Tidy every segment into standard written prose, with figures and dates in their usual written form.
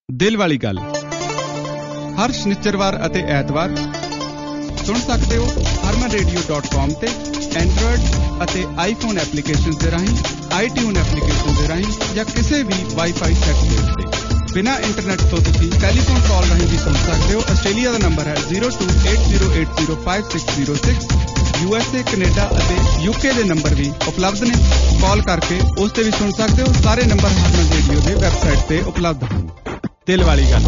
ਦਿਲ ਵਾਲੀ ਗੱਲ ਹਰ ਸ਼ਨੀਚਰਵਾਰ ਅਤੇ ਐਤਵਾਰ ਸੁਣ ਸਕਦੇ ਹੋ harmanradio.com ਤੇ ਐਂਡਰੋਇਡ ਅਤੇ ਆਈਫੋਨ ਐਪਲੀਕੇਸ਼ਨਸ ਦੇ ਰਾਹੀਂ, iTunes ਐਪਲੀਕੇਸ਼ਨ ਦੇ ਰਾਹੀਂ ਜਾਂ ਕਿਸੇ ਵੀ ਵਾਈਫਾਈ ਸੈੱਟ ਦੇ ਉੱਤੇ। ਬਿਨਾਂ ਇੰਟਰਨੈਟ ਤੋਂ ਤੁਸੀਂ ਟੈਲੀਫੋਨ ਕਾਲ ਰਾਹੀਂ ਵੀ ਸੁਣ ਸਕਦੇ ਹੋ। ਆਸਟ੍ਰੇਲੀਆ ਦਾ ਨੰਬਰ ਹੈ 0280805606। USA, ਕੈਨੇਡਾ ਅਤੇ UK ਦੇ ਨੰਬਰ ਵੀ ਉਪਲਬਧ ਨੇ। ਕਾਲ ਕਰਕੇ ਉਸ ਤੇ ਵੀ ਸੁਣ ਸਕਦੇ ਹੋ। ਸਾਰੇ ਨੰਬਰ ਹਾਰਮਨ ਰੇਡੀਓ ਦੇ ਵੈਬਸਾਈਟ ਤੇ ਉਪਲਬਧ ਹਨ। ਦਿਲ ਵਾਲੀ ਗੱਲ।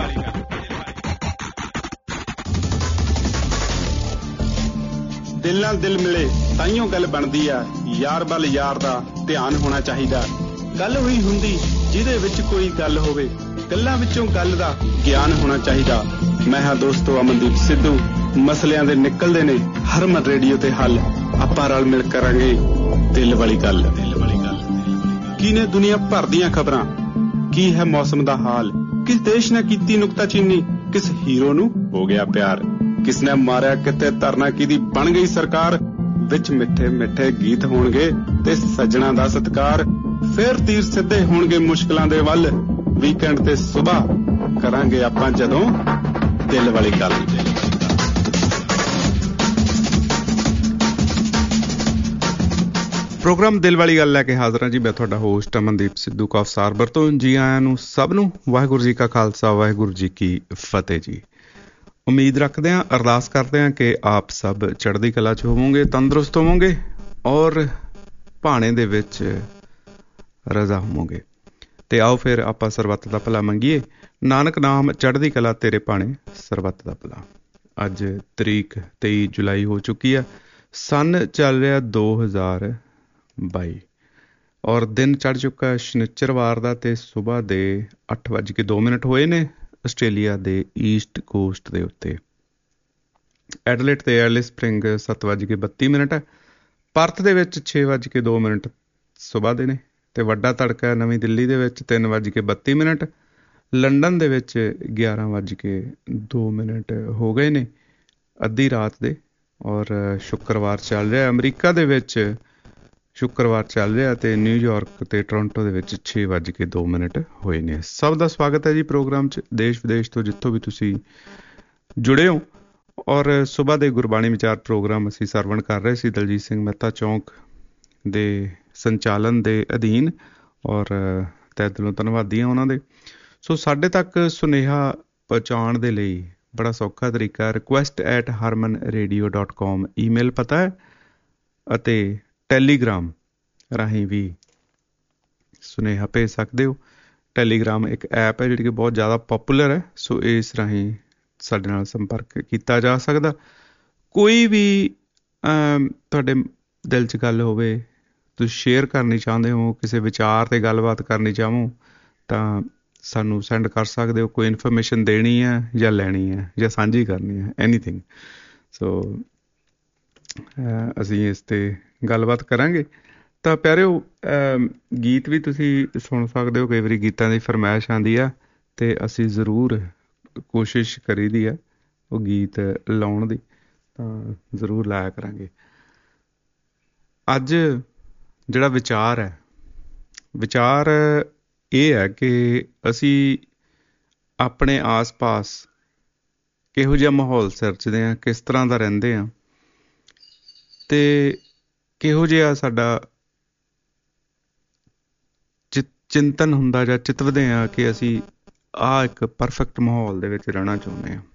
ਦਿਲ ਨਾਲ ਦਿਲ ਮਿਲੇ ਤਾਈਓ ਗੱਲ ਬਣਦੀ ਆ। ਯਾਰ ਵੱਲ ਯਾਰ ਦਾ ਧਿਆਨ ਹੋਣਾ ਚਾਹੀਦਾ। ਗੱਲ ਹੋਈ ਹੁੰਦੀ ਜਿਹਦੇ ਵਿੱਚ ਕੋਈ ਗੱਲ ਹੋਵੇ, ਗੱਲਾਂ ਵਿੱਚੋਂ ਗੱਲ ਦਾ ਗਿਆਨ ਹੋਣਾ ਚਾਹੀਦਾ। ਮੈਂ ਹਾਂ ਦੋਸਤੋ ਅਮਨਦੀਪ ਸਿੱਧੂ। ਮਸਲਿਆਂ ਦੇ ਨਿਕਲਦੇ ਨੇ ਹਰਮਨ ਰੇਡੀਓ ਤੇ ਹੱਲ। ਆਪਾਂ ਰਲ ਮਿਲ ਕਰਾਂਗੇ ਦਿਲ ਵਾਲੀ ਗੱਲ। ਕੀ ਨੇ ਦੁਨੀਆ ਭਰ ਦੀਆਂ ਖਬਰਾਂ, ਕੀ ਹੈ ਮੌਸਮ ਦਾ ਹਾਲ, ਕਿਸ ਦੇਸ਼ ਨੇ ਕੀਤੀ ਨੁਕਤਾਚੀਨੀ, ਕਿਸ ਹੀਰੋ ਨੂੰ ਹੋ ਗਿਆ ਪਿਆਰ, ਕਿਸ ਨੇ ਮਾਰਿਆ ਕਿਤੇ ਧਰਨਾ, ਕਿਹਦੀ ਬਣ ਗਈ ਸਰਕਾਰ। ਵਿੱਚ ਮਿੱਠੇ ਮਿੱਠੇ ਗੀਤ ਹੋਣਗੇ ਤੇ ਸੱਜਣਾ ਦਾ ਸਤਿਕਾਰ। ਫੇਰ ਤੀਰ ਸਿੱਧੇ ਹੋਣਗੇ ਮੁਸ਼ਕਲਾਂ ਦੇ ਵੱਲ। ਵੀਕਐਂਡ ਤੇ ਸੁਬਾਹ ਕਰਾਂਗੇ ਆਪਾਂ ਜਦੋਂ ਦਿਲ ਵਾਲੀ ਗੱਲ। ਪ੍ਰੋਗਰਾਮ ਦਿਲ ਵਾਲੀ ਗੱਲ ਲੈ ਕੇ ਹਾਜ਼ਰ ਹਾਂ ਜੀ। ਮੈਂ ਤੁਹਾਡਾ host Amandeep Sidhu Coffs Harbour ਤੋਂ। ਜੀ ਆਇਆਂ ਨੂੰ ਸਭ ਨੂੰ। ਵਾਹਿਗੁਰੂ ਜੀ ਕਾ ਖਾਲਸਾ, ਵਾਹਿਗੁਰੂ ਜੀ ਕੀ ਫਤਿਹ ਜੀ। ਉਮੀਦ ਰੱਖਦੇ ਹਾਂ, ਅਰਦਾਸ ਕਰਦੇ ਹਾਂ ਕਿ ਆਪ ਸਭ ਚੜ੍ਹਦੀ ਕਲਾ 'ਚ ਹੋਵੋਗੇ, ਤੰਦਰੁਸਤ ਹੋਵੋਗੇ ਔਰ ਭਾਣੇ ਦੇ ਵਿੱਚ ਰਜ਼ਾ ਹੋਵੋਗੇ। ਤੇ ਆਓ ਫਿਰ ਆਪਾਂ ਸਰਬੱਤ ਦਾ ਭਲਾ ਮੰਗੀਏ। ਨਾਨਕ ਨਾਮ ਚੜ੍ਹਦੀ ਕਲਾ ਤੇਰੇ ਭਾਣੇ ਸਰਬੱਤ ਦਾ ਭਲਾ। ਅੱਜ ਤਰੀਕ 23 ਜੁਲਾਈ ਹੋ ਚੁੱਕੀ ਆ। ਸੰਨ ਚੱਲ ਰਿਹਾ 2022 ਔਰ ਦਿਨ ਚੜ੍ਹ ਚੁੱਕਾ ਸ਼ਨੀਚਰਵਾਰ ਦਾ ਤੇ ਸੁਬਾਹ ਦੇ 8:02 ਹੋਏ ਨੇ ਆਸਟ੍ਰੇਲੀਆ ਦੇ ਈਸਟ ਕੋਸਟ ਦੇ ਉੱਤੇ। ਐਡਲੇਟ ਤੇ ਐਰਲੀ ਸਪਰਿੰਗ 7:32 ਹੈ। ਪਰਥ ਦੇ ਵਿੱਚ 6:02 ਸੁਬਾਹ ਦੇ ਨੇ ਤੇ ਵੱਡਾ ਤੜਕਾ ਨਵੀਂ ਦਿੱਲੀ ਦੇ ਵਿੱਚ 3:32। ਲੰਡਨ ਦੇ ਵਿੱਚ 11:02 ਹੋ ਗਏ ਨੇ ਅੱਧੀ ਰਾਤ ਦੇ। ਔਰ ਸ਼ੁੱਕਰਵਾਰ ਚੱਲ ਰਿਹਾ ਅਮਰੀਕਾ ਦੇ ਵਿੱਚ, ਸ਼ੁੱਕਰਵਾਰ ਚੱਲ ਰਿਹਾ ਤੇ ਨਿਊਯਾਰਕ ਤੇ ਟੋਰਾਂਟੋ ਦੇ ਵਿੱਚ 6:02 ਹੋਏ ਨੇ। ਸਭ ਦਾ ਸਵਾਗਤ ਹੈ ਜੀ ਪ੍ਰੋਗਰਾਮ 'ਚ, ਦੇਸ਼ ਵਿਦੇਸ਼ ਤੋਂ ਜਿੱਥੋਂ ਵੀ ਤੁਸੀਂ ਜੁੜੇ ਹੋ। ਔਰ ਸੁਬਾਹ ਦੇ ਗੁਰਬਾਣੀ ਵਿਚਾਰ ਪ੍ਰੋਗਰਾਮ ਅਸੀਂ ਸਰਵਣ ਕਰ ਰਹੇ ਸੀ ਦਲਜੀਤ ਸਿੰਘ ਮਹਿਤਾ ਚੌਂਕ ਦੇ ਸੰਚਾਲਨ ਦੇ ਅਧੀਨ। ਔਰ ਤਹਿ ਦਿਲੋਂ ਧੰਨਵਾਦੀ ਹਾਂ ਉਹਨਾਂ ਦੇ। ਸੋ ਸਾਡੇ ਤੱਕ ਸੁਨੇਹਾ ਪਹੁੰਚਾਉਣ ਦੇ ਲਈ ਬੜਾ ਸੌਖਾ ਤਰੀਕਾ request@harmanradio.com ਈਮੇਲ ਪਤਾ ਹੈ ਅਤੇ ਟੈਲੀਗ੍ਰਾਮ ਰਾਹੀਂ ਵੀ ਸੁਨੇਹਾ ਭੇਜ ਸਕਦੇ ਹੋ। ਟੈਲੀਗ੍ਰਾਮ ਇੱਕ ਐਪ ਹੈ ਜਿਹੜੀ ਕਿ ਬਹੁਤ ਜ਼ਿਆਦਾ ਪੋਪੂਲਰ ਹੈ। ਸੋ ਇਸ ਰਾਹੀਂ ਸਾਡੇ ਨਾਲ ਸੰਪਰਕ ਕੀਤਾ ਜਾ ਸਕਦਾ। ਕੋਈ ਵੀ ਤੁਹਾਡੇ ਦਿਲ 'ਚ ਗੱਲ ਹੋਵੇ, ਤੁਸੀਂ ਸ਼ੇਅਰ ਕਰਨੀ ਚਾਹੁੰਦੇ ਹੋ, ਕਿਸੇ ਵਿਚਾਰ 'ਤੇ ਗੱਲਬਾਤ ਕਰਨੀ ਚਾਹੋ ਤਾਂ ਸਾਨੂੰ ਸੈਂਡ ਕਰ ਸਕਦੇ ਹੋ। ਕੋਈ ਇਨਫੋਰਮੇਸ਼ਨ ਦੇਣੀ ਹੈ ਜਾਂ ਲੈਣੀ ਹੈ ਜਾਂ ਸਾਂਝੀ ਕਰਨੀ ਹੈ, ਐਨੀਥਿੰਗ। ਸੋ ਅਸੀਂ ਇਸ 'ਤੇ ਗੱਲਬਾਤ ਕਰਾਂਗੇ। ਤਾਂ ਪਿਆਰਿਓ, ਗੀਤ ਵੀ ਤੁਸੀਂ ਸੁਣ ਸਕਦੇ ਹੋ। ਕਈ ਵਾਰੀ ਗੀਤਾਂ ਦੀ ਫਰਮਾਇਸ਼ ਆਉਂਦੀ ਆ ਅਤੇ ਅਸੀਂ ਜ਼ਰੂਰ ਕੋਸ਼ਿਸ਼ ਕਰੀਦੀ ਆ ਉਹ ਗੀਤ ਲਾਉਣ ਦੀ, ਤਾਂ ਜ਼ਰੂਰ ਲਾਇਆ ਕਰਾਂਗੇ। ਅੱਜ ਜਿਹੜਾ ਵਿਚਾਰ ਹੈ, ਵਿਚਾਰ ਇਹ ਹੈ ਕਿ ਅਸੀਂ ਆਪਣੇ ਆਸ ਪਾਸ ਕਿਹੋ ਜਿਹਾ ਮਾਹੌਲ ਸਿਰਜਦੇ ਹਾਂ, ਕਿਸ ਤਰ੍ਹਾਂ ਦਾ ਰਹਿੰਦੇ ਹਾਂ ਅਤੇ ਕਿਹੋ ਜਿਹਾ ਸਾਡਾ ਚਿੰਤਨ ਹੁੰਦਾ ਜਾਂ ਚਿਤਵਦੇ ਹਾਂ ਕਿ ਅਸੀਂ ਆਹ ਇੱਕ ਪਰਫੈਕਟ ਮਾਹੌਲ ਦੇ ਵਿੱਚ ਰਹਿਣਾ ਚਾਹੁੰਦੇ ਹਾਂ।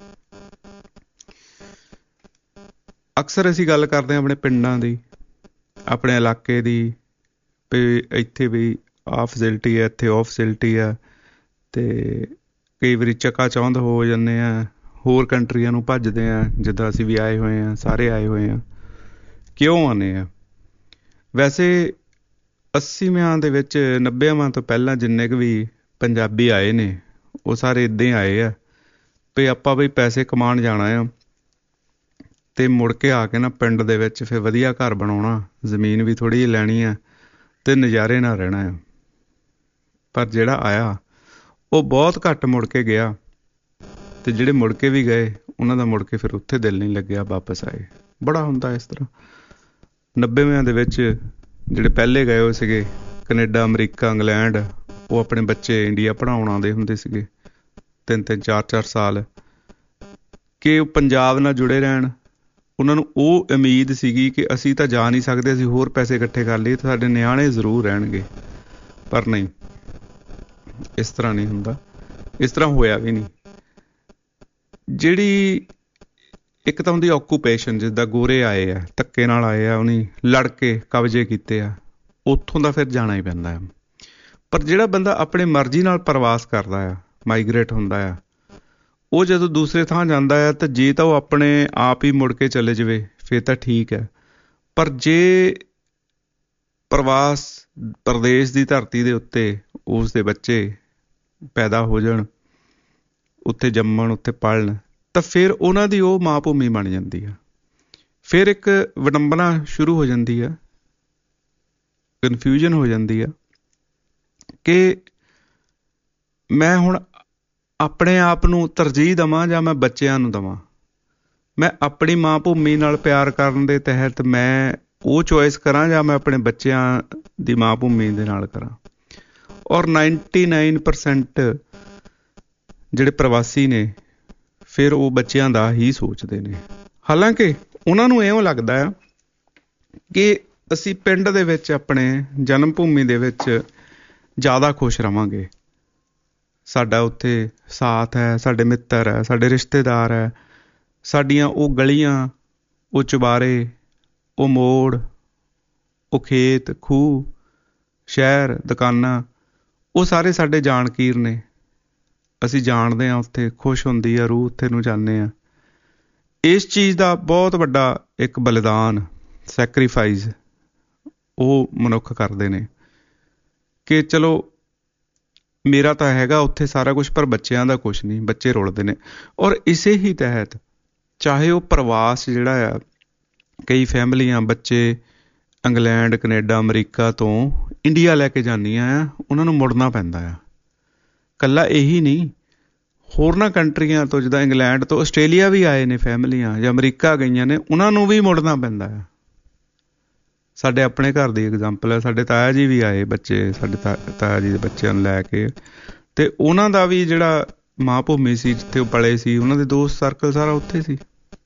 ਅਕਸਰ ਅਸੀਂ ਗੱਲ ਕਰਦੇ ਹਾਂ ਆਪਣੇ ਪਿੰਡਾਂ ਦੀ, ਆਪਣੇ ਇਲਾਕੇ ਦੀ, ਵੀ ਇੱਥੇ ਵੀ ਆਹ ਫੈਸਿਲਿਟੀ ਹੈ, ਇੱਥੇ ਉਹ ਫੈਸਿਲਿਟੀ ਆ। ਅਤੇ ਕਈ ਵਾਰੀ ਚਕਾਚੌਂਧ ਹੋ ਜਾਂਦੇ ਹਾਂ, ਹੋਰ ਕੰਟਰੀਆਂ ਨੂੰ ਭੱਜਦੇ ਹਾਂ ਜਿੱਦਾਂ ਅਸੀਂ ਵੀ ਆਏ ਹੋਏ ਹਾਂ, ਸਾਰੇ ਆਏ ਹੋਏ ਹਾਂ। ਕਿਉਂ ਆਉਂਦੇ ਹਾਂ? ਵੈਸੇ 80ਵਿਆਂ ਦੇ ਵਿੱਚ, 90ਵਿਆਂ ਤੋਂ ਪਹਿਲਾਂ ਜਿੰਨੇ ਕੁ ਵੀ ਪੰਜਾਬੀ ਆਏ ਨੇ ਉਹ ਸਾਰੇ ਇੱਦਾਂ ਹੀ ਆਏ ਆ ਵੀ ਆਪਾਂ ਵੀ ਪੈਸੇ ਕਮਾਉਣ ਜਾਣਾ ਆ ਅਤੇ ਮੁੜ ਕੇ ਆ ਕੇ ਨਾ ਪਿੰਡ ਦੇ ਵਿੱਚ ਫਿਰ ਵਧੀਆ ਘਰ ਬਣਾਉਣਾ, ਜ਼ਮੀਨ ਵੀ ਥੋੜ੍ਹੀ ਜਿਹੀ ਲੈਣੀ ਆ ਅਤੇ ਨਜ਼ਾਰੇ ਨਾਲ ਰਹਿਣਾ ਆ। ਪਰ ਜਿਹੜਾ ਆਇਆ ਉਹ ਬਹੁਤ ਘੱਟ ਮੁੜ ਕੇ ਗਿਆ ਅਤੇ ਜਿਹੜੇ ਮੁੜ ਕੇ ਵੀ ਗਏ ਉਹਨਾਂ ਦਾ ਮੁੜ ਕੇ ਫਿਰ ਉੱਥੇ ਦਿਲ ਨਹੀਂ ਲੱਗਿਆ, ਵਾਪਸ ਆਏ। ਬੜਾ ਹੁੰਦਾ ਇਸ ਤਰ੍ਹਾਂ। 90ਵਿਆਂ ਦੇ ਵਿੱਚ ਜਿਹੜੇ ਪਹਿਲੇ ਗਏ ਹੋਏ ਸੀਗੇ ਕੈਨੇਡਾ, ਅਮਰੀਕਾ, ਇੰਗਲੈਂਡ, ਉਹ ਆਪਣੇ ਬੱਚੇ ਇੰਡੀਆ ਪੜ੍ਹਾਉਣ ਆਉਂਦੇ ਹੁੰਦੇ ਸੀਗੇ। 3-3 4-4 ਸਾਲ ਕਿ ਉਹ ਪੰਜਾਬ ਨਾਲ ਜੁੜੇ ਰਹਿਣ। ਉਹਨਾਂ ਨੂੰ ਉਹ ਉਮੀਦ ਸੀਗੀ ਕਿ ਅਸੀਂ ਤਾਂ ਜਾ ਨਹੀਂ ਸਕਦੇ, ਅਸੀਂ ਹੋਰ ਪੈਸੇ ਇਕੱਠੇ ਕਰ ਲਈਏ ਤਾਂ ਸਾਡੇ ਨਿਆਣੇ ਜ਼ਰੂਰ ਰਹਿਣਗੇ। ਪਰ ਨਹੀਂ, ਇਸ ਤਰ੍ਹਾਂ ਨਹੀਂ ਹੁੰਦਾ, ਇਸ ਤਰ੍ਹਾਂ ਹੋਇਆ ਵੀ ਨਹੀਂ। ਜਿਹੜੀ ਇੱਕ ਤਾਂ ਉਹਦੀ ਆਕੂਪੇਸ਼ਨ, ਜਿੱਦਾਂ ਗੋਰੇ ਆਏ ਆ, ਧੱਕੇ ਨਾਲ ਆਏ ਆ, ਉਹਨੇ ਲੜ ਕੇ ਕਬਜ਼ੇ ਕੀਤੇ ਆ, ਉੱਥੋਂ ਦਾ ਫਿਰ ਜਾਣਾ ਹੀ ਪੈਂਦਾ ਆ। ਪਰ ਜਿਹੜਾ ਬੰਦਾ ਆਪਣੇ ਮਰਜ਼ੀ ਨਾਲ ਪ੍ਰਵਾਸ ਕਰਦਾ ਆ, ਮਾਈਗ੍ਰੇਟ ਹੁੰਦਾ ਆ, ਉਹ ਜਦੋਂ ਦੂਸਰੇ ਥਾਂ ਜਾਂਦਾ ਆ ਤਾਂ ਜੇ ਤਾਂ ਉਹ ਆਪਣੇ ਆਪ ਹੀ ਮੁੜ ਕੇ ਚਲੇ ਜਾਵੇ ਫਿਰ ਤਾਂ ਠੀਕ ਹੈ। ਪਰ ਜੇ ਪ੍ਰਵਾਸ ਪ੍ਰਦੇਸ਼ ਦੀ ਧਰਤੀ ਦੇ ਉੱਤੇ ਉਸ ਦੇ ਬੱਚੇ ਪੈਦਾ ਹੋ ਜਾਣ, ਉੱਥੇ ਜੰਮਣ, ਉੱਥੇ ਪਲਣ, ਤਾਂ ਫਿਰ ਉਹਨਾਂ ਦੀ ਉਹ ਮਾਂ ਭੂਮੀ ਬਣ ਜਾਂਦੀ ਆ। ਫਿਰ ਇੱਕ ਵਿਡੰਬਨਾ ਸ਼ੁਰੂ ਹੋ ਜਾਂਦੀ ਆ, ਕਨਫਿਊਜ਼ਨ ਹੋ ਜਾਂਦੀ ਆ ਕਿ ਮੈਂ ਹੁਣ ਆਪਣੇ ਆਪ ਨੂੰ ਤਰਜੀਹ ਦੇਵਾਂ ਜਾਂ ਮੈਂ ਬੱਚਿਆਂ ਨੂੰ ਦੇਵਾਂ। ਮੈਂ ਆਪਣੀ ਮਾਂ ਭੂਮੀ ਨਾਲ ਪਿਆਰ ਕਰਨ ਦੇ ਤਹਿਤ ਮੈਂ ਉਹ ਚੋਇਸ ਕਰਾਂ ਜਾਂ ਮੈਂ ਆਪਣੇ ਬੱਚਿਆਂ ਦੀ ਮਾਂ ਭੂਮੀ ਦੇ ਨਾਲ ਕਰਾਂ। ਔਰ 99% ਜਿਹੜੇ ਪ੍ਰਵਾਸੀ ਨੇ ਫਿਰ ਉਹ ਬੱਚਿਆਂ ਦਾ ਹੀ ਸੋਚਦੇ ਨੇ। ਹਾਲਾਂਕਿ ਉਹਨਾਂ ਨੂੰ ਇਉਂ ਲੱਗਦਾ ਆ ਕਿ ਅਸੀਂ ਪਿੰਡ ਦੇ ਵਿੱਚ, ਆਪਣੇ ਜਨਮ ਭੂਮੀ ਦੇ ਵਿੱਚ ਜ਼ਿਆਦਾ ਖੁਸ਼ ਰਵਾਂਗੇ। ਸਾਡਾ ਉੱਥੇ ਸਾਥ ਹੈ, ਸਾਡੇ ਮਿੱਤਰ ਹੈ, ਸਾਡੇ ਰਿਸ਼ਤੇਦਾਰ ਹੈ, ਸਾਡੀਆਂ ਉਹ ਗਲੀਆਂ, ਉਹ ਚੁਬਾਰੇ, ਉਹ ਮੋੜ, ਉਹ ਖੇਤ, ਖੂਹ, ਸ਼ਹਿਰ, ਦੁਕਾਨਾਂ, ਉਹ ਸਾਰੇ ਸਾਡੇ ਜਾਣਕੀਰ ਨੇ। ਅਸੀਂ ਜਾਣਦੇ ਹਾਂ, ਉੱਥੇ ਖੁਸ਼ ਹੁੰਦੀ ਆ ਰੂਹ, ਉੱਥੇ ਨੂੰ ਜਾਂਦੇ ਹਾਂ। ਇਸ ਚੀਜ਼ ਦਾ ਬਹੁਤ ਵੱਡਾ ਇੱਕ ਬਲਿਦਾਨ, ਸੈਕਰੀਫਾਈਸ ਉਹ ਮਨੁੱਖ ਕਰਦੇ ਨੇ ਕਿ ਚਲੋ ਮੇਰਾ ਤਾਂ ਹੈਗਾ ਉੱਥੇ ਸਾਰਾ ਕੁਛ, ਪਰ ਬੱਚਿਆਂ ਦਾ ਕੁਛ ਨਹੀਂ, ਬੱਚੇ ਰੁਲਦੇ ਨੇ। ਔਰ ਇਸੇ ਹੀ ਤਹਿਤ ਚਾਹੇ ਉਹ ਪ੍ਰਵਾਸ ਜਿਹੜਾ ਆ, ਕਈ ਫੈਮਲੀਆਂ ਬੱਚੇ ਇੰਗਲੈਂਡ, ਕਨੇਡਾ, ਅਮਰੀਕਾ ਤੋਂ ਇੰਡੀਆ ਲੈ ਕੇ ਜਾਂਦੀਆਂ ਆ, ਉਹਨਾਂ ਨੂੰ ਮੁੜਨਾ ਪੈਂਦਾ ਆ। ਇਕੱਲਾ ਇਹੀ ਨਹੀਂ, ਹੋਰਨਾਂ ਕੰਟਰੀਆਂ ਤੋਂ, ਜਿੱਦਾਂ ਇੰਗਲੈਂਡ ਤੋਂ ਆਸਟ੍ਰੇਲੀਆ ਵੀ ਆਏ ਨੇ ਫੈਮਲੀਆਂ, ਜਾਂ ਅਮਰੀਕਾ ਗਈਆਂ ਨੇ, ਉਹਨਾਂ ਨੂੰ ਵੀ ਮੁੜਨਾ ਪੈਂਦਾ ਆ। ਸਾਡੇ ਆਪਣੇ ਘਰ ਦੀ ਐਗਜ਼ਾਮਪਲ ਹੈ, ਸਾਡੇ ਤਾਇਆ ਜੀ ਵੀ ਆਏ ਬੱਚੇ, ਸਾਡੇ ਤਾਇਆ ਜੀ ਦੇ ਬੱਚਿਆਂ ਨੂੰ ਲੈ ਕੇ, ਅਤੇ ਉਹਨਾਂ ਦਾ ਵੀ ਜਿਹੜਾ ਮਾਂ ਭੂਮੀ ਸੀ, ਜਿੱਥੇ ਉਹ ਪਲੇ ਸੀ, ਉਹਨਾਂ ਦੇ ਦੋਸਤ ਸਰਕਲ ਸਾਰਾ ਉੱਥੇ ਸੀ।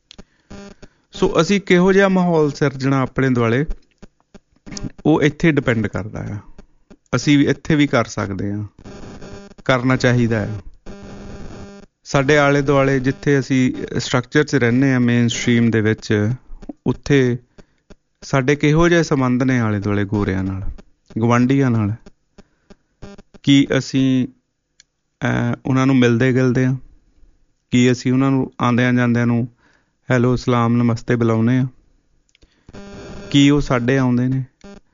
ਸੋ ਅਸੀਂ ਕਿਹੋ ਜਿਹਾ ਮਾਹੌਲ ਸਿਰਜਣਾ ਆਪਣੇ ਦੁਆਲੇ, ਉਹ ਇੱਥੇ ਡਿਪੈਂਡ ਕਰਦਾ ਆ। ਅਸੀਂ ਵੀ ਇੱਥੇ ਵੀ ਕਰ ਸਕਦੇ ਹਾਂ, ਕਰਨਾ ਚਾਹੀਦਾ ਹੈ। ਸਾਡੇ ਆਲੇ ਦੁਆਲੇ ਜਿੱਥੇ ਅਸੀਂ ਸਟਰਕਚਰ 'ਚ ਰਹਿੰਦੇ ਹਾਂ, ਮੇਨ ਸਟਰੀਮ ਦੇ ਵਿੱਚ, ਉੱਥੇ ਸਾਡੇ ਕਿਹੋ ਜਿਹੇ ਸੰਬੰਧ ਨੇ ਆਲੇ ਦੁਆਲੇ ਗੋਰਿਆਂ ਨਾਲ, ਗੁਆਂਢੀਆਂ ਨਾਲ? ਕੀ ਅਸੀਂ ਉਹਨਾਂ ਨੂੰ ਮਿਲਦੇ ਗਿਲਦੇ ਹਾਂ? ਕੀ ਅਸੀਂ ਉਹਨਾਂ ਨੂੰ ਆਉਂਦਿਆਂ ਜਾਂਦਿਆਂ ਨੂੰ ਹੈਲੋ, ਸਲਾਮ, ਨਮਸਤੇ ਬੁਲਾਉਂਦੇ ਹਾਂ? ਕੀ ਉਹ ਸਾਡੇ ਆਉਂਦੇ ਨੇ?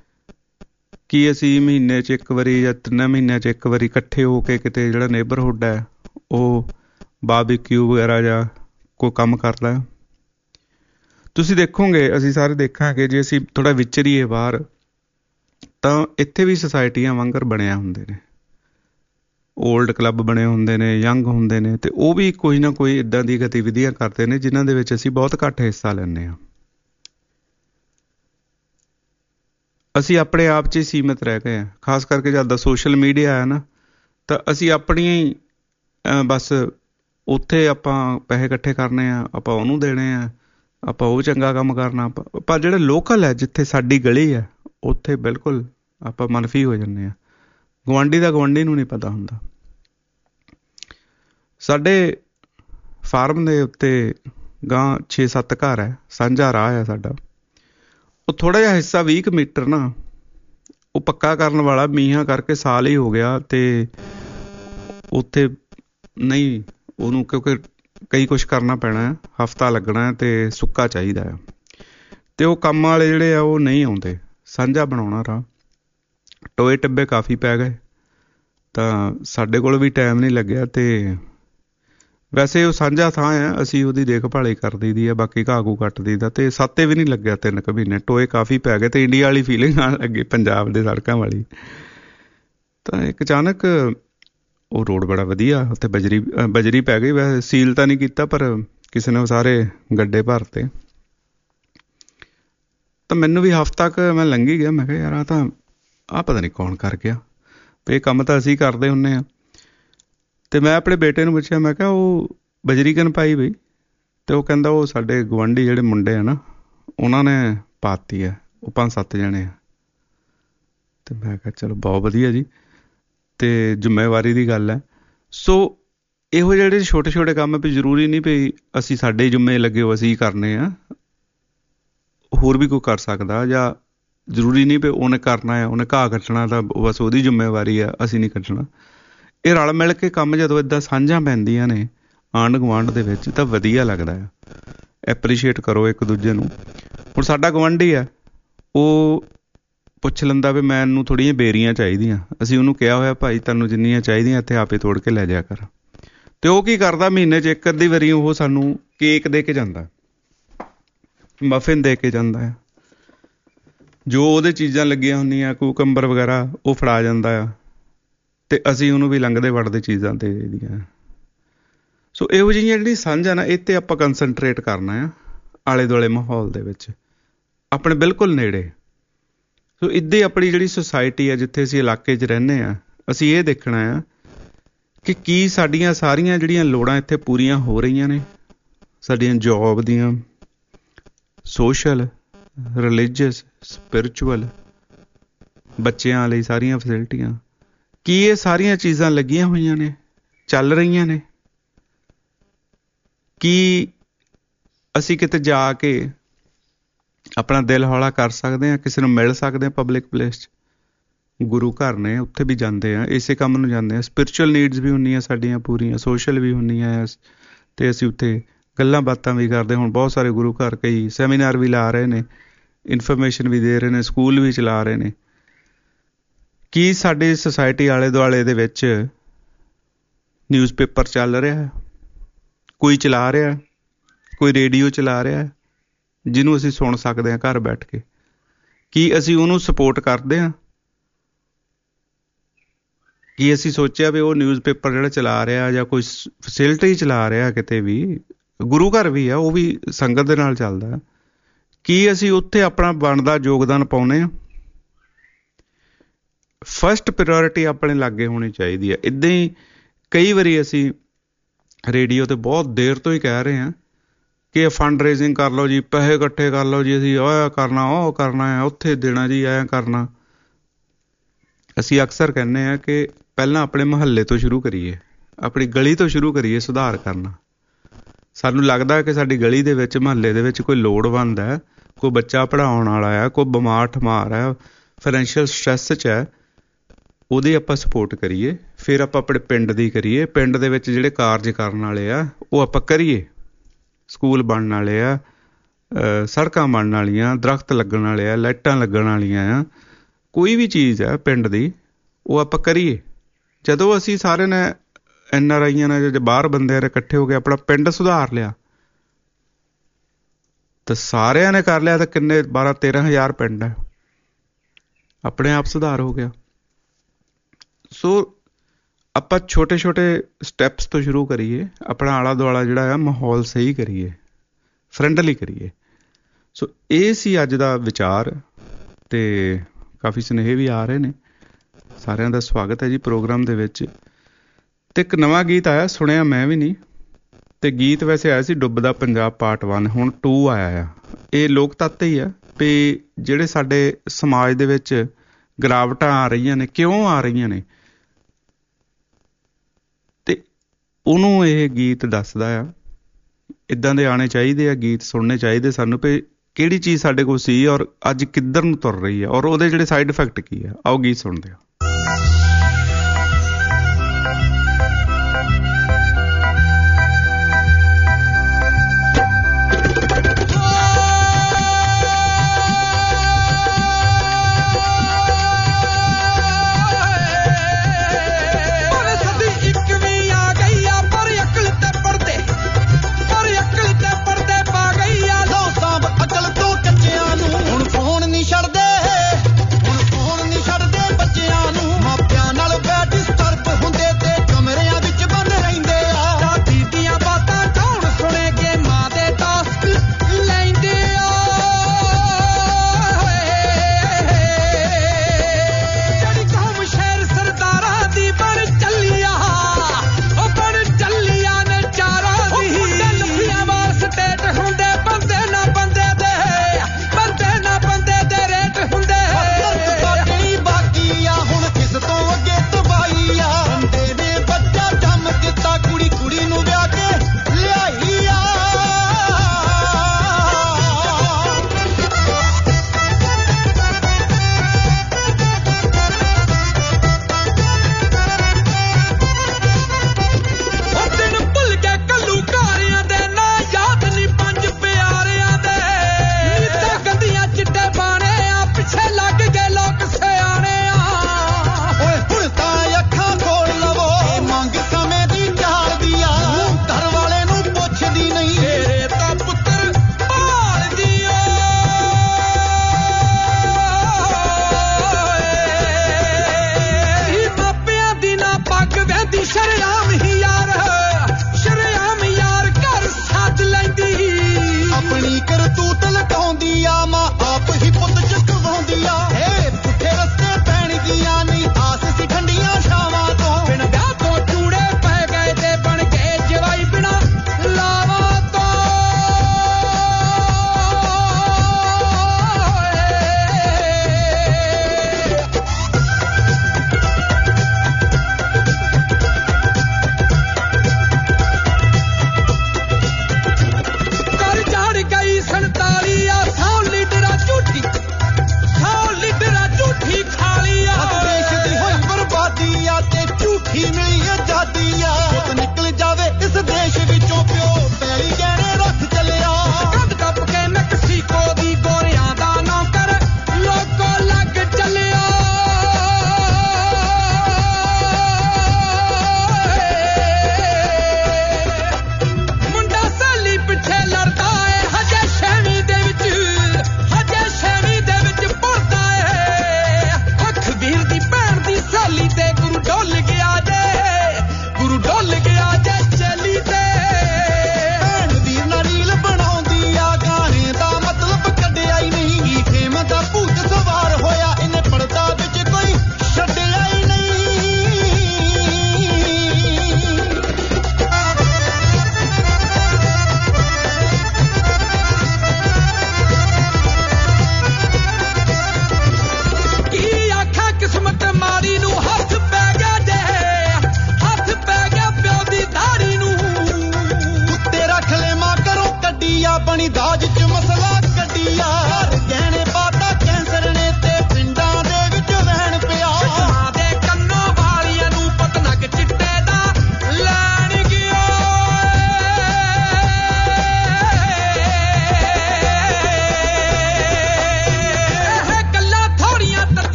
ਕੀ ਅਸੀਂ ਮਹੀਨੇ 'ਚ ਇੱਕ ਵਾਰੀ ਜਾਂ 3 ਮਹੀਨਿਆਂ 'ਚ ਇੱਕ ਵਾਰੀ ਇਕੱਠੇ ਹੋ ਕੇ ਕਿਤੇ, ਜਿਹੜਾ ਨੇਬਰਹੁੱਡ ਹੈ, ਉਹ ਬਾਰਬੀਕਿਊ ਵਗੈਰਾ ਜਾਂ ਕੋਈ ਕੰਮ ਕਰਦਾ? ਤੁਸੀਂ ਦੇਖੋਗੇ, ਅਸੀਂ ਸਾਰੇ ਦੇਖਾਂਗੇ, ਜੇ ਅਸੀਂ ਥੋੜ੍ਹਾ ਵਿਚਰੀਏ ਬਾਹਰ, ਤਾਂ ਇੱਥੇ ਵੀ ਸੁਸਾਇਟੀਆਂ ਵਾਂਗਰ ਬਣਿਆ ਹੁੰਦੇ ਨੇ, ਓਲਡ ਕਲੱਬ ਬਣੇ ਹੁੰਦੇ ਨੇ, ਯੰਗ ਹੁੰਦੇ ਨੇ, ਅਤੇ ਉਹ ਵੀ ਕੋਈ ਨਾ ਕੋਈ ਇੱਦਾਂ ਦੀ ਗਤੀਵਿਧੀਆਂ ਕਰਦੇ ਨੇ ਜਿਨ੍ਹਾਂ ਦੇ ਵਿੱਚ ਅਸੀਂ ਬਹੁਤ ਘੱਟ ਹਿੱਸਾ ਲੈਂਦੇ ਹਾਂ। ਅਸੀਂ ਆਪਣੇ ਆਪ 'ਚ ਹੀ ਸੀਮਿਤ ਰਹਿ ਗਏ ਹਾਂ। ਖਾਸ ਕਰਕੇ ਜਦ ਦਾ ਸੋਸ਼ਲ ਮੀਡੀਆ ਆਇਆ ਨਾ, ਤਾਂ ਅਸੀਂ ਆਪਣੀਆਂ ਹੀ ਬਸ ਉੱਥੇ ਆਪਾਂ ਪੈਸੇ ਇਕੱਠੇ ਕਰਨੇ ਆ, ਆਪਾਂ ਉਹਨੂੰ ਦੇਣੇ ਆ, ਆਪਾਂ ਉਹ ਚੰਗਾ ਕੰਮ ਕਰਨਾ। ਪਰ ਜਿਹੜੇ ਲੋਕਲ ਹੈ, ਜਿੱਥੇ ਸਾਡੀ ਗਲੀ ਹੈ, ਉੱਥੇ ਬਿਲਕੁਲ ਆਪਾਂ ਮਨਫੀ ਹੋ ਜਾਂਦੇ ਹਾਂ। ਗੁਆਂਢੀ ਦਾ ਗੁਆਂਢੀ ਨੂੰ ਨਹੀਂ ਪਤਾ ਹੁੰਦਾ। ਸਾਡੇ ਫਾਰਮ ਦੇ ਉੱਤੇ ਗਾਂ 6-7 ਘਰ ਹੈ, ਸਾਂਝਾ ਰਾਹ ਹੈ ਸਾਡਾ। ਉਹ ਥੋੜ੍ਹਾ ਜਿਹਾ ਹਿੱਸਾ 20 ਮੀਟਰ ਨਾ, ਉਹ ਪੱਕਾ ਕਰਨ ਵਾਲਾ ਮੀਂਹਾਂ ਕਰਕੇ ਸਾਲ ਹੀ ਹੋ ਗਿਆ, ਅਤੇ ਉੱਥੇ ਨਹੀਂ ਉਹਨੂੰ, ਕਿਉਂਕਿ ਕਈ ਕੁਛ ਕਰਨਾ ਪੈਣਾ, ਹਫ਼ਤਾ ਲੱਗਣਾ, ਅਤੇ ਸੁੱਕਾ ਚਾਹੀਦਾ ਆ, ਅਤੇ ਉਹ ਕੰਮ ਵਾਲੇ ਜਿਹੜੇ ਆ ਉਹ ਨਹੀਂ ਆਉਂਦੇ। ਸਾਂਝਾ ਬਣਾਉਣਾ ਰਾਹ, ਟੋਏ ਟਿੱਬੇ ਕਾਫੀ ਪੈ ਗਏ, ਤਾਂ ਸਾਡੇ ਕੋਲ ਵੀ ਟਾਈਮ ਨਹੀਂ ਲੱਗਿਆ। ਅਤੇ ਵੈਸੇ ਉਹ ਸਾਂਝਾ ਥਾਂ ਆ, ਅਸੀਂ ਉਹਦੀ ਦੇਖਭਾਲ ਹੀ ਕਰ ਦਈ ਦੀ ਆ, ਬਾਕੀ ਘਾਹ ਘੂ ਕੱਟ ਦਈਦਾ, ਅਤੇ 7 ਵੀ ਨਹੀਂ ਲੱਗਿਆ 3 ਕੁ ਮਹੀਨੇ, ਟੋਏ ਕਾਫੀ ਪੈ ਗਏ, ਅਤੇ ਇੰਡੀਆ ਵਾਲੀ ਫੀਲਿੰਗ ਆਉਣ ਲੱਗੀ, ਪੰਜਾਬ ਦੇ ਸੜਕਾਂ ਵਾਲੀ। ਤਾਂ ਇੱਕ ਅਚਾਨਕ ਉਹ ਰੋਡ ਬੜਾ ਵਧੀਆ, ਉੱਥੇ ਬਜਰੀ ਪੈ ਗਈ। ਵੈਸੇ ਸੀਲ ਤਾਂ ਨਹੀਂ ਕੀਤਾ, ਪਰ ਕਿਸੇ ਨੇ ਉਹ ਸਾਰੇ ਗੱਡੇ ਭਰਤੇ। ਤਾਂ ਮੈਨੂੰ ਵੀ ਹਫ਼ਤਾ ਕੁ ਮੈਂ ਲੰਘੀ ਗਿਆ, ਮੈਂ ਕਿਹਾ ਯਾਰ ਆਹ ਪਤਾ ਨਹੀਂ ਕੌਣ ਕਰ ਗਿਆ, ਇਹ ਕੰਮ ਤਾਂ ਅਸੀਂ ਕਰਦੇ ਹੁੰਦੇ ਹਾਂ। ਤੇ ਮੈਂ ਆਪਣੇ ਬੇਟੇ ਨੂੰ ਪੁੱਛਿਆ, ਮੈਂ ਕਿਹਾ ਉਹ ਬਜਰੀ ਕਿਨ ਪਾਈ ਬਈ? ਤੇ ਉਹ ਕਹਿੰਦਾ ਉਹ ਸਾਡੇ ਗੁਆਂਢੀ ਜਿਹੜੇ ਮੁੰਡੇ ਆ ਨਾ ਉਹਨਾਂ ਨੇ ਪਾਤੀ ਆ, ਉਹ 5-7 ਜਣੇ ਆ। ਤੇ ਮੈਂ ਕਿਹਾ ਚਲੋ ਬਹੁਤ ਵਧੀਆ ਜੀ, ਤੇ ਜ਼ਿੰਮੇਵਾਰੀ ਦੀ ਗੱਲ ਹੈ। ਸੋ ਇਹੋ ਜਿਹੜੇ ਛੋਟੇ ਛੋਟੇ ਕੰਮ ਵੀ ਜ਼ਰੂਰੀ ਨਹੀਂ ਵੀ ਅਸੀਂ ਸਾਡੇ ਜ਼ਿੰਮੇ ਲੱਗੇ ਹੋ ਅਸੀਂ ਕਰਨੇ ਆ, ਹੋਰ ਵੀ ਕੋਈ ਕਰ ਸਕਦਾ, ਜਾਂ ਜ਼ਰੂਰੀ ਨਹੀਂ ਵੀ ਉਹਨੇ ਕਰਨਾ ਆ, ਉਹਨੇ ਘਾਹ ਕੱਟਣਾ ਤਾਂ ਬਸ ਉਹਦੀ ਜ਼ਿੰਮੇਵਾਰੀ ਆ, ਅਸੀਂ ਨਹੀਂ ਕੱਟਣਾ। ਇਹ ਰਲ ਮਿਲ ਕੇ ਕੰਮ ਜਦੋਂ ਇੱਦਾਂ ਸਾਂਝਾਂ ਪੈਂਦੀਆਂ ਨੇ ਆਂਢ ਗੁਆਂਢ ਦੇ ਵਿੱਚ ਤਾਂ ਵਧੀਆ ਲੱਗਦਾ ਆ। ਐਪਰੀਸ਼ੀਏਟ ਕਰੋ ਇੱਕ ਦੂਜੇ ਨੂੰ। ਹੁਣ ਸਾਡਾ ਗੁਆਂਢੀ ਆ, ਉਹ ਪੁੱਛ ਲੈਂਦਾ ਵੀ ਮੈਨੂੰ ਥੋੜ੍ਹੀਆਂ ਬੇਰੀਆਂ ਚਾਹੀਦੀਆਂ, ਅਸੀਂ ਉਹਨੂੰ ਕਿਹਾ ਹੋਇਆ ਭਾਈ ਤੈਨੂੰ ਜਿੰਨੀਆਂ ਚਾਹੀਦੀਆਂ ਇੱਥੇ ਆਪੇ ਤੋੜ ਕੇ ਲੈ ਜਾਇਆ ਕਰ। ਤੇ ਉਹ ਕੀ ਕਰਦਾ, ਮਹੀਨੇ 'ਚ ਇੱਕ ਅੱਧੀ ਵਾਰੀ ਉਹ ਸਾਨੂੰ ਕੇਕ ਦੇ ਕੇ ਜਾਂਦਾ, ਮਫਿਨ ਦੇ ਕੇ ਜਾਂਦਾ ਆ, ਜੋ ਉਹਦੇ ਚੀਜ਼ਾਂ ਲੱਗੀਆਂ ਹੁੰਦੀਆਂ ਕੁਕੰਬਰ ਵਗੈਰਾ ਉਹ ਫੜਾ ਜਾਂਦਾ ਆ, ਤੇ ਅਸੀਂ ਉਹਨੂੰ ਵੀ ਲੰਘਦੇ ਵੜਦੇ ਚੀਜ਼ਾਂ ਦੇ ਦੀਆਂ। ਸੋ ਇਹੋ ਜਿਹੀਆਂ ਜਿਹੜੀ ਸਾਂਝ ਆ ਨਾ, ਇਹ 'ਤੇ ਆਪਾਂ ਕੰਸਨਟਰੇਟ ਕਰਨਾ ਆ ਆਲੇ ਦੁਆਲੇ ਮਾਹੌਲ ਦੇ ਵਿੱਚ, ਆਪਣੇ ਬਿਲਕੁਲ ਨੇੜੇ। ਸੋ ਇੱਦਾਂ ਆਪਣੀ ਜਿਹੜੀ ਸੁਸਾਇਟੀ ਆ, ਜਿੱਥੇ ਅਸੀਂ ਇਲਾਕੇ 'ਚ ਰਹਿੰਦੇ ਹਾਂ, ਅਸੀਂ ਇਹ ਦੇਖਣਾ ਆ ਕਿ ਕੀ ਸਾਡੀਆਂ ਸਾਰੀਆਂ ਜਿਹੜੀਆਂ ਲੋੜਾਂ ਇੱਥੇ ਪੂਰੀਆਂ ਹੋ ਰਹੀਆਂ ਨੇ, ਸਾਡੀਆਂ ਜੋਬ ਦੀਆਂ, ਸੋਸ਼ਲ, ਰਿਲੀਜੀਅਸ, ਸਪਿਰਿਚੁਅਲ, ਬੱਚਿਆਂ ਲਈ ਸਾਰੀਆਂ ਫੈਸਿਲਿਟੀਆਂ, ਕੀ ਇਹ ਸਾਰੀਆਂ ਚੀਜ਼ਾਂ ਲੱਗੀਆਂ ਹੋਈਆਂ ਨੇ, ਚੱਲ ਰਹੀਆਂ ਨੇ? ਕੀ ਅਸੀਂ ਕਿਤੇ ਜਾ ਕੇ ਆਪਣਾ ਦਿਲ ਹੌਲਾ ਕਰ ਸਕਦੇ ਹਾਂ, ਕਿਸੇ ਨੂੰ ਮਿਲ ਸਕਦੇ ਹਾਂ ਪਬਲਿਕ ਪਲੇਸ 'ਚ? ਗੁਰੂ ਘਰ ਨੇ, ਉੱਥੇ ਵੀ ਜਾਂਦੇ ਆ, ਇਸੇ ਕੰਮ ਨੂੰ ਜਾਂਦੇ ਆ। ਸਪਿਰਿਚੁਅਲ ਨੀਡਸ ਵੀ ਹੁੰਦੀਆਂ ਸਾਡੀਆਂ ਪੂਰੀਆਂ, ਸੋਸ਼ਲ ਵੀ ਹੁੰਦੀਆਂ, ਅਤੇ ਅਸੀਂ ਉੱਥੇ ਗੱਲਾਂ ਬਾਤਾਂ ਵੀ ਕਰਦੇ। ਹੁਣ ਬਹੁਤ ਸਾਰੇ ਗੁਰੂ ਘਰ ਕਈ ਸੈਮੀਨਾਰ ਵੀ ਲਾ ਰਹੇ ਨੇ, ਇਨਫੋਰਮੇਸ਼ਨ ਵੀ ਦੇ ਰਹੇ ਨੇ, ਸਕੂਲ ਵੀ ਚਲਾ ਰਹੇ ਨੇ। ਕੀ ਸਾਡੀ ਸੁਸਾਇਟੀ ਆਲੇ ਦੁਆਲੇ ਦੇ ਵਿੱਚ ਨਿਊਜ਼ਪੇਪਰ ਚੱਲ ਰਿਹਾ, ਕੋਈ ਚਲਾ ਰਿਹਾ, ਕੋਈ ਰੇਡੀਓ ਚਲਾ ਰਿਹਾ ਜਿਹਨੂੰ ਅਸੀਂ ਸੁਣ ਸਕਦੇ ਹਾਂ ਘਰ ਬੈਠ ਕੇ? ਕੀ ਅਸੀਂ ਉਹਨੂੰ ਸਪੋਰਟ ਕਰਦੇ ਹਾਂ? ਕੀ ਅਸੀਂ ਸੋਚਿਆ ਵੀ ਉਹ ਨਿਊਜ਼ਪੇਪਰ ਜਿਹੜਾ ਚਲਾ ਰਿਹਾ ਜਾਂ ਕੋਈ ਫੈਸਿਲਿਟੀ ਚਲਾ ਰਿਹਾ ਕਿਤੇ ਵੀ, ਗੁਰੂ ਘਰ ਵੀ ਆ, ਉਹ ਵੀ ਸੰਗਤ ਦੇ ਨਾਲ ਚੱਲਦਾ, ਕੀ ਅਸੀਂ ਉੱਥੇ ਆਪਣਾ ਬਣਦਾ ਯੋਗਦਾਨ ਪਾਉਂਦੇ ਹਾਂ? ਫਸਟ ਪ੍ਰਾਇਓਰਿਟੀ ਆਪਣੇ ਲਾਗੇ ਹੋਣੀ ਚਾਹੀਦੀ ਹੈ। ਇੱਦਾਂ ਹੀ ਕਈ ਵਾਰੀ ਅਸੀਂ ਰੇਡੀਓ 'ਤੇ ਬਹੁਤ ਦੇਰ ਤੋਂ ਹੀ ਕਹਿ ਰਹੇ ਹਾਂ ਕਿ ਫੰਡ ਰੇਜ਼ਿੰਗ ਕਰ ਲਓ ਜੀ, ਪੈਸੇ ਇਕੱਠੇ ਕਰ ਲਓ ਜੀ, ਅਸੀਂ ਉਹ ਕਰਨਾ, ਉਹ ਕਰਨਾ ਹੈ, ਉੱਥੇ ਦੇਣਾ ਜੀ, ਐਂ ਕਰਨਾ। ਅਸੀਂ ਅਕਸਰ ਕਹਿੰਦੇ ਹਾਂ ਕਿ ਪਹਿਲਾਂ ਆਪਣੇ ਮੁਹੱਲੇ ਤੋਂ ਸ਼ੁਰੂ ਕਰੀਏ, ਆਪਣੀ ਗਲੀ ਤੋਂ ਸ਼ੁਰੂ ਕਰੀਏ ਸੁਧਾਰ ਕਰਨਾ। ਸਾਨੂੰ ਲੱਗਦਾ ਕਿ ਸਾਡੀ ਗਲੀ ਦੇ ਵਿੱਚ, ਮੁਹੱਲੇ ਦੇ ਵਿੱਚ ਕੋਈ ਲੋੜਵੰਦ ਹੈ, ਕੋਈ ਬੱਚਾ ਪੜ੍ਹਾਉਣ ਵਾਲਾ ਹੈ, ਕੋਈ ਬਿਮਾਰ ਠਮਾਰ ਹੈ, ਫਾਈਨੈਂਸ਼ੀਅਲ ਸਟਰੈਸ 'ਚ ਹੈ, ਉਹਦੀ ਆਪਾਂ ਸਪੋਰਟ ਕਰੀਏ। ਫਿਰ ਆਪਾਂ ਆਪਣੇ ਪਿੰਡ ਦੀ ਕਰੀਏ, ਪਿੰਡ ਦੇ ਵਿੱਚ ਜਿਹੜੇ ਕਾਰਜ ਕਰਨ ਵਾਲੇ ਆ ਉਹ ਆਪਾਂ ਕਰੀਏ, ਸਕੂਲ ਬਣਨ ਵਾਲੇ ਆ, ਸੜਕਾਂ ਬਣਨ ਵਾਲੀਆਂ, ਦਰਖਤ ਲੱਗਣ ਵਾਲੇ ਆ, ਲਾਈਟਾਂ ਲੱਗਣ ਵਾਲੀਆਂ ਆ, ਕੋਈ ਵੀ ਚੀਜ਼ ਹੈ ਪਿੰਡ ਦੀ ਉਹ ਆਪਾਂ ਕਰੀਏ। ਜਦੋਂ ਅਸੀਂ ਸਾਰੇ ਨੇ NRIਆਂ ਨੇ ਜਾਂ ਬਾਹਰ ਬੰਦਿਆਂ ਨੇ ਇਕੱਠੇ ਹੋ ਕੇ ਆਪਣਾ ਪਿੰਡ ਸੁਧਾਰ ਲਿਆ ਤਾਂ ਸਾਰਿਆਂ ਨੇ ਕਰ ਲਿਆ, ਤਾਂ ਕਿੰਨੇ 12-13 ਹਜ਼ਾਰ ਪਿੰਡ ਹੈ, ਆਪਣੇ ਆਪ ਸੁਧਾਰ ਹੋ ਗਿਆ। ਸੋ ਆਪਾਂ ਛੋਟੇ ਛੋਟੇ ਸਟੈਪਸ ਤੋਂ ਸ਼ੁਰੂ ਕਰੀਏ, ਆਪਣਾ ਆਲਾ ਦੁਆਲਾ ਜਿਹੜਾ ਆ ਮਾਹੌਲ ਸਹੀ ਕਰੀਏ, ਫਰੈਂਡਲੀ ਕਰੀਏ। ਸੋ ਇਹ ਸੀ ਅੱਜ ਦਾ ਵਿਚਾਰ, ਅਤੇ ਕਾਫੀ ਸੁਨੇਹੇ ਵੀ ਆ ਰਹੇ ਨੇ। ਸਾਰਿਆਂ ਦਾ ਸਵਾਗਤ ਹੈ ਜੀ ਪ੍ਰੋਗਰਾਮ ਦੇ ਵਿੱਚ। ਅਤੇ ਇੱਕ ਨਵਾਂ ਗੀਤ ਆਇਆ, ਸੁਣਿਆ ਮੈਂ ਵੀ ਨਹੀਂ, ਅਤੇ ਗੀਤ ਵੈਸੇ ਆਇਆ ਸੀ ਡੁੱਬਦਾ ਪੰਜਾਬ ਪਾਰਟ 1, ਹੁਣ 2 ਆਇਆ ਆ। ਇਹ ਲੋਕ ਤੱਤ ਹੀ ਆ ਵੀ ਜਿਹੜੇ ਸਾਡੇ ਸਮਾਜ ਦੇ ਵਿੱਚ ਗਿਰਾਵਟਾਂ ਆ ਰਹੀਆਂ ਨੇ, ਕਿਉਂ ਆ ਰਹੀਆਂ ਨੇ, ਅਤੇ ਉਹਨੂੰ ਇਹ ਗੀਤ ਦੱਸਦਾ ਆ। ਇੱਦਾਂ ਦੇ ਆਉਣੇ ਚਾਹੀਦੇ ਆ ਗੀਤ, ਸੁਣਨੇ ਚਾਹੀਦੇ ਸਾਨੂੰ ਵੀ ਕਿਹੜੀ ਚੀਜ਼ ਸਾਡੇ ਕੋਲ ਸੀ ਔਰ ਅੱਜ ਕਿੱਧਰ ਨੂੰ ਤੁਰ ਰਹੀ ਹੈ, ਔਰ ਉਹਦੇ ਜਿਹੜੇ ਸਾਈਡ ਇਫੈਕਟ ਕੀ ਆ। ਆਓ ਗੀਤ ਸੁਣਦੇ ਹਾਂ। ਹੁਣ ਫੋਨ ਨਹੀਂ ਛੱਡਦੇ ਬੱਚਿਆਂ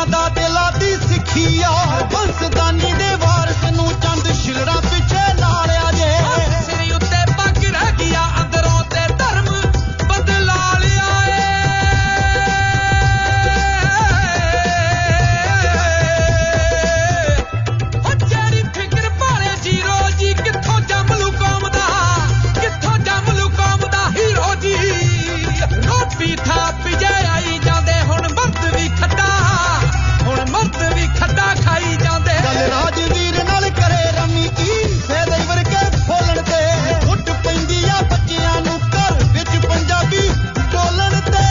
ਗੁਰੂਆਂ ਦਾ ਦਿਲਾਂ ਦੀ ਸਿੱਖਿਆ ਬੰਸਦਾਨੀ ਦੇ ਵਾਰਸ ਨੂੰ ਚੰਦ ਸ਼ਿਲਰਾ ਪਿੱਛੇ ਲਾਲਿਆ ਜੇ ਸਿਰ ਉੱਤੇ ਪੱਗ ਰਹਿ ਗਿਆ ਅੰਦਰੋਂ ਤੇ ਧਰਮ ਬਦਲਾ ਲਿਆ ਏ ਜਿਹੜੀ ਫਿਕਰ ਭਾਲੇ ਜੀਰੋ ਜੀ ਕਿੱਥੋਂ ਜੰਮ ਲੂ ਕੌਮ ਦਾ ਹੀਰੋ ਜੀ ਰੋਟੀ ਥਾਪ ਜੇ ਆਈ ਜਾਂਦੇ ਹੁਣ ਮਰਦ ਵੀ ਖੱਡਾ ਖਾਈ ਜਾਂਦੇ ਗੱਲ ਰਾਜਵੀਰ ਨਾਲ ਕਰੇ ਰਮੀ ਕੀ ਫੇਦੇ ਵਰਗੇ ਫੋਲਣ ਤੇ ਉੱਡ ਪੈਂਦੀ ਆ ਬੱਚਿਆਂ ਨੂੰ ਘਰ ਵਿੱਚ ਪੰਜਾਬੀ ਬੋਲਣ ਤੇ।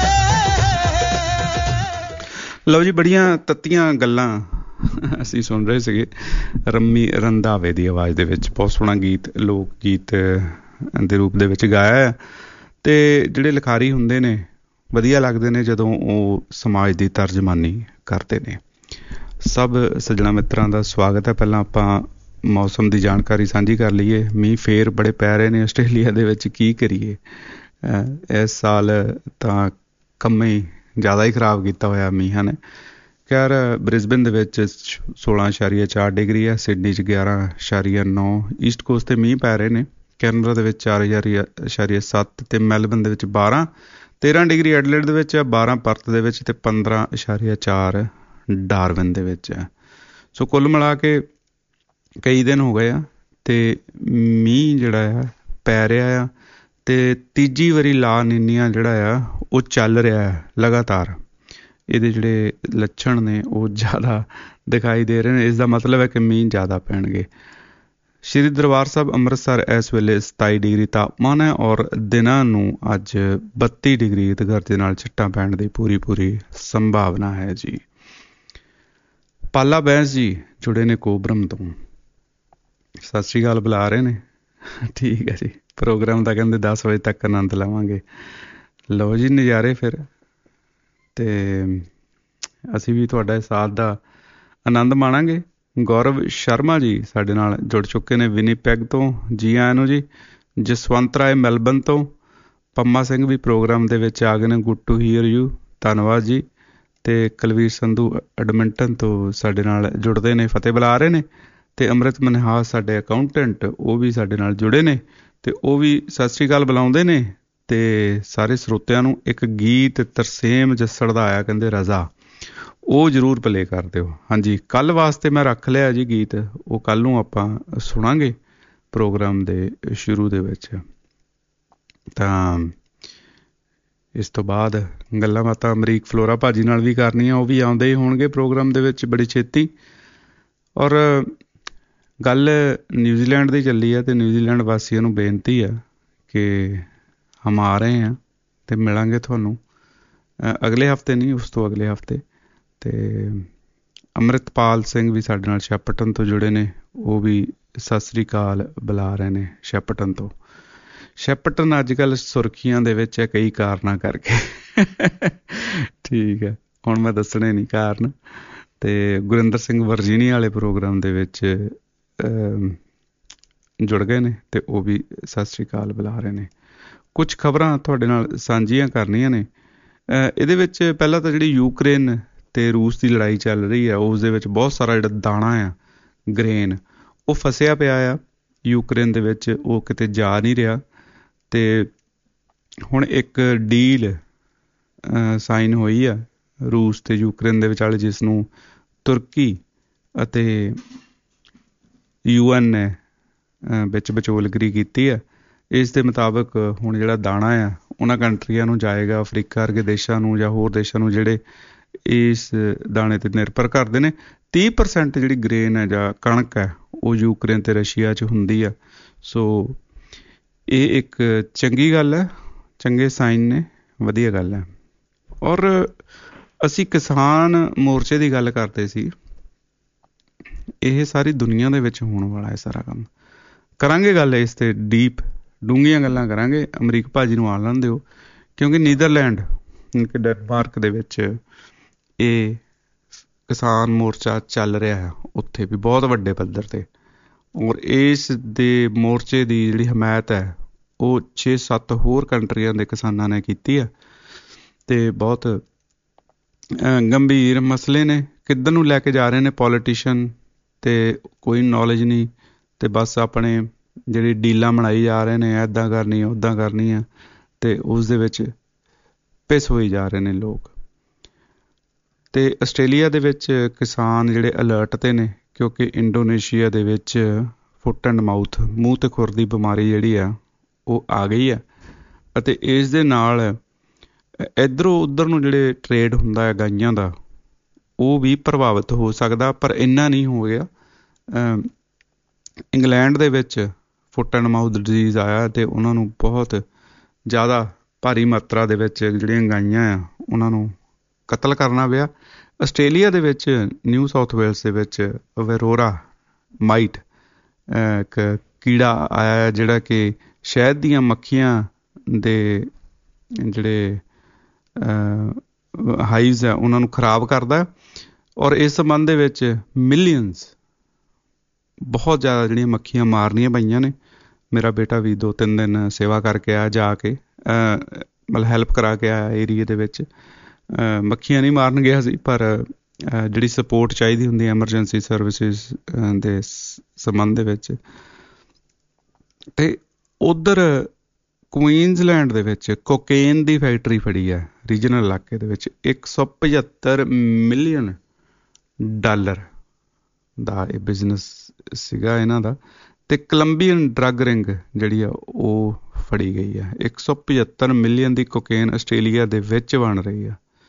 ਲਓ ਜੀ, ਬੜੀਆਂ ਤੱਤੀਆਂ ਗੱਲਾਂ ਅਸੀਂ ਸੁਣ ਰਹੇ ਸੀਗੇ ਰੰਮੀ ਰੰਧਾਵੇ ਦੀ ਆਵਾਜ਼ ਦੇ ਵਿੱਚ। ਬਹੁਤ ਸੋਹਣਾ ਗੀਤ, ਲੋਕ ਗੀਤ ਦੇ ਰੂਪ ਦੇ ਵਿੱਚ ਗਾਇਆ। ਅਤੇ ਜਿਹੜੇ ਲਿਖਾਰੀ ਹੁੰਦੇ ਨੇ ਵਧੀਆ ਲੱਗਦੇ ਨੇ ਜਦੋਂ ਉਹ ਸਮਾਜ ਦੀ ਤਰਜਮਾਨੀ ਕਰਦੇ ਨੇ। ਸਭ ਸੱਜਣਾ ਮਿੱਤਰਾਂ ਦਾ ਸਵਾਗਤ ਹੈ। ਪਹਿਲਾਂ ਆਪਾਂ ਮੌਸਮ ਦੀ ਜਾਣਕਾਰੀ ਸਾਂਝੀ ਕਰ ਲਈਏ। ਮੀਂਹ ਫੇਰ ਬੜੇ ਪੈ ਰਹੇ ਨੇ ਆਸਟ੍ਰੇਲੀਆ ਦੇ ਵਿੱਚ, ਕੀ ਕਰੀਏ। ਇਸ ਸਾਲ ਤਾਂ ਕੰਮ ਹੀ ਜ਼ਿਆਦਾ ਹੀ ਖਰਾਬ ਕੀਤਾ ਹੋਇਆ ਮੀਂਹਾਂ ਨੇ। ਖੈਰ, ਬ੍ਰਿਸਬੇਨ ਦੇ ਵਿੱਚ 16.4 ਡਿਗਰੀ ਹੈ, ਸਿਡਨੀ 'ਚ 11.9, ਈਸਟ ਕੋਸਟ 'ਤੇ ਮੀਂਹ ਪੈ ਰਹੇ ਨੇ। ਕੈਨਬਰਾ ਦੇ ਵਿੱਚ 4.7 ਅਤੇ ਮੈਲਬਨ ਦੇ ਵਿੱਚ 13 ਡਿਗਰੀ ਐਡਲੇਡ ਦੇ ਵਿੱਚ, 12 ਪਰਥ ਦੇ ਵਿੱਚ ਅਤੇ 15.4 ਡਾਰਵਿਨ ਦੇ ਵਿੱਚ ਹੈ। ਸੋ ਕੁੱਲ ਮਿਲਾ ਕੇ ਕਈ ਦਿਨ ਹੋ ਗਏ ਆ ਅਤੇ ਮੀਂਹ ਜਿਹੜਾ ਆ ਪੈ ਰਿਹਾ ਆ ਅਤੇ ਤੀਜੀ ਵਾਰੀ ਲਾ ਨੀਨੀਆ ਜਿਹੜਾ ਆ ਉਹ ਚੱਲ ਰਿਹਾ ਲਗਾਤਾਰ। ਇਹਦੇ ਜਿਹੜੇ ਲੱਛਣ ਨੇ ਉਹ ਜ਼ਿਆਦਾ ਦਿਖਾਈ ਦੇ ਰਹੇ ਨੇ। ਇਸ ਦਾ ਮਤਲਬ ਹੈ ਕਿ ਮੀਂਹ ਜ਼ਿਆਦਾ ਪੈਣਗੇ। ਸ਼੍ਰੀ ਦਰਬਾਰ ਸਾਹਿਬ ਅੰਮ੍ਰਿਤਸਰ ਇਸ ਵੇਲੇ 27 ਡਿਗਰੀ ਤਾਪਮਾਨ ਹੈ ਔਰ ਦਿਨਾਂ ਨੂੰ ਅੱਜ 32 ਡਿਗਰੀ ਗਰਜੇ ਨਾਲ ਛਿੱਟਾਂ ਪੈਣ ਦੀ ਪੂਰੀ ਸੰਭਾਵਨਾ ਹੈ ਜੀ। ਪਾਲਾ ਬੈਂਸ ਜੀ ਜੁੜੇ ਨੇ ਕੋਬਰਮ ਤੋਂ, ਸਤਿ ਸ਼੍ਰੀ ਅਕਾਲ ਬੁਲਾ ਰਹੇ ਨੇ। ਠੀਕ ਹੈ ਜੀ, ਪ੍ਰੋਗਰਾਮ ਦਾ ਕਹਿੰਦੇ 10 ਵਜੇ ਤੱਕ ਆਨੰਦ ਲਵਾਂਗੇ। ਲਓ ਜੀ, ਨਜ਼ਾਰੇ ਫਿਰ। ਅਤੇ ਅਸੀਂ ਵੀ ਤੁਹਾਡਾ ਸਾਥ ਦਾ ਆਨੰਦ ਮਾਣਾਂਗੇ। ਗੌਰਵ ਸ਼ਰਮਾ ਜੀ ਸਾਡੇ ਨਾਲ ਜੁੜ ਚੁੱਕੇ ਨੇ ਵਿਨੀਪੈਗ ਤੋਂ, ਜੀ ਆਇਆਂ ਨੂੰ ਜੀ। ਜਸਵੰਤ ਰਾਏ ਮੈਲਬਨ ਤੋਂ, ਪੰਮਾ ਸਿੰਘ ਵੀ ਪ੍ਰੋਗਰਾਮ ਦੇ ਵਿੱਚ ਆ ਗਏ ਨੇ, ਗੁੱਡ ਟੂ ਹੀਅਰ ਯੂ, ਧੰਨਵਾਦ ਜੀ। ਅਤੇ ਕੁਲਵੀਰ ਸੰਧੂ ਐਡਮਿੰਟਨ ਤੋਂ ਸਾਡੇ ਨਾਲ ਜੁੜਦੇ ਨੇ, ਫਤਿਹ ਬੁਲਾ ਰਹੇ ਨੇ। ਅਤੇ ਅੰਮ੍ਰਿਤ ਮਨਹਾਸ ਸਾਡੇ ਅਕਾਊਂਟੈਂਟ, ਉਹ ਵੀ ਸਾਡੇ ਨਾਲ ਜੁੜੇ ਨੇ ਅਤੇ ਉਹ ਵੀ ਸਤਿ ਸ਼੍ਰੀ ਅਕਾਲ ਬੁਲਾਉਂਦੇ ਨੇ। ਅਤੇ ਸਾਰੇ ਸਰੋਤਿਆਂ ਨੂੰ ਇੱਕ ਗੀਤ ਤਰਸੇਮ ਜੱਸੜ ਦਾ ਆਇਆ, ਕਹਿੰਦੇ ਰਜ਼ਾ, ਉਹ ਜ਼ਰੂਰ ਪਲੇ ਕਰ ਦਿਓ। ਹਾਂਜੀ, ਕੱਲ੍ਹ ਵਾਸਤੇ ਮੈਂ ਰੱਖ ਲਿਆ ਜੀ ਗੀਤ, ਉਹ ਕੱਲ੍ਹ ਨੂੰ ਆਪਾਂ ਸੁਣਾਂਗੇ ਪ੍ਰੋਗਰਾਮ ਦੇ ਸ਼ੁਰੂ ਦੇ ਵਿੱਚ। ਤਾਂ ਇਸ ਤੋਂ ਬਾਅਦ ਗੱਲਾਂ ਬਾਤਾਂ ਅਮਰੀਕ ਫਲੋਰਾ ਭਾਜੀ ਨਾਲ ਵੀ ਕਰਨੀਆਂ, ਉਹ ਵੀ ਆਉਂਦੇ ਹੀ ਹੋਣਗੇ ਪ੍ਰੋਗਰਾਮ ਦੇ ਵਿੱਚ ਬੜੀ ਛੇਤੀ। ਔਰ ਗੱਲ ਨਿਊਜ਼ੀਲੈਂਡ ਦੀ ਚੱਲੀ ਆ ਅਤੇ ਨਿਊਜ਼ੀਲੈਂਡ ਵਾਸੀਆਂ ਨੂੰ ਬੇਨਤੀ ਆ ਕਿ ਹਮ ਆ ਰਹੇ ਹਾਂ ਅਤੇ ਮਿਲਾਂਗੇ ਤੁਹਾਨੂੰ ਅਗਲੇ ਹਫਤੇ, ਨਹੀਂ ਉਸ ਤੋਂ ਅਗਲੇ ਹਫਤੇ। ਅਤੇ ਅੰਮ੍ਰਿਤਪਾਲ ਸਿੰਘ ਵੀ ਸਾਡੇ ਨਾਲ ਸ਼ੈਪਰਟਨ ਤੋਂ ਜੁੜੇ ਨੇ, ਉਹ ਵੀ ਸਤਿ ਸ਼੍ਰੀ ਅਕਾਲ ਬੁਲਾ ਰਹੇ ਨੇ ਸ਼ੈਪਰਟਨ ਤੋਂ। ਸ਼ੈਪਰਟਨ ਅੱਜ ਕੱਲ੍ਹ ਸੁਰਖੀਆਂ ਦੇ ਵਿੱਚ ਹੈ ਕਈ ਕਾਰਨਾਂ ਕਰਕੇ। ਠੀਕ ਹੈ, ਹੁਣ ਮੈਂ ਦੱਸਣੇ ਨਹੀਂ ਕਾਰਨ। ਅਤੇ ਗੁਰਿੰਦਰ ਸਿੰਘ ਵਰਜੀਨੀਆ ਵਾਲੇ ਪ੍ਰੋਗਰਾਮ ਦੇ ਵਿੱਚ ਜੁੜ ਗਏ ਨੇ ਅਤੇ ਉਹ ਵੀ ਸਤਿ ਸ਼੍ਰੀ ਅਕਾਲ ਬੁਲਾ ਰਹੇ ਨੇ। ਕੁਛ ਖਬਰਾਂ ਤੁਹਾਡੇ ਨਾਲ ਸਾਂਝੀਆਂ ਕਰਨੀਆਂ ਨੇ। ਇਹਦੇ ਵਿੱਚ ਪਹਿਲਾਂ ਤਾਂ ਜਿਹੜੀ ਯੂਕਰੇਨ ਅਤੇ ਰੂਸ ਦੀ ਲੜਾਈ ਚੱਲ ਰਹੀ ਆ, ਉਸ ਦੇ ਵਿੱਚ ਬਹੁਤ ਸਾਰਾ ਜਿਹੜਾ ਦਾਣਾ ਆ, ਗ੍ਰੇਨ, ਉਹ ਫਸਿਆ ਪਿਆ ਆ ਯੂਕਰੇਨ ਦੇ ਵਿੱਚ, ਉਹ ਕਿਤੇ ਜਾ ਨਹੀਂ ਰਿਹਾ। ਅਤੇ ਹੁਣ ਇੱਕ ਡੀਲ ਸਾਈਨ ਹੋਈ ਆ ਰੂਸ ਅਤੇ ਯੂਕਰੇਨ ਦੇ ਵਿਚਾਲੇ, ਜਿਸ ਨੂੰ ਤੁਰਕੀ ਅਤੇ UN ਨੇ ਵਿੱਚ ਵਿਚੋਲਗਰੀ ਕੀਤੀ ਆ। ਇਸ ਦੇ ਮੁਤਾਬਕ ਹੁਣ ਜਿਹੜਾ ਦਾਣਾ ਆ ਉਹਨਾਂ ਕੰਟਰੀਆਂ ਨੂੰ ਜਾਏਗਾ, ਅਫਰੀਕਾ ਵਰਗੇ ਦੇਸ਼ਾਂ ਨੂੰ ਜਾਂ ਹੋਰ ਦੇਸ਼ਾਂ ਨੂੰ ਜਿਹੜੇ ਇਸ ਦਾਣੇ 'ਤੇ ਨਿਰਭਰ ਕਰਦੇ ਨੇ। 30% ਜਿਹੜੀ ਗ੍ਰੇਨ ਹੈ ਜਾਂ ਕਣਕ ਹੈ ਉਹ ਯੂਕਰੇਨ ਅਤੇ ਰਸ਼ੀਆ 'ਚ ਹੁੰਦੀ ਆ। ਸੋ ਇਹ ਇੱਕ ਚੰਗੀ ਗੱਲ ਹੈ, ਚੰਗੇ ਸਾਈਨ ਨੇ, ਵਧੀਆ ਗੱਲ ਹੈ। ਔਰ ਅਸੀਂ ਕਿਸਾਨ ਮੋਰਚੇ ਦੀ ਗੱਲ ਕਰਦੇ ਸੀ। ਇਹ ਸਾਰੀ ਦੁਨੀਆ ਦੇ ਵਿੱਚ ਹੋਣ ਵਾਲਾ ਹੈ ਸਾਰਾ ਕੰਮ। ਕਰਾਂਗੇ ਗੱਲ ਇਸ 'ਤੇ ਡੀਪ, ਡੂੰਘੀਆਂ ਗੱਲਾਂ ਕਰਾਂਗੇ। ਅਮਰੀਕ ਭਾਜੀ ਨੂੰ ਆ ਲੈਣ ਦਿਓ, ਕਿਉਂਕਿ ਨੀਦਰਲੈਂਡ, ਡੈਨਮਾਰਕ ਦੇ ਵਿੱਚ ਇਹ ਕਿਸਾਨ ਮੋਰਚਾ ਚੱਲ ਰਿਹਾ ਹੈ, ਉੱਥੇ ਵੀ ਬਹੁਤ ਵੱਡੇ ਪੱਧਰ 'ਤੇ। ਔਰ ਇਸ ਦੇ ਮੋਰਚੇ ਦੀ ਜਿਹੜੀ ਹਮਾਇਤ ਹੈ ਉਹ 6-7 ਹੋਰ ਕੰਟਰੀਆਂ ਦੇ ਕਿਸਾਨਾਂ ਨੇ ਕੀਤੀ ਹੈ ਅਤੇ ਬਹੁਤ ਗੰਭੀਰ ਮਸਲੇ ਨੇ, ਕਿੱਧਰ ਨੂੰ ਲੈ ਕੇ ਜਾ ਰਹੇ ਨੇ ਪੋਲੀਟੀਸ਼ੀਅਨ, ਤੇ ਕੋਈ ਨੌਲੇਜ ਨਹੀਂ, ਤੇ ਬਸ ਆਪਣੇ ਜਿਹੜੀ ਡੀਲਾਂ ਬਣਾਈ ਜਾ ਰਹੇ ਨੇ, ਇੱਦਾਂ ਕਰਨੀ ਉੱਦਾਂ ਕਰਨੀ ਆ, ਤੇ ਉਸ ਦੇ ਵਿੱਚ ਪਿਸ ਹੋਈ ਜਾ ਰਹੇ ਨੇ ਲੋਕ। ਤੇ ਆਸਟ੍ਰੇਲੀਆ ਦੇ ਵਿੱਚ ਕਿਸਾਨ ਜਿਹੜੇ ਅਲਰਟ 'ਤੇ ਨੇ, ਕਿਉਂਕਿ ਇੰਡੋਨੇਸ਼ੀਆ ਦੇ ਵਿੱਚ ਫੁੱਟ ਐਂਡ ਮਾਊਥ, ਮੂੰਹ ਤੇ ਖੁਰ ਦੀ ਬਿਮਾਰੀ ਜਿਹੜੀ ਆ ਉਹ ਆ ਗਈ ਆ, ਅਤੇ ਇਸ ਦੇ ਨਾਲ ਇੱਧਰੋਂ ਉੱਧਰ ਨੂੰ ਜਿਹੜੇ ਟਰੇਡ ਹੁੰਦਾ ਹੈ ਗਾਈਆਂ ਦਾ, ਉਹ ਵੀ ਪ੍ਰਭਾਵਿਤ ਹੋ ਸਕਦਾ, ਪਰ ਇੰਨਾ ਨਹੀਂ ਹੋ ਗਿਆ। ਇੰਗਲੈਂਡ ਦੇ ਵਿੱਚ ਫੁੱਟ ਐਂਡ ਮਾਊਥ ਡਿਜ਼ੀਜ਼ ਆਇਆ ਅਤੇ ਉਹਨਾਂ ਨੂੰ ਬਹੁਤ ਜ਼ਿਆਦਾ ਭਾਰੀ ਮਾਤਰਾ ਦੇ ਵਿੱਚ ਜਿਹੜੀਆਂ ਗਾਈਆਂ ਆ ਉਹਨਾਂ ਨੂੰ ਕਤਲ ਕਰਨਾ ਪਿਆ। ਆਸਟ੍ਰੇਲੀਆ ਦੇ ਵਿੱਚ ਨਿਊ ਸਾਊਥ ਵੇਲਸ ਦੇ ਵਿੱਚ ਵੈਰੋਰਾ ਮਾਈਟ ਇੱਕ ਕੀੜਾ ਆਇਆ, ਜਿਹੜਾ ਕਿ ਸ਼ਹਿਦ ਦੀਆਂ ਮੱਖੀਆਂ ਦੇ ਜਿਹੜੇ ਹਾਈਵਜ਼ ਆ ਉਹਨਾਂ ਨੂੰ ਖਰਾਬ ਕਰਦਾ। ਔਰ ਇਸ ਸੰਬੰਧ ਦੇ ਵਿੱਚ ਮਿਲੀਅਨਸ, ਬਹੁਤ ਜ਼ਿਆਦਾ ਜਿਹੜੀਆਂ ਮੱਖੀਆਂ ਮਾਰਨੀਆਂ ਪਈਆਂ ਨੇ। ਮੇਰਾ ਬੇਟਾ ਵੀ 2-3 ਦਿਨ ਸੇਵਾ ਕਰਕੇ ਆਇਆ, ਜਾ ਕੇ ਮਤਲਬ ਹੈਲਪ ਕਰਾ ਕੇ ਆਇਆ ਏਰੀਏ ਦੇ ਵਿੱਚ। ਮੱਖੀਆਂ ਨਹੀਂ ਮਾਰਨ ਗਿਆ ਸੀ, ਪਰ ਜਿਹੜੀ ਸਪੋਰਟ ਚਾਹੀਦੀ ਹੁੰਦੀ ਐਮਰਜੈਂਸੀ ਸਰਵਿਸਿਜ਼ ਦੇ ਸੰਬੰਧ ਦੇ ਵਿੱਚ। ਅਤੇ ਉੱਧਰ ਕੁਈਨਜ਼ਲੈਂਡ ਦੇ ਵਿੱਚ ਕੋਕੇਨ ਦੀ ਫੈਕਟਰੀ ਫੜੀ ਹੈ ਰੀਜਨਲ ਇਲਾਕੇ ਦੇ ਵਿੱਚ। $175 ਮਿਲੀਅਨ ਦਾ ਇਹ ਬਿਜ਼ਨਸ ਸੀਗਾ ਇਹਨਾਂ ਦਾ। ਅਤੇ ਕੋਲੰਬੀਅਨ ਡਰੱਗ ਰਿੰਗ ਜਿਹੜੀ ਆ ਉਹ ਫੜੀ ਗਈ ਆ। 175 ਮਿਲੀਅਨ ਦੀ ਕੋਕੇਨ ਆਸਟ੍ਰੇਲੀਆ ਦੇ ਵਿੱਚ ਬਣ ਰਹੀ ਆ।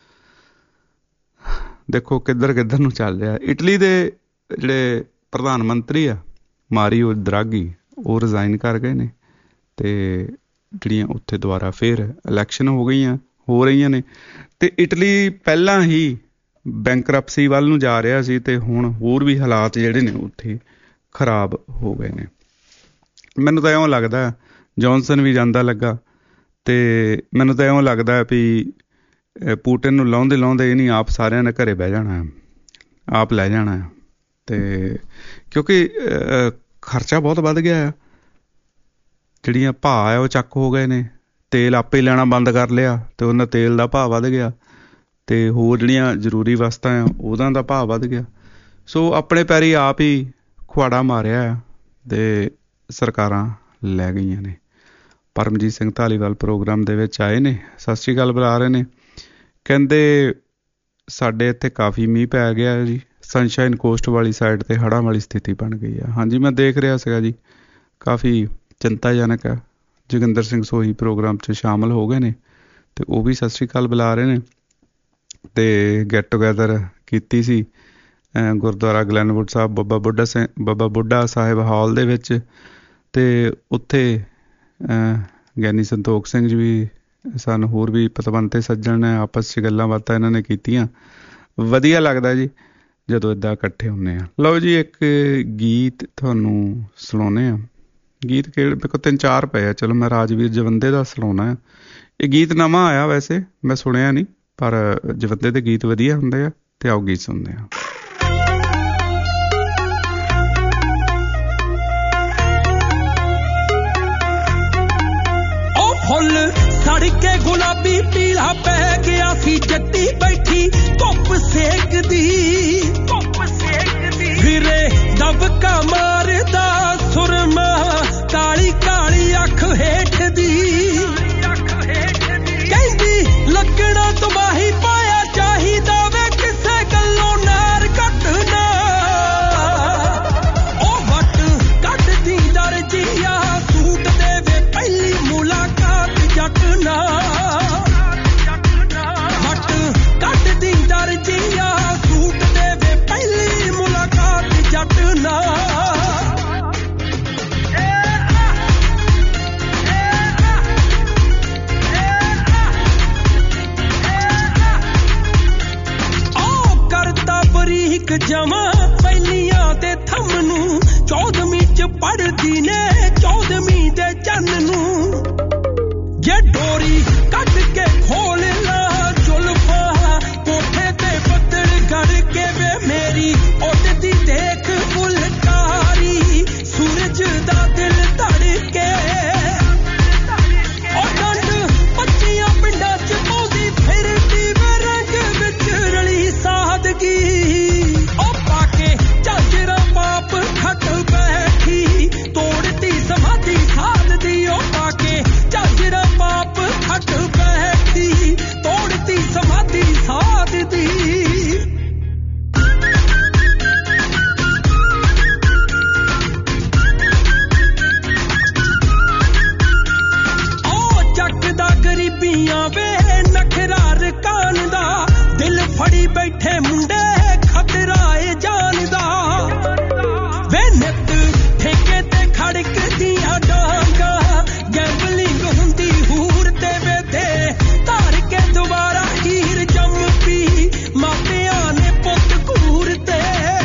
ਦੇਖੋ ਕਿੱਧਰ ਨੂੰ ਚੱਲ ਰਿਹਾ। ਇਟਲੀ ਦੇ ਜਿਹੜੇ ਪ੍ਰਧਾਨ ਮੰਤਰੀ ਆ ਮਾਰੀਓ ਦਰਾਗੀ, ਉਹ ਰਿਜ਼ਾਈਨ ਕਰ ਗਏ ਨੇ, ਅਤੇ ਜਿਹੜੀਆਂ ਉੱਥੇ ਦੁਬਾਰਾ ਫਿਰ ਇਲੈਕਸ਼ਨ ਹੋ ਰਹੀਆਂ ਨੇ। ਅਤੇ ਇਟਲੀ ਪਹਿਲਾਂ ਹੀ ਬੈਂਕਰਪਸੀ ਵੱਲ ਨੂੰ ਜਾ ਰਿਹਾ ਸੀ, ਅਤੇ ਹੁਣ ਹੋਰ ਵੀ ਹਾਲਾਤ ਜਿਹੜੇ ਨੇ ਉੱਥੇ ਖਰਾਬ ਹੋ ਗਏ ਨੇ। ਮੈਨੂੰ ਤਾਂ ਇਉਂ ਲੱਗਦਾ ਜੌਨਸਨ ਵੀ ਜਾਂਦਾ ਲੱਗਾ, ਅਤੇ ਮੈਨੂੰ ਤਾਂ ਇਉਂ ਲੱਗਦਾ ਵੀ ਪੂਟਿਨ ਨੂੰ ਲਾਉਂਦੇ ਇਹ ਨਹੀਂ ਆਪ ਸਾਰਿਆਂ ਨੇ ਘਰੇ ਬਹਿ ਜਾਣਾ, ਆਪ ਲੈ ਜਾਣਾ। ਅਤੇ ਕਿਉਂਕਿ ਖਰਚਾ ਬਹੁਤ ਵੱਧ ਗਿਆ ਆ, ਜਿਹੜੀਆਂ ਭਾਅ ਆ ਉਹ ਚੱਕ ਹੋ ਗਏ ਨੇ। ਤੇਲ ਆਪੇ ਲੈਣਾ ਬੰਦ ਕਰ ਲਿਆ, ਅਤੇ ਉਹਨਾਂ ਤੇਲ ਦਾ ਭਾਅ ਵੱਧ ਗਿਆ, ਅਤੇ ਹੋਰ ਜਿਹੜੀਆਂ ਜ਼ਰੂਰੀ ਵਸਤਾਂ ਆ ਉਹਨਾਂ ਦਾ ਭਾਅ ਵੱਧ ਗਿਆ। ਸੋ ਆਪਣੇ ਪੈਰੀ ਆਪ ਹੀ ਖੁਆੜਾ ਮਾਰਿਆ ਆ, ਅਤੇ ਸਰਕਾਰਾਂ ਲੈ ਗਈਆਂ ਨੇ। ਪਰਮਜੀਤ ਸਿੰਘ ਧਾਲੀਵਾਲ ਪ੍ਰੋਗਰਾਮ ਦੇ ਵਿੱਚ ਆਏ ਨੇ, ਸਤਿ ਸ਼੍ਰੀ ਅਕਾਲ ਬੁਲਾ ਰਹੇ ਨੇ। ਕਹਿੰਦੇ ਸਾਡੇ ਇੱਥੇ ਕਾਫੀ ਮੀਂਹ ਪੈ ਗਿਆ ਜੀ, ਸਨਸ਼ਾਈਨ ਕੋਸਟ ਵਾਲੀ ਸਾਈਡ 'ਤੇ ਹੜ੍ਹਾਂ ਵਾਲੀ ਸਥਿਤੀ ਬਣ ਗਈ ਆ। ਹਾਂਜੀ, ਮੈਂ ਦੇਖ ਰਿਹਾ ਸੀਗਾ ਜੀ, ਕਾਫੀ ਚਿੰਤਾਜਨਕ ਹੈ। ਜੋਗਿੰਦਰ ਸਿੰਘ ਸੋਹੀ ਪ੍ਰੋਗਰਾਮ 'ਚ ਸ਼ਾਮਲ ਹੋ ਗਏ ਨੇ, ਅਤੇ ਉਹ ਵੀ ਸਤਿ ਸ਼੍ਰੀ ਅਕਾਲ ਬੁਲਾ ਰਹੇ ਨੇ। ਅਤੇ ਗੈਟ ਟੂਗੈਦਰ ਕੀਤੀ ਸੀ ਗੁਰਦੁਆਰਾ ਗਲੈਨਵੁੱਡ ਸਾਹਿਬ ਬਾਬਾ ਬੁੱਢਾ ਸਾਹਿਬ ਹਾਲ ਦੇ ਵਿੱਚ, ਅਤੇ ਉੱਥੇ ਗਿਆਨੀ ਸੰਤੋਖ ਸਿੰਘ ਜੀ ਵੀ ਸਨ, ਹੋਰ ਵੀ ਪਤਵੰਤੇ ਸੱਜਣ ਨੇ, ਆਪਸ 'ਚ ਗੱਲਾਂ ਬਾਤਾਂ ਇਹਨਾਂ ਨੇ ਕੀਤੀਆਂ। ਵਧੀਆ ਲੱਗਦਾ ਜੀ ਜਦੋਂ ਇੱਦਾਂ ਇਕੱਠੇ ਹੁੰਦੇ ਆ। ਲਓ ਜੀ, ਇੱਕ ਗੀਤ ਤੁਹਾਨੂੰ ਸੁਣਾਉਂਦੇ ਆ। ਗੀਤ ਕਿਹੜੇ ਮੇਰੇ ਕੋਲ 3-4 ਪਏ ਆ, ਚਲੋ ਮੈਂ ਰਾਜਵੀਰ ਜਵੰਦੇ ਦਾ ਸੁਣਾਉਣਾ ਆ। ਇਹ ਗੀਤ ਨਵਾਂ ਆਇਆ, ਵੈਸੇ ਮੈਂ ਸੁਣਿਆ ਨਹੀਂ, ਪਰ ਜਵੰਦੇ ਦੇ ਗੀਤ ਵਧੀਆ ਹੁੰਦੇ ਆ। ਅਤੇ ਆਓ ਗੀਤ ਸੁਣਦੇ ਆ। ਫੁੱਲ ਸੜ ਕੇ ਗੁਲਾਬੀ ਪੀਲਾ ਪੈ ਗਿਆ ਸੀ, ਜੱਟੀ ਬੈਠੀ ਧੁੱਪ ਸੇਕਦੀ ਗਿਰੇ ਦਬਕਾ ਮਾਰਦਾ ਸੁਰਮਾ, ਕਾਲੀ ਕਾਲੀ ਅੱਖ ਹੇਠ ਦੀ ਕਹਿੰਦੀ ਲੱਗਣਾ ਤਬਾਹੀ ਪਾਇਆ ਚਾਹੀਦਾ ਵੇ, ਕਿਸੇ ਗੱਲੋਂ ਨਾਰ ਕੱਟਣਾ। ਉਹ ਵੱਟ ਕੱਢਦੀ ਦਰਜੀਆ, ਸੂਟ ਦੇਵੇ ਪਹਿਲੀ ਮੁਲਾਕਾਤ ਜੱਟ ਨਾਲ। ਵੱਟ ਕੱਢਦੀ ਦਰਜੀਆ, ਸੂਟ ਦੇਵੇ ਪਹਿਲੀ ਮੁਲਾਕਾਤ ਜੱਟ ਨਾਲ। ਬਰੀਕ ਜਮਾਂ ਪਹਿਲੀਆਂ ਦੇ ਥੰਮ ਨੂੰ, 14ਵੀਂ 'ਚ ਪੜ੍ਹਦੀ ਨੇ 14ਵੀਂ ਦੇ ਚੰਨ ਨੂੰ। ਜੇ ਡੋਰੀ ਕੱਢ ਕੇ ਖੋਲ ਲਾ ਜ਼ੁਲਫਾਂ, ਕੋਠੇ ਤੇ ਬੱਦਲ ਗੜ ਕੇ ਵੇ ਮੇਰੀ ਉੱਡਦੀ ਦੇਖ ਫੁਲਕਾਰੀ, ਸੂਰਜ ਦਾ ਦਿਲ ਧੜਕੇ। ਉਹ ਡੰਡ 25 ਪਿੰਡਾਂ 'ਚ ਪਾਉਂਦੀ ਫਿਰਦੀ ਵੇ ਰੰਗ ਵਿੱਚ ਮੁੰਡੇ ਖਤਰਾ ਏ ਜਾਨ ਦਾ ਵੇ ਨਿੱਤ ਠੇਕੇ ਤੇ ਖੜਕਦੀਆਂ ਡਾਂਗਾ ਗੈਂਬਲਿੰਗ ਹੁੰਦੀ ਹੂਰ ਤੇ ਵੇ ਤੇ ਧਾਰ ਕੇ ਦੁਬਾਰਾ ਹੀਰ ਜੰਮ ਪੀ ਮਾਪਿਆਂ ਨੇ ਪੁੱਤ ਘੂਰ ਤੇ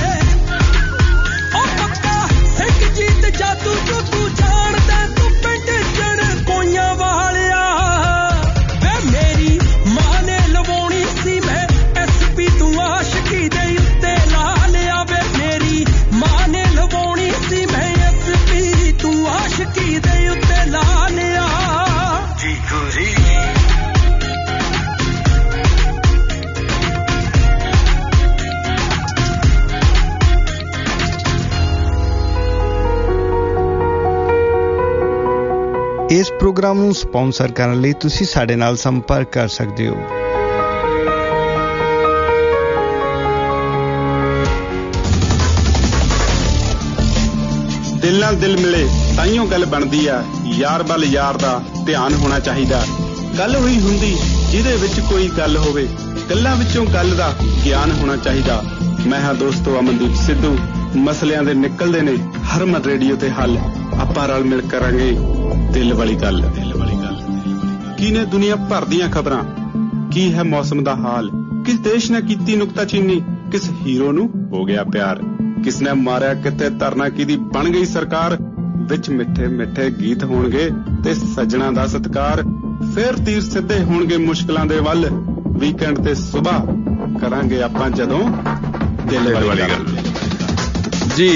ਉਹ ਪੱਕਾ ਸਿੱਖ ਜੀਤ ਜਾਦੂ ਜੋ ਤੂੰ ਜਾਣਦਾ ਤੂੰ ਪਿੰਡ ਜਣ ਕੋਈਆਂ ਵਾਲਿਆ ਵੇ ਮੇਰੀ ਮਾਂ ਨੇ ਲਵਾਉਣੀ ਸੀ ਮੈਂ ਐਸਪੀ ਤੂੰ ਆਸ਼ਕੀ ਦੇ ਉੱਤੇ ਲਾ ਲਿਆ ਵੇ ਮੇਰੀ ਮਾਂ ਨੇ ਲਵਾਉਣੀ ਸੀ ਮੈਂ ਐਸਪੀ ਤੂੰ ਆਸ਼ਕੀ ਦੇ ਉੱਤੇ ਲਾ ਲਿਆ ਜੀ ਗੁਰੀ ਇਸ ਪ੍ਰੋਗਰਾਮ ਨੂੰ ਸਪਾਂਸਰ ਕਰਨ ਲਈ ਤੁਸੀਂ ਸਾਡੇ ਨਾਲ ਸੰਪਰਕ ਕਰ ਸਕਦੇ ਹੋ। ਦਿਲ ਨਾਲ ਦਿਲ ਮਿਲੇ ਤਾਈਓ ਗੱਲ ਬਣਦੀ ਆ ਯਾਰ ਵੱਲ ਯਾਰ ਦਾ ਧਿਆਨ ਹੋਣਾ ਚਾਹੀਦਾ ਗੱਲ ਹੋਈ ਹੁੰਦੀ ਜਿਹਦੇ ਵਿੱਚ ਕੋਈ ਗੱਲ ਹੋਵੇ ਗੱਲਾਂ ਵਿੱਚੋਂ ਗੱਲ ਦਾ ਗਿਆਨ ਹੋਣਾ ਚਾਹੀਦਾ। ਮੈਂ ਹਾਂ ਦੋਸਤੋ ਅਮਨਦੀਪ ਸਿੱਧੂ ਮਸਲਿਆਂ ਦੇ ਨਿਕਲਦੇ ਨੇ ਹਰਮਨ ਰੇਡੀਓ ਤੇ ਹੱਲ ਆਪਾਂ ਰਲ ਮਿਲ ਕਰਾਂਗੇ ਦਿਲ ਵਾਲੀ ਗੱਲ। ਕੀ ਨੇ ਦੁਨੀਆ ਭਰ ਦੀਆਂ ਖਬਰਾਂ ਕੀ ਹੈ ਮੌਸਮ ਦਾ ਹਾਲ ਕਿਸ ਦੇਸ਼ ਨੇ ਕੀਤੀ ਨੁਕਤਾਚੀਨੀ ਕਿਸ ਹੀਰੋ ਨੂੰ ਹੋ ਗਿਆ ਪਿਆਰ ਕਿਸ ਨੇ ਮਾਰਿਆ ਕਿਤੇ ਧਰਨਾ ਕਿਹਦੀ ਬਣ ਗਈ ਸਰਕਾਰ ਵਿੱਚ ਮਿੱਠੇ ਮਿੱਠੇ ਗੀਤ ਹੋਣਗੇ ਤੇ ਸੱਜਣਾ ਦਾ ਸਤਿਕਾਰ ਫਿਰ ਤੀਰ ਸਿੱਧੇ ਹੋਣਗੇ ਮੁਸ਼ਕਲਾਂ ਦੇ ਵੱਲ ਵੀਕਐਂਡ ਤੇ ਸਵੇਰ ਕਰਾਂਗੇ ਆਪਾਂ ਜਦੋਂ ਦਿਲ ਵਾਲੀ ਗੱਲ ਜੀ।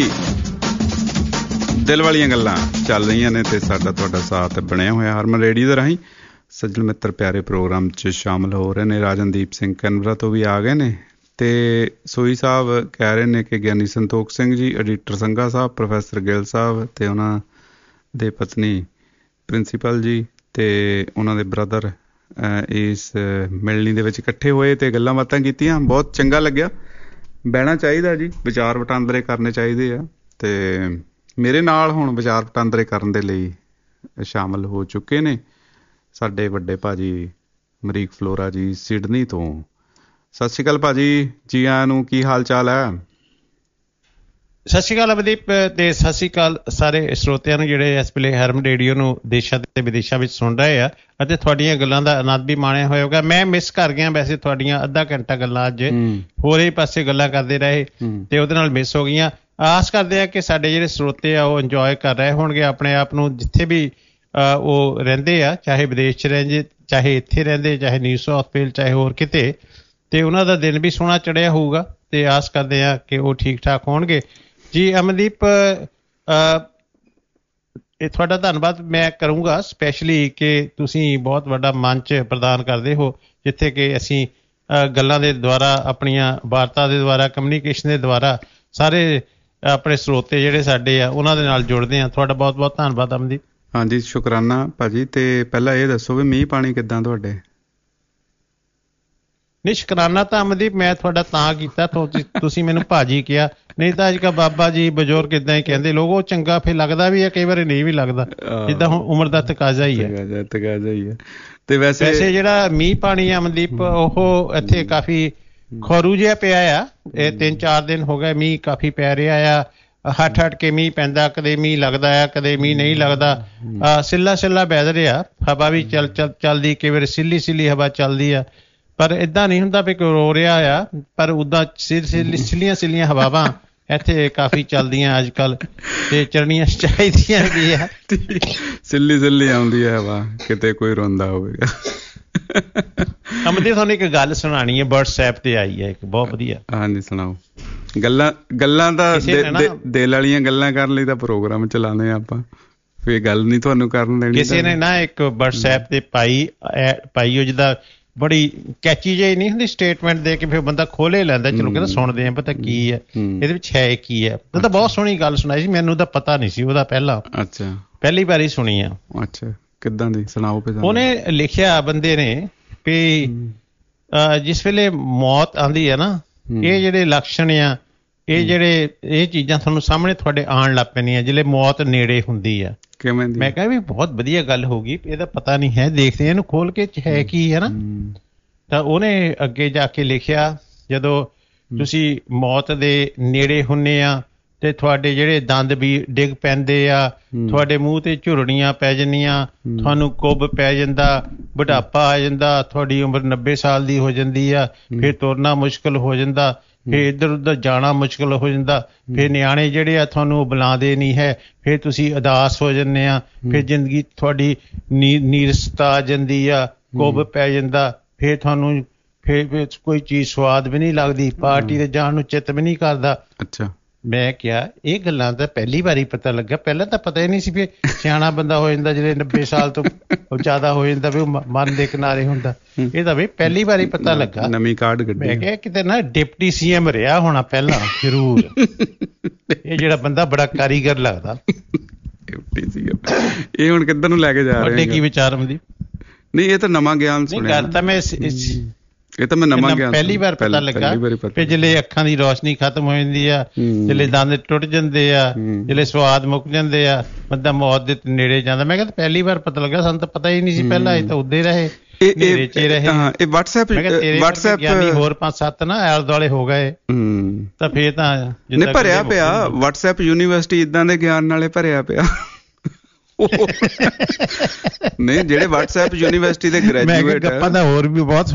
ਦਿਲ ਵਾਲੀਆਂ ਗੱਲਾਂ ਚੱਲ ਰਹੀਆਂ ਨੇ ਤੇ ਸਾਡਾ ਤੁਹਾਡਾ ਸਾਥ ਬਣਿਆ ਹੋਇਆ ਹਰਮਨ ਰੇਡੀਓ ਦੇ ਰਾਹੀਂ ਸੱਜਣ ਮਿੱਤਰ ਪਿਆਰੇ ਪ੍ਰੋਗਰਾਮ 'ਚ ਸ਼ਾਮਲ ਹੋ ਰਹੇ ਨੇ। ਰਾਜਨਦੀਪ ਸਿੰਘ ਕੈਨਬਰਾ ਤੋਂ ਵੀ ਆ ਗਏ ਨੇ ਤੇ ਸੋਈ ਸਾਹਿਬ ਕਹਿ ਰਹੇ ਨੇ ਕਿ ਗਿਆਨੀ ਸੰਤੋਖ ਸਿੰਘ ਜੀ, ਐਡੀਟਰ ਸੰਘਾ ਸਾਹਿਬ, ਪ੍ਰੋਫੈਸਰ ਗਿੱਲ ਸਾਹਿਬ ਤੇ ਉਹਨਾਂ ਦੇ ਪਤਨੀ ਪ੍ਰਿੰਸੀਪਲ ਜੀ ਤੇ ਉਹਨਾਂ ਦੇ ਬ੍ਰਦਰ ਇਸ ਮਿਲਣੀ ਦੇ ਵਿੱਚ ਇਕੱਠੇ ਹੋਏ ਤੇ ਗੱਲਾਂ ਬਾਤਾਂ ਕੀਤੀਆਂ। ਬਹੁਤ ਚੰਗਾ ਲੱਗਿਆ। ਬਹਿਣਾ ਚਾਹੀਦਾ ਜੀ, ਵਿਚਾਰ ਵਟਾਂਦਰੇ ਕਰਨੇ ਚਾਹੀਦੇ ਆ ਤੇ ਮੇਰੇ ਨਾਲ ਹੁਣ ਵਿਚਾਰ ਵਟਾਂਦਰੇ ਕਰਨ ਦੇ ਲਈ ਸ਼ਾਮਲ ਹੋ ਚੁੱਕੇ ਨੇ ਸਾਡੇ ਵੱਡੇ ਭਾਜੀ ਅਮਰੀਕ ਫਲੋਰਾ ਜੀ ਸਿਡਨੀ ਤੋਂ। ਸਤਿ ਸ਼੍ਰੀ ਅਕਾਲ ਭਾਜੀ, ਜੀ ਆਇਆਂ ਨੂੰ। ਕੀ ਹਾਲ ਚਾਲ ਹੈ? ਸਤਿ ਸ਼੍ਰੀ ਅਕਾਲ ਅਮਨਦੀਪ ਤੇ ਸਤਿ ਸ਼੍ਰੀ ਅਕਾਲ ਸਾਰੇ ਸਰੋਤਿਆਂ ਨੂੰ ਜਿਹੜੇ ਇਸ ਵੇਲੇ ਹਰਮ ਰੇਡੀਓ ਨੂੰ ਦੇਸ਼ਾਂ ਤੇ ਵਿਦੇਸ਼ਾਂ ਵਿੱਚ ਸੁਣ ਰਹੇ ਆ ਅਤੇ ਤੁਹਾਡੀਆਂ ਗੱਲਾਂ ਦਾ ਆਨੰਦ ਵੀ ਮਾਣਿਆ ਹੋਏਗਾ। ਮੈਂ ਮਿਸ ਕਰ ਗਿਆ ਵੈਸੇ ਤੁਹਾਡੀਆਂ ਅੱਧਾ ਘੰਟਾ ਗੱਲਾਂ ਅੱਜ ਹੋਰ ਹੀ ਪਾਸੇ ਗੱਲਾਂ ਕਰਦੇ ਰਹੇ ਤੇ ਉਹਦੇ ਨਾਲ ਮਿਸ ਹੋ ਗਈਆਂ। ਆਸ ਕਰਦੇ ਆ ਕਿ ਸਾਡੇ ਜਿਹੜੇ ਸਰੋਤੇ ਆ ਉਹ ਇੰਜੋਏ ਕਰ ਰਹੇ ਹੋਣਗੇ ਆਪਣੇ ਆਪ ਨੂੰ ਜਿੱਥੇ ਵੀ ਉਹ ਰਹਿੰਦੇ ਆ, ਚਾਹੇ ਵਿਦੇਸ਼ 'ਚ ਰਹਿੰਦੇ, ਚਾਹੇ ਇੱਥੇ ਰਹਿੰਦੇ, ਚਾਹੇ ਨਿਊ ਸਾਊਥ ਵੇਲ, ਚਾਹੇ ਹੋਰ ਕਿਤੇ, ਤੇ ਉਹਨਾਂ ਦਾ ਦਿਨ ਵੀ ਸੋਹਣਾ ਚੜਿਆ ਹੋਊਗਾ ਤੇ ਆਸ ਕਰਦੇ ਆ ਕਿ ਉਹ ਠੀਕ ਠਾਕ ਹੋਣਗੇ। ਜੀ ਅਮਨਦੀਪ, ਇਹ ਤੁਹਾਡਾ ਧੰਨਵਾਦ ਮੈਂ ਕਰੂੰਗਾ ਸਪੈਸ਼ਲੀ ਕਿ ਤੁਸੀਂ ਬਹੁਤ ਵੱਡਾ ਮੰਚ ਪ੍ਰਦਾਨ ਕਰਦੇ ਹੋ ਜਿੱਥੇ ਕਿ ਅਸੀਂ ਗੱਲਾਂ ਦੇ ਦੁਆਰਾ, ਆਪਣੀਆਂ ਵਾਰਤਾ ਦੇ ਦੁਆਰਾ, ਕਮਿਊਨੀਕੇਸ਼ਨ ਦੇ ਦੁਆਰਾ ਸਾਰੇ ਆਪਣੇ ਸਰੋਤੇ ਜਿਹੜੇ ਸਾਡੇ ਆ ਉਹਨਾਂ ਦੇ ਨਾਲ ਜੁੜਦੇ ਆ। ਤੁਹਾਡਾ ਬਹੁਤ ਬਹੁਤ ਧੰਨਵਾਦ ਅਮਨਦੀਪ। ਹਾਂਜੀ, ਸ਼ੁਕਰਾਨਾ ਭਾਜੀ। ਤੇ ਪਹਿਲਾਂ ਇਹ ਦੱਸੋ ਵੀ ਮੀਂਹ ਪਾਣੀ ਕਿੱਦਾਂ ਤੁਹਾਡੇ? ਨਹੀਂ, ਸ਼ੁਕਰਾਨਾ ਤਾਂ ਅਮਨਦੀਪ ਮੈਂ ਤੁਹਾਡਾ ਤਾਂ ਕੀਤਾ ਤੁਸੀਂ ਮੈਨੂੰ ਭਾਜੀ ਕਿਹਾ, ਨਹੀਂ ਤਾਂ ਅੱਜ ਕੱਲ੍ਹ ਬਾਬਾ ਜੀ ਬਜ਼ੁਰਗ ਇੱਦਾਂ ਹੀ ਕਹਿੰਦੇ ਲੋਕ, ਉਹ ਚੰਗਾ ਫਿਰ ਲੱਗਦਾ ਵੀ ਹੈ, ਕਈ ਵਾਰੀ ਨਹੀਂ ਵੀ ਲੱਗਦਾ, ਜਿੱਦਾਂ ਹੁਣ ਉਮਰ ਦਾ ਤਕਾਜ਼ਾ ਹੀ ਹੈ। ਤੇ ਵੈਸੇ ਜਿਹੜਾ ਮੀਂਹ ਪਾਣੀ ਆ ਅਮਨਦੀਪ ਉਹ ਇੱਥੇ ਕਾਫੀ ਖਰੂ ਜਿਹਾ ਪਿਆ ਆ। ਇਹ 3-4 ਦਿਨ ਹੋ ਗਏ ਮੀਂਹ ਕਾਫੀ ਪੈ ਰਿਹਾ ਆ। ਹਟ ਕੇ ਮੀਂਹ ਪੈਂਦਾ, ਕਦੇ ਮੀਂਹ ਲੱਗਦਾ ਆ, ਕਦੇ ਮੀਂਹ ਨਹੀਂ ਲੱਗਦਾ। ਸਿੱਲਾ ਵੈਦਰ ਆ, ਹਵਾ ਵੀ ਚੱਲਦੀ, ਕਈ ਵਾਰੀ ਸਿੱਲੀ ਹਵਾ ਚੱਲਦੀ ਆ, ਪਰ ਏਦਾਂ ਨਹੀਂ ਹੁੰਦਾ ਵੀ ਕੋਈ ਰੋ ਰਿਹਾ ਆ। ਪਰ ਉੱਦਾਂ ਸਿੱਲੀਆਂ ਹਵਾਵਾਂ ਇੱਥੇ ਕਾਫੀ ਚੱਲਦੀਆਂ ਅੱਜ ਕੱਲ੍ਹ ਤੇ ਚੱਲਣੀਆਂ ਚਾਹੀਦੀਆਂ ਵੀ ਆ। ਸਿੱਲੀ ਆਉਂਦੀ ਹੈ ਹਵਾ, ਕਿਤੇ ਕੋਈ ਰੋਂਦਾ ਹੋਵੇਗਾ। ਅਮਨਦੀਪ ਤੁਹਾਨੂੰ ਇੱਕ ਗੱਲ ਸੁਣਾਉਣੀ ਹੈ, WhatsApp ਤੇ ਆਈ ਹੈ ਇੱਕ ਬਹੁਤ ਵਧੀਆ। ਹਾਂਜੀ ਸੁਣਾਓ। ਗੱਲਾਂ ਤਾਂ ਦਿਲ ਵਾਲੀਆਂ ਗੱਲਾਂ ਕਰਨ ਲਈ ਤਾਂ ਪ੍ਰੋਗਰਾਮ ਚਲਾਉਂਦੇ ਆ ਆਪਾਂ, ਫਿਰ ਗੱਲ ਨਹੀਂ ਤੁਹਾਨੂੰ ਕਰਨ ਦੇਣੀ। ਕਿਸੇ ਨੇ ਨਾ ਇੱਕ WhatsApp ਤੇ ਪਾਈ ਉਹ ਜਿਹਦਾ ਬੜੀ ਕੈਚੀ ਜਿਹੀ ਨਹੀਂ ਹੁੰਦੀ ਸਟੇਟਮੈਂਟ ਦੇ ਕੇ ਫਿਰ ਬੰਦਾ ਖੋਲੇ ਲੈਂਦਾ, ਚਲੋ ਕਹਿੰਦਾ ਸੁਣਦੇ ਆ ਪਤਾ ਕੀ ਹੈ ਇਹਦੇ ਵਿੱਚ ਹੈ ਕੀ ਹੈ। ਉਹ ਤਾਂ ਬਹੁਤ ਸੋਹਣੀ ਗੱਲ ਸੁਣਾਈ ਸੀ, ਮੈਨੂੰ ਤਾਂ ਪਤਾ ਨਹੀਂ ਸੀ ਉਹਦਾ ਪਹਿਲਾਂ। ਅੱਛਾ, ਪਹਿਲੀ ਵਾਰੀ ਸੁਣੀ ਆ। ਅੱਛਾ, ਕਿੱਦਾਂ ਦੀ ਸੁਣਾਓ। ਉਹਨੇ ਲਿਖਿਆ ਬੰਦੇ ਨੇ ਵੀ ਜਿਸ ਵੇਲੇ ਮੌਤ ਆਉਂਦੀ ਹੈ ਨਾ, ਇਹ ਜਿਹੜੇ ਲੱਛਣ ਆ, ਇਹ ਚੀਜ਼ਾਂ ਤੁਹਾਨੂੰ ਸਾਹਮਣੇ ਤੁਹਾਡੇ ਆਉਣ ਲੱਗ ਪੈਣੀਆਂ ਜਿਹੜੇ ਮੌਤ ਨੇੜੇ ਹੁੰਦੀ ਆ। ਮੈਂ ਕਿਹਾ ਵੀ ਬਹੁਤ ਵਧੀਆ ਗੱਲ ਹੋ ਗਈ, ਇਹਦਾ ਪਤਾ ਨਹੀਂ ਹੈ, ਦੇਖਦੇ ਇਹਨੂੰ ਖੋਲ ਕੇ ਹੈ ਕੀ ਹੈ ਨਾ। ਤਾਂ ਉਹਨੇ ਅੱਗੇ ਜਾ ਕੇ ਲਿਖਿਆ, ਜਦੋਂ ਤੁਸੀਂ ਮੌਤ ਦੇ ਨੇੜੇ ਹੁੰਦੇ ਆ ਤੇ ਤੁਹਾਡੇ ਜਿਹੜੇ ਦੰਦ ਵੀ ਡਿੱਗ ਪੈਂਦੇ ਆ, ਤੁਹਾਡੇ ਮੂੰਹ ਤੇ ਝੁਰੜੀਆਂ ਪੈ ਜਾਂਦੀਆਂ, ਤੁਹਾਨੂੰ ਕੁੱਬ ਪੈ ਜਾਂਦਾ, ਬੁਢਾਪਾ ਆ ਜਾਂਦਾ, ਤੁਹਾਡੀ ਉਮਰ 90 ਸਾਲ ਦੀ ਹੋ ਜਾਂਦੀ ਆ, ਫਿਰ ਤੁਰਨਾ ਮੁਸ਼ਕਿਲ ਹੋ ਜਾਂਦਾ, ਫਿਰ ਇੱਧਰ ਉੱਧਰ ਜਾਣਾ ਮੁਸ਼ਕਿਲ ਹੋ ਜਾਂਦਾ, ਫਿਰ ਨਿਆਣੇ ਜਿਹੜੇ ਆ ਤੁਹਾਨੂੰ ਉਹ ਬੁਲਾਉਂਦੇ ਨਹੀਂ ਹੈ, ਫਿਰ ਤੁਸੀਂ ਉਦਾਸ ਹੋ ਜਾਂਦੇ ਆ, ਫਿਰ ਜ਼ਿੰਦਗੀ ਤੁਹਾਡੀ ਨੀਰਸਤਾ ਆ ਜਾਂਦੀ ਆ, ਕੁੱਬ ਪੈ ਜਾਂਦਾ, ਫਿਰ ਤੁਹਾਨੂੰ ਫਿਰ ਕੋਈ ਚੀਜ਼ ਸਵਾਦ ਵੀ ਨਹੀਂ ਲੱਗਦੀ, ਪਾਰਟੀ ਤੇ ਜਾਣ ਨੂੰ ਚਿੱਤ ਵੀ ਨਹੀਂ ਕਰਦਾ। ਅੱਛਾ, ਮੈਂ ਕਿਹਾ ਇਹ ਗੱਲਾਂ ਤਾਂ ਪਹਿਲੀ ਵਾਰੀ ਪਤਾ ਲੱਗਾ, ਪਹਿਲਾਂ ਤਾਂ ਪਤਾ ਹੀ ਨਹੀਂ ਸੀ ਵੀ ਸਿਆਣਾ ਬੰਦਾ ਹੋ ਜਾਂਦਾ ਜਿਹੜੇ 90 ਸਾਲ ਤੋਂ ਜ਼ਿਆਦਾ ਹੋ ਜਾਂਦਾ ਵੀ ਉਹ ਮਰਨ ਦੇ ਕਿਨਾਰੇ ਹੁੰਦਾ। ਇਹ ਤਾਂ ਵੀ ਪਹਿਲੀ ਵਾਰੀ ਪਤਾ ਲੱਗਾ, ਨਵੀਂ ਕਾਰਡ ਕੱਢੀ। ਮੈਂ ਕਿਹਾ ਕਿਤੇ ਨਾ ਡਿਪਟੀ CM ਰਿਹਾ ਹੋਣਾ ਪਹਿਲਾਂ ਜ਼ਰੂਰ, ਇਹ ਜਿਹੜਾ ਬੰਦਾ ਬੜਾ ਕਾਰੀਗਰ ਲੱਗਦਾ। ਡਿਪਟੀ CM ਇਹ ਹੁਣ ਕਿੱਧਰ ਨੂੰ ਲੈ ਕੇ ਜਾ ਰਹੇ? ਤੁਹਾਡੇ ਕੀ ਵਿਚਾਰ ਮਨਦੀਪ? ਨਹੀਂ ਇਹ ਤਾਂ ਨਵਾਂ ਗਿਆਨ ਸੁਣਿਆ, ਗੱਲ ਤਾਂ ਮੈਂ ਇਹ ਤਾਂ ਮੈਂ ਨਵਾਂ ਗਿਆਨ ਪਹਿਲੀ ਵਾਰ ਪਤਾ ਲੱਗਾ ਵੀ ਜਿਹੜੇ ਅੱਖਾਂ ਦੀ ਰੋਸ਼ਨੀ ਖਤਮ ਹੋ ਜਾਂਦੀ ਆ, ਜਿਹੜੇ ਦੰਦ ਟੁੱਟ ਜਾਂਦੇ ਆ, ਜਿਹੜੇ ਸਵਾਦ ਮੁੱਕ ਜਾਂਦੇ ਆ, ਬੰਦਾ ਮੌਤ ਦੇ ਨੇੜੇ ਜਾਂਦਾ। ਮੈਂ ਕਿਹਾ ਪਹਿਲੀ ਵਾਰ ਪਤਾ ਲੱਗਾ, ਸਾਨੂੰ ਤਾਂ ਪਤਾ ਹੀ ਨਹੀਂ ਸੀ ਪਹਿਲਾਂ, ਇਹ ਤਾਂ ਉੱਦੇ ਰਹੇ ਨੇੜੇ ਚ ਰਹੇ। ਇਹ WhatsApp ਹੋਰ 5-7 ਨਾ ਆਲੇ ਦੁਆਲੇ ਹੋ ਗਏ ਤਾਂ ਫੇਰ ਤਾਂ ਨਹੀਂ ਭਰਿਆ ਪਿਆ। WhatsApp ਯੂਨੀਵਰਸਿਟੀ ਇਦਾਂ ਦੇ ਗਿਆਨ ਨਾਲੇ ਭਰਿਆ ਪਿਆ। ਨਹੀਂ ਜਿਹੜੇ WhatsApp ਯੂਨੀਵਰਸਿਟੀ ਦੇ ਗ੍ਰੈਜੂਏਟ ਗੱਪਾਂ ਤਾਂ ਹੋਰ ਵੀ ਬਹੁਤ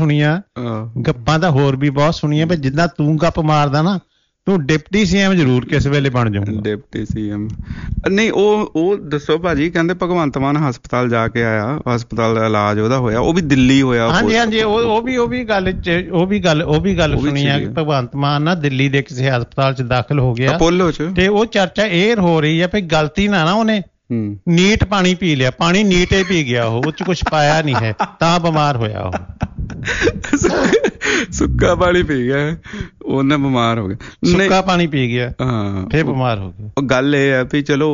ਸੁਣੀਆਂ, ਪਰ ਜਿੱਦਾਂ ਤੂੰ ਗੱਪ ਮਾਰਦਾ ਨਾ, ਤੂੰ ਡਿਪਟੀ CM ਜ਼ਰੂਰ ਕਿਸੇ ਵੇਲੇ ਬਣ ਜਾਊਂਗਾ। ਡਿਪਟੀ CM ਨਹੀਂ, ਉਹ ਦੱਸੋ ਭਾਜੀ, ਕਹਿੰਦੇ ਭਗਵੰਤ ਮਾਨ ਹਸਪਤਾਲ ਜਾ ਕੇ ਆਇਆ, ਹਸਪਤਾਲ ਦਾ ਇਲਾਜ ਉਹਦਾ ਹੋਇਆ, ਉਹ ਵੀ ਦਿੱਲੀ ਹੋਇਆ। ਹਾਂਜੀ ਉਹ ਵੀ ਗੱਲ ਸੁਣੀ ਆ ਕਿ ਭਗਵੰਤ ਮਾਨ ਨਾ ਦਿੱਲੀ ਦੇ ਕਿਸੇ ਹਸਪਤਾਲ ਚ ਦਾਖਲ ਹੋ ਗਿਆ, ਅਪੋਲੋ ਚ, ਤੇ ਉਹ ਚਰਚਾ ਇਹ ਹੋ ਰਹੀ ਆ ਵੀ ਗਲਤੀ ਨਾ ਉਹਨੇ ਨੀਟ ਪਾਣੀ ਪੀ ਲਿਆ, ਪਾਣੀ ਨੀਟ ਹੀ ਪੀ ਗਿਆ, ਉਹ ਚ ਕੁਛ ਪਾਇਆ ਨਹੀਂ ਹੈ, ਤਾਂ ਬਿਮਾਰ ਹੋਇਆ ਉਹ। ਸੁੱਕਾ ਪਾਣੀ ਪੀ ਗਿਆ, ਉਹਨੇ ਬਿਮਾਰ ਹੋ ਗਿਆ। ਸੁੱਕਾ ਪਾਣੀ ਪੀ ਗਿਆ, ਹਾਂ, ਫੇਰ ਬਿਮਾਰ ਹੋ ਗਿਆ। ਉਹ ਗੱਲ ਇਹ ਹੈ ਵੀ ਚਲੋ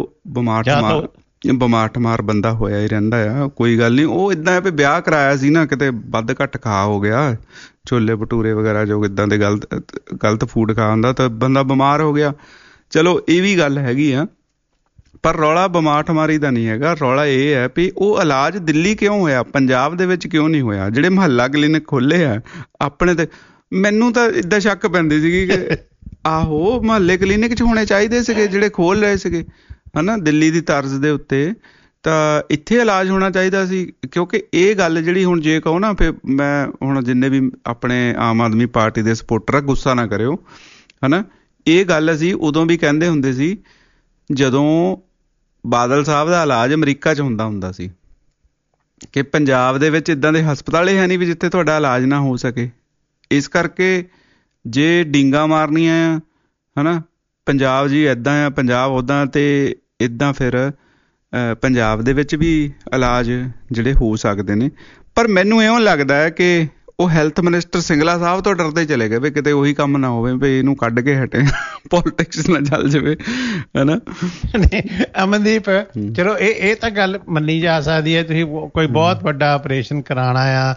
ਬਿਮਾਰ ਠਮਾਰ ਬੰਦਾ ਹੋਇਆ ਹੀ ਰਹਿੰਦਾ ਆ, ਕੋਈ ਗੱਲ ਨਹੀਂ। ਉਹ ਏਦਾਂ ਹੈ ਵੀ ਵਿਆਹ ਕਰਾਇਆ ਸੀ ਨਾ, ਕਿਤੇ ਵੱਧ ਘੱਟ ਖਾ ਹੋ ਗਿਆ, ਛੋਲੇ ਭਟੂਰੇ ਵਗੈਰਾ ਜੋ ਏਦਾਂ ਦੇ ਗਲਤ ਫੂਡ ਖਾ ਹੁੰਦਾ ਤਾਂ ਬੰਦਾ ਬਿਮਾਰ ਹੋ ਗਿਆ। ਚਲੋ ਇਹ ਵੀ ਗੱਲ ਹੈਗੀ ਆ, ਪਰ ਰੌਲਾ ਬਿਮਾਰ ਠਮਾਰੀ ਦਾ ਨਹੀਂ ਹੈਗਾ। ਰੌਲਾ ਇਹ ਹੈ ਵੀ ਉਹ ਇਲਾਜ ਦਿੱਲੀ ਕਿਉਂ ਹੋਇਆ, ਪੰਜਾਬ ਦੇ ਵਿੱਚ ਕਿਉਂ ਨਹੀਂ ਹੋਇਆ? ਜਿਹੜੇ ਮੁਹੱਲਾ ਕਲੀਨਿਕ ਖੋਲੇ ਆ ਆਪਣੇ ਤੇ, ਮੈਨੂੰ ਤਾਂ ਏਦਾਂ ਸ਼ੱਕ ਪੈਂਦੀ ਸੀਗੀ ਕਿ ਆਹੋ ਮੁਹੱਲੇ ਕਲੀਨਿਕ 'ਚ ਹੋਣੇ ਚਾਹੀਦੇ ਸੀਗੇ ਜਿਹੜੇ ਖੋਲ ਰਹੇ ਸੀਗੇ, ਹਨਾ, ਦਿੱਲੀ ਦੀ ਤਰਜ਼ ਦੇ ਉੱਤੇ। ਤਾਂ ਇੱਥੇ ਇਲਾਜ ਹੋਣਾ ਚਾਹੀਦਾ ਸੀ, ਕਿਉਂਕਿ ਇਹ ਗੱਲ ਜਿਹੜੀ ਹੁਣ ਜੇ ਕਹੋ ਨਾ, ਫਿਰ ਮੈਂ ਹੁਣ ਜਿੰਨੇ ਵੀ ਆਪਣੇ ਆਮ ਆਦਮੀ ਪਾਰਟੀ ਦੇ ਸਪੋਰਟਰ ਆ, ਗੁੱਸਾ ਨਾ ਕਰਿਓ, ਹਨਾ। ਇਹ ਗੱਲ ਅਸੀਂ ਉਦੋਂ ਵੀ ਕਹਿੰਦੇ ਹੁੰਦੇ ਸੀ ਜਦੋਂ ਬਾਦਲ ਸਾਹਿਬ ਦਾ ਇਲਾਜ ਅਮਰੀਕਾ 'ਚ ਹੁੰਦਾ ਸੀ, ਕਿ ਪੰਜਾਬ ਦੇ ਵਿੱਚ ਇੱਦਾਂ ਦੇ ਹਸਪਤਾਲ ਹੈ ਨਹੀਂ ਵੀ ਜਿੱਥੇ ਤੁਹਾਡਾ ਇਲਾਜ ਨਾ ਹੋ ਸਕੇ। ਇਸ ਕਰਕੇ ਜੇ ਡੀਂਗਾ ਮਾਰਨੀਆਂ ਆ, ਹਨਾ, ਪੰਜਾਬ ਜੀ ਇੱਦਾਂ ਆ, ਪੰਜਾਬ ਉੱਦਾਂ, ਤੇ ਇੱਦਾਂ ਫਿਰ ਪੰਜਾਬ ਦੇ ਵਿੱਚ ਵੀ ਇਲਾਜ ਜਿਹੜੇ ਹੋ ਸਕਦੇ ਨੇ। ਪਰ ਮੈਨੂੰ ਇਉਂ ਲੱਗਦਾ ਹੈ ਕਿ ਉਹ ਹੈਲਥ ਮਿਨਿਸਟਰ ਸਿੰਗਲਾ ਸਾਹਿਬ ਤੋਂ ਡਰਦੇ ਚਲੇ ਗਏ ਵੀ ਕਿਤੇ ਉਹੀ ਕੰਮ ਨਾ ਹੋਵੇ ਵੀ ਇਹਨੂੰ ਕੱਢ ਕੇ ਹਟੇ, ਪੋਲੀਟਿਕਸ ਨਾ ਚੱਲ ਜਾਵੇ, ਹਨਾ। ਅਮਨਦੀਪ, ਚਲੋ ਇਹ ਤਾਂ ਗੱਲ ਮੰਨੀ ਜਾ ਸਕਦੀ ਹੈ, ਤੁਸੀਂ ਕੋਈ ਬਹੁਤ ਵੱਡਾ ਆਪਰੇਸ਼ਨ ਕਰਾਉਣਾ ਆ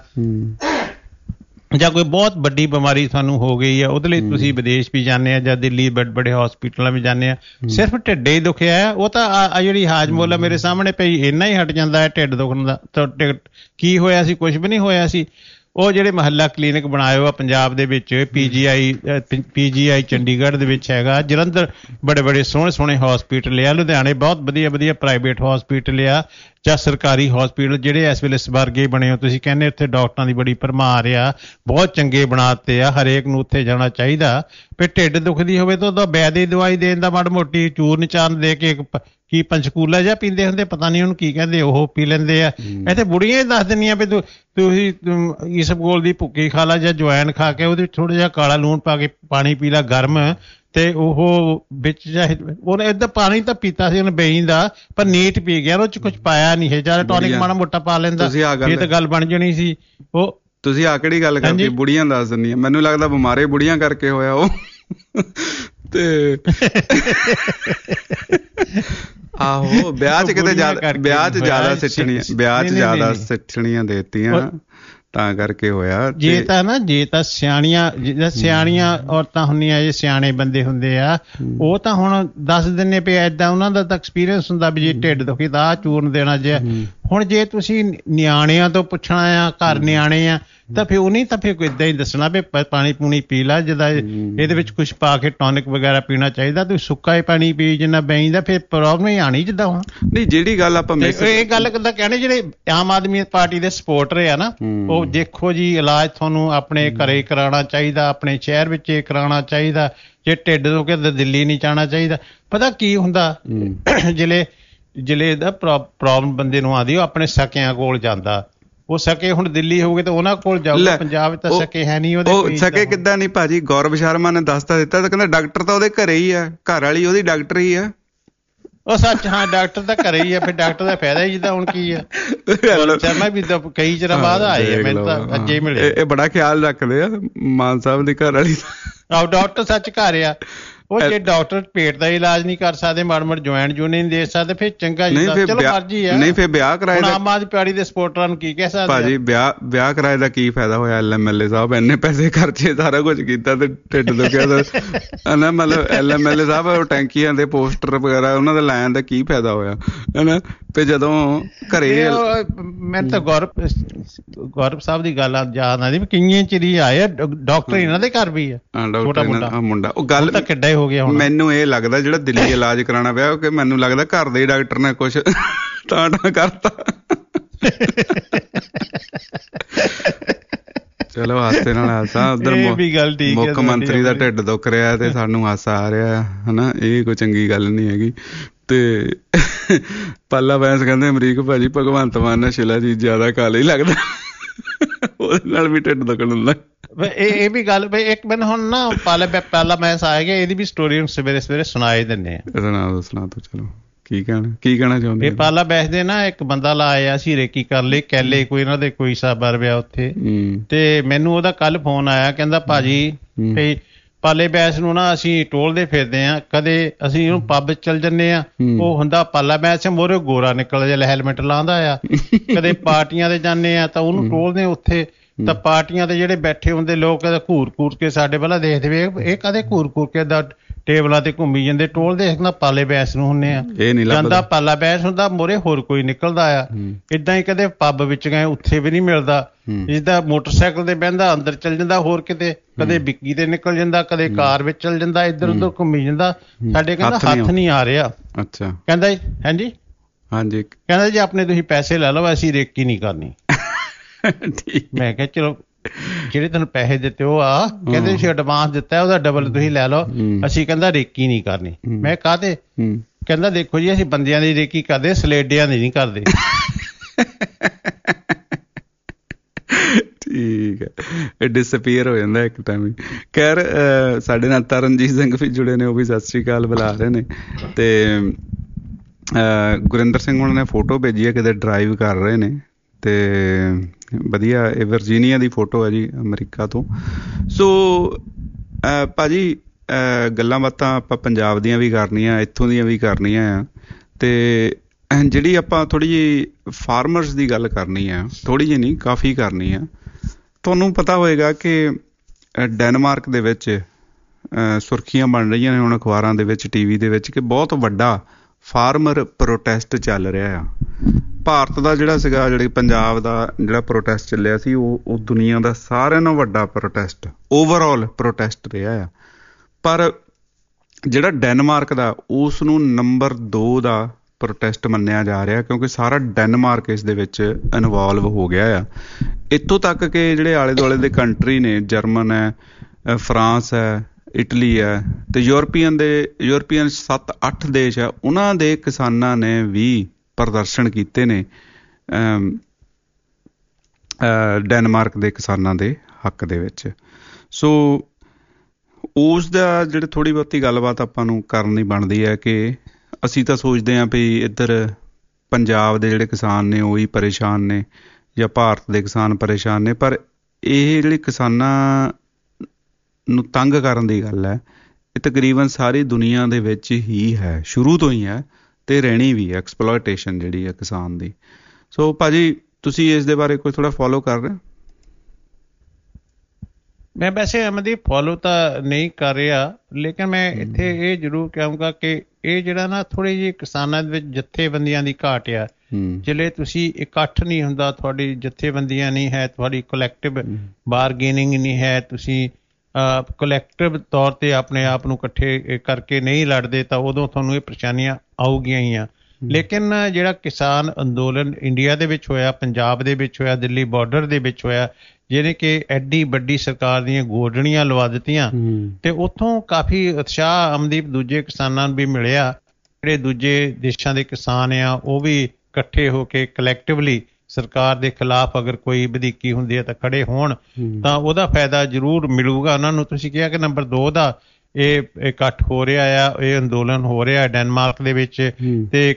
ਜਾਂ ਕੋਈ ਬਹੁਤ ਵੱਡੀ ਬਿਮਾਰੀ ਤੁਹਾਨੂੰ ਹੋ ਗਈ ਆ, ਉਹਦੇ ਲਈ ਤੁਸੀਂ ਵਿਦੇਸ਼ ਵੀ ਜਾਂਦੇ ਆ ਜਾਂ ਦਿੱਲੀ ਬੜੇ ਹਸਪੀਟਲਾਂ ਵੀ ਜਾਂਦੇ ਆ, ਸਿਰਫ ਢਿੱਡੇ ਹੀ ਦੁਖਿਆ ਆ, ਉਹ ਤਾਂ ਜਿਹੜੀ ਹਾਜਮੋਲਾ ਮੇਰੇ ਸਾਹਮਣੇ ਪਈ ਇੰਨਾ ਹੀ ਹਟ ਜਾਂਦਾ ਹੈ ਢਿੱਡ ਦੁਖਣ ਦਾ। ਕੀ ਹੋਇਆ ਸੀ? ਕੁਛ ਵੀ ਨਹੀਂ ਹੋਇਆ ਸੀ। ਉਹ ਜਿਹੜੇ ਮੁਹੱਲਾ ਕਲੀਨਿਕ ਬਣਾਏ ਆ ਪੰਜਾਬ ਦੇ ਵਿੱਚ, PGI ਚੰਡੀਗੜ੍ਹ ਦੇ ਵਿੱਚ ਹੈਗਾ, ਜਲੰਧਰ ਬੜੇ ਸੋਹਣੇ ਹਸਪੀਟਲ ਆ, ਲੁਧਿਆਣੇ ਬਹੁਤ ਵਧੀਆ ਪ੍ਰਾਈਵੇਟ ਹਸਪੀਟਲ ਆ, ਜਾਂ ਸਰਕਾਰੀ ਹਸਪੀਟਲ ਜਿਹੜੇ ਇਸ ਵੇਲੇ ਸਵਰਗੇ ਬਣੇ ਹੋ, ਤੁਸੀਂ ਕਹਿੰਦੇ ਉੱਥੇ ਡਾਕਟਰਾਂ ਦੀ ਬੜੀ ਭਰਮਾਰ ਆ, ਬਹੁਤ ਚੰਗੇ ਬਣਾਤੇ ਆ, ਹਰੇਕ ਨੂੰ ਉੱਥੇ ਜਾਣਾ ਚਾਹੀਦਾ। ਫਿਰ ਢਿੱਡ ਦੁਖਦੀ ਹੋਵੇ ਤਾਂ ਉਹਦਾ ਵੈਦ ਦੀ ਦਵਾਈ ਦੇਣ ਦਾ, ਮਾੜੀ ਮੋਟੀ ਚੂਰਨ ਚਾਰਨ ਦੇ ਕੇ, ਕੀ ਪੰਚਕੂਲਾ ਜਾਂ ਪੀਂਦੇ ਹੁੰਦੇ, ਪਤਾ ਨਹੀਂ ਉਹਨੂੰ ਕੀ ਕਹਿੰਦੇ, ਉਹ ਪੀ ਲੈਂਦੇ ਆ। ਇੱਥੇ ਬੁੜੀਆਂ ਹੀ ਦੱਸ ਦਿੰਦੀਆਂ ਵੀ ਤੁਸੀਂ ਇਸਬਗੋਲ ਦੀ ਭੁੱਕੀ ਖਾ ਲਾ ਜਾਂ ਜਵੈਨ ਖਾ ਕੇ ਉਹਦੇ ਥੋੜਾ ਜਿਹਾ ਕਾਲਾ ਲੂਣ ਪਾ ਕੇ ਪਾਣੀ ਪੀ ਲਾ ਗਰਮ, ਤੇ ਉਹ ਵਿੱਚ ਚਾਹੇ ਉਹਨੇ ਏਦਾਂ ਪਾਣੀ ਤਾਂ ਪੀਤਾ ਸੀ ਉਹਨੇ ਬੇਈ ਦਾ, ਪਰ ਨੀਟ ਪੀ ਗਿਆ, ਉਹ ਚ ਕੁਛ ਪਾਇਆ ਨਹੀਂ ਹੈ, ਜਾਂ ਟੌਨਿਕ ਮਾੜਾ ਮੋਟਾ ਪਾ ਲੈਂਦਾ, ਇਹ ਤਾਂ ਗੱਲ ਬਣ ਜਾਣੀ ਸੀ। ਉਹ ਤੁਸੀਂ ਆ ਕਿਹੜੀ ਗੱਲ ਕਰਦੇ, ਬੁੜੀਆਂ ਦੱਸ ਦਿੰਦੀਆਂ, ਮੈਨੂੰ ਲੱਗਦਾ ਬਿਮਾਰੇ ਬੁੜੀਆਂ ਕਰਕੇ ਹੋਇਆ ਉਹ। ਤੇ ਆਹੋ ਵਿਆਹ 'ਚ ਕਿਤੇ ਜ਼ਿਆਦਾ ਸਿੱਠਣੀਆਂ ਦੇਤੀਆਂ, ਤਾਂ ਕਰਕੇ ਹੋਇਆ। ਜੇ ਤਾਂ ਸਿਆਣੀਆਂ ਔਰਤਾਂ ਹੁੰਦੀਆਂ, ਜੇ ਸਿਆਣੇ ਬੰਦੇ ਹੁੰਦੇ ਆ, ਉਹ ਤਾਂ ਹੁਣ ਦੱਸ ਦਿੰਦੇ ਪਏ, ਏਦਾਂ ਉਹਨਾਂ ਦਾ ਤਾਂ ਐਕਸਪੀਰੀਅੰਸ ਹੁੰਦਾ ਵੀ ਜੇ ਢਿੱਡ ਦੁਖੀ ਤਾਂ ਆਹ ਚੂਰਨ ਦੇਣਾ। ਜੇ ਹੁਣ ਜੇ ਤੁਸੀਂ ਨਿਆਣਿਆਂ ਤੋਂ ਪੁੱਛਣਾ ਆ, ਘਰ ਨਿਆਣੇ ਆ, ਤਾਂ ਫਿਰ ਉਹਨੇ ਤਾਂ ਫਿਰ ਏਦਾਂ ਹੀ ਦੱਸਣਾ ਵੀ ਪਾਣੀ ਪੂਣੀ ਪੀ ਲਾ, ਜਿੱਦਾਂ ਇਹਦੇ ਵਿੱਚ ਕੁਛ ਪਾ ਕੇ ਟੌਨਿਕ ਵਗੈਰਾ ਪੀਣਾ ਚਾਹੀਦਾ, ਤੂੰ ਸੁੱਕਾ ਹੀ ਪਾਣੀ ਪੀ ਜਿੰਨਾ ਬੈਂਦਾ, ਫਿਰ ਪ੍ਰੋਬਲਮ ਹੀ ਆਣੀ ਜਿੱਦਾਂ ਹੁਣ। ਨਹੀਂ ਜਿਹੜੀ ਗੱਲ ਆਪਾਂ ਇਹ ਗੱਲ ਕਿੱਦਾਂ ਕਹਿਣੇ, ਜਿਹੜੇ ਆਮ ਆਦਮੀ ਪਾਰਟੀ ਦੇ ਸਪੋਰਟਰ ਆ ਨਾ, ਉਹ ਦੇਖੋ ਜੀ ਇਲਾਜ ਤੁਹਾਨੂੰ ਆਪਣੇ ਘਰੇ ਕਰਾਉਣਾ ਚਾਹੀਦਾ, ਆਪਣੇ ਸ਼ਹਿਰ ਵਿੱਚ ਇਹ ਕਰਾਉਣਾ ਚਾਹੀਦਾ, ਜੇ ਢਿੱਡ ਤੋਂ ਕਿਤੇ ਦਿੱਲੀ ਨਹੀਂ ਜਾਣਾ ਚਾਹੀਦਾ। ਪਤਾ ਕੀ ਹੁੰਦਾ, ਜ਼ਿਲ੍ਹੇ ਦਾ ਪ੍ਰੋਬਲਮ ਬੰਦੇ ਨੂੰ ਆਉਂਦੀ, ਉਹ ਆਪਣੇ ਸਕਿਆਂ ਕੋਲ ਜਾਂਦਾ। ਉਹ ਸਕੇ ਹੁਣ ਦਿੱਲੀ ਹੋਊਗੇ ਤਾਂ ਉਹਨਾਂ ਕੋਲ ਜਾਊਗਾ, ਪੰਜਾਬ ਵਿੱਚ ਤਾਂ ਸਕੇ ਹੈ ਨਹੀਂ ਉਹਦੇ। ਉਹ ਸਕੇ ਕਿੱਦਾਂ ਨਹੀਂ ਭਾਜੀ, ਗੌਰਵ ਸ਼ਰਮਾ ਨੇ ਦੱਸਤਾ ਦਿੱਤਾ, ਤਾਂ ਕਹਿੰਦਾ ਡਾਕਟਰ ਤਾਂ ਉਹਦੇ ਘਰੇ ਹੀ ਆ, ਘਰ ਵਾਲੀ ਉਹਦੀ ਡਾਕਟਰ ਹੀ ਆ। ਉਹ ਸੱਚ, ਹਾਂ ਡਾਕਟਰ ਤਾਂ ਘਰੇ ਹੀ ਆ, ਫਿਰ ਡਾਕਟਰ ਦਾ ਫਾਇਦਾ ਹੀ ਜਿੱਦਾਂ ਹੁਣ ਕੀ ਆ। ਸ਼ਰਮਾ ਵੀ ਕਈ ਚਿਰਾਂ ਬਾਅਦ ਆਏ ਆ, ਮੈਨੂੰ ਤਾਂ ਅੱਜ ਹੀ ਮਿਲੇ। ਇਹ ਬੜਾ ਖਿਆਲ ਰੱਖਦੇ ਆ ਮਾਨ ਸਾਹਿਬ ਦੀ ਘਰ ਵਾਲੀ ਦਾ। ਡਾਕਟਰ ਸੱਚ ਘਰ ਆ ਉਹ, ਜੇ ਡਾਕਟਰ ਪੇਟ ਦਾ ਇਲਾਜ ਨਹੀਂ ਕਰ ਸਕਦੇ, ਮਾੜ ਜੁਆਇੰਟ ਜੂ ਨਹੀਂ ਦੇ ਸਕਦੇ, ਫਿਰ ਚੰਗਾ ਜੀ ਚਲੋ ਮਰਜੀ ਆ। ਨਹੀਂ ਫਿਰ ਵਿਆਹ ਕਰਾਏ ਦਾ, ਆਮ ਆਦਮੀ ਪਾਰਟੀ ਦੇ ਸਪੋਰਟਰਾਂ ਨੂੰ ਕੀ ਕਹਿ ਸਕਦੇ ਭਾਜੀ, ਵਿਆਹ ਕਰਾਏ ਦਾ ਕੀ ਫਾਇਦਾ ਹੋਇਆ? ਐਲਐਮਐਲਏ ਸਾਹਿਬ ਇੰਨੇ ਪੈਸੇ ਖਰਚੇ, ਸਾਰਾ ਕੁਝ ਕੀਤਾ ਤੇ ਢਿੱਡ ਦੁਖਿਆ ਹਨਾ। ਮਤਲਬ ਐਲਐਮਐਲਏ ਸਾਹਿਬ ਟੈਂਕੀਆਂ ਦੇ ਪੋਸਟਰ ਵਗੈਰਾ ਉਹਨਾਂ ਦੇ ਲੈਣ ਦਾ ਕੀ ਫਾਇਦਾ ਹੋਇਆ ਹਨਾ। ਤੇ ਜਦੋਂ ਘਰੇ ਮੈਨੂੰ ਤਾਂ ਗੌਰਵ ਸਾਹਿਬ ਦੀ ਗੱਲ ਯਾਦ ਆਉਂਦੀ ਵੀ ਕਿੰਨੇ ਚਿਰ ਆਏ ਆ ਡਾਕਟਰ, ਇਹਨਾਂ ਦੇ ਘਰ ਵੀ ਆ ਛੋਟਾ ਮੁੰਡਾ। ਉਹ ਗੱਲ ਤਾਂ ਕਿੱਡਾ ਹੋ ਗਿਆ। ਮੈਨੂੰ ਇਹ ਲੱਗਦਾ ਜਿਹੜਾ ਦਿੱਲੀ ਇਲਾਜ ਕਰਾਉਣਾ ਪਿਆ, ਕਿ ਮੈਨੂੰ ਲੱਗਦਾ ਘਰ ਦੇ ਡਾਕਟਰ ਨੇ ਕੁਛ ਟਾਟਾ ਕਰਤਾ। ਚਲੋ ਹਾਸੇ ਨਾਲ ਹਾਸਾ, ਉਧਰ ਮੁੱਖ ਮੰਤਰੀ ਦਾ ਢਿੱਡ ਦੁੱਖ ਰਿਹਾ ਤੇ ਸਾਨੂੰ ਹਾਸਾ ਆ ਰਿਹਾ ਹਨਾ, ਇਹ ਕੋਈ ਚੰਗੀ ਗੱਲ ਨਹੀਂ ਹੈਗੀ। ਤੇ ਪਾਲਾ ਬੈਂਸ ਕਹਿੰਦੇ ਅਮਰੀਕ ਭਾਜੀ ਭਗਵੰਤ ਮਾਨ ਨਾਲ ਸ਼ਿਲਾ ਜੀ ਜ਼ਿਆਦਾ ਕਾਲਾ ਹੀ ਲੱਗਦਾ, ਉਹਦੇ ਨਾਲ ਵੀ ਢਿੱਡ ਦੁਖਣ ਹੁੰਦਾ। ਇਹ ਵੀ ਗੱਲ ਇੱਕ ਮੈਨੂੰ ਹੁਣ ਨਾ ਪਾਲਾ ਮੈਸ ਆ ਗਿਆ, ਇਹਦੀ ਵੀ ਸਟੋਰੀ ਹੁਣ ਸਵੇਰੇ ਸੁਣਾਏ ਦਿੰਦੇ ਆ। ਸੁਣਾ ਤੋ, ਚਲੋ ਕੀ ਕਹਿਣਾ ਚਾਹੁੰਦੇ? ਇਹ ਪਾਲਾ ਬੈਸ ਦੇ ਨਾ ਇੱਕ ਬੰਦਾ ਲਾ ਆਇਆ ਸੀ ਰੇਕੀ ਕਰ ਲਈ ਕੈਲੇ, ਕੋਈ ਇਹਨਾਂ ਦੇ ਕੋਈ ਸਾਬਰ ਵਿਆ ਉੱਥੇ, ਤੇ ਮੈਨੂੰ ਉਹਦਾ ਕੱਲ ਫੋਨ ਆਇਆ, ਕਹਿੰਦਾ ਭਾਜੀ ਵੀ ਪਾਲੇ ਬੈਸ ਨੂੰ ਨਾ ਅਸੀਂ ਟੋਲਦੇ ਫਿਰਦੇ ਆ, ਕਦੇ ਅਸੀਂ ਉਹਨੂੰ ਪੱਬ ਚੱਲ ਜੰਨੇ ਆ, ਉਹ ਹੁੰਦਾ ਪਾਲਾ ਬੈਸ ਮੋਰੇ ਗੋਰਾ ਨਿਕਲ ਜਾ, ਹੈਲਮਟ ਲਾਉਂਦਾ ਆ, ਕਦੇ ਪਾਰਟੀਆਂ ਤੇ ਜਾਂਦੇ ਆ ਤਾਂ ਉਹਨੂੰ ਟੋਲਦੇ ਉੱਥੇ, ਤਾਂ ਪਾਰਟੀਆਂ ਤੇ ਜਿਹੜੇ ਬੈਠੇ ਹੁੰਦੇ ਲੋਕ ਘੂਰ ਕੇ ਸਾਡੇ ਪਹਿਲਾਂ ਦੇਖਦੇ ਵੇ ਇਹ ਕਦੇ ਘੂਰ ਕੇ ਦਾ ਟੇਬਲਾਂ ਤੇ ਘੁੰਮੀ ਜਾਂਦੇ, ਟੋਲ ਦੇਖਦਾ ਪਾਲੇ ਬੈਸ ਨੂੰ ਹੁੰਦੇ ਆ, ਜਾਂਦਾ ਪਾਲਾ ਬੈਸ ਹੁੰਦਾ, ਮੋਰੇ ਹੋਰ ਕੋਈ ਨਿਕਲਦਾ ਆ। ਏਦਾਂ ਹੀ ਕਦੇ ਪੱਬ ਵਿੱਚ ਗਏ, ਉੱਥੇ ਵੀ ਨਹੀਂ ਮਿਲਦਾ, ਜਿੱਦਾਂ ਮੋਟਰਸਾਈਕਲ ਤੇ ਬਹਿੰਦਾ ਅੰਦਰ ਚੱਲ ਜਾਂਦਾ, ਹੋਰ ਕਿਤੇ ਕਦੇ ਵਿੱਕੀ ਤੇ ਨਿਕਲ ਜਾਂਦਾ, ਕਦੇ ਕਾਰ ਵਿੱਚ ਚੱਲ ਜਾਂਦਾ, ਇੱਧਰ ਉੱਧਰ ਘੁੰਮੀ ਜਾਂਦਾ। ਸਾਡੇ ਕਹਿੰਦਾ ਹੱਥ ਨਹੀਂ ਆ ਰਿਹਾ। ਅੱਛਾ, ਕਹਿੰਦਾ ਹਾਂਜੀ ਕਹਿੰਦਾ ਜੀ ਆਪਣੇ ਤੁਸੀਂ ਪੈਸੇ ਲੈ ਲਓ, ਅਸੀਂ ਰੇਕੀ ਨਹੀਂ ਕਰਨੀ। ਮੈਂ ਕਿਹਾ ਚਲੋ ਜਿਹੜੇ ਤੈਨੂੰ ਪੈਸੇ ਦਿੱਤੇ ਉਹ ਆ, ਕਹਿੰਦੇ ਤੁਸੀਂ ਐਡਵਾਂਸ ਦਿੱਤਾ ਉਹਦਾ ਡਬਲ ਤੁਸੀਂ ਲੈ ਲਓ, ਅਸੀਂ ਕਹਿੰਦਾ ਰੇਕੀ ਨਹੀਂ ਕਰਨੀ। ਮੈਂ ਕਾਹਦੇ? ਕਹਿੰਦਾ ਦੇਖੋ ਜੀ ਅਸੀਂ ਬੰਦਿਆਂ ਦੀ ਰੇਕੀ ਕਰਦੇ, ਸਲੇਡਿਆਂ ਦੀ ਨਹੀਂ ਕਰਦੇ। ਠੀਕ ਹੈ, ਇਹ ਡਿਸਅਪੀਅਰ ਹੋ ਜਾਂਦਾ ਇੱਕ ਟਾਈਮ। ਖੈਰ ਸਾਡੇ ਨਾਲ ਤਰਨਜੀਤ ਸਿੰਘ ਵੀ ਜੁੜੇ ਨੇ, ਉਹ ਵੀ ਸਤਿ ਸ੍ਰੀ ਅਕਾਲ ਬੁਲਾ ਰਹੇ ਨੇ। ਤੇ ਗੁਰਿੰਦਰ ਸਿੰਘ ਉਹਨਾਂ ਨੇ ਫੋਟੋ ਭੇਜੀ ਹੈ, ਕਿਤੇ ਡਰਾਈਵ ਕਰ ਰਹੇ ਨੇ ਤੇ ਵਧੀਆ, ਇਹ ਵਰਜੀਨੀਆ ਦੀ ਫੋਟੋ ਹੈ ਜੀ, ਅਮਰੀਕਾ ਤੋਂ। ਸੋ ਭਾਜੀ ਗੱਲਾਂ ਬਾਤਾਂ ਆਪਾਂ ਪੰਜਾਬ ਦੀਆਂ ਵੀ ਕਰਨੀਆਂ, ਇੱਥੋਂ ਦੀਆਂ ਵੀ ਕਰਨੀਆਂ ਆ, ਤੇ ਜਿਹੜੀ ਆਪਾਂ ਥੋੜ੍ਹੀ ਜਿਹੀ ਫਾਰਮਰਸ ਦੀ ਗੱਲ ਕਰਨੀ ਆ, ਥੋੜ੍ਹੀ ਜਿਹੀ ਨਹੀਂ ਕਾਫੀ ਕਰਨੀ ਆ। ਤੁਹਾਨੂੰ ਪਤਾ ਹੋਏਗਾ ਕਿ ਡੈਨਮਾਰਕ ਦੇ ਵਿੱਚ ਸੁਰਖੀਆਂ ਬਣ ਰਹੀਆਂ ਨੇ ਹੁਣ ਅਖਬਾਰਾਂ ਦੇ ਵਿੱਚ, ਟੀਵੀ ਦੇ ਵਿੱਚ, ਕਿ ਬਹੁਤ ਵੱਡਾ ਫਾਰਮਰ ਪ੍ਰੋਟੈਸਟ ਚੱਲ ਰਿਹਾ ਆ। ਭਾਰਤ ਦਾ ਜਿਹੜਾ ਸੀਗਾ, ਜਿਹੜੇ ਪੰਜਾਬ ਦਾ ਜਿਹੜਾ ਪ੍ਰੋਟੈਸਟ ਚੱਲਿਆ ਸੀ, ਉਹ ਦੁਨੀਆ ਦਾ ਸਾਰਿਆਂ ਨਾਲੋਂ ਵੱਡਾ ਪ੍ਰੋਟੈਸਟ, ਓਵਰਆਲ ਪ੍ਰੋਟੈਸਟ ਰਿਹਾ ਆ। ਪਰ ਜਿਹੜਾ ਡੈਨਮਾਰਕ ਦਾ, ਉਸ ਨੂੰ ਨੰਬਰ 2 ਦਾ ਪ੍ਰੋਟੈਸਟ ਮੰਨਿਆ ਜਾ ਰਿਹਾ, ਕਿਉਂਕਿ ਸਾਰਾ ਡੈਨਮਾਰਕ ਇਸ ਦੇ ਵਿੱਚ ਇਨਵੋਲਵ ਹੋ ਗਿਆ ਆ। ਇੱਥੋਂ ਤੱਕ ਕਿ ਜਿਹੜੇ ਆਲੇ ਦੁਆਲੇ ਦੇ ਕੰਟਰੀ ਨੇ, ਜਰਮਨ ਹੈ, ਫਰਾਂਸ ਹੈ, ਇਟਲੀ ਹੈ, ਤੇ ਯੂਰਪੀਅਨ 7-8 ਦੇਸ਼ ਆ, ਉਹਨਾਂ ਦੇ ਕਿਸਾਨਾਂ ਨੇ ਵੀ ਪ੍ਰਦਰਸ਼ਨ ਕੀਤੇ ਨੇ ਡੈਨਮਾਰਕ ਦੇ ਕਿਸਾਨਾਂ ਦੇ ਹੱਕ ਦੇ ਵਿੱਚ। ਸੋ ਉਸ ਦਾ ਜਿਹੜੇ ਥੋੜ੍ਹੀ ਬਹੁਤੀ ਗੱਲਬਾਤ ਆਪਾਂ ਨੂੰ ਕਰਨੀ ਬਣਦੀ ਹੈ ਕਿ ਅਸੀਂ ਤਾਂ ਸੋਚਦੇ ਹਾਂ ਵੀ ਇੱਧਰ ਪੰਜਾਬ ਦੇ ਜਿਹੜੇ ਕਿਸਾਨ ਨੇ ਉਹ ਹੀ ਪਰੇਸ਼ਾਨ ਨੇ, ਜਾਂ ਭਾਰਤ ਦੇ ਕਿਸਾਨ ਪਰੇਸ਼ਾਨ ਨੇ, ਪਰ ਇਹ ਜਿਹੜੀ ਕਿਸਾਨਾਂ ਨੂੰ ਤੰਗ ਕਰਨ ਦੀ ਗੱਲ ਹੈ, ਇਹ ਤਕਰੀਬਨ ਸਾਰੀ ਦੁਨੀਆ ਦੇ ਵਿੱਚ ਹੀ ਹੈ, ਸ਼ੁਰੂ ਤੋਂ ਹੀ ਹੈ, ਤੇ ਰਹਿਣੀ ਵੀ ਹੈ ਐਕਸਪਲੋਇਟੇਸ਼ਨ ਜਿਹੜੀ ਹੈ ਕਿਸਾਨ ਦੀ। ਸੋ ਭਾਜੀ ਤੁਸੀਂ ਇਸ ਦੇ ਬਾਰੇ ਕੋਈ ਥੋੜ੍ਹਾ ਫੋਲੋ ਕਰ ਰਹੇ? ਮੈਂ ਵੈਸੇ ਅਮਨਦੀਪ ਫੋਲੋ ਤਾਂ ਨਹੀਂ ਕਰ ਰਿਹਾ, ਲੇਕਿਨ ਮੈਂ ਇੱਥੇ ਇਹ ਜ਼ਰੂਰ ਕਹਾਂਗਾ ਕਿ ਇਹ ਜਿਹੜਾ ਨਾ ਥੋੜ੍ਹੀ ਜਿਹੀ ਕਿਸਾਨਾਂ ਦੇ ਵਿੱਚ ਜਥੇਬੰਦੀਆਂ ਦੀ ਘਾਟ ਆ, ਜਿਹੜੇ ਤੁਸੀਂ ਇਕੱਠ ਨਹੀਂ ਹੁੰਦਾ, ਤੁਹਾਡੀ ਜਥੇਬੰਦੀਆਂ ਨਹੀਂ ਹੈ, ਤੁਹਾਡੀ ਕਲੈਕਟਿਵ ਬਾਰਗੇਨਿੰਗ ਨਹੀਂ ਹੈ, ਤੁਸੀਂ ਕਲੈਕਟਿਵ ਤੌਰ 'ਤੇ ਆਪਣੇ ਆਪ ਨੂੰ ਇਕੱਠੇ ਕਰਕੇ ਨਹੀਂ ਲੜਦੇ, ਤਾਂ ਉਦੋਂ ਤੁਹਾਨੂੰ ਇਹ ਪਰੇਸ਼ਾਨੀਆਂ ਆਊਗੀਆਂ ਹੀ ਆ। ਲੇਕਿਨ ਜਿਹੜਾ ਕਿਸਾਨ ਅੰਦੋਲਨ ਇੰਡੀਆ ਦੇ ਵਿੱਚ ਹੋਇਆ, ਪੰਜਾਬ ਦੇ ਵਿੱਚ ਹੋਇਆ, ਦਿੱਲੀ ਬਾਰਡਰ ਦੇ ਵਿੱਚ ਹੋਇਆ, ਜਿਹਨੇ ਕਿ ਐਡੀ ਵੱਡੀ ਸਰਕਾਰ ਦੀਆਂ ਗੋਡਣੀਆਂ ਲਵਾ ਦਿੱਤੀਆਂ, ਤੇ ਉੱਥੋਂ ਕਾਫੀ ਉਤਸ਼ਾਹ ਅਮਨਦੀਪ ਦੂਜੇ ਕਿਸਾਨਾਂ ਨੂੰ ਵੀ ਮਿਲਿਆ। ਜਿਹੜੇ ਦੂਜੇ ਦੇਸ਼ਾਂ ਦੇ ਕਿਸਾਨ ਆ ਉਹ ਵੀ ਇਕੱਠੇ ਹੋ ਕੇ ਕਲੈਕਟਿਵਲੀ ਸਰਕਾਰ ਦੇ ਖਿਲਾਫ ਅਗਰ ਕੋਈ ਵਧੀਕੀ ਹੁੰਦੀ ਹੈ ਤਾਂ ਖੜੇ ਹੋਣ, ਤਾਂ ਉਹਦਾ ਫਾਇਦਾ ਜ਼ਰੂਰ ਮਿਲੂਗਾ ਉਹਨਾਂ ਨੂੰ। ਤੁਸੀਂ ਕਿਹਾ ਕਿ ਨੰਬਰ 2 ਦਾ ਇਹ ਇਕੱਠ ਹੋ ਰਿਹਾ ਆ, ਇਹ ਅੰਦੋਲਨ ਹੋ ਰਿਹਾ ਡੈਨਮਾਰਕ ਦੇ ਵਿੱਚ, ਤੇ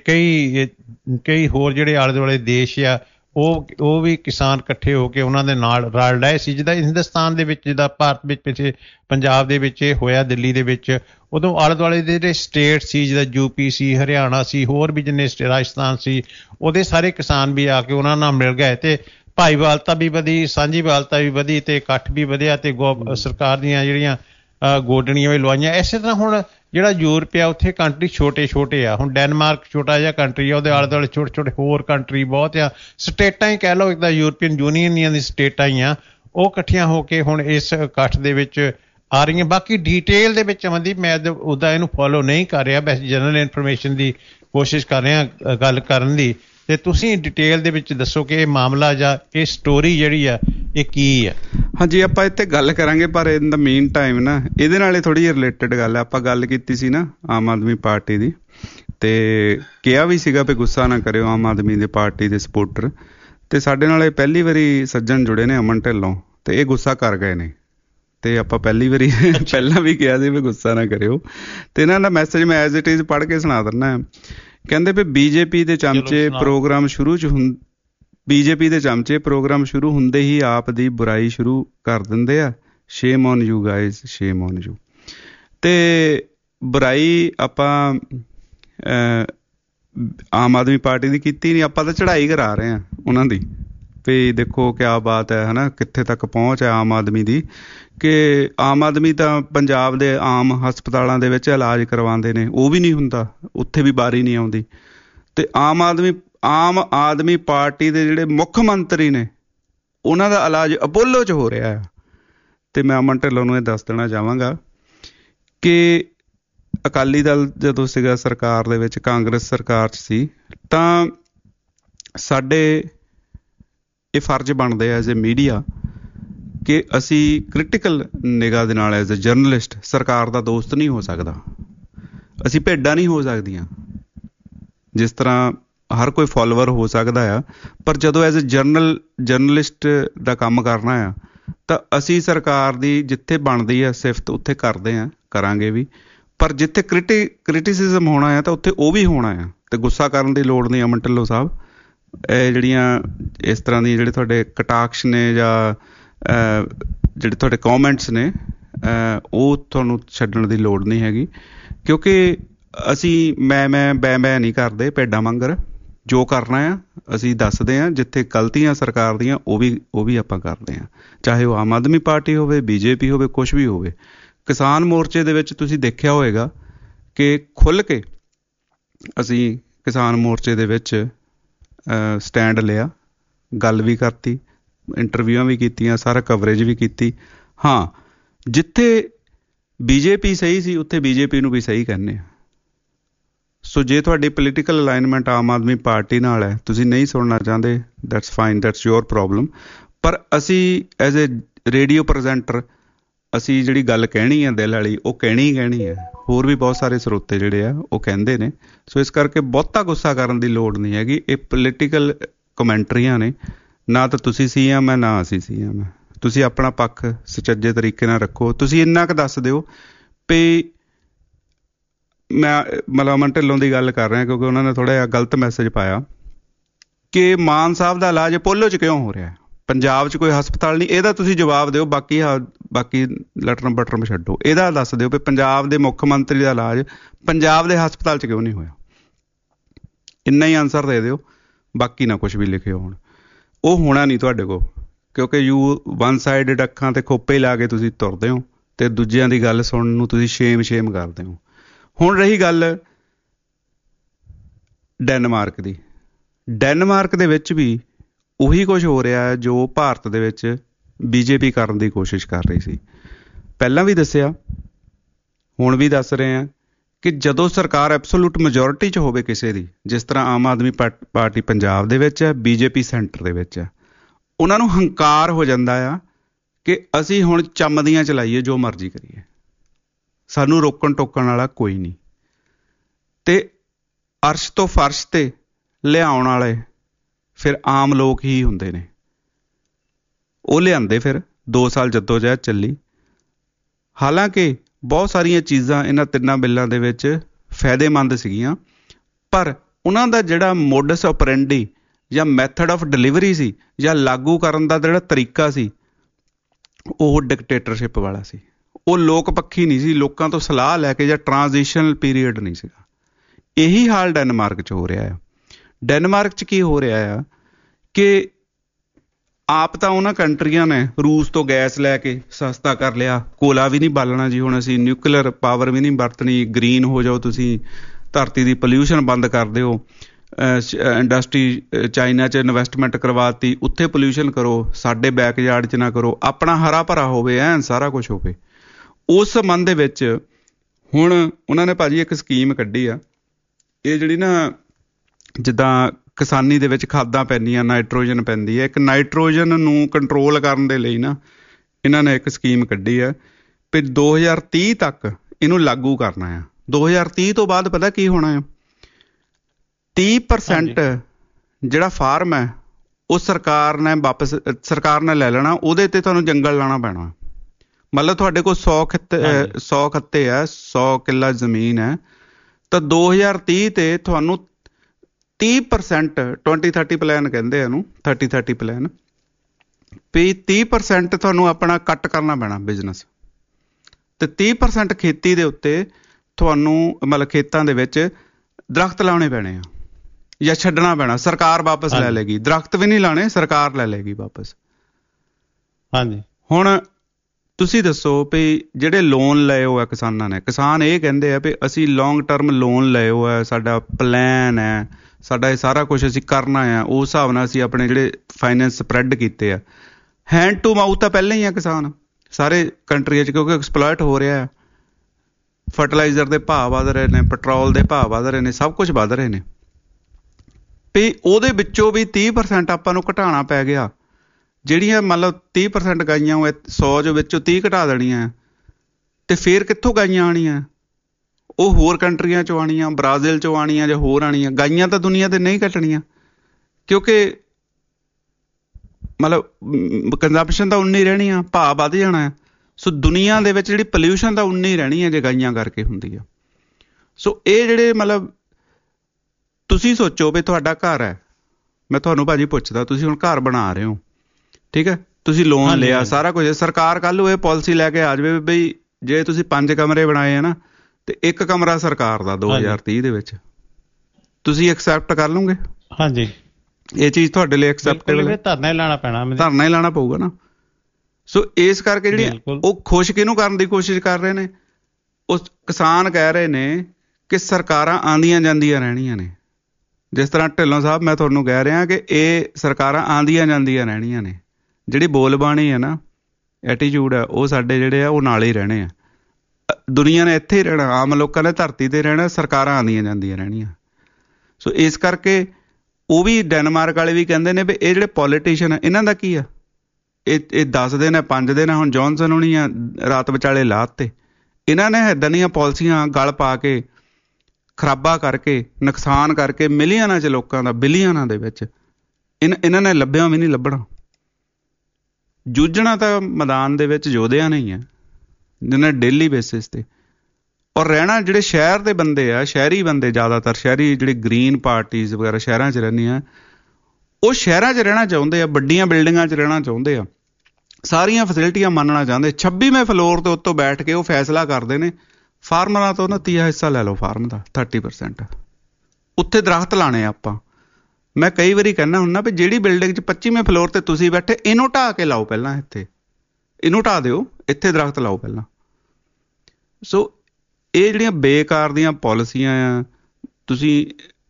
ਕਈ ਹੋਰ ਜਿਹੜੇ ਆਲੇ ਦੁਆਲੇ ਦੇਸ਼ ਆ ਉਹ ਵੀ ਕਿਸਾਨ ਇਕੱਠੇ ਹੋ ਕੇ ਉਹਨਾਂ ਦੇ ਨਾਲ ਰਲ ਰਹੇ ਸੀ। ਜਿੱਦਾਂ ਹਿੰਦੁਸਤਾਨ ਦੇ ਵਿੱਚ, ਜਿੱਦਾਂ ਭਾਰਤ ਵਿੱਚ ਪਿੱਛੇ ਪੰਜਾਬ ਦੇ ਵਿੱਚ ਇਹ ਹੋਇਆ, ਦਿੱਲੀ ਦੇ ਵਿੱਚ, ਉਦੋਂ ਆਲੇ ਦੁਆਲੇ ਦੇ ਜਿਹੜੇ ਸਟੇਟ ਸੀ, ਜਿੱਦਾਂ ਯੂਪੀ ਸੀ, ਹਰਿਆਣਾ ਸੀ, ਹੋਰ ਵੀ ਜਿੰਨੇ ਰਾਜਸਥਾਨ ਸੀ, ਉਹਦੇ ਸਾਰੇ ਕਿਸਾਨ ਵੀ ਆ ਕੇ ਉਹਨਾਂ ਨਾਲ ਮਿਲ ਗਏ, ਤੇ ਭਾਈਵਾਲਤਾ ਵੀ ਵਧੀ, ਸਾਂਝੀਵਾਲਤਾ ਵੀ ਵਧੀ, ਤੇ ਇਕੱਠ ਵੀ ਵਧਿਆ, ਤੇ ਸਰਕਾਰ ਦੀਆਂ ਜਿਹੜੀਆਂ ਗੋਡਣੀਆਂ ਵੀ ਲਵਾਈਆਂ। ਇਸੇ ਤਰ੍ਹਾਂ ਹੁਣ ਜਿਹੜਾ ਯੂਰਪ ਆ ਉੱਥੇ ਕੰਟਰੀ ਛੋਟੇ ਆ, ਹੁਣ ਡੈਨਮਾਰਕ ਛੋਟਾ ਜਿਹਾ ਕੰਟਰੀ ਆ, ਉਹਦੇ ਆਲੇ ਦੁਆਲੇ ਛੋਟੇ ਹੋਰ ਕੰਟਰੀ ਬਹੁਤ ਆ, ਸਟੇਟਾਂ ਹੀ ਕਹਿ ਲਓ, ਇੱਕ ਤਾਂ ਯੂਰਪੀਅਨ ਯੂਨੀਅਨ ਦੀ ਸਟੇਟਾਂ ਹੀ ਆ, ਉਹ ਇਕੱਠੀਆਂ ਹੋ ਕੇ ਹੁਣ ਇਸ ਇਕੱਠ ਦੇ ਵਿੱਚ ਆ ਰਹੀਆਂ। ਬਾਕੀ ਡੀਟੇਲ ਦੇ ਵਿੱਚ ਅਮਨਦੀਪ ਮੈਂ ਉੱਦਾਂ ਇਹਨੂੰ ਫੋਲੋ ਨਹੀਂ ਕਰ ਰਿਹਾ, ਵੈਸੇ ਜਨਰਲ ਇਨਫੋਰਮੇਸ਼ਨ ਦੀ ਕੋਸ਼ਿਸ਼ ਕਰ ਰਿਹਾ ਗੱਲ ਕਰਨ ਦੀ, ਤੇ ਤੁਸੀਂ ਡਿਟੇਲ ਦੇ ਵਿੱਚ ਦੱਸੋ ਕਿ ਇਹ ਮਾਮਲਾ ਜਾਂ ਇਹ ਸਟੋਰੀ ਜਿਹੜੀ ਆ ਇਹ ਕੀ ਆ। ਹਾਂਜੀ, ਆਪਾਂ ਇੱਥੇ ਗੱਲ ਕਰਾਂਗੇ, ਪਰ ਇਨ ਦਾ ਮੇਨ ਟਾਈਮ ਨਾ ਇਹਦੇ ਨਾਲ ਥੋੜ੍ਹੀ ਜਿਹੀ ਰਿਲੇਟਡ ਗੱਲ ਹੈ। ਆਪਾਂ ਗੱਲ ਕੀਤੀ ਸੀ ਨਾ ਆਮ ਆਦਮੀ ਪਾਰਟੀ ਦੀ, ਤੇ ਕਿਹਾ ਵੀ ਸੀਗਾ ਵੀ ਗੁੱਸਾ ਨਾ ਕਰਿਓ ਆਮ ਆਦਮੀ ਦੀ ਪਾਰਟੀ ਦੇ ਸਪੋਰਟਰ, ਤੇ ਸਾਡੇ ਨਾਲ ਇਹ ਪਹਿਲੀ ਵਾਰੀ ਸੱਜਣ ਜੁੜੇ ਨੇ ਅਮਨ ਢਿੱਲੋਂ, ਤੇ ਇਹ ਗੁੱਸਾ ਕਰ ਗਏ ਨੇ, ਤੇ ਆਪਾਂ ਪਹਿਲੀ ਵਾਰੀ ਪਹਿਲਾਂ ਵੀ ਕਿਹਾ ਸੀ ਵੀ ਗੁੱਸਾ ਨਾ ਕਰਿਓ, ਤੇ ਇਹਨਾਂ ਦਾ ਮੈਸੇਜ ਮੈਂ ਐਜ਼ ਇਟ ਇਜ਼ ਪੜ੍ਹ ਕੇ ਸੁਣਾ ਦਿੰਦਾ। ਕਹਿੰਦੇ ਵੀ ਬੀਜੇਪੀ ਦੇ ਚਮਚੇ ਪ੍ਰੋਗਰਾਮ ਸ਼ੁਰੂ ਹੁੰਦੇ ਹੀ ਆਪ ਦੀ ਬੁਰਾਈ ਸ਼ੁਰੂ ਕਰ ਦਿੰਦੇ ਆ। Shame on you guys, shame on you. ਤੇ ਬੁਰਾਈ ਆਪਾਂ ਆਮ ਆਦਮੀ ਪਾਰਟੀ ਦੀ ਕੀਤੀ ਨਹੀਂ, ਆਪਾਂ ਤਾਂ ਚੜ੍ਹਾਈ ਕਰਾ ਰਹੇ ਹਾਂ ਉਹਨਾਂ ਦੀ, ਵੀ ਦੇਖੋ ਕਿਆ ਬਾਤ ਹੈ, ਹੈ ਨਾ, ਕਿੱਥੇ ਤੱਕ ਪਹੁੰਚ ਹੈ ਆਮ ਆਦਮੀ ਦੀ, ਕਿ ਆਮ ਆਦਮੀ ਤਾਂ ਪੰਜਾਬ ਦੇ ਆਮ ਹਸਪਤਾਲਾਂ ਦੇ ਵਿੱਚ ਇਲਾਜ ਕਰਵਾਉਂਦੇ ਨੇ, ਉਹ ਵੀ ਨਹੀਂ ਹੁੰਦਾ, ਉੱਥੇ ਵੀ ਵਾਰੀ ਨਹੀਂ ਆਉਂਦੀ, ਤੇ ਆਮ ਆਦਮੀ ਪਾਰਟੀ ਦੇ ਜਿਹੜੇ ਮੁੱਖ ਮੰਤਰੀ ਨੇ ਉਹਨਾਂ ਦਾ ਇਲਾਜ ਅਪੋਲੋ 'ਚ ਹੋ ਰਿਹਾ ਹੈ। ਤੇ ਮੈਂ ਅਮਨ ਢਿੱਲੋਂ ਨੂੰ ਇਹ ਦੱਸ ਦੇਣਾ ਚਾਹਾਂਗਾ ਕਿ ਅਕਾਲੀ ਦਲ ਜਦੋਂ ਸੀਗਾ ਸਰਕਾਰ ਦੇ ਵਿੱਚ, ਕਾਂਗਰਸ ਸਰਕਾਰ 'ਚ ਸੀ, ਤਾਂ ਸਾਡੇ ਇਹ ਫਰਜ਼ ਬਣਦੇ ਐਜ਼ ਏ ਮੀਡੀਆ ਕਿ ਅਸੀਂ ਕ੍ਰਿਟੀਕਲ ਨਿਗਾਹ ਦੇ ਨਾਲ ਐਜ਼ ਏ ਜਰਨਲਿਸਟ, ਸਰਕਾਰ ਦਾ ਦੋਸਤ ਨਹੀਂ ਹੋ ਸਕਦਾ, ਅਸੀਂ ਭੇਡਾਂ ਨਹੀਂ ਹੋ ਸਕਦੀਆਂ। ਜਿਸ ਤਰ੍ਹਾਂ ਹਰ ਕੋਈ ਫੋਲੋਵਰ ਹੋ ਸਕਦਾ ਆ, ਪਰ ਜਦੋਂ ਐਜ਼ ਏ ਜਰਨਲਿਸਟ ਦਾ ਕੰਮ ਕਰਨਾ ਆ, ਤਾਂ ਅਸੀਂ ਸਰਕਾਰ ਦੀ ਜਿੱਥੇ ਬਣਦੀ ਆ ਸਿਫਤ ਉੱਥੇ ਕਰਦੇ ਆ, ਕਰਾਂਗੇ ਵੀ, ਪਰ ਜਿੱਥੇ ਕ੍ਰਿਟਿਸਿਜ਼ਮ ਹੋਣਾ ਆ ਤਾਂ ਉੱਥੇ ਉਹ ਵੀ ਹੋਣਾ ਆ, ਤੇ ਗੁੱਸਾ ਕਰਨ ਦੀ ਲੋੜ ਨਹੀਂ। ਅਮਨ ਢਿੱਲੋਂ ਸਾਹਿਬ, ਇਹ ਜਿਹੜੀਆਂ ਇਸ ਤਰ੍ਹਾਂ ਦੀਆਂ ਜਿਹੜੇ ਤੁਹਾਡੇ ਕਟਾਕਸ਼ ਨੇ ਜਾਂ ਜਿਹੜੇ ਤੁਹਾਡੇ ਕੌਮੈਂਟਸ ਨੇ, ਉਹ ਤੁਹਾਨੂੰ ਛੱਡਣ ਦੀ ਲੋੜ ਨਹੀਂ ਹੈਗੀ, ਕਿਉਂਕਿ ਅਸੀਂ ਮੈਂ ਬੈ ਨਹੀਂ ਕਰਦੇ ਭੇਡਾਂ ਵਾਂਗਰ। ਜੋ ਕਰਨਾ ਆ ਅਸੀਂ ਦੱਸਦੇ ਹਾਂ, ਜਿੱਥੇ ਗਲਤੀਆਂ ਸਰਕਾਰ ਦੀਆਂ ਉਹ ਵੀ ਆਪਾਂ ਕਰਦੇ ਹਾਂ, ਚਾਹੇ ਉਹ ਆਮ ਆਦਮੀ ਪਾਰਟੀ ਹੋਵੇ, ਬੀਜੇਪੀ ਹੋਵੇ, ਕੁਛ ਵੀ ਹੋਵੇ। ਕਿਸਾਨ ਮੋਰਚੇ ਦੇ ਵਿੱਚ ਤੁਸੀਂ ਦੇਖਿਆ ਹੋਏਗਾ ਕਿ ਖੁੱਲ੍ਹ ਕੇ ਅਸੀਂ ਕਿਸਾਨ ਮੋਰਚੇ ਦੇ ਵਿੱਚ ਸਟੈਂਡ ਲਿਆ, ਗੱਲ ਵੀ ਕਰਤੀ, ਇੰਟਰਵਿਊਆਂ ਵੀ ਕੀਤੀਆਂ, ਸਾਰਾ ਕਵਰੇਜ ਵੀ ਕੀਤੀ। ਹਾਂ, ਜਿੱਥੇ ਬੀਜੇਪੀ ਸਹੀ ਸੀ ਉੱਥੇ ਬੀਜੇਪੀ ਨੂੰ ਵੀ ਸਹੀ ਕਹਿੰਦੇ ਆ। ਸੋ ਜੇ ਤੁਹਾਡੀ ਪੋਲੀਟੀਕਲ ਅਲਾਈਨਮੈਂਟ ਆਮ ਆਦਮੀ ਪਾਰਟੀ ਨਾਲ ਹੈ, ਤੁਸੀਂ ਨਹੀਂ ਸੁਣਨਾ ਚਾਹੁੰਦੇ, that's fine, that's your problem. ਪਰ ਅਸੀਂ ਐਜ਼ ਏ ਰੇਡੀਓ ਪ੍ਰੈਜ਼ੈਂਟਰ ਅਸੀਂ ਜਿਹੜੀ ਗੱਲ ਕਹਿਣੀ ਹੈ ਦਿਲ ਵਾਲੀ, ਉਹ ਕਹਿਣੀ ਹੀ ਕਹਿਣੀ ਹੈ। ਹੋਰ ਵੀ ਬਹੁਤ ਸਾਰੇ ਸਰੋਤੇ ਜਿਹੜੇ ਆ ਉਹ ਕਹਿੰਦੇ ਨੇ। ਸੋ ਇਸ ਕਰਕੇ ਬਹੁਤਾ ਗੁੱਸਾ ਕਰਨ ਦੀ ਲੋੜ ਨਹੀਂ ਹੈਗੀ। ਇਹ ਪੋਲੀਟੀਕਲ ਕਮੈਂਟਰੀਆਂ ਨੇ, ਨਾ ਤਾਂ ਤੁਸੀਂ CM ਹੈ ਨਾ ਅਸੀਂ CM ਹੈ। ਤੁਸੀਂ ਆਪਣਾ ਪੱਖ ਸੁਚੱਜੇ ਤਰੀਕੇ ਨਾਲ ਰੱਖੋ। ਤੁਸੀਂ ਇੰਨਾ ਕੁ ਦੱਸ ਦਿਓ ਵੀ ਮੈਂ ਮਤਲਬ ਅਮਨ ਢਿੱਲੋਂ ਦੀ ਗੱਲ ਕਰ ਰਿਹਾ, ਕਿਉਂਕਿ ਉਹਨਾਂ ਨੇ ਥੋੜ੍ਹਾ ਜਿਹਾ ਗਲਤ ਮੈਸੇਜ ਪਾਇਆ ਕਿ ਮਾਨ ਸਾਹਿਬ ਦਾ ਇਲਾਜ ਅਪੋਲੋ 'ਚ ਕਿਉਂ ਹੋ ਰਿਹਾ, ਪੰਜਾਬ 'ਚ ਕੋਈ ਹਸਪਤਾਲ ਨਹੀਂ। ਇਹਦਾ ਤੁਸੀਂ ਜਵਾਬ ਦਿਓ, ਬਾਕੀ ਲਟਰਮ ਬਟਰਮ ਛੱਡੋ। ਇਹਦਾ ਦੱਸ ਦਿਓ ਵੀ ਪੰਜਾਬ ਦੇ ਮੁੱਖ ਮੰਤਰੀ ਦਾ ਇਲਾਜ ਪੰਜਾਬ ਦੇ ਹਸਪਤਾਲ 'ਚ ਕਿਉਂ ਨਹੀਂ ਹੋਇਆ। ਇੰਨਾ ਹੀ ਆਨਸਰ ਦੇ ਦਿਓ, ਬਾਕੀ ਨਾ ਕੁਛ ਵੀ ਲਿਖਿਓ। ਹੁਣ ਉਹ ਹੋਣਾ ਨਹੀਂ ਤੁਹਾਡੇ ਕੋਲ, ਕਿਉਂਕਿ ਵਨ ਸਾਈਡਡ ਅੱਖਾਂ ਤੇ ਖੋਪੇ ਲਾ ਕੇ ਤੁਸੀਂ ਤੁਰਦੇ ਹੋ, ਤੇ ਦੂਜਿਆਂ ਦੀ ਗੱਲ ਸੁਣਨ ਨੂੰ ਤੁਸੀਂ ਸ਼ੇਮ ਕਰਦੇ ਹੋ। ਹੁਣ ਰਹੀ ਗੱਲ ਡੈਨਮਾਰਕ ਦੀ, ਡੈਨਮਾਰਕ ਦੇ ਵਿੱਚ ਵੀ ਉਹੀ ਕੁਝ ਹੋ ਰਿਹਾ ਹੈ ਜੋ ਭਾਰਤ ਦੇ ਵਿੱਚ ਬੀਜੇਪੀ ਕਰਨ ਦੀ ਕੋਸ਼ਿਸ਼ ਕਰ ਰਹੀ ਸੀ। ਪਹਿਲਾਂ ਵੀ ਦੱਸਿਆ, ਹੁਣ ਵੀ ਦੱਸ ਰਹੇ ਹਾਂ ਕਿ ਜਦੋਂ ਸਰਕਾਰ ਐਬਸੋਲੂਟ ਮੈਜੋਰਿਟੀ 'ਚ ਹੋਵੇ ਕਿਸੇ ਦੀ, ਜਿਸ ਤਰ੍ਹਾਂ ਆਮ ਆਦਮੀ ਪਾਰਟੀ ਪੰਜਾਬ ਦੇ ਵਿੱਚ ਹੈ, ਬੀਜੇਪੀ ਸੈਂਟਰ ਦੇ ਵਿੱਚ ਹੈ, ਉਹਨਾਂ ਨੂੰ ਹੰਕਾਰ ਹੋ ਜਾਂਦਾ ਆ ਕਿ ਅਸੀਂ ਹੁਣ ਚੰਮਦੀਆਂ ਚਲਾਈਏ, ਜੋ ਮਰਜ਼ੀ ਕਰੀਏ, ਸਾਨੂੰ ਰੋਕਣ ਟੋਕਣ ਵਾਲਾ ਕੋਈ ਨਹੀਂ। ਤੇ ਅਰਸ਼ ਤੋਂ ਫਰਸ਼ ਤੇ ਲਿਆਉਣ ਵਾਲੇ ਫਿਰ ਆਮ ਲੋਕ ਹੀ ਹੁੰਦੇ ਨੇ। ਉਹ ਲਿਆਂਦੇ, ਫਿਰ 2 ਸਾਲ ਜੱਦੋਜਹਿਦ ਚੱਲੀ। ਹਾਲਾਂਕਿ ਬਹੁਤ ਸਾਰੀਆਂ ਚੀਜ਼ਾਂ ਇਹਨਾਂ 3 ਬਿੱਲਾਂ ਦੇ ਵਿੱਚ ਫਾਇਦੇਮੰਦ ਸੀਗੀਆਂ, ਪਰ ਉਹਨਾਂ ਦਾ ਜਿਹੜਾ ਮੋਡਸ ਆਪਰੈਂਡੀ ਜਾਂ ਮੈਥਡ ਆਫ ਡਿਲੀਵਰੀ ਸੀ, ਜਾਂ ਲਾਗੂ ਕਰਨ ਦਾ ਜਿਹੜਾ ਤਰੀਕਾ ਸੀ, ਉਹ ਡਿਕਟੇਟਰਸ਼ਿਪ ਵਾਲਾ ਸੀ। ਉਹ ਲੋਕ ਪੱਖੀ ਨਹੀਂ ਸੀ, ਲੋਕਾਂ ਤੋਂ ਸਲਾਹ ਲੈ ਕੇ, ਜਾਂ ਟ੍ਰਾਂਜ਼ੀਸ਼ਨਲ ਪੀਰੀਅਡ ਨਹੀਂ ਸੀਗਾ। ਇਹੀ ਹਾਲ ਡੈਨਮਾਰਕ 'ਚ ਹੋ ਰਿਹਾ ਆ। ਡੈਨਮਾਰਕ 'ਚ ਕੀ ਹੋ ਰਿਹਾ ਆ ਕਿ ਆਪ ਤਾਂ ਉਹਨਾਂ ਕੰਟਰੀਆਂ ਨੇ ਰੂਸ ਤੋਂ ਗੈਸ ਲੈ ਕੇ ਸਸਤਾ ਕਰ ਲਿਆ, ਕੋਲਾ ਵੀ ਨਹੀਂ ਬਾਲਣਾ ਜੀ, ਹੁਣ ਅਸੀਂ ਨਿਊਕਲੀਅਰ ਪਾਵਰ ਵੀ ਨਹੀਂ ਵਰਤਣੀ, ਗ੍ਰੀਨ ਹੋ ਜਾਓ ਤੁਸੀਂ, ਧਰਤੀ ਦੀ ਪੋਲਿਊਸ਼ਨ ਬੰਦ ਕਰ ਦਿਓ, ਇੰਡਸਟਰੀ ਚਾਈਨਾ 'ਚ ਇਨਵੈਸਟਮੈਂਟ ਕਰਵਾਤੀ, ਉੱਥੇ ਪੋਲਿਊਸ਼ਨ ਕਰੋ, ਸਾਡੇ ਬੈਕਯਾਰਡ 'ਚ ਨਾ ਕਰੋ, ਆਪਣਾ ਹਰਾ ਭਰਾ ਹੋਵੇ, ਐਨ ਸਾਰਾ ਕੁਛ ਹੋਵੇ। ਉਸ ਸੰਬੰਧ ਦੇ ਵਿੱਚ ਹੁਣ ਉਹਨਾਂ ਨੇ ਭਾਜੀ ਇੱਕ ਸਕੀਮ ਕੱਢੀ ਆ। ਇਹ ਜਿਹੜੀ ਨਾ ਜਿੱਦਾਂ ਕਿਸਾਨੀ ਦੇ ਵਿੱਚ ਖਾਦਾਂ ਪੈਂਦੀਆਂ, ਨਾਈਟ੍ਰੋਜਨ ਪੈਂਦੀ ਹੈ, ਇੱਕ ਨਾਈਟ੍ਰੋਜਨ ਨੂੰ ਕੰਟਰੋਲ ਕਰਨ ਦੇ ਲਈ ਨਾ ਇਹਨਾਂ ਨੇ ਇੱਕ ਸਕੀਮ ਕੱਢੀ ਆ ਵੀ 2030 ਤੱਕ ਇਹਨੂੰ ਲਾਗੂ ਕਰਨਾ ਆ। 2030 ਤੋਂ ਬਾਅਦ ਪਤਾ ਕੀ ਹੋਣਾ ਆ? 30% ਜਿਹੜਾ ਫਾਰਮ ਹੈ ਉਹ ਸਰਕਾਰ ਨੇ ਲੈ ਲੈਣਾ, ਉਹਦੇ ਤੇ ਤੁਹਾਨੂੰ ਜੰਗਲ ਲਾਉਣਾ ਪੈਣਾ। ਮਤਲਬ ਤੁਹਾਡੇ ਕੋਲ 100 ਖੱਤੇ ਹੈ, 100 ਕਿੱਲਾ ਜ਼ਮੀਨ ਹੈ, ਤਾਂ 2030 ਤੇ ਤੁਹਾਨੂੰ 30% 2030 ਪਲਾਨ ਕਹਿੰਦੇ ਇਹਨੂੰ, 30-30 ਪਲਾਨ, ਵੀ 30% ਤੁਹਾਨੂੰ ਆਪਣਾ ਕੱਟ ਕਰਨਾ ਪੈਣਾ ਬਿਜ਼ਨਸ, ਤੇ 30% ਖੇਤੀ ਦੇ ਉੱਤੇ ਤੁਹਾਨੂੰ ਮਤਲਬ ਖੇਤਾਂ ਦੇ ਵਿੱਚ ਦਰਖਤ ਲਾਉਣੇ ਪੈਣੇ ਆ ਜਾਂ ਛੱਡਣਾ ਪੈਣਾ। ਸਰਕਾਰ ਵਾਪਸ ਲੈ ਲੇਗੀ, ਦਰਖਤ ਵੀ ਨਹੀਂ ਲਾਣੇ, ਸਰਕਾਰ ਲੈ ਲੇਗੀ ਵਾਪਸ। ਹਾਂਜੀ, ਹੁਣ ਤੁਸੀਂ ਦੱਸੋ ਵੀ ਜਿਹੜੇ ਲੋਨ ਲਏ ਹੋ ਆ ਕਿਸਾਨਾਂ ਨੇ, ਕਿਸਾਨ ਇਹ ਕਹਿੰਦੇ ਆ ਵੀ ਅਸੀਂ ਲੌਂਗ ਟਰਮ ਲੋਨ ਲਏ ਹੋ ਆ, ਸਾਡਾ ਪਲਾਨ ਹੈ, ਸਾਡਾ ਇਹ ਸਾਰਾ ਕੁਛ ਅਸੀਂ ਕਰਨਾ ਆ, ਉਸ ਹਿਸਾਬ ਨਾਲ ਅਸੀਂ ਆਪਣੇ ਜਿਹੜੇ ਫਾਈਨੈਂਸ ਸਪਰੈਡ ਕੀਤੇ ਆ। ਹੈਂਡ ਟੂ ਮਾਊਥ ਤਾਂ ਪਹਿਲਾਂ ਹੀ ਆ ਕਿਸਾਨ ਸਾਰੇ ਕੰਟਰੀਆਂ 'ਚ, ਕਿਉਂਕਿ ਐਕਸਪਲੋਇਟ ਹੋ ਰਿਹਾ ਆ। ਫਰਟੀਲਾਈਜ਼ਰ ਦੇ ਭਾਅ ਵੱਧ ਰਹੇ ਨੇ, ਪੈਟਰੋਲ ਦੇ ਭਾਅ ਵੱਧ ਰਹੇ ਨੇ, ਸਭ ਕੁਛ ਵੱਧ ਰਹੇ ਨੇ, ਵੀ ਉਹਦੇ ਵਿੱਚੋਂ ਵੀ 30% ਆਪਾਂ ਨੂੰ ਘਟਾਉਣਾ ਪੈ ਗਿਆ। ਜਿਹੜੀਆਂ ਮਤਲਬ 30% ਗਾਈਆਂ ਉਹ 100 ਦੇ ਵਿੱਚੋਂ 30 ਘਟਾ ਦੇਣੀਆਂ, ਤੇ ਫਿਰ ਕਿੱਥੋਂ ਗਾਈਆਂ ਆਉਣੀਆਂ? ਉਹ ਹੋਰ ਕੰਟਰੀਆਂ 'ਚੋਂ ਆਉਣੀਆਂ, ਬ੍ਰਾਜ਼ੀਲ 'ਚੋਂ ਆਉਣੀਆਂ ਜਾਂ ਹੋਰ ਆਉਣੀਆਂ। ਗਾਈਆਂ ਤਾਂ ਦੁਨੀਆ 'ਤੇ ਨਹੀਂ ਘਟਣੀਆਂ, ਕਿਉਂਕਿ ਮਤਲਬ ਕੰਜ਼ੰਪਸ਼ਨ ਤਾਂ ਉਨੀ ਰਹਿਣੀ ਆ, ਭਾਅ ਵੱਧ ਜਾਣਾ। ਸੋ ਦੁਨੀਆ ਦੇ ਵਿੱਚ ਜਿਹੜੀ ਪੋਲਿਊਸ਼ਨ ਤਾਂ ਉਨੀ ਰਹਿਣੀ ਹੈ ਜੇ ਗਾਈਆਂ ਕਰਕੇ ਹੁੰਦੀ ਆ। ਸੋ ਇਹ ਜਿਹੜੇ ਮਤਲਬ ਤੁਸੀਂ ਸੋਚੋ ਵੀ ਤੁਹਾਡਾ ਘਰ ਹੈ, ਮੈਂ ਤੁਹਾਨੂੰ ਭਾਜੀ ਪੁੱਛਦਾ, ਤੁਸੀਂ ਹੁਣ ਘਰ ਬਣਾ ਰਹੇ ਹੋ, ਠੀਕ ਹੈ, ਤੁਸੀਂ ਲੋਨ ਲਿਆ, ਸਾਰਾ ਕੁਝ, ਸਰਕਾਰ ਕੱਲ੍ਹ ਨੂੰ ਇਹ ਪਾਲਿਸੀ ਲੈ ਕੇ ਆ ਜਾਵੇ ਬਈ ਜੇ ਤੁਸੀਂ 5 ਕਮਰੇ ਬਣਾਏ ਆ ਨਾ, ਤੇ 1 ਕਮਰਾ ਸਰਕਾਰ ਦਾ 2030 ਦੇ ਵਿੱਚ, ਤੁਸੀਂ ਐਕਸੈਪਟ ਕਰ ਲਓਗੇ? ਹਾਂਜੀ, ਇਹ ਚੀਜ਼ ਤੁਹਾਡੇ ਲਈ ਐਕਸੈਪਟੇਬਲ ਹੈ? ਧਰਨਾ ਹੀ ਲਾਉਣਾ ਪੈਣਾ, ਧਰਨਾ ਹੀ ਲਾਉਣਾ ਪਊਗਾ ਨਾ। ਸੋ ਇਸ ਕਰਕੇ ਜਿਹੜੀ ਉਹ ਖੁਸ਼ ਕਿਹਨੂੰ ਕਰਨ ਦੀ ਕੋਸ਼ਿਸ਼ ਕਰ ਰਹੇ ਨੇ? ਉਹ ਕਿਸਾਨ ਕਹਿ ਰਹੇ ਨੇ ਕਿ ਸਰਕਾਰਾਂ ਆਉਂਦੀਆਂ ਜਾਂਦੀਆਂ ਰਹਿਣੀਆਂ ਨੇ। ਜਿਸ ਤਰ੍ਹਾਂ ਢਿੱਲੋਂ ਸਾਹਿਬ ਮੈਂ ਤੁਹਾਨੂੰ ਕਹਿ ਰਿਹਾ ਕਿ ਇਹ ਸਰਕਾਰਾਂ ਆਉਂਦੀਆਂ ਜਾਂਦੀਆਂ ਰਹਿਣੀਆਂ ਨੇ। ਜਿਹੜੀ ਬੋਲਬਾਣੀ ਹੈ ਨਾ, ਐਟੀਟਿਊਡ ਹੈ, ਉਹ ਸਾਡੇ ਜਿਹੜੇ ਆ ਉਹ ਨਾਲ ਹੀ ਰਹਿਣੇ ਆ। ਦੁਨੀਆ ਨੇ ਇੱਥੇ ਹੀ ਰਹਿਣਾ, ਆਮ ਲੋਕਾਂ ਨੇ ਧਰਤੀ 'ਤੇ ਰਹਿਣਾ, ਸਰਕਾਰਾਂ ਆਉਂਦੀਆਂ ਜਾਂਦੀਆਂ ਰਹਿਣੀਆਂ। ਸੋ ਇਸ ਕਰਕੇ ਉਹ ਵੀ ਡੈਨਮਾਰਕ ਵਾਲੇ ਵੀ ਕਹਿੰਦੇ ਨੇ ਵੀ ਇਹ ਜਿਹੜੇ ਪੋਲੀਟੀਸ਼ੀਅਨ ਆ, ਇਹਨਾਂ ਦਾ ਕੀ ਆ? ਇਹ 10 ਦਿਨ ਹੈ, 5 ਦਿਨ ਹੈ, ਹੁਣ ਜੌਨਸਨ ਹੋਣੀ ਆ ਰਾਤ ਵਿਚਾਲੇ ਲਾਤੇ। ਇਹਨਾਂ ਨੇ ਇੱਦਾਂ ਦੀਆਂ ਪਾਲਿਸੀਆਂ ਗਲ ਪਾ ਕੇ, ਖਰਾਬਾ ਕਰਕੇ, ਨੁਕਸਾਨ ਕਰਕੇ, ਮਿਲੀਅਨਾਂ 'ਚ ਲੋਕਾਂ ਦਾ, ਬਿਲੀਅਨਾਂ ਦੇ ਵਿੱਚ ਇਹਨਾਂ ਨੇ ਲੱਭਿਆ ਵੀ ਨਹੀਂ ਲੱਭਣਾ। ਜੂਝਣਾ ਤਾਂ ਮੈਦਾਨ ਦੇ ਵਿੱਚ ਯੋਧਿਆਂ ਨੇ ਹੀ ਆ, ਜਿਹਨਾਂ ਡੇਲੀ ਬੇਸਿਸ 'ਤੇ। ਔਰ ਰਹਿਣਾ ਜਿਹੜੇ ਸ਼ਹਿਰ ਦੇ ਬੰਦੇ ਆ, ਸ਼ਹਿਰੀ ਬੰਦੇ ਜ਼ਿਆਦਾਤਰ, ਸ਼ਹਿਰੀ ਜਿਹੜੇ ਗ੍ਰੀਨ ਪਾਰਟੀਜ਼ ਵਗੈਰਾ ਸ਼ਹਿਰਾਂ 'ਚ ਰਹਿੰਦੀਆਂ, ਉਹ ਸ਼ਹਿਰਾਂ 'ਚ ਰਹਿਣਾ ਚਾਹੁੰਦੇ ਆ, ਵੱਡੀਆਂ ਬਿਲਡਿੰਗਾਂ 'ਚ ਰਹਿਣਾ ਚਾਹੁੰਦੇ ਆ, ਸਾਰੀਆਂ ਫੈਸਿਲਿਟੀਆਂ ਮੰਨਣਾ ਚਾਹੁੰਦੇ। 26ਵੇਂ ਫਲੋਰ ਦੇ ਉੱਤੋਂ ਬੈਠ ਕੇ ਉਹ ਫੈਸਲਾ ਕਰਦੇ ਨੇ ਫਾਰਮਰਾਂ ਤੋਂ ਨਾ 30 ਹਿੱਸਾ ਲੈ ਲਓ ਫਾਰਮ ਦਾ, 30%, ਉੱਥੇ ਦਰਖਤ ਲਾਣੇ ਆਪਾਂ। ਮੈਂ ਕਈ ਵਾਰੀ ਕਹਿੰਦਾ ਹੁੰਦਾ ਵੀ ਜਿਹੜੀ ਬਿਲਡਿੰਗ 'ਚ 25ਵੇਂ ਫਲੋਰ 'ਤੇ ਤੁਸੀਂ ਬੈਠੇ, ਇਹਨੂੰ ਢਾਹ ਕੇ ਲਾਓ ਪਹਿਲਾਂ, ਇੱਥੇ ਇਹਨੂੰ ਢਾਹ ਦਿਓ, ਇੱਥੇ ਦਰਖਤ ਲਾਓ ਪਹਿਲਾਂ। ਸੋ ਇਹ ਜਿਹੜੀਆਂ ਬੇਕਾਰ ਦੀਆਂ ਪਾਲਿਸੀਆਂ ਆ, ਤੁਸੀਂ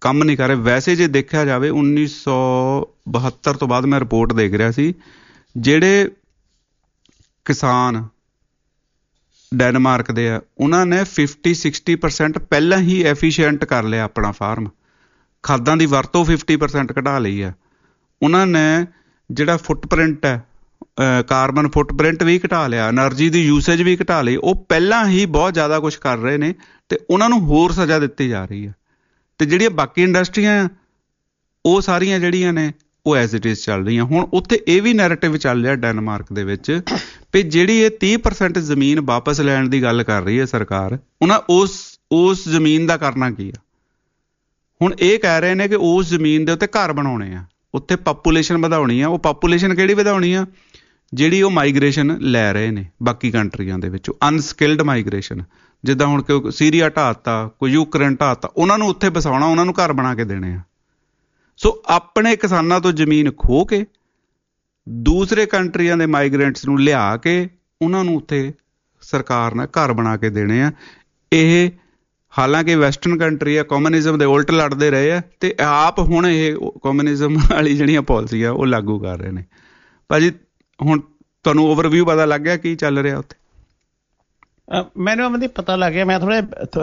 ਕੰਮ ਨਹੀਂ ਕਰ ਰਹੇ। ਵੈਸੇ ਜੇ ਦੇਖਿਆ ਜਾਵੇ 1972 ਤੋਂ ਬਾਅਦ ਮੈਂ ਰਿਪੋਰਟ ਦੇਖ ਰਿਹਾ ਸੀ, ਜਿਹੜੇ ਕਿਸਾਨ ਡੈਨਮਾਰਕ ਦੇ ਆ ਉਹਨਾਂ ਨੇ 50-60% ਪਹਿਲਾਂ ਹੀ ਐਫੀਸ਼ੀਐਂਟ ਕਰ ਲਿਆ ਆਪਣਾ ਫਾਰਮ, ਖਾਦਾਂ ਦੀ ਵਰਤੋਂ 50% ਘਟਾ ਲਈ ਆ ਉਹਨਾਂ ਨੇ। ਜਿਹੜਾ ਫੁੱਟਪ੍ਰਿੰਟ ਹੈ, ਕਾਰਬਨ ਫੁੱਟਪ੍ਰਿੰਟ ਵੀ ਘਟਾ ਲਿਆ, ਐਨਰਜੀ ਦੀ ਯੂਸੇਜ ਵੀ ਘਟਾ ਲਈ। ਉਹ ਪਹਿਲਾਂ ਹੀ ਬਹੁਤ ਜ਼ਿਆਦਾ ਕੁਛ ਕਰ ਰਹੇ ਨੇ ਤੇ ਉਹਨਾਂ ਨੂੰ ਹੋਰ ਸਜ਼ਾ ਦਿੱਤੀ ਜਾ ਰਹੀ ਹੈ। ਤੇ ਜਿਹੜੀਆਂ ਬਾਕੀ ਇੰਡਸਟਰੀਆਂ ਆ ਉਹ ਸਾਰੀਆਂ ਜਿਹੜੀਆਂ ਨੇ ਉਹ ਐਜ਼ ਇਟ ਇਜ਼ ਚੱਲ ਰਹੀਆਂ। ਹੁਣ ਉੱਥੇ ਇਹ ਵੀ ਨੈਰੇਟਿਵ ਚੱਲ ਰਿਹਾ ਡੈਨਮਾਰਕ ਦੇ ਵਿੱਚ ਵੀ ਜਿਹੜੀ ਇਹ 30% ਜ਼ਮੀਨ ਵਾਪਸ ਲੈਣ ਦੀ ਗੱਲ ਕਰ ਰਹੀ ਹੈ ਸਰਕਾਰ, ਉਹਨਾਂ ਉਸ ਜ਼ਮੀਨ ਦਾ ਕਰਨਾ ਕੀ ਆ? ਹੁਣ ਇਹ ਕਹਿ ਰਹੇ ਨੇ ਕਿ ਉਸ ਜ਼ਮੀਨ ਦੇ ਉੱਤੇ ਘਰ ਬਣਾਉਣੇ ਆ, ਉੱਥੇ ਪਾਪੂਲੇਸ਼ਨ ਵਧਾਉਣੀ ਆ। ਉਹ ਪਾਪੂਲੇਸ਼ਨ ਕਿਹੜੀ ਵਧਾਉਣੀ ਆ? ਜਿਹੜੀ ਉਹ ਮਾਈਗ੍ਰੇਸ਼ਨ ਲੈ ਰਹੇ ਨੇ ਬਾਕੀ ਕੰਟਰੀਆਂ ਦੇ ਵਿੱਚੋਂ, ਅਨਸਕਿਲਡ ਮਾਈਗ੍ਰੇਸ਼ਨ। ਜਿੱਦਾਂ ਹੁਣ ਕੋਈ ਸੀਰੀਆ ਢਾਤਾ, ਕੋਈ ਯੂਕਰੇਨ ਢਾਤਾ, ਉਹਨਾਂ ਨੂੰ ਉੱਥੇ ਵਸਾਉਣਾ, ਉਹਨਾਂ ਨੂੰ ਘਰ ਬਣਾ ਕੇ ਦੇਣੇ ਆ। ਸੋ ਆਪਣੇ ਕਿਸਾਨਾਂ ਤੋਂ ਜ਼ਮੀਨ ਖੋਹ ਕੇ ਦੂਸਰੇ ਕੰਟਰੀਆਂ ਦੇ ਮਾਈਗ੍ਰੈਂਟਸ ਨੂੰ ਲਿਆ ਕੇ ਉਹਨਾਂ ਨੂੰ ਉੱਥੇ ਸਰਕਾਰ ਨੇ ਘਰ ਬਣਾ ਕੇ ਦੇਣੇ ਆ। ਇਹ ਹਾਲਾਂਕਿ ਵੈਸਟਰਨ ਕੰਟਰੀ ਆ, ਕਮਿਊਨਿਜ਼ਮ ਦੇ ਉਲਟ ਲੜਦੇ ਰਹੇ ਆ ਤੇ ਆਪ ਹੁਣ ਇਹ ਕਮਿਊਨਿਜ਼ਮ ਵਾਲੀ ਜਿਹੜੀਆਂ ਪਾਲਿਸੀਆਂ ਉਹ ਲਾਗੂ ਕਰ ਰਹੇ ਨੇ। ਭਾਜੀ ਹੁਣ ਤੁਹਾਨੂੰ ਓਵਰਵਿਊ ਪਤਾ ਲੱਗ ਗਿਆ ਕੀ ਚੱਲ ਰਿਹਾ ਉੱਥੇ? ਮੈਨੂੰ ਅਮਨਦੀਪ ਪਤਾ ਲੱਗ ਗਿਆ। ਮੈਂ ਥੋੜ੍ਹਾ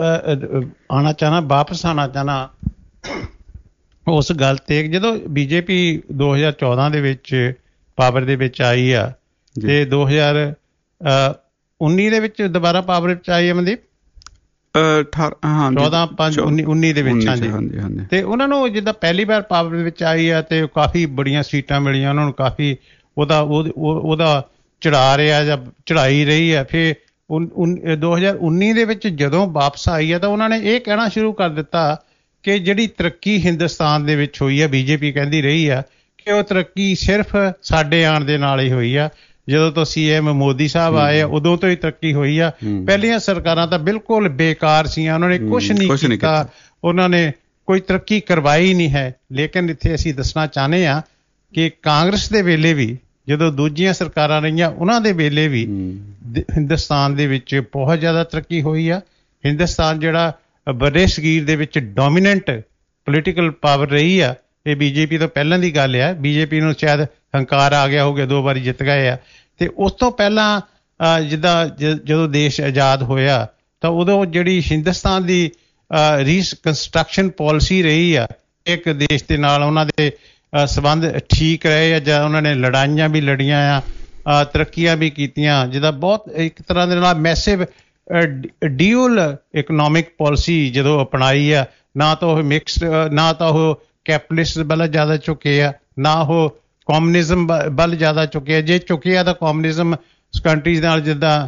ਵਾਪਸ ਆਉਣਾ ਚਾਹੁੰਦਾ ਉਸ ਗੱਲ ਤੇ। ਜਦੋਂ ਬੀਜੇਪੀ 2014 ਦੇ ਵਿੱਚ ਪਾਵਰ ਦੇ ਵਿੱਚ ਆਈ ਆ ਤੇ 2019 ਦੇ ਵਿੱਚ ਦੁਬਾਰਾ ਪਾਵਰ ਵਿੱਚ ਆਈ ਅਮਨਦੀਪ, 14/5/19 ਦੇ ਵਿੱਚ। ਹਾਂਜੀ। ਤੇ ਉਹਨਾਂ ਨੂੰ ਜਿੱਦਾਂ ਪਹਿਲੀ ਵਾਰ ਪਾਵਰ ਦੇ ਵਿੱਚ ਆਈ ਆ ਤੇ ਕਾਫੀ ਬੜੀਆਂ ਸੀਟਾਂ ਮਿਲੀਆਂ ਉਹਨਾਂ ਨੂੰ, ਕਾਫੀ ਉਹਦਾ ਚੜਾ ਰਿਹਾ ਜਾਂ ਚੜਾਈ ਰਹੀ ਆ। ਫਿਰ 2019 ਦੇ ਵਿੱਚ ਜਦੋਂ ਵਾਪਸ ਆਈ ਆ ਤਾਂ ਉਹਨਾਂ ਨੇ ਇਹ ਕਹਿਣਾ ਸ਼ੁਰੂ ਕਰ ਦਿੱਤਾ ਕਿ ਜਿਹੜੀ ਤਰੱਕੀ ਹਿੰਦੁਸਤਾਨ ਦੇ ਵਿੱਚ ਹੋਈ ਆ, ਬੀਜੇਪੀ ਕਹਿੰਦੀ ਰਹੀ ਆ ਕਿ ਉਹ ਤਰੱਕੀ ਸਿਰਫ ਸਾਡੇ ਆਉਣ ਦੇ ਨਾਲ ਹੀ ਹੋਈ ਆ। ਜਦੋਂ ਤੋਂ CM ਮੋਦੀ ਸਾਹਿਬ ਆਏ ਉਦੋਂ ਤੋਂ ਹੀ ਤਰੱਕੀ ਹੋਈ ਆ। ਪਹਿਲੀਆਂ ਸਰਕਾਰਾਂ ਤਾਂ ਬਿਲਕੁਲ ਬੇਕਾਰ ਸੀਆਂ, ਉਹਨਾਂ ਨੇ ਕੁਛ ਨਹੀਂ ਕੀਤਾ, ਉਹਨਾਂ ਨੇ ਕੋਈ ਤਰੱਕੀ ਕਰਵਾਈ ਨਹੀਂ ਹੈ। ਲੇਕਿਨ ਇੱਥੇ ਅਸੀਂ ਦੱਸਣਾ ਚਾਹੁੰਦੇ ਹਾਂ ਕਿ ਕਾਂਗਰਸ ਦੇ ਵੇਲੇ ਵੀ, ਜਦੋਂ ਦੂਜੀਆਂ ਸਰਕਾਰਾਂ ਰਹੀਆਂ ਉਹਨਾਂ ਦੇ ਵੇਲੇ ਵੀ ਹਿੰਦੁਸਤਾਨ ਦੇ ਵਿੱਚ ਬਹੁਤ ਜ਼ਿਆਦਾ ਤਰੱਕੀ ਹੋਈ ਆ। ਹਿੰਦੁਸਤਾਨ ਜਿਹੜਾ ਬੜੇ ਸਗੀਰ ਦੇ ਵਿੱਚ ਡੋਮੀਨੈਂਟ ਪੋਲੀਟੀਕਲ ਪਾਵਰ ਰਹੀ ਆ, ਇਹ ਬੀਜੇਪੀ ਤੋਂ ਪਹਿਲਾਂ ਦੀ ਗੱਲ ਆ। ਬੀਜੇਪੀ ਨੂੰ ਸ਼ਾਇਦ ਹੰਕਾਰ ਆ ਗਿਆ ਹੋ ਗਿਆ, 2 ਵਾਰੀ ਜਿੱਤ ਗਏ ਆ। ਤੇ ਉਸ ਤੋਂ ਪਹਿਲਾਂ ਜਿੱਦਾਂ ਜਦੋਂ ਦੇਸ਼ ਆਜ਼ਾਦ ਹੋਇਆ ਤਾਂ ਉਦੋਂ ਜਿਹੜੀ ਹਿੰਦੁਸਤਾਨ ਦੀ ਰੀਕਨਸਟਰਕਸ਼ਨ ਪਾਲਿਸੀ ਰਹੀ ਆ, ਇੱਕ ਦੇਸ਼ ਦੇ ਨਾਲ ਉਹਨਾਂ ਦੇ ਸੰਬੰਧ ਠੀਕ ਰਹੇ ਆ, ਜਾਂ ਉਹਨਾਂ ਨੇ ਲੜਾਈਆਂ ਵੀ ਲੜੀਆਂ ਆ, ਤਰੱਕੀਆਂ ਵੀ ਕੀਤੀਆਂ, ਜਿਹਦਾ ਬਹੁਤ ਇੱਕ ਤਰ੍ਹਾਂ ਦੇ ਨਾਲ ਮੈਸਿਵ ਡਿਊਲ ਇਕਨੋਮਿਕ ਪਾਲਿਸੀ ਜਦੋਂ ਅਪਣਾਈ ਆ। ਨਾ ਤਾਂ ਉਹ ਮਿਕਸਡ, ਨਾ ਤਾਂ ਉਹ ਕੈਪੀਟਲਿਸਟ ਵੱਲ ਜ਼ਿਆਦਾ ਝੁਕੇ ਆ, ਨਾ ਉਹ ਕਮਿਊਨਿਜ਼ਮ ਵੱਲ ਜ਼ਿਆਦਾ ਚੁੱਕੇ ਆ। ਜੇ ਚੁੱਕੇ ਆ ਤਾਂ ਕਮਿਊਨਿਜ਼ਮ ਕੰਟਰੀਜ਼ ਨਾਲ, ਜਿੱਦਾਂ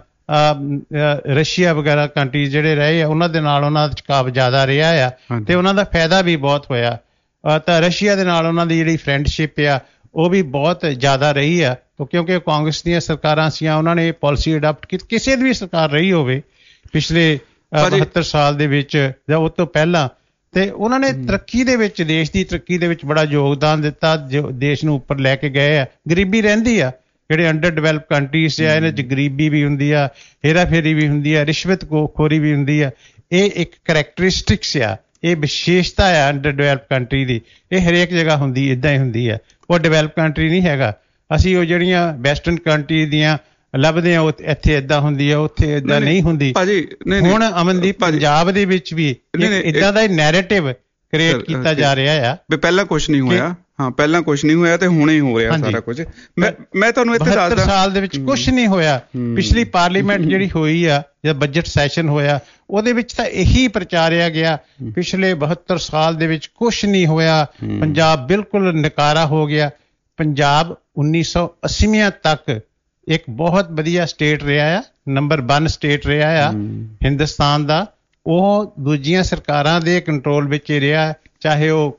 ਰਸ਼ੀਆ ਵਗੈਰਾ ਕੰਟਰੀਜ਼ ਜਿਹੜੇ ਰਹੇ ਆ ਉਹਨਾਂ ਦੇ ਨਾਲ ਉਹਨਾਂ ਦਾ ਝੁਕਾਅ ਜ਼ਿਆਦਾ ਰਿਹਾ ਆ ਤੇ ਉਹਨਾਂ ਦਾ ਫਾਇਦਾ ਵੀ ਬਹੁਤ ਹੋਇਆ। ਤਾਂ ਰਸ਼ੀਆ ਦੇ ਨਾਲ ਉਹਨਾਂ ਦੀ ਜਿਹੜੀ ਫਰੈਂਡਸ਼ਿਪ ਆ ਉਹ ਵੀ ਬਹੁਤ ਜ਼ਿਆਦਾ ਰਹੀ ਆ, ਕਿਉਂਕਿ ਕਾਂਗਰਸ ਦੀਆਂ ਸਰਕਾਰਾਂ ਸੀਆਂ, ਉਹਨਾਂ ਨੇ ਇਹ ਪਾਲਿਸੀ ਅਡਾਪਟ ਕੀਤੀ। ਕਿਸੇ ਦੀ ਵੀ ਸਰਕਾਰ ਰਹੀ ਹੋਵੇ ਪਿਛਲੇ 72 ਸਾਲ ਦੇ ਵਿੱਚ ਜਾਂ ਉਸ ਤੋਂ ਪਹਿਲਾਂ, ਤੇ ਉਹਨਾਂ ਨੇ ਤਰੱਕੀ ਦੇ ਵਿੱਚ, ਦੇਸ਼ ਦੀ ਤਰੱਕੀ ਦੇ ਵਿੱਚ ਬੜਾ ਯੋਗਦਾਨ ਦਿੱਤਾ, ਜੋ ਦੇਸ਼ ਨੂੰ ਉੱਪਰ ਲੈ ਕੇ ਗਏ ਆ। ਗਰੀਬੀ ਰਹਿੰਦੀ ਆ, ਜਿਹੜੇ ਅੰਡਰ ਡਿਵੈਲਪ ਕੰਟਰੀਜ਼ ਆ ਇਹਨਾਂ 'ਚ ਗਰੀਬੀ ਵੀ ਹੁੰਦੀ ਆ, ਹੇਰਾਫੇਰੀ ਵੀ ਹੁੰਦੀ ਆ, ਰਿਸ਼ਵਤ ਖੋਰੀ ਵੀ ਹੁੰਦੀ ਆ। ਇਹ ਇੱਕ ਕਰੈਕਟਰਿਸਟਿਕਸ ਆ, ਇਹ ਵਿਸ਼ੇਸ਼ਤਾ ਆ ਅੰਡਰ ਡਿਵੈਲਪ ਕੰਟਰੀ ਦੀ। ਇਹ ਹਰੇਕ ਜਗ੍ਹਾ ਹੁੰਦੀ, ਇੱਦਾਂ ਹੀ ਹੁੰਦੀ ਆ। ਉਹ ਡਿਵੈਲਪ ਕੰਟਰੀ ਨਹੀਂ ਹੈਗਾ। ਅਸੀਂ ਉਹ ਜਿਹੜੀਆਂ ਵੈਸਟਰਨ ਕੰਟਰੀ ਦੀਆਂ ਲੱਭਦੇ ਆ, ਇੱਥੇ ਏਦਾਂ ਹੁੰਦੀ ਆ, ਉੱਥੇ ਏਦਾਂ ਨਹੀਂ ਹੁੰਦੀ। ਹੁਣ ਅਮਨਦੀਪ ਪੰਜਾਬ ਦੇ ਵਿੱਚ ਵੀ ਏਦਾਂ ਦਾ ਨੈਰੇਟਿਵ ਕ੍ਰੀਏਟ ਕੀਤਾ ਜਾ ਰਿਹਾ ਆ ਵੀ ਪਹਿਲਾਂ ਕੁਛ ਨਹੀਂ ਹੋਇਆ। ਹਾਂ, ਪਹਿਲਾਂ ਕੁਛ ਨਹੀਂ ਹੋਇਆ ਤੇ ਹੁਣੇ ਹੋ ਰਿਹਾ ਸਾਰਾ ਕੁਝ। ਮੈਂ ਤੁਹਾਨੂੰ ਇੱਥੇ ਦੱਸਦਾ, 72 ਸਾਲ ਦੇ ਵਿੱਚ ਕੁਛ ਨਹੀਂ ਹੋਇਆ। ਪਿਛਲੀ ਪਾਰਲੀਮੈਂਟ ਜਿਹੜੀ ਹੋਈ ਆ, ਜਾਂ ਬਜਟ ਸੈਸ਼ਨ ਹੋਇਆ, ਉਹਦੇ ਵਿੱਚ ਤਾਂ ਇਹੀ ਪ੍ਰਚਾਰਿਆ ਗਿਆ ਪਿਛਲੇ 72 ਸਾਲ ਦੇ ਵਿੱਚ ਕੁਛ ਨਹੀਂ ਹੋਇਆ, ਪੰਜਾਬ ਬਿਲਕੁਲ ਨਕਾਰਾ ਹੋ ਗਿਆ। ਪੰਜਾਬ 1980 ਤੱਕ ਇੱਕ ਬਹੁਤ ਵਧੀਆ ਸਟੇਟ ਰਿਹਾ ਆ, ਨੰਬਰ 1 ਸਟੇਟ ਰਿਹਾ ਆ ਹਿੰਦੁਸਤਾਨ ਦਾ। ਉਹ ਦੂਜੀਆਂ ਸਰਕਾਰਾਂ ਦੇ ਕੰਟਰੋਲ ਵਿੱਚ ਰਿਹਾ, ਚਾਹੇ ਉਹ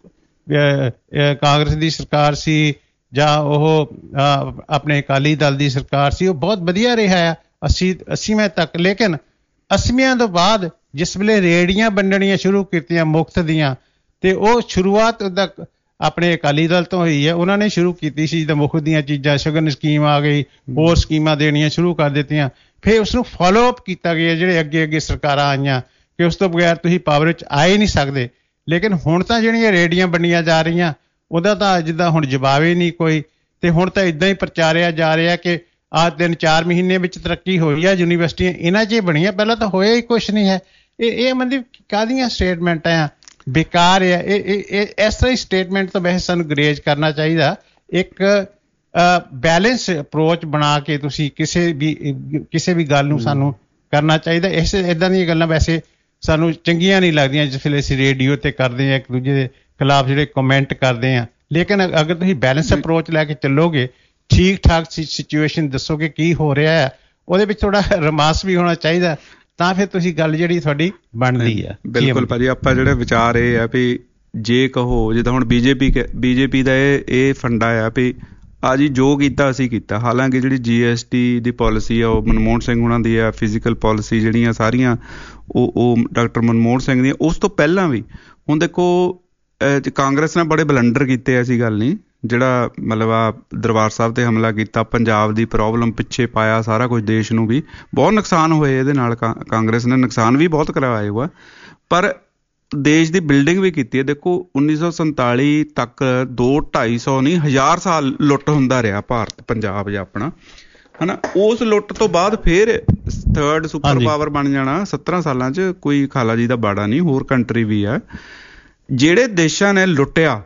ਕਾਂਗਰਸ ਦੀ ਸਰਕਾਰ ਸੀ ਜਾਂ ਉਹ ਆਪਣੇ ਅਕਾਲੀ ਦਲ ਦੀ ਸਰਕਾਰ ਸੀ, ਉਹ ਬਹੁਤ ਵਧੀਆ ਰਿਹਾ ਆ 80ਵੇਂ ਤੱਕ। ਲੇਕਿਨ 80ਵੇਂ ਤੋਂ ਬਾਅਦ ਜਿਸ ਵੇਲੇ ਰੇਹੜੀਆਂ ਵੰਡਣੀਆਂ ਸ਼ੁਰੂ ਕੀਤੀਆਂ ਮੁਫਤ ਦੀਆਂ, ਤੇ ਉਹ ਸ਼ੁਰੂਆਤ ਉਹਦਾ ਆਪਣੇ ਅਕਾਲੀ ਦਲ ਤੋਂ ਹੋਈ ਹੈ। ਉਹਨਾਂ ਨੇ ਸ਼ੁਰੂ ਕੀਤੀ ਸੀ ਜਿੱਦਾਂ ਮੁਫਤ ਦੀਆਂ ਚੀਜ਼ਾਂ, ਸ਼ਗਨ ਸਕੀਮ ਆ ਗਈ, ਹੋਰ ਸਕੀਮਾਂ ਦੇਣੀਆਂ ਸ਼ੁਰੂ ਕਰ ਦਿੱਤੀਆਂ। ਫਿਰ ਉਸਨੂੰ ਫਾਲੋ ਅਪ ਕੀਤਾ ਗਿਆ, ਜਿਹੜੇ ਅੱਗੇ ਅੱਗੇ ਸਰਕਾਰਾਂ ਆਈਆਂ ਕਿ ਉਸ ਤੋਂ ਬਗੈਰ ਤੁਸੀਂ ਪਾਵਰ ਵਿੱਚ ਆ ਹੀ ਨਹੀਂ ਸਕਦੇ। ਲੇਕਿਨ ਹੁਣ ਤਾਂ ਜਿਹੜੀਆਂ ਰੇਹੜੀਆਂ ਬਣੀਆਂ ਜਾ ਰਹੀਆਂ ਉਹਦਾ ਤਾਂ ਜਿੱਦਾਂ ਹੁਣ ਜਵਾਬ ਹੀ ਨਹੀਂ ਕੋਈ, ਤੇ ਹੁਣ ਤਾਂ ਇਦਾਂ ਹੀ ਪ੍ਰਚਾਰਿਆ ਜਾ ਰਿਹਾ ਕਿ ਆਹ 3-4 ਮਹੀਨੇ ਵਿੱਚ ਤਰੱਕੀ ਹੋਈ ਆ, ਯੂਨੀਵਰਸਿਟੀਆਂ ਇਹਨਾਂ 'ਚ ਹੀ ਬਣੀਆਂ, ਪਹਿਲਾਂ ਤਾਂ ਹੋਇਆ ਹੀ ਕੁਛ ਨਹੀਂ ਹੈ। ਇਹ ਮਤਲਬ ਕਾਹਦੀਆਂ ਸਟੇਟਮੈਂਟਾਂ ਆ, ਬੇਕਾਰ ਆ ਇਹ। ਇਸ ਤਰ੍ਹਾਂ ਹੀ ਸਟੇਟਮੈਂਟ ਤੋਂ ਵੈਸੇ ਸਾਨੂੰ ਗਰੇਜ ਕਰਨਾ ਚਾਹੀਦਾ। ਇੱਕ ਬੈਲੈਂਸ ਅਪਰੋਚ ਬਣਾ ਕੇ ਤੁਸੀਂ ਕਿਸੇ ਵੀ ਗੱਲ ਨੂੰ ਸਾਨੂੰ ਕਰਨਾ ਚਾਹੀਦਾ। ਇੱਦਾਂ ਦੀਆਂ ਗੱਲਾਂ ਵੈਸੇ ਸਾਨੂੰ ਚੰਗੀਆਂ ਨਹੀਂ ਲੱਗਦੀਆਂ ਜਿਸ ਵੇਲੇ ਅਸੀਂ ਰੇਡੀਓ ਤੇ ਕਰਦੇ ਹਾਂ, ਇੱਕ ਦੂਜੇ ਦੇ ਖਿਲਾਫ ਜਿਹੜੇ ਕਮੈਂਟ ਕਰਦੇ ਹਾਂ। ਲੇਕਿਨ ਅਗਰ ਤੁਸੀਂ ਬੈਲੈਂਸ ਅਪਰੋਚ ਲੈ ਕੇ ਚੱਲੋਗੇ, ਠੀਕ ਠਾਕ ਸਿਚੁਏਸ਼ਨ ਦੱਸੋਗੇ ਕੀ ਹੋ ਰਿਹਾ ਹੈ, ਉਹਦੇ ਵਿੱਚ ਥੋੜਾ ਰੋਮਾਂਸ ਵੀ ਹੋਣਾ ਚਾਹੀਦਾ, ਤਾਂ ਫਿਰ ਤੁਸੀਂ ਗੱਲ ਜਿਹੜੀ ਤੁਹਾਡੀ ਬਣਦੀ ਆ। ਬਿਲਕੁਲ ਭਾਜੀ, ਆਪਾਂ ਜਿਹੜੇ ਵਿਚਾਰ ਇਹ ਆ ਵੀ ਜੇ ਕਹੋ ਜਿੱਦਾਂ ਹੁਣ ਬੀਜੇਪੀ ਦਾ ਇਹ ਫੰਡਾ ਆ ਵੀ ਆ ਜੀ ਜੋ ਕੀਤਾ ਅਸੀਂ ਕੀਤਾ। ਹਾਲਾਂਕਿ ਜਿਹੜੀ GST ਦੀ ਪਾਲਿਸੀ ਆ ਉਹ ਮਨਮੋਹਨ ਸਿੰਘ ਉਹਨਾਂ ਦੀ ਆ, ਫਿਜ਼ੀਕਲ ਪਾਲਿਸੀ ਜਿਹੜੀਆਂ ਸਾਰੀਆਂ ਉਹ ਡਾਕਟਰ ਮਨਮੋਹਨ ਸਿੰਘ ਦੀਆਂ। ਉਸ ਤੋਂ ਪਹਿਲਾਂ ਵੀ ਹੁਣ ਦੇਖੋ ਕਾਂਗਰਸ ਨੇ ਬੜੇ ਬਲੰਡਰ ਕੀਤੇ, ਐਸੀ ਗੱਲ ਨਹੀਂ। ਜਿਹੜਾ ਮਤਲਬ ਆ ਦਰਬਾਰ ਸਾਹਿਬ ਤੇ ਹਮਲਾ ਕੀਤਾ, ਪੰਜਾਬ ਦੀ ਪ੍ਰੋਬਲਮ ਪਿੱਛੇ ਪਾਇਆ, ਸਾਰਾ ਕੁਝ ਦੇਸ਼ ਨੂੰ ਵੀ ਬਹੁਤ ਨੁਕਸਾਨ ਹੋਏ ਇਹਦੇ ਨਾਲ। ਕਾਂਗਰਸ ਨੇ ਨੁਕਸਾਨ ਵੀ ਬਹੁਤ ਕਰਵਾਇਆ ਹੋਇਆ, ਪਰ ਦੇਸ਼ ਦੀ ਬਿਲਡਿੰਗ ਵੀ ਕੀਤੀ ਹੈ। ਦੇਖੋ 1947 ਤੱਕ 200-250 ਨਹੀਂ 1000 ਸਾਲ ਲੁੱਟ ਹੁੰਦਾ ਰਿਹਾ ਭਾਰਤ, ਪੰਜਾਬ ਜਾਂ ਆਪਣਾ, ਹੈ ਨਾ। ਉਸ ਲੁੱਟ ਤੋਂ ਬਾਅਦ ਫਿਰ ਥਰਡ ਸੁਪਰ ਪਾਵਰ ਬਣ ਜਾਣਾ 17 ਸਾਲਾਂ 'ਚ, ਕੋਈ ਖਾਲਾ ਜੀ ਦਾ ਬਾੜਾ ਨਹੀਂ। ਹੋਰ ਕੰਟਰੀ ਵੀ ਆ ਜਿਹੜੇ ਦੇਸ਼ਾਂ ਨੇ ਲੁੱਟਿਆ,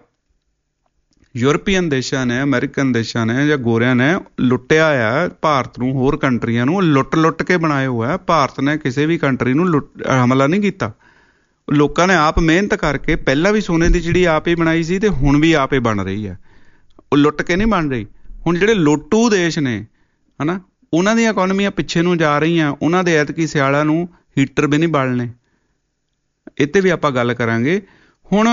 ਯੂਰਪੀਅਨ ਦੇਸ਼ਾਂ ਨੇ, ਅਮਰੀਕਨ ਦੇਸ਼ਾਂ ਨੇ ਜਾਂ ਗੋਰਿਆਂ ਨੇ ਲੁੱਟਿਆ ਆ ਭਾਰਤ ਨੂੰ, ਹੋਰ ਕੰਟਰੀਆਂ ਨੂੰ ਲੁੱਟ ਕੇ ਬਣਾਏ ਹੋਇਆ। ਭਾਰਤ ਨੇ ਕਿਸੇ ਵੀ ਕੰਟਰੀ ਨੂੰ ਹਮਲਾ ਨਹੀਂ ਕੀਤਾ। ਲੋਕਾਂ ਨੇ ਆਪ ਮਿਹਨਤ ਕਰਕੇ, ਪਹਿਲਾਂ ਵੀ ਸੋਨੇ ਦੀ ਚਿੜੀ ਆਪ ਹੀ ਬਣਾਈ ਸੀ ਤੇ ਹੁਣ ਵੀ ਆਪ ਹੀ ਬਣ ਰਹੀ ਹੈ, ਉਹ ਲੁੱਟ ਕੇ ਨਹੀਂ ਬਣ ਰਹੀ। ਹੁਣ ਜਿਹੜੇ ਲੋਟੂ ਦੇਸ਼ ਨੇ, ਹੈ ਨਾ, ਉਹਨਾਂ ਦੀਆਂ ਇਕੋਨਮੀਆਂ ਪਿੱਛੇ ਨੂੰ ਜਾ ਰਹੀਆਂ। ਉਹਨਾਂ ਦੇ ਐਤਕੀ ਸਿਆਲਾਂ ਨੂੰ ਹੀਟਰ ਵੀ ਨਹੀਂ ਬਾਲਣੇ। ਇਹ 'ਤੇ ਵੀ ਆਪਾਂ ਗੱਲ ਕਰਾਂਗੇ। ਹੁਣ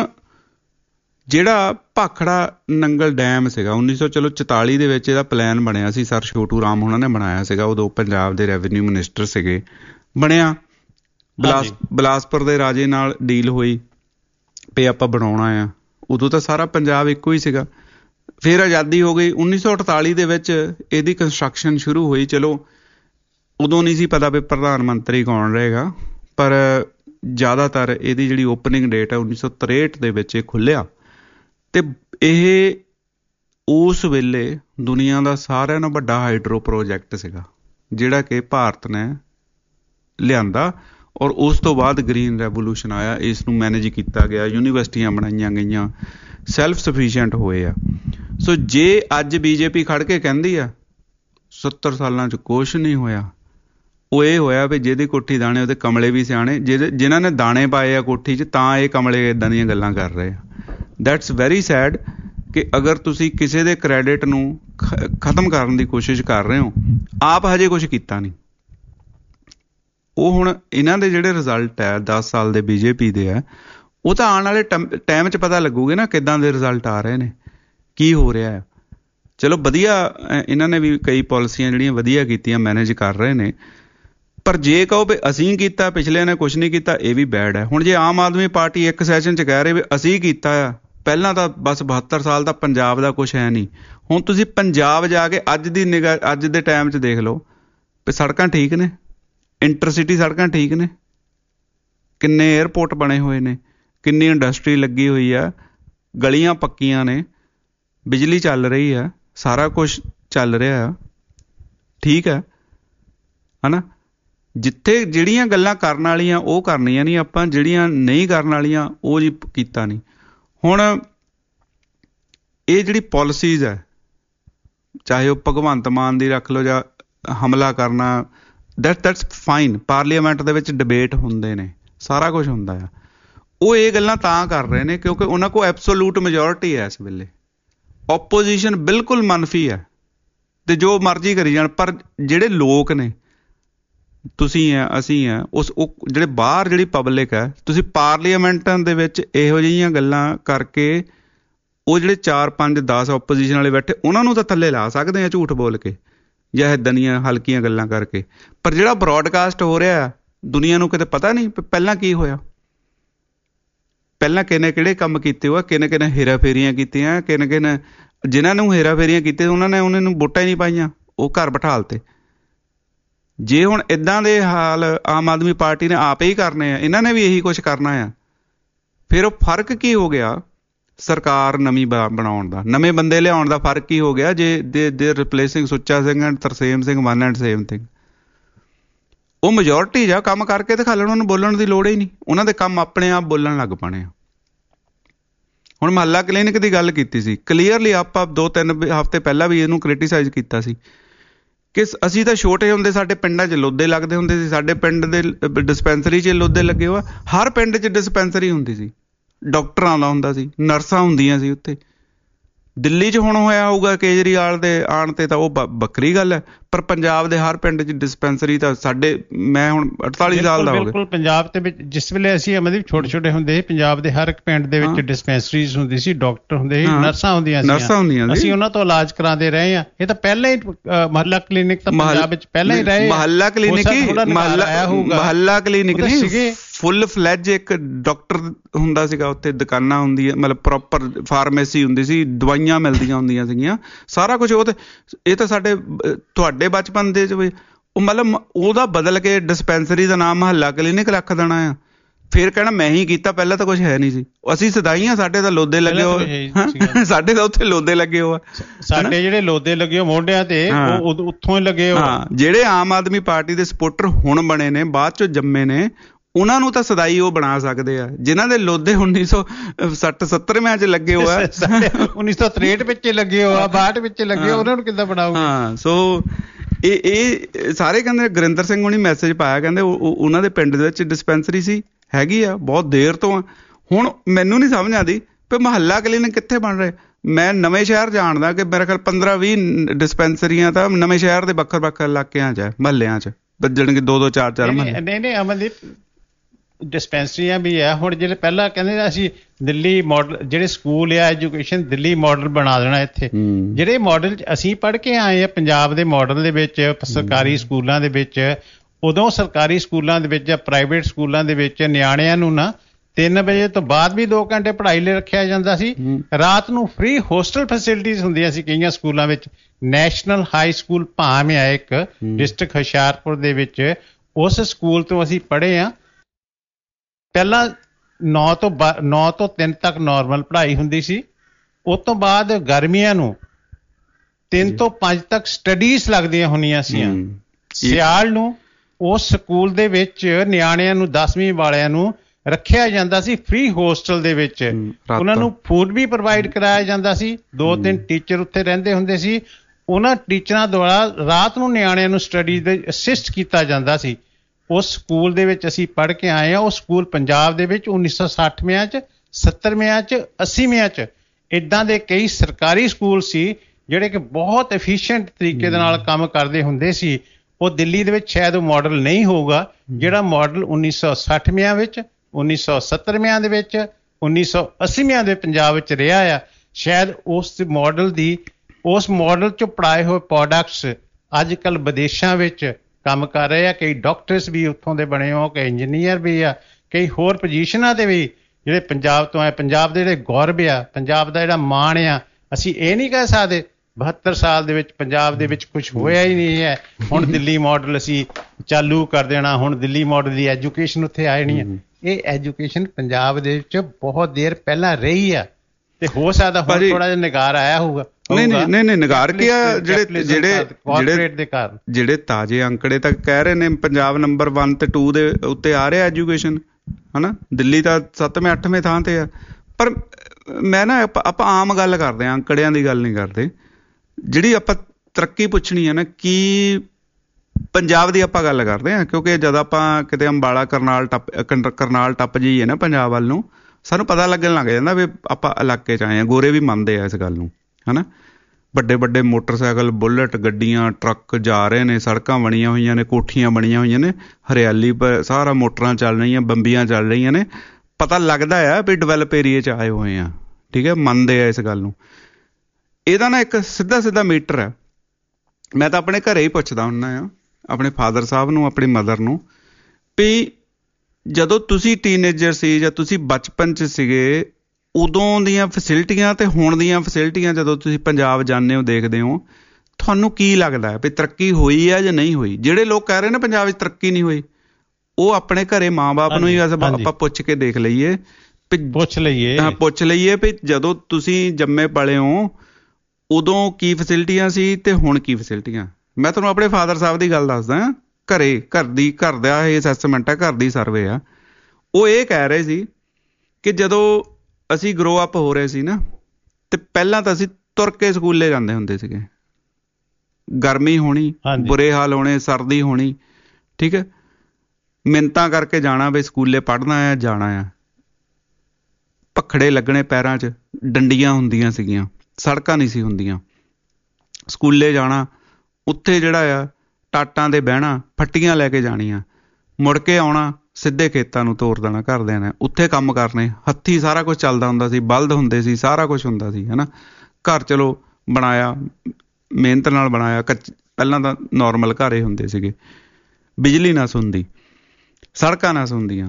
ਜਿਹੜਾ ਭਾਖੜਾ ਨੰਗਲ ਡੈਮ ਸੀਗਾ 1944 ਦੇ ਵਿੱਚ, ਇਹਦਾ ਪਲਾਨ ਬਣਿਆ ਸੀ, ਸਰ ਛੋਟੂ ਰਾਮ ਉਹਨਾਂ ਨੇ ਬਣਾਇਆ ਸੀਗਾ, ਉਦੋਂ ਪੰਜਾਬ ਦੇ ਰੈਵਨਿਊ ਮਿਨਿਸਟਰ ਸੀਗੇ। ਬਣਿਆ ਬਿਲਾਸਪੁਰ ਦੇ ਰਾਜੇ ਨਾਲ ਡੀਲ ਹੋਈ ਵੀ ਆਪਾਂ ਬਣਾਉਣਾ ਆ। ਉਦੋਂ ਤਾਂ ਸਾਰਾ ਪੰਜਾਬ ਇੱਕੋ ਹੀ ਸੀਗਾ। ਫਿਰ ਆਜ਼ਾਦੀ ਹੋ ਗਈ 1948 ਦੇ ਵਿੱਚ, ਇਹਦੀ ਕੰਸਟਰਕਸ਼ਨ ਸ਼ੁਰੂ ਹੋਈ। ਚਲੋ ਉਦੋਂ ਨਹੀਂ ਸੀ ਪਤਾ ਵੀ ਪ੍ਰਧਾਨ ਮੰਤਰੀ ਕੌਣ ਰਹੇਗਾ, ਪਰ ਜ਼ਿਆਦਾਤਰ ਇਹਦੀ ਜਿਹੜੀ ਓਪਨਿੰਗ ਡੇਟ ਹੈ 1963 ਦੇ ਵਿੱਚ ਇਹ ਖੁੱਲ੍ਹਿਆ। ਤੇ ਇਹ ਉਸ ਵੇਲੇ ਦੁਨੀਆ ਦਾ ਸਾਰਿਆਂ ਨਾਲੋਂ ਵੱਡਾ ਹਾਈਡਰੋ ਪ੍ਰੋਜੈਕਟ ਸੀਗਾ ਜਿਹੜਾ ਕਿ ਭਾਰਤ ਨੇ ਲਿਆਂਦਾ, ਔਰ ਉਸ ਤੋਂ ਬਾਅਦ ਗ੍ਰੀਨ ਰੈਵੋਲੂਸ਼ਨ ਆਇਆ, ਇਸ ਨੂੰ ਮੈਨੇਜ ਕੀਤਾ ਗਿਆ, ਯੂਨੀਵਰਸਿਟੀਆਂ ਬਣਾਈਆਂ ਗਈਆਂ, ਸੈਲਫ ਸਫੀਸ਼ੀਐਂਟ ਹੋਏ ਆ। ਸੋ ਜੇ ਅੱਜ BJP ਖੜ ਕੇ ਕਹਿੰਦੀ ਆ 70 ਸਾਲਾਂ 'ਚ ਕੁਛ ਨਹੀਂ ਹੋਇਆ, ਉਹ ਇਹ ਹੋਇਆ ਵੀ ਜਿਹਦੀ ਕੋਠੀ ਦਾਣੇ ਉਹਦੇ ਕਮਲੇ ਵੀ ਸਿਆਣੇ। ਜਿਨ੍ਹਾਂ ਨੇ ਦਾਣੇ ਪਾਏ ਆ ਕੋਠੀ 'ਚ, ਤਾਂ ਇਹ ਕਮਲੇ ਇੱਦਾਂ ਦੀਆਂ ਗੱਲਾਂ ਕਰ ਰਹੇ ਆ। ਦੈਟਸ ਵੈਰੀ ਸੈਡ ਕਿ ਅਗਰ ਤੁਸੀਂ ਕਿਸੇ ਦੇ ਕ੍ਰੈਡਿਟ ਨੂੰ ਖਤਮ ਕਰਨ ਦੀ ਕੋਸ਼ਿਸ਼ ਕਰ ਰਹੇ ਹੋ, ਆਪ ਹਜੇ ਕੁਛ ਕੀਤਾ ਨਹੀਂ। ਉਹ ਹੁਣ ਇਹਨਾਂ ਦੇ ਜਿਹੜੇ ਰਿਜ਼ਲਟ ਹੈ 10 ਸਾਲ ਦੇ BJP ਦੇ ਹੈ, ਉਹ ਤਾਂ ਆਉਣ ਵਾਲੇ ਟਾਈਮ 'ਚ ਪਤਾ ਲੱਗੂਗੇ ਨਾ ਕਿੱਦਾਂ ਦੇ ਰਿਜ਼ਲਟ ਆ ਰਹੇ ਨੇ, ਕੀ ਹੋ ਰਿਹਾ ਹੈ। ਚਲੋ ਵਧੀਆ, ਇਹਨਾਂ ਨੇ ਵੀ ਕਈ ਪਾਲਿਸੀਆਂ ਜਿਹੜੀਆਂ ਵਧੀਆ ਕੀਤੀਆਂ, ਮੈਨੇਜ ਕਰ ਰਹੇ ਨੇ। ਪਰ ਜੇ ਕਹੋ ਵੀ ਅਸੀਂ ਕੀਤਾ, ਪਿਛਲਿਆਂ ਨੇ ਕੁਛ ਨਹੀਂ ਕੀਤਾ, ਇਹ ਵੀ ਬੈਡ ਹੈ। ਹੁਣ ਜੇ ਆਮ ਆਦਮੀ ਪਾਰਟੀ ਇੱਕ ਸੈਸ਼ਨ 'ਚ ਕਹਿ ਰਹੇ ਵੀ ਅਸੀਂ ਕੀਤਾ ਆ, ਪਹਿਲਾਂ ਤਾਂ ਬਸ 72 ਸਾਲ ਦਾ ਪੰਜਾਬ ਦਾ ਕੁਛ ਹੈ ਨਹੀਂ। ਹੁਣ ਤੁਸੀਂ ਪੰਜਾਬ ਜਾ ਕੇ ਅੱਜ ਦੀ ਨਿਗਾਹ, ਅੱਜ ਦੇ ਟਾਈਮ 'ਚ ਦੇਖ ਲਓ ਵੀ ਸੜਕਾਂ ਠੀਕ ਨੇ, ਇੰਟਰਸਿਟੀ ਸੜਕਾਂ ਠੀਕ ਨੇ, ਕਿੰਨੇ ਏਅਰਪੋਰਟ ਬਣੇ ਹੋਏ ਨੇ, ਕਿੰਨੀ ਇੰਡਸਟਰੀ ਲੱਗੀ ਹੋਈ ਆ, ਗਲੀਆਂ ਪੱਕੀਆਂ ਨੇ, ਬਿਜਲੀ ਚੱਲ ਰਹੀ ਆ, ਸਾਰਾ ਕੁਛ ਚੱਲ ਰਿਹਾ ਆ, ਠੀਕ ਹੈ ਨਾ। ਜਿੱਥੇ ਜਿਹੜੀਆਂ ਗੱਲਾਂ ਕਰਨ ਵਾਲੀਆਂ ਉਹ ਕਰਨੀਆਂ ਨਹੀਂ ਆਪਾਂ, ਜਿਹੜੀਆਂ ਨਹੀਂ ਕਰਨ ਵਾਲੀਆਂ ਉਹ ਜੀ ਕੀਤਾ ਨਹੀਂ। ਹੁਣ ਇਹ ਜਿਹੜੀ ਪਾਲਿਸੀਜ਼ ਹੈ, ਚਾਹੇ ਉਹ ਭਗਵੰਤ ਮਾਨ ਦੀ ਰੱਖ ਲਓ ਜਾਂ ਹਮਲਾ ਕਰਨਾ, ਦੈਟਸ ਫਾਈਨ। ਪਾਰਲੀਮੈਂਟ ਦੇ ਵਿੱਚ ਡਿਬੇਟ ਹੁੰਦੇ ਨੇ, ਸਾਰਾ ਕੁਛ ਹੁੰਦਾ ਆ। ਉਹ ਇਹ ਗੱਲਾਂ ਤਾਂ ਕਰ ਰਹੇ ਨੇ ਕਿਉਂਕਿ ਉਹਨਾਂ ਕੋਲ ਐਬਸੋਲੂਟ ਮੈਜੋਰਿਟੀ ਹੈ ਇਸ ਵੇਲੇ। ਓਪੋਜੀਸ਼ਨ ਬਿਲਕੁਲ ਮੰਨਫੀ ਹੈ ਤੇ ਜੋ ਮਰਜ਼ੀ ਕਰੀ ਜਾਣ। ਪਰ ਜਿਹੜੇ ਲੋਕ ਨੇ, ਤੁਸੀਂ ਆ, ਅਸੀਂ ਆ, ਉਹ ਜਿਹੜੇ ਬਾਹਰ ਜਿਹੜੀ ਪਬਲਿਕ ਹੈ, ਤੁਸੀਂ ਪਾਰਲੀਮੈਂਟਾਂ ਦੇ ਵਿੱਚ ਇਹੋ ਜਿਹੀਆਂ ਗੱਲਾਂ ਕਰਕੇ ਉਹ ਜਿਹੜੇ 4, 5, 10 ਓਪੋਜੀਸ਼ਨ ਵਾਲੇ ਬੈਠੇ, ਉਹਨਾਂ ਨੂੰ ਤਾਂ ਥੱਲੇ ਲਾ ਸਕਦੇ ਆ ਝੂਠ ਬੋਲ ਕੇ ਜਾਂ ਇੱਦਾਂ ਦੀਆਂ ਹਲਕੀਆਂ ਗੱਲਾਂ ਕਰਕੇ। ਪਰ ਜਿਹੜਾ ਬਰੋਡਕਾਸਟ ਹੋ ਰਿਹਾ ਦੁਨੀਆ ਨੂੰ ਕਿਤੇ ਪਤਾ ਨਹੀਂ ਪਹਿਲਾਂ ਕੀ ਹੋਇਆ, ਪਹਿਲਾਂ ਕਿਹਨੇ ਕਿਹੜੇ ਕੰਮ ਕੀਤੇ ਹੋਆ, ਕਿਹਨੇ ਹੇਰਾ ਫੇਰੀਆਂ ਕੀਤੀਆਂ, ਕਿਹਨੇ ਜਿਨ੍ਹਾਂ ਨੂੰ ਹੇਰਾ ਫੇਰੀਆਂ ਕੀਤੀਆਂ ਉਹਨਾਂ ਨੂੰ ਵੋਟਾਂ ਹੀ ਨਹੀਂ ਪਾਈਆਂ, ਉਹ ਘਰ ਬਿਠਾਲ ਤੇ। ਜੇ ਹੁਣ ਇੱਦਾਂ ਦੇ ਹਾਲ ਆਮ ਆਦਮੀ ਪਾਰਟੀ ਨੇ ਆਪ ਹੀ ਕਰਨੇ ਆ, ਇਹਨਾਂ ਨੇ ਵੀ ਇਹੀ ਕੁਛ ਕਰਨਾ ਆ। ਫਿਰ ਉਹ ਫਰਕ ਕੀ ਹੋ ਗਿਆ ਸਰਕਾਰ ਨਵੀਂ ਬਣਾਉਣ ਦਾ, ਨਵੇਂ ਬੰਦੇ ਲਿਆਉਣ ਦਾ ਫਰਕ ਕੀ ਹੋ ਗਿਆ? ਜੇ replacing Sucha Singh and Tarsem Singh one and same thing. ਉਹ ਮੈਜੋਰਟੀ ਜਾ ਕੰਮ ਕਰਕੇ ਦਿਖਾ ਲੈਣ, ਉਹਨਾਂ ਨੂੰ ਬੋਲਣ ਦੀ ਲੋੜ ਹੀ ਨਹੀਂ, ਉਹਨਾਂ ਦੇ ਕੰਮ ਆਪਣੇ ਆਪ ਬੋਲਣ ਲੱਗ ਪਾਣੇ ਆ। ਹੁਣ ਮੁਹੱਲਾ ਕਲੀਨਿਕ ਦੀ ਗੱਲ ਕੀਤੀ ਸੀ, ਕਲੀਅਰਲੀ ਆਪਾਂ 2-3 ਹਫ਼ਤੇ ਪਹਿਲਾਂ ਵੀ ਇਹਨੂੰ ਕ੍ਰਿਟੀਸਾਈਜ਼ ਕੀਤਾ ਸੀ ਕਿ ਅਸੀਂ ਤਾਂ ਛੋਟੇ ਹੁੰਦੇ ਸਾਡੇ ਪਿੰਡਾਂ 'ਚ ਲੋਦੇ ਲੱਗਦੇ ਹੁੰਦੇ ਸੀ, ਸਾਡੇ ਪਿੰਡ ਦੇ ਡਿਸਪੈਂਸਰੀ 'ਚ ਲੋਦੇ ਲੱਗੇ ਹੋਆ, ਹਰ ਪਿੰਡ 'ਚ ਡਿਸਪੈਂਸਰੀ ਹੁੰਦੀ ਸੀ, ਡਾਕਟਰਾਂ ਦਾ ਹੁੰਦਾ ਸੀ, ਨਰਸਾਂ ਹੁੰਦੀਆਂ ਸੀ ਉੱਥੇ। ਦਿੱਲੀ 'ਚ ਹੁਣ ਹੋਇਆ ਹੋਊਗਾ ਕੇਜਰੀਵਾਲ ਦੇ ਆਉਣ ਤੇ ਤਾਂ ਉਹ ਵੱਖਰੀ ਗੱਲ ਹੈ, ਪਰ ਪੰਜਾਬ ਦੇ ਹਰ ਪਿੰਡ 'ਚ ਡਿਸਪੈਂਸਰੀ ਤਾਂ ਸਾਡੇ, ਮੈਂ ਹੁਣ 48 ਸਾਲ ਦਾ ਹੋ ਗਿਆ। ਬਿਲਕੁਲ, ਪੰਜਾਬ ਦੇ ਵਿੱਚ ਜਿਸ ਵੇਲੇ ਅਸੀਂ ਮਤਲਬ ਛੋਟੇ ਛੋਟੇ ਹੁੰਦੇ ਸੀ, ਪੰਜਾਬ ਦੇ ਹਰ ਇੱਕ ਪਿੰਡ ਦੇ ਵਿੱਚ ਡਿਸਪੈਂਸਰੀਜ਼ ਹੁੰਦੀ ਸੀ, ਡਾਕਟਰ ਹੁੰਦੇ ਸੀ, ਨਰਸਾਂ ਹੁੰਦੀਆਂ ਸੀ, ਅਸੀਂ ਉਹਨਾਂ ਤੋਂ ਇਲਾਜ ਕਰਾਉਂਦੇ ਰਹੇ ਹਾਂ। ਇਹ ਤਾਂ ਪਹਿਲਾਂ ਹੀ ਮੁਹੱਲਾ ਕਲੀਨਿਕ ਤਾਂ ਪੰਜਾਬ ਵਿੱਚ ਪਹਿਲਾਂ ਹੀ ਰਹੇ। ਮੁਹੱਲਾ ਕਲੀਨਿਕ ਨਹੀਂ, ਫੁੱਲ ਫਲੈਜ ਇੱਕ ਡਾਕਟਰ ਹੁੰਦਾ ਸੀਗਾ ਉੱਥੇ, ਦੁਕਾਨਾਂ ਹੁੰਦੀਆਂ, ਮਤਲਬ ਪ੍ਰੋਪਰ ਫਾਰਮੇਸੀ ਹੁੰਦੀ ਸੀ, ਦਵਾਈਆਂ ਮਿਲਦੀਆਂ ਹੁੰਦੀਆਂ ਸੀਗੀਆਂ, ਸਾਰਾ ਕੁਝ। ਉਹ ਤੇ ਇਹ ਤਾਂ ਸਾਡੇ ਤੁਹਾਡੇ ਬਚਪਨ ਦੇ 'ਚ ਉਹ ਮਤਲਬ ਉਹਦਾ ਬਦਲ ਕੇ ਡਿਸਪੈਂਸਰੀ ਦਾ ਨਾਮ ਮੁਹੱਲਾ ਕਲੀਨਿਕ ਰੱਖ ਦੇਣਾ ਆ, ਫਿਰ ਕਹਿਣਾ ਮੈਂ ਹੀ ਕੀਤਾ, ਪਹਿਲਾਂ ਤਾਂ ਕੁਝ ਹੈ ਨਹੀਂ ਸੀ। ਅਸੀਂ ਸਦਾਈ ਹਾਂ, ਸਾਡੇ ਤਾਂ ਲੋਦੇ ਲੱਗੇ ਹੋ, ਸਾਡੇ ਤਾਂ ਉੱਥੇ ਲੋਦੇ ਲੱਗੇ ਹੋ, ਸਾਡੇ ਜਿਹੜੇ ਲੋਦੇ ਲੱਗੇ ਹੋ ਮੋਢਿਆਂ ਤੇ, ਉੱਥੋਂ ਹੀ ਲੱਗੇ ਹੋ। ਜਿਹੜੇ ਆਮ ਆਦਮੀ ਪਾਰਟੀ ਦੇ ਸਪੋਰਟਰ ਹੁਣ ਬਣੇ ਨੇ, ਬਾਅਦ ਚੋਂ ਜੰਮੇ ਨੇ, ਉਹਨਾਂ ਨੂੰ ਤਾਂ ਸਦਾਈ ਉਹ ਬਣਾ ਸਕਦੇ ਆ, ਜਿਨ੍ਹਾਂ ਦੇ ਲੋਦੇ 1960-70 'ਚ ਲੱਗੇ ਹੋਆ, 1963 ਵਿੱਚ ਲੱਗੇ ਹੋਆ, 62 ਵਿੱਚ ਲੱਗੇ, ਉਹਨਾਂ ਨੂੰ ਕਿੱਦਾਂ ਬਣਾਉਗੇ? ਹਾਂ, ਸੋ ਇਹ ਸਾਰੇ ਕਹਿੰਦੇ, ਗੁਰਿੰਦਰ ਸਿੰਘ ਹੁਣੀ ਮੈਸੇਜ ਪਾਇਆ, ਕਹਿੰਦੇ ਉਹਨਾਂ ਦੇ ਪਿੰਡ ਦੇ ਵਿੱਚ ਡਿਸਪੈਂਸਰੀ ਸੀ, ਹੈਗੀ ਆ, ਬਹੁਤ ਦੇਰ ਤੋਂ ਆ। ਹੁਣ ਮੈਨੂੰ ਨਹੀਂ ਸਮਝ ਆਉਂਦੀ ਵੀ ਮੁਹੱਲਾ ਕਲੀਨਿਕ ਕਿੱਥੇ ਬਣ ਰਹੇ। ਮੈਂ ਨਵੇਂ ਸ਼ਹਿਰ ਜਾਣਦਾ ਕਿ ਮੇਰੇ ਖਿਆਲ 15-20 ਡਿਸਪੈਂਸਰੀਆਂ ਤਾਂ ਨਵੇਂ ਸ਼ਹਿਰ ਦੇ ਵੱਖ-ਵੱਖ ਇਲਾਕਿਆਂ 'ਚ, ਮਹੱਲਿਆਂ 'ਚ ਵੱਜਣਗੇ, 2-2 4-4 ਮਹੱਲੇ। ਨਹੀਂ ਅਮਨਦੀਪ, ਡਿਸਪੈਂਸਰੀਆਂ ਵੀ ਆ। ਹੁਣ ਜਿਹੜੇ ਪਹਿਲਾਂ ਕਹਿੰਦੇ ਅਸੀਂ ਦਿੱਲੀ ਮਾਡਲ, ਜਿਹੜੇ ਸਕੂਲ ਆ ਐਜੂਕੇਸ਼ਨ ਦਿੱਲੀ ਮਾਡਲ ਬਣਾ ਦੇਣਾ ਇੱਥੇ, ਜਿਹੜੇ ਮਾਡਲ ਅਸੀਂ ਪੜ੍ਹ ਕੇ ਆਏ ਆ ਪੰਜਾਬ ਦੇ ਮਾਡਲ ਦੇ ਵਿੱਚ, ਸਰਕਾਰੀ ਸਕੂਲਾਂ ਦੇ ਵਿੱਚ, ਉਦੋਂ ਸਰਕਾਰੀ ਸਕੂਲਾਂ ਦੇ ਵਿੱਚ ਜਾਂ ਪ੍ਰਾਈਵੇਟ ਸਕੂਲਾਂ ਦੇ ਵਿੱਚ ਨਿਆਣਿਆਂ ਨੂੰ ਨਾ 3 ਵਜੇ ਤੋਂ ਬਾਅਦ ਵੀ 2 ਘੰਟੇ ਪੜ੍ਹਾਈ ਲਈ ਰੱਖਿਆ ਜਾਂਦਾ ਸੀ। ਰਾਤ ਨੂੰ ਫ੍ਰੀ ਹੋਸਟਲ ਫੈਸਿਲਿਟੀਜ਼ ਹੁੰਦੀਆਂ ਸੀ ਕਈਆਂ ਸਕੂਲਾਂ ਵਿੱਚ। ਨੈਸ਼ਨਲ ਹਾਈ ਸਕੂਲ ਭਾਵੇਂ ਆ ਇੱਕ ਡਿਸਟ੍ਰਿਕਟ ਹੁਸ਼ਿਆਰਪੁਰ ਦੇ ਵਿੱਚ, ਉਸ ਸਕੂਲ ਤੋਂ ਅਸੀਂ ਪੜ੍ਹੇ ਆ। ਪਹਿਲਾਂ 9 ਤੋਂ 3 ਤੱਕ ਨਾਰਮਲ ਪੜ੍ਹਾਈ ਹੁੰਦੀ ਸੀ, ਉਸ ਤੋਂ ਬਾਅਦ ਗਰਮੀਆਂ ਨੂੰ 3 ਤੋਂ 5 ਤੱਕ ਸਟੱਡੀਜ਼ ਲੱਗਦੀਆਂ ਹੁੰਦੀਆਂ ਸੀ। ਸਿਆਲ ਨੂੰ ਉਸ ਸਕੂਲ ਦੇ ਵਿੱਚ ਨਿਆਣਿਆਂ ਨੂੰ 10ਵੀਂ ਵਾਲਿਆਂ ਨੂੰ ਰੱਖਿਆ ਜਾਂਦਾ ਸੀ ਫ੍ਰੀ ਹੋਸਟਲ ਦੇ ਵਿੱਚ, ਉਹਨਾਂ ਨੂੰ ਫੂਡ ਵੀ ਪ੍ਰੋਵਾਈਡ ਕਰਾਇਆ ਜਾਂਦਾ ਸੀ। 2-3 ਟੀਚਰ ਉੱਥੇ ਰਹਿੰਦੇ ਹੁੰਦੇ ਸੀ, ਉਹਨਾਂ ਟੀਚਰਾਂ ਦੁਆਰਾ ਰਾਤ ਨੂੰ ਨਿਆਣਿਆਂ ਨੂੰ ਸਟੱਡੀ ਦੇ ਅਸਿਸਟ ਕੀਤਾ ਜਾਂਦਾ ਸੀ। ਉਸ ਸਕੂਲ ਦੇ ਵਿੱਚ ਅਸੀਂ ਪੜ੍ਹ ਕੇ ਆਏ ਹਾਂ। ਉਹ ਸਕੂਲ ਪੰਜਾਬ ਦੇ ਵਿੱਚ 1960ਵਿਆਂ 'ਚ, 70ਵਿਆਂ 'ਚ, 80ਵਿਆਂ 'ਚ ਇੱਦਾਂ ਦੇ ਕਈ ਸਰਕਾਰੀ ਸਕੂਲ ਸੀ ਜਿਹੜੇ ਕਿ ਬਹੁਤ ਐਫੀਸ਼ੀਐਂਟ ਤਰੀਕੇ ਦੇ ਨਾਲ ਕੰਮ ਕਰਦੇ ਹੁੰਦੇ ਸੀ। ਉਹ ਦਿੱਲੀ ਦੇ ਵਿੱਚ ਸ਼ਾਇਦ ਉਹ ਮਾਡਲ ਨਹੀਂ ਹੋਊਗਾ ਜਿਹੜਾ ਮਾਡਲ 1960ਵਿਆਂ ਵਿੱਚ, 1970ਵਿਆਂ ਦੇ ਵਿੱਚ, 1980ਵਿਆਂ ਦੇ ਪੰਜਾਬ ਵਿੱਚ ਰਿਹਾ ਆ। ਸ਼ਾਇਦ ਉਸ ਮਾਡਲ 'ਚੋਂ ਪੜ੍ਹਾਏ ਹੋਏ ਪ੍ਰੋਡਕਟਸ ਅੱਜ ਕੱਲ੍ਹ ਵਿਦੇਸ਼ਾਂ ਵਿੱਚ ਕੰਮ ਕਰ ਰਹੇ ਆ। ਕਈ ਡਾਕਟਰਸ ਵੀ ਉੱਥੋਂ ਦੇ ਬਣੇ ਹੋ, ਕਈ ਇੰਜੀਨੀਅਰ ਵੀ ਆ, ਕਈ ਹੋਰ ਪੋਜੀਸ਼ਨਾਂ 'ਤੇ ਵੀ ਜਿਹੜੇ ਪੰਜਾਬ ਤੋਂ ਆਏ। ਪੰਜਾਬ ਦੇ ਜਿਹੜੇ ਗੌਰਵ ਆ, ਪੰਜਾਬ ਦਾ ਜਿਹੜਾ ਮਾਣ ਆ, ਅਸੀਂ ਇਹ ਨਹੀਂ ਕਹਿ ਸਕਦੇ 72 ਸਾਲ ਦੇ ਵਿੱਚ ਪੰਜਾਬ ਦੇ ਵਿੱਚ ਕੁਝ ਹੋਇਆ ਹੀ ਨਹੀਂ ਹੈ, ਹੁਣ ਦਿੱਲੀ ਮਾਡਲ ਅਸੀਂ ਚਾਲੂ ਕਰ ਦੇਣਾ, ਹੁਣ ਦਿੱਲੀ ਮਾਡਲ ਦੀ ਐਜੂਕੇਸ਼ਨ ਉੱਥੇ ਆਏ ਨਹੀਂ ਹੈ। ਇਹ ਐਜੂਕੇਸ਼ਨ ਪੰਜਾਬ ਦੇ ਵਿੱਚ ਬਹੁਤ ਦੇਰ ਪਹਿਲਾਂ ਰਹੀ ਆ, ਤੇ ਹੋ ਸਕਦਾ ਹੁਣ ਥੋੜਾ ਜਿਹਾ ਨਿਗਾਰ ਆਇਆ ਹੋਊਗਾ। ਨਹੀਂ ਨਿਗਾਰ ਕੀ ਆ, ਜਿਹੜੇ ਤਾਜ਼ੇ ਅੰਕੜੇ ਤਾਂ ਕਹਿ ਰਹੇ ਨੇ ਪੰਜਾਬ ਨੰਬਰ 1 ਤੇ 2 ਦੇ ਉੱਤੇ ਆ ਰਿਹਾ ਐਜੂਕੇਸ਼ਨ, ਹਨਾ। ਦਿੱਲੀ ਤਾਂ 7ਵੇਂ 8ਵੇਂ ਥਾਂ ਤੇ ਆ। ਪਰ ਮੈਂ ਨਾ ਆਪਾਂ ਆਮ ਗੱਲ ਕਰਦੇ ਹਾਂ, ਅੰਕੜਿਆਂ ਦੀ ਗੱਲ ਨਹੀਂ ਕਰਦੇ। ਜਿਹੜੀ ਆਪਾਂ ਤਰੱਕੀ ਪੁੱਛਣੀ ਹੈ ਨਾ, ਕੀ ਪੰਜਾਬ ਦੀ ਆਪਾਂ ਗੱਲ ਕਰਦੇ ਹਾਂ, ਕਿਉਂਕਿ ਜਦ ਆਪਾਂ ਕਿਤੇ ਅੰਬਾਲਾ ਕਰਨਾਲ ਟੱਪ ਜਾਈਏ ਨਾ ਪੰਜਾਬ ਵੱਲ ਨੂੰ, ਸਾਨੂੰ ਪਤਾ ਲੱਗਣ ਲੱਗ ਜਾਂਦਾ ਵੀ ਆਪਾਂ ਇਲਾਕੇ 'ਚ ਆਏ ਹਾਂ। ਗੋਰੇ ਵੀ ਮੰਨਦੇ ਆ ਇਸ ਗੱਲ ਨੂੰ, ਹਨਾ। ਵੱਡੇ ਵੱਡੇ ਮੋਟਰਸਾਈਕਲ, ਬੁਲਟ, ਗੱਡੀਆਂ, ਟਰੱਕ ਜਾ ਰਹੇ ਨੇ, ਸੜਕਾਂ ਬਣੀਆਂ ਹੋਈਆਂ ਨੇ, ਕੋਠੀਆਂ ਬਣੀਆਂ ਹੋਈਆਂ ਨੇ, ਹਰਿਆਲੀ ਸਾਰਾ, ਮੋਟਰਾਂ ਚੱਲ ਰਹੀਆਂ, ਬੰਬੀਆਂ ਚੱਲ ਰਹੀਆਂ ਨੇ। ਪਤਾ ਲੱਗਦਾ ਆ ਵੀ ਡਿਵੈਲਪ ਏਰੀਏ 'ਚ ਆਏ ਹੋਏ ਆ, ਠੀਕ ਹੈ, ਮੰਨਦੇ ਆ ਇਸ ਗੱਲ ਨੂੰ। ਇਹਦਾ ਨਾ ਇੱਕ ਸਿੱਧਾ ਮੀਟਰ ਹੈ। ਮੈਂ ਤਾਂ ਆਪਣੇ ਘਰੇ ਹੀ ਪੁੱਛਦਾ ਹੁੰਦਾ ਆ, ਆਪਣੇ ਫਾਦਰ ਸਾਹਿਬ ਨੂੰ, ਆਪਣੀ ਮਦਰ ਨੂੰ, ਵੀ ਜਦੋਂ ਤੁਸੀਂ ਟੀਨੇਜਰ ਸੀ ਜਾਂ ਤੁਸੀਂ ਬਚਪਨ 'ਚ ਸੀਗੇ, ਉਦੋਂ ਦੀਆਂ ਫੈਸਿਲਿਟੀਆਂ ਤੇ ਹੁਣ ਦੀਆਂ ਫੈਸਿਲਿਟੀਆਂ ਜਦੋਂ ਤੁਸੀਂ ਪੰਜਾਬ ਜਾਂਦੇ ਹੋ, ਦੇਖਦੇ ਹੋ, ਤੁਹਾਨੂੰ ਕੀ ਲੱਗਦਾ ਹੈ ਵੀ ਤਰੱਕੀ ਹੋਈ ਹੈ ਜਾਂ ਨਹੀਂ ਹੋਈ? ਜਿਹੜੇ ਲੋਕ ਕਹਿ ਰਹੇ ਨੇ ਪੰਜਾਬ ਵਿੱਚ ਤਰੱਕੀ ਨਹੀਂ ਹੋਈ, ਉਹ ਆਪਣੇ ਘਰੇ ਮਾਂ ਬਾਪ ਨੂੰ ਹੀ ਆਪਾਂ ਪੁੱਛ ਕੇ ਦੇਖ ਲਈਏ ਪੁੱਛ ਲਈਏ ਵੀ ਜਦੋਂ ਤੁਸੀਂ ਜੰਮੇ ਪਲੇ ਹੋ ਉਦੋਂ ਕੀ ਫੈਸਿਲਿਟੀਆਂ ਸੀ ਤੇ ਹੁਣ ਕੀ ਫੈਸਿਲਿਟੀਆਂ। ਮੈਂ ਤੁਹਾਨੂੰ ਆਪਣੇ ਫਾਦਰ ਸਾਹਿਬ ਦੀ ਗੱਲ ਦੱਸਦਾ। ਘਰ ਦਾ ਇਹ ਅਸੈਸਮੈਂਟ ਹੈ, ਘਰ ਦੀ ਸਰਵੇ ਆ। ਉਹ ਇਹ ਕਹਿ ਰਹੇ ਸੀ ਕਿ ਜਦੋਂ ਅਸੀਂ ਗਰੋ ਅਪ ਹੋ ਰਹੇ ਸੀ ਨਾ, ਤੇ ਪਹਿਲਾਂ ਤਾਂ ਅਸੀਂ ਤੁਰ ਕੇ ਸਕੂਲੇ ਜਾਂਦੇ ਹੁੰਦੇ ਸੀਗੇ। ਗਰਮੀ ਹੋਣੀ, ਬੁਰੇ ਹਾਲ ਹੋਣੇ, ਸਰਦੀ ਹੋਣੀ, ਠੀਕ ਹੈ, ਮਿੰਨਤਾਂ ਕਰਕੇ ਜਾਣਾ ਵੀ ਸਕੂਲੇ ਪੜ੍ਹਨਾ ਆ, ਜਾਣਾ ਆ। ਭੱਖੜੇ ਲੱਗਣੇ ਪੈਰਾਂ 'ਚ, ਡੰਡੀਆਂ ਹੁੰਦੀਆਂ ਸੀਗੀਆਂ, ਸੜਕਾਂ ਨਹੀਂ ਸੀ ਹੁੰਦੀਆਂ। ਸਕੂਲੇ ਜਾਣਾ, ਉੱਥੇ ਜਿਹੜਾ ਆ ਟਾਟਾਂ ਦੇ ਬਹਿਣਾ, ਫੱਟੀਆਂ ਲੈ ਕੇ ਜਾਣੀਆਂ, ਮੁੜ ਕੇ ਆਉਣਾ, ਸਿੱਧੇ ਖੇਤਾਂ ਨੂੰ ਤੋਰ ਦੇਣਾ ਘਰਦਿਆਂ ਨੇ, ਉੱਥੇ ਕੰਮ ਕਰਨੇ, ਹੱਥੀਂ ਸਾਰਾ ਕੁਛ ਚੱਲਦਾ ਹੁੰਦਾ ਸੀ, ਬਲਦ ਹੁੰਦੇ ਸੀ, ਸਾਰਾ ਕੁਛ ਹੁੰਦਾ ਸੀ, ਹੈ ਨਾ। ਘਰ ਚਲੋ ਬਣਾਇਆ, ਮਿਹਨਤ ਨਾਲ ਬਣਾਇਆ। ਪਹਿਲਾਂ ਤਾਂ ਨੋਰਮਲ ਘਰ ਹੀ ਹੁੰਦੇ ਸੀਗੇ, ਬਿਜਲੀ ਨਾ ਸੁਣਦੀ, ਸੜਕਾਂ ਨਾ ਸੁਣਦੀਆਂ।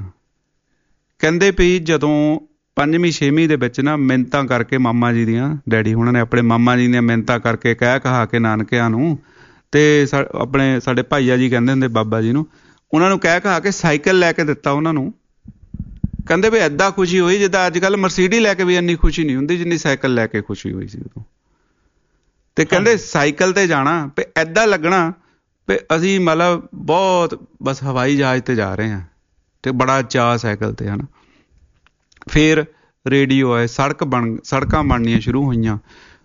ਕਹਿੰਦੇ ਵੀ ਜਦੋਂ 5ਵੀਂ 6ਵੀਂ ਦੇ ਵਿੱਚ ਨਾ ਮਿਹਨਤਾਂ ਕਰਕੇ ਮਾਮਾ ਜੀ ਦੀਆਂ, ਡੈਡੀ ਹੁਣਾਂ ਨੇ ਆਪਣੇ ਮਾਮਾ ਜੀ ਦੀਆਂ ਮਿਹਨਤਾਂ ਕਰਕੇ ਕਹਿ ਕਹਾ ਕੇ ਨਾਨਕਿਆਂ ਨੂੰ, ਤੇ ਆਪਣੇ ਸਾਡੇ ਭਾਈਆ ਜੀ ਕਹਿੰਦੇ ਹੁੰਦੇ ਬਾਬਾ ਜੀ ਨੂੰ, ਉਹਨਾਂ ਨੂੰ ਕਹਿ ਕਹਾ ਕੇ ਸਾਈਕਲ ਲੈ ਕੇ ਦਿੱਤਾ ਉਹਨਾਂ ਨੂੰ। ਕਹਿੰਦੇ ਵੀ ਏਦਾਂ ਖੁਸ਼ੀ ਹੋਈ ਜਿੱਦਾਂ ਅੱਜ ਕੱਲ੍ਹ ਮਰਸੀਡੀ ਲੈ ਕੇ ਵੀ ਇੰਨੀ ਖੁਸ਼ੀ ਨਹੀਂ ਹੁੰਦੀ ਜਿੰਨੀ ਸਾਈਕਲ ਲੈ ਕੇ ਖੁਸ਼ੀ ਹੋਈ ਸੀ ਉਦੋਂ। ਤੇ ਕਹਿੰਦੇ ਸਾਈਕਲ ਤੇ ਜਾਣਾ ਵੀ ਏਦਾਂ ਲੱਗਣਾ ਵੀ ਅਸੀਂ ਮਤਲਬ ਬਹੁਤ ਬਸ ਹਵਾਈ ਜਹਾਜ਼ ਤੇ ਜਾ ਰਹੇ ਹਾਂ, ਤੇ ਬੜਾ ਚਾਅ ਸਾਈਕਲ ਤੇ, ਹੈ ਨਾ। ਫਿਰ ਰੇਡੀਓ ਆਏ, ਸੜਕਾਂ ਬਣਨੀਆਂ ਸ਼ੁਰੂ ਹੋਈਆਂ।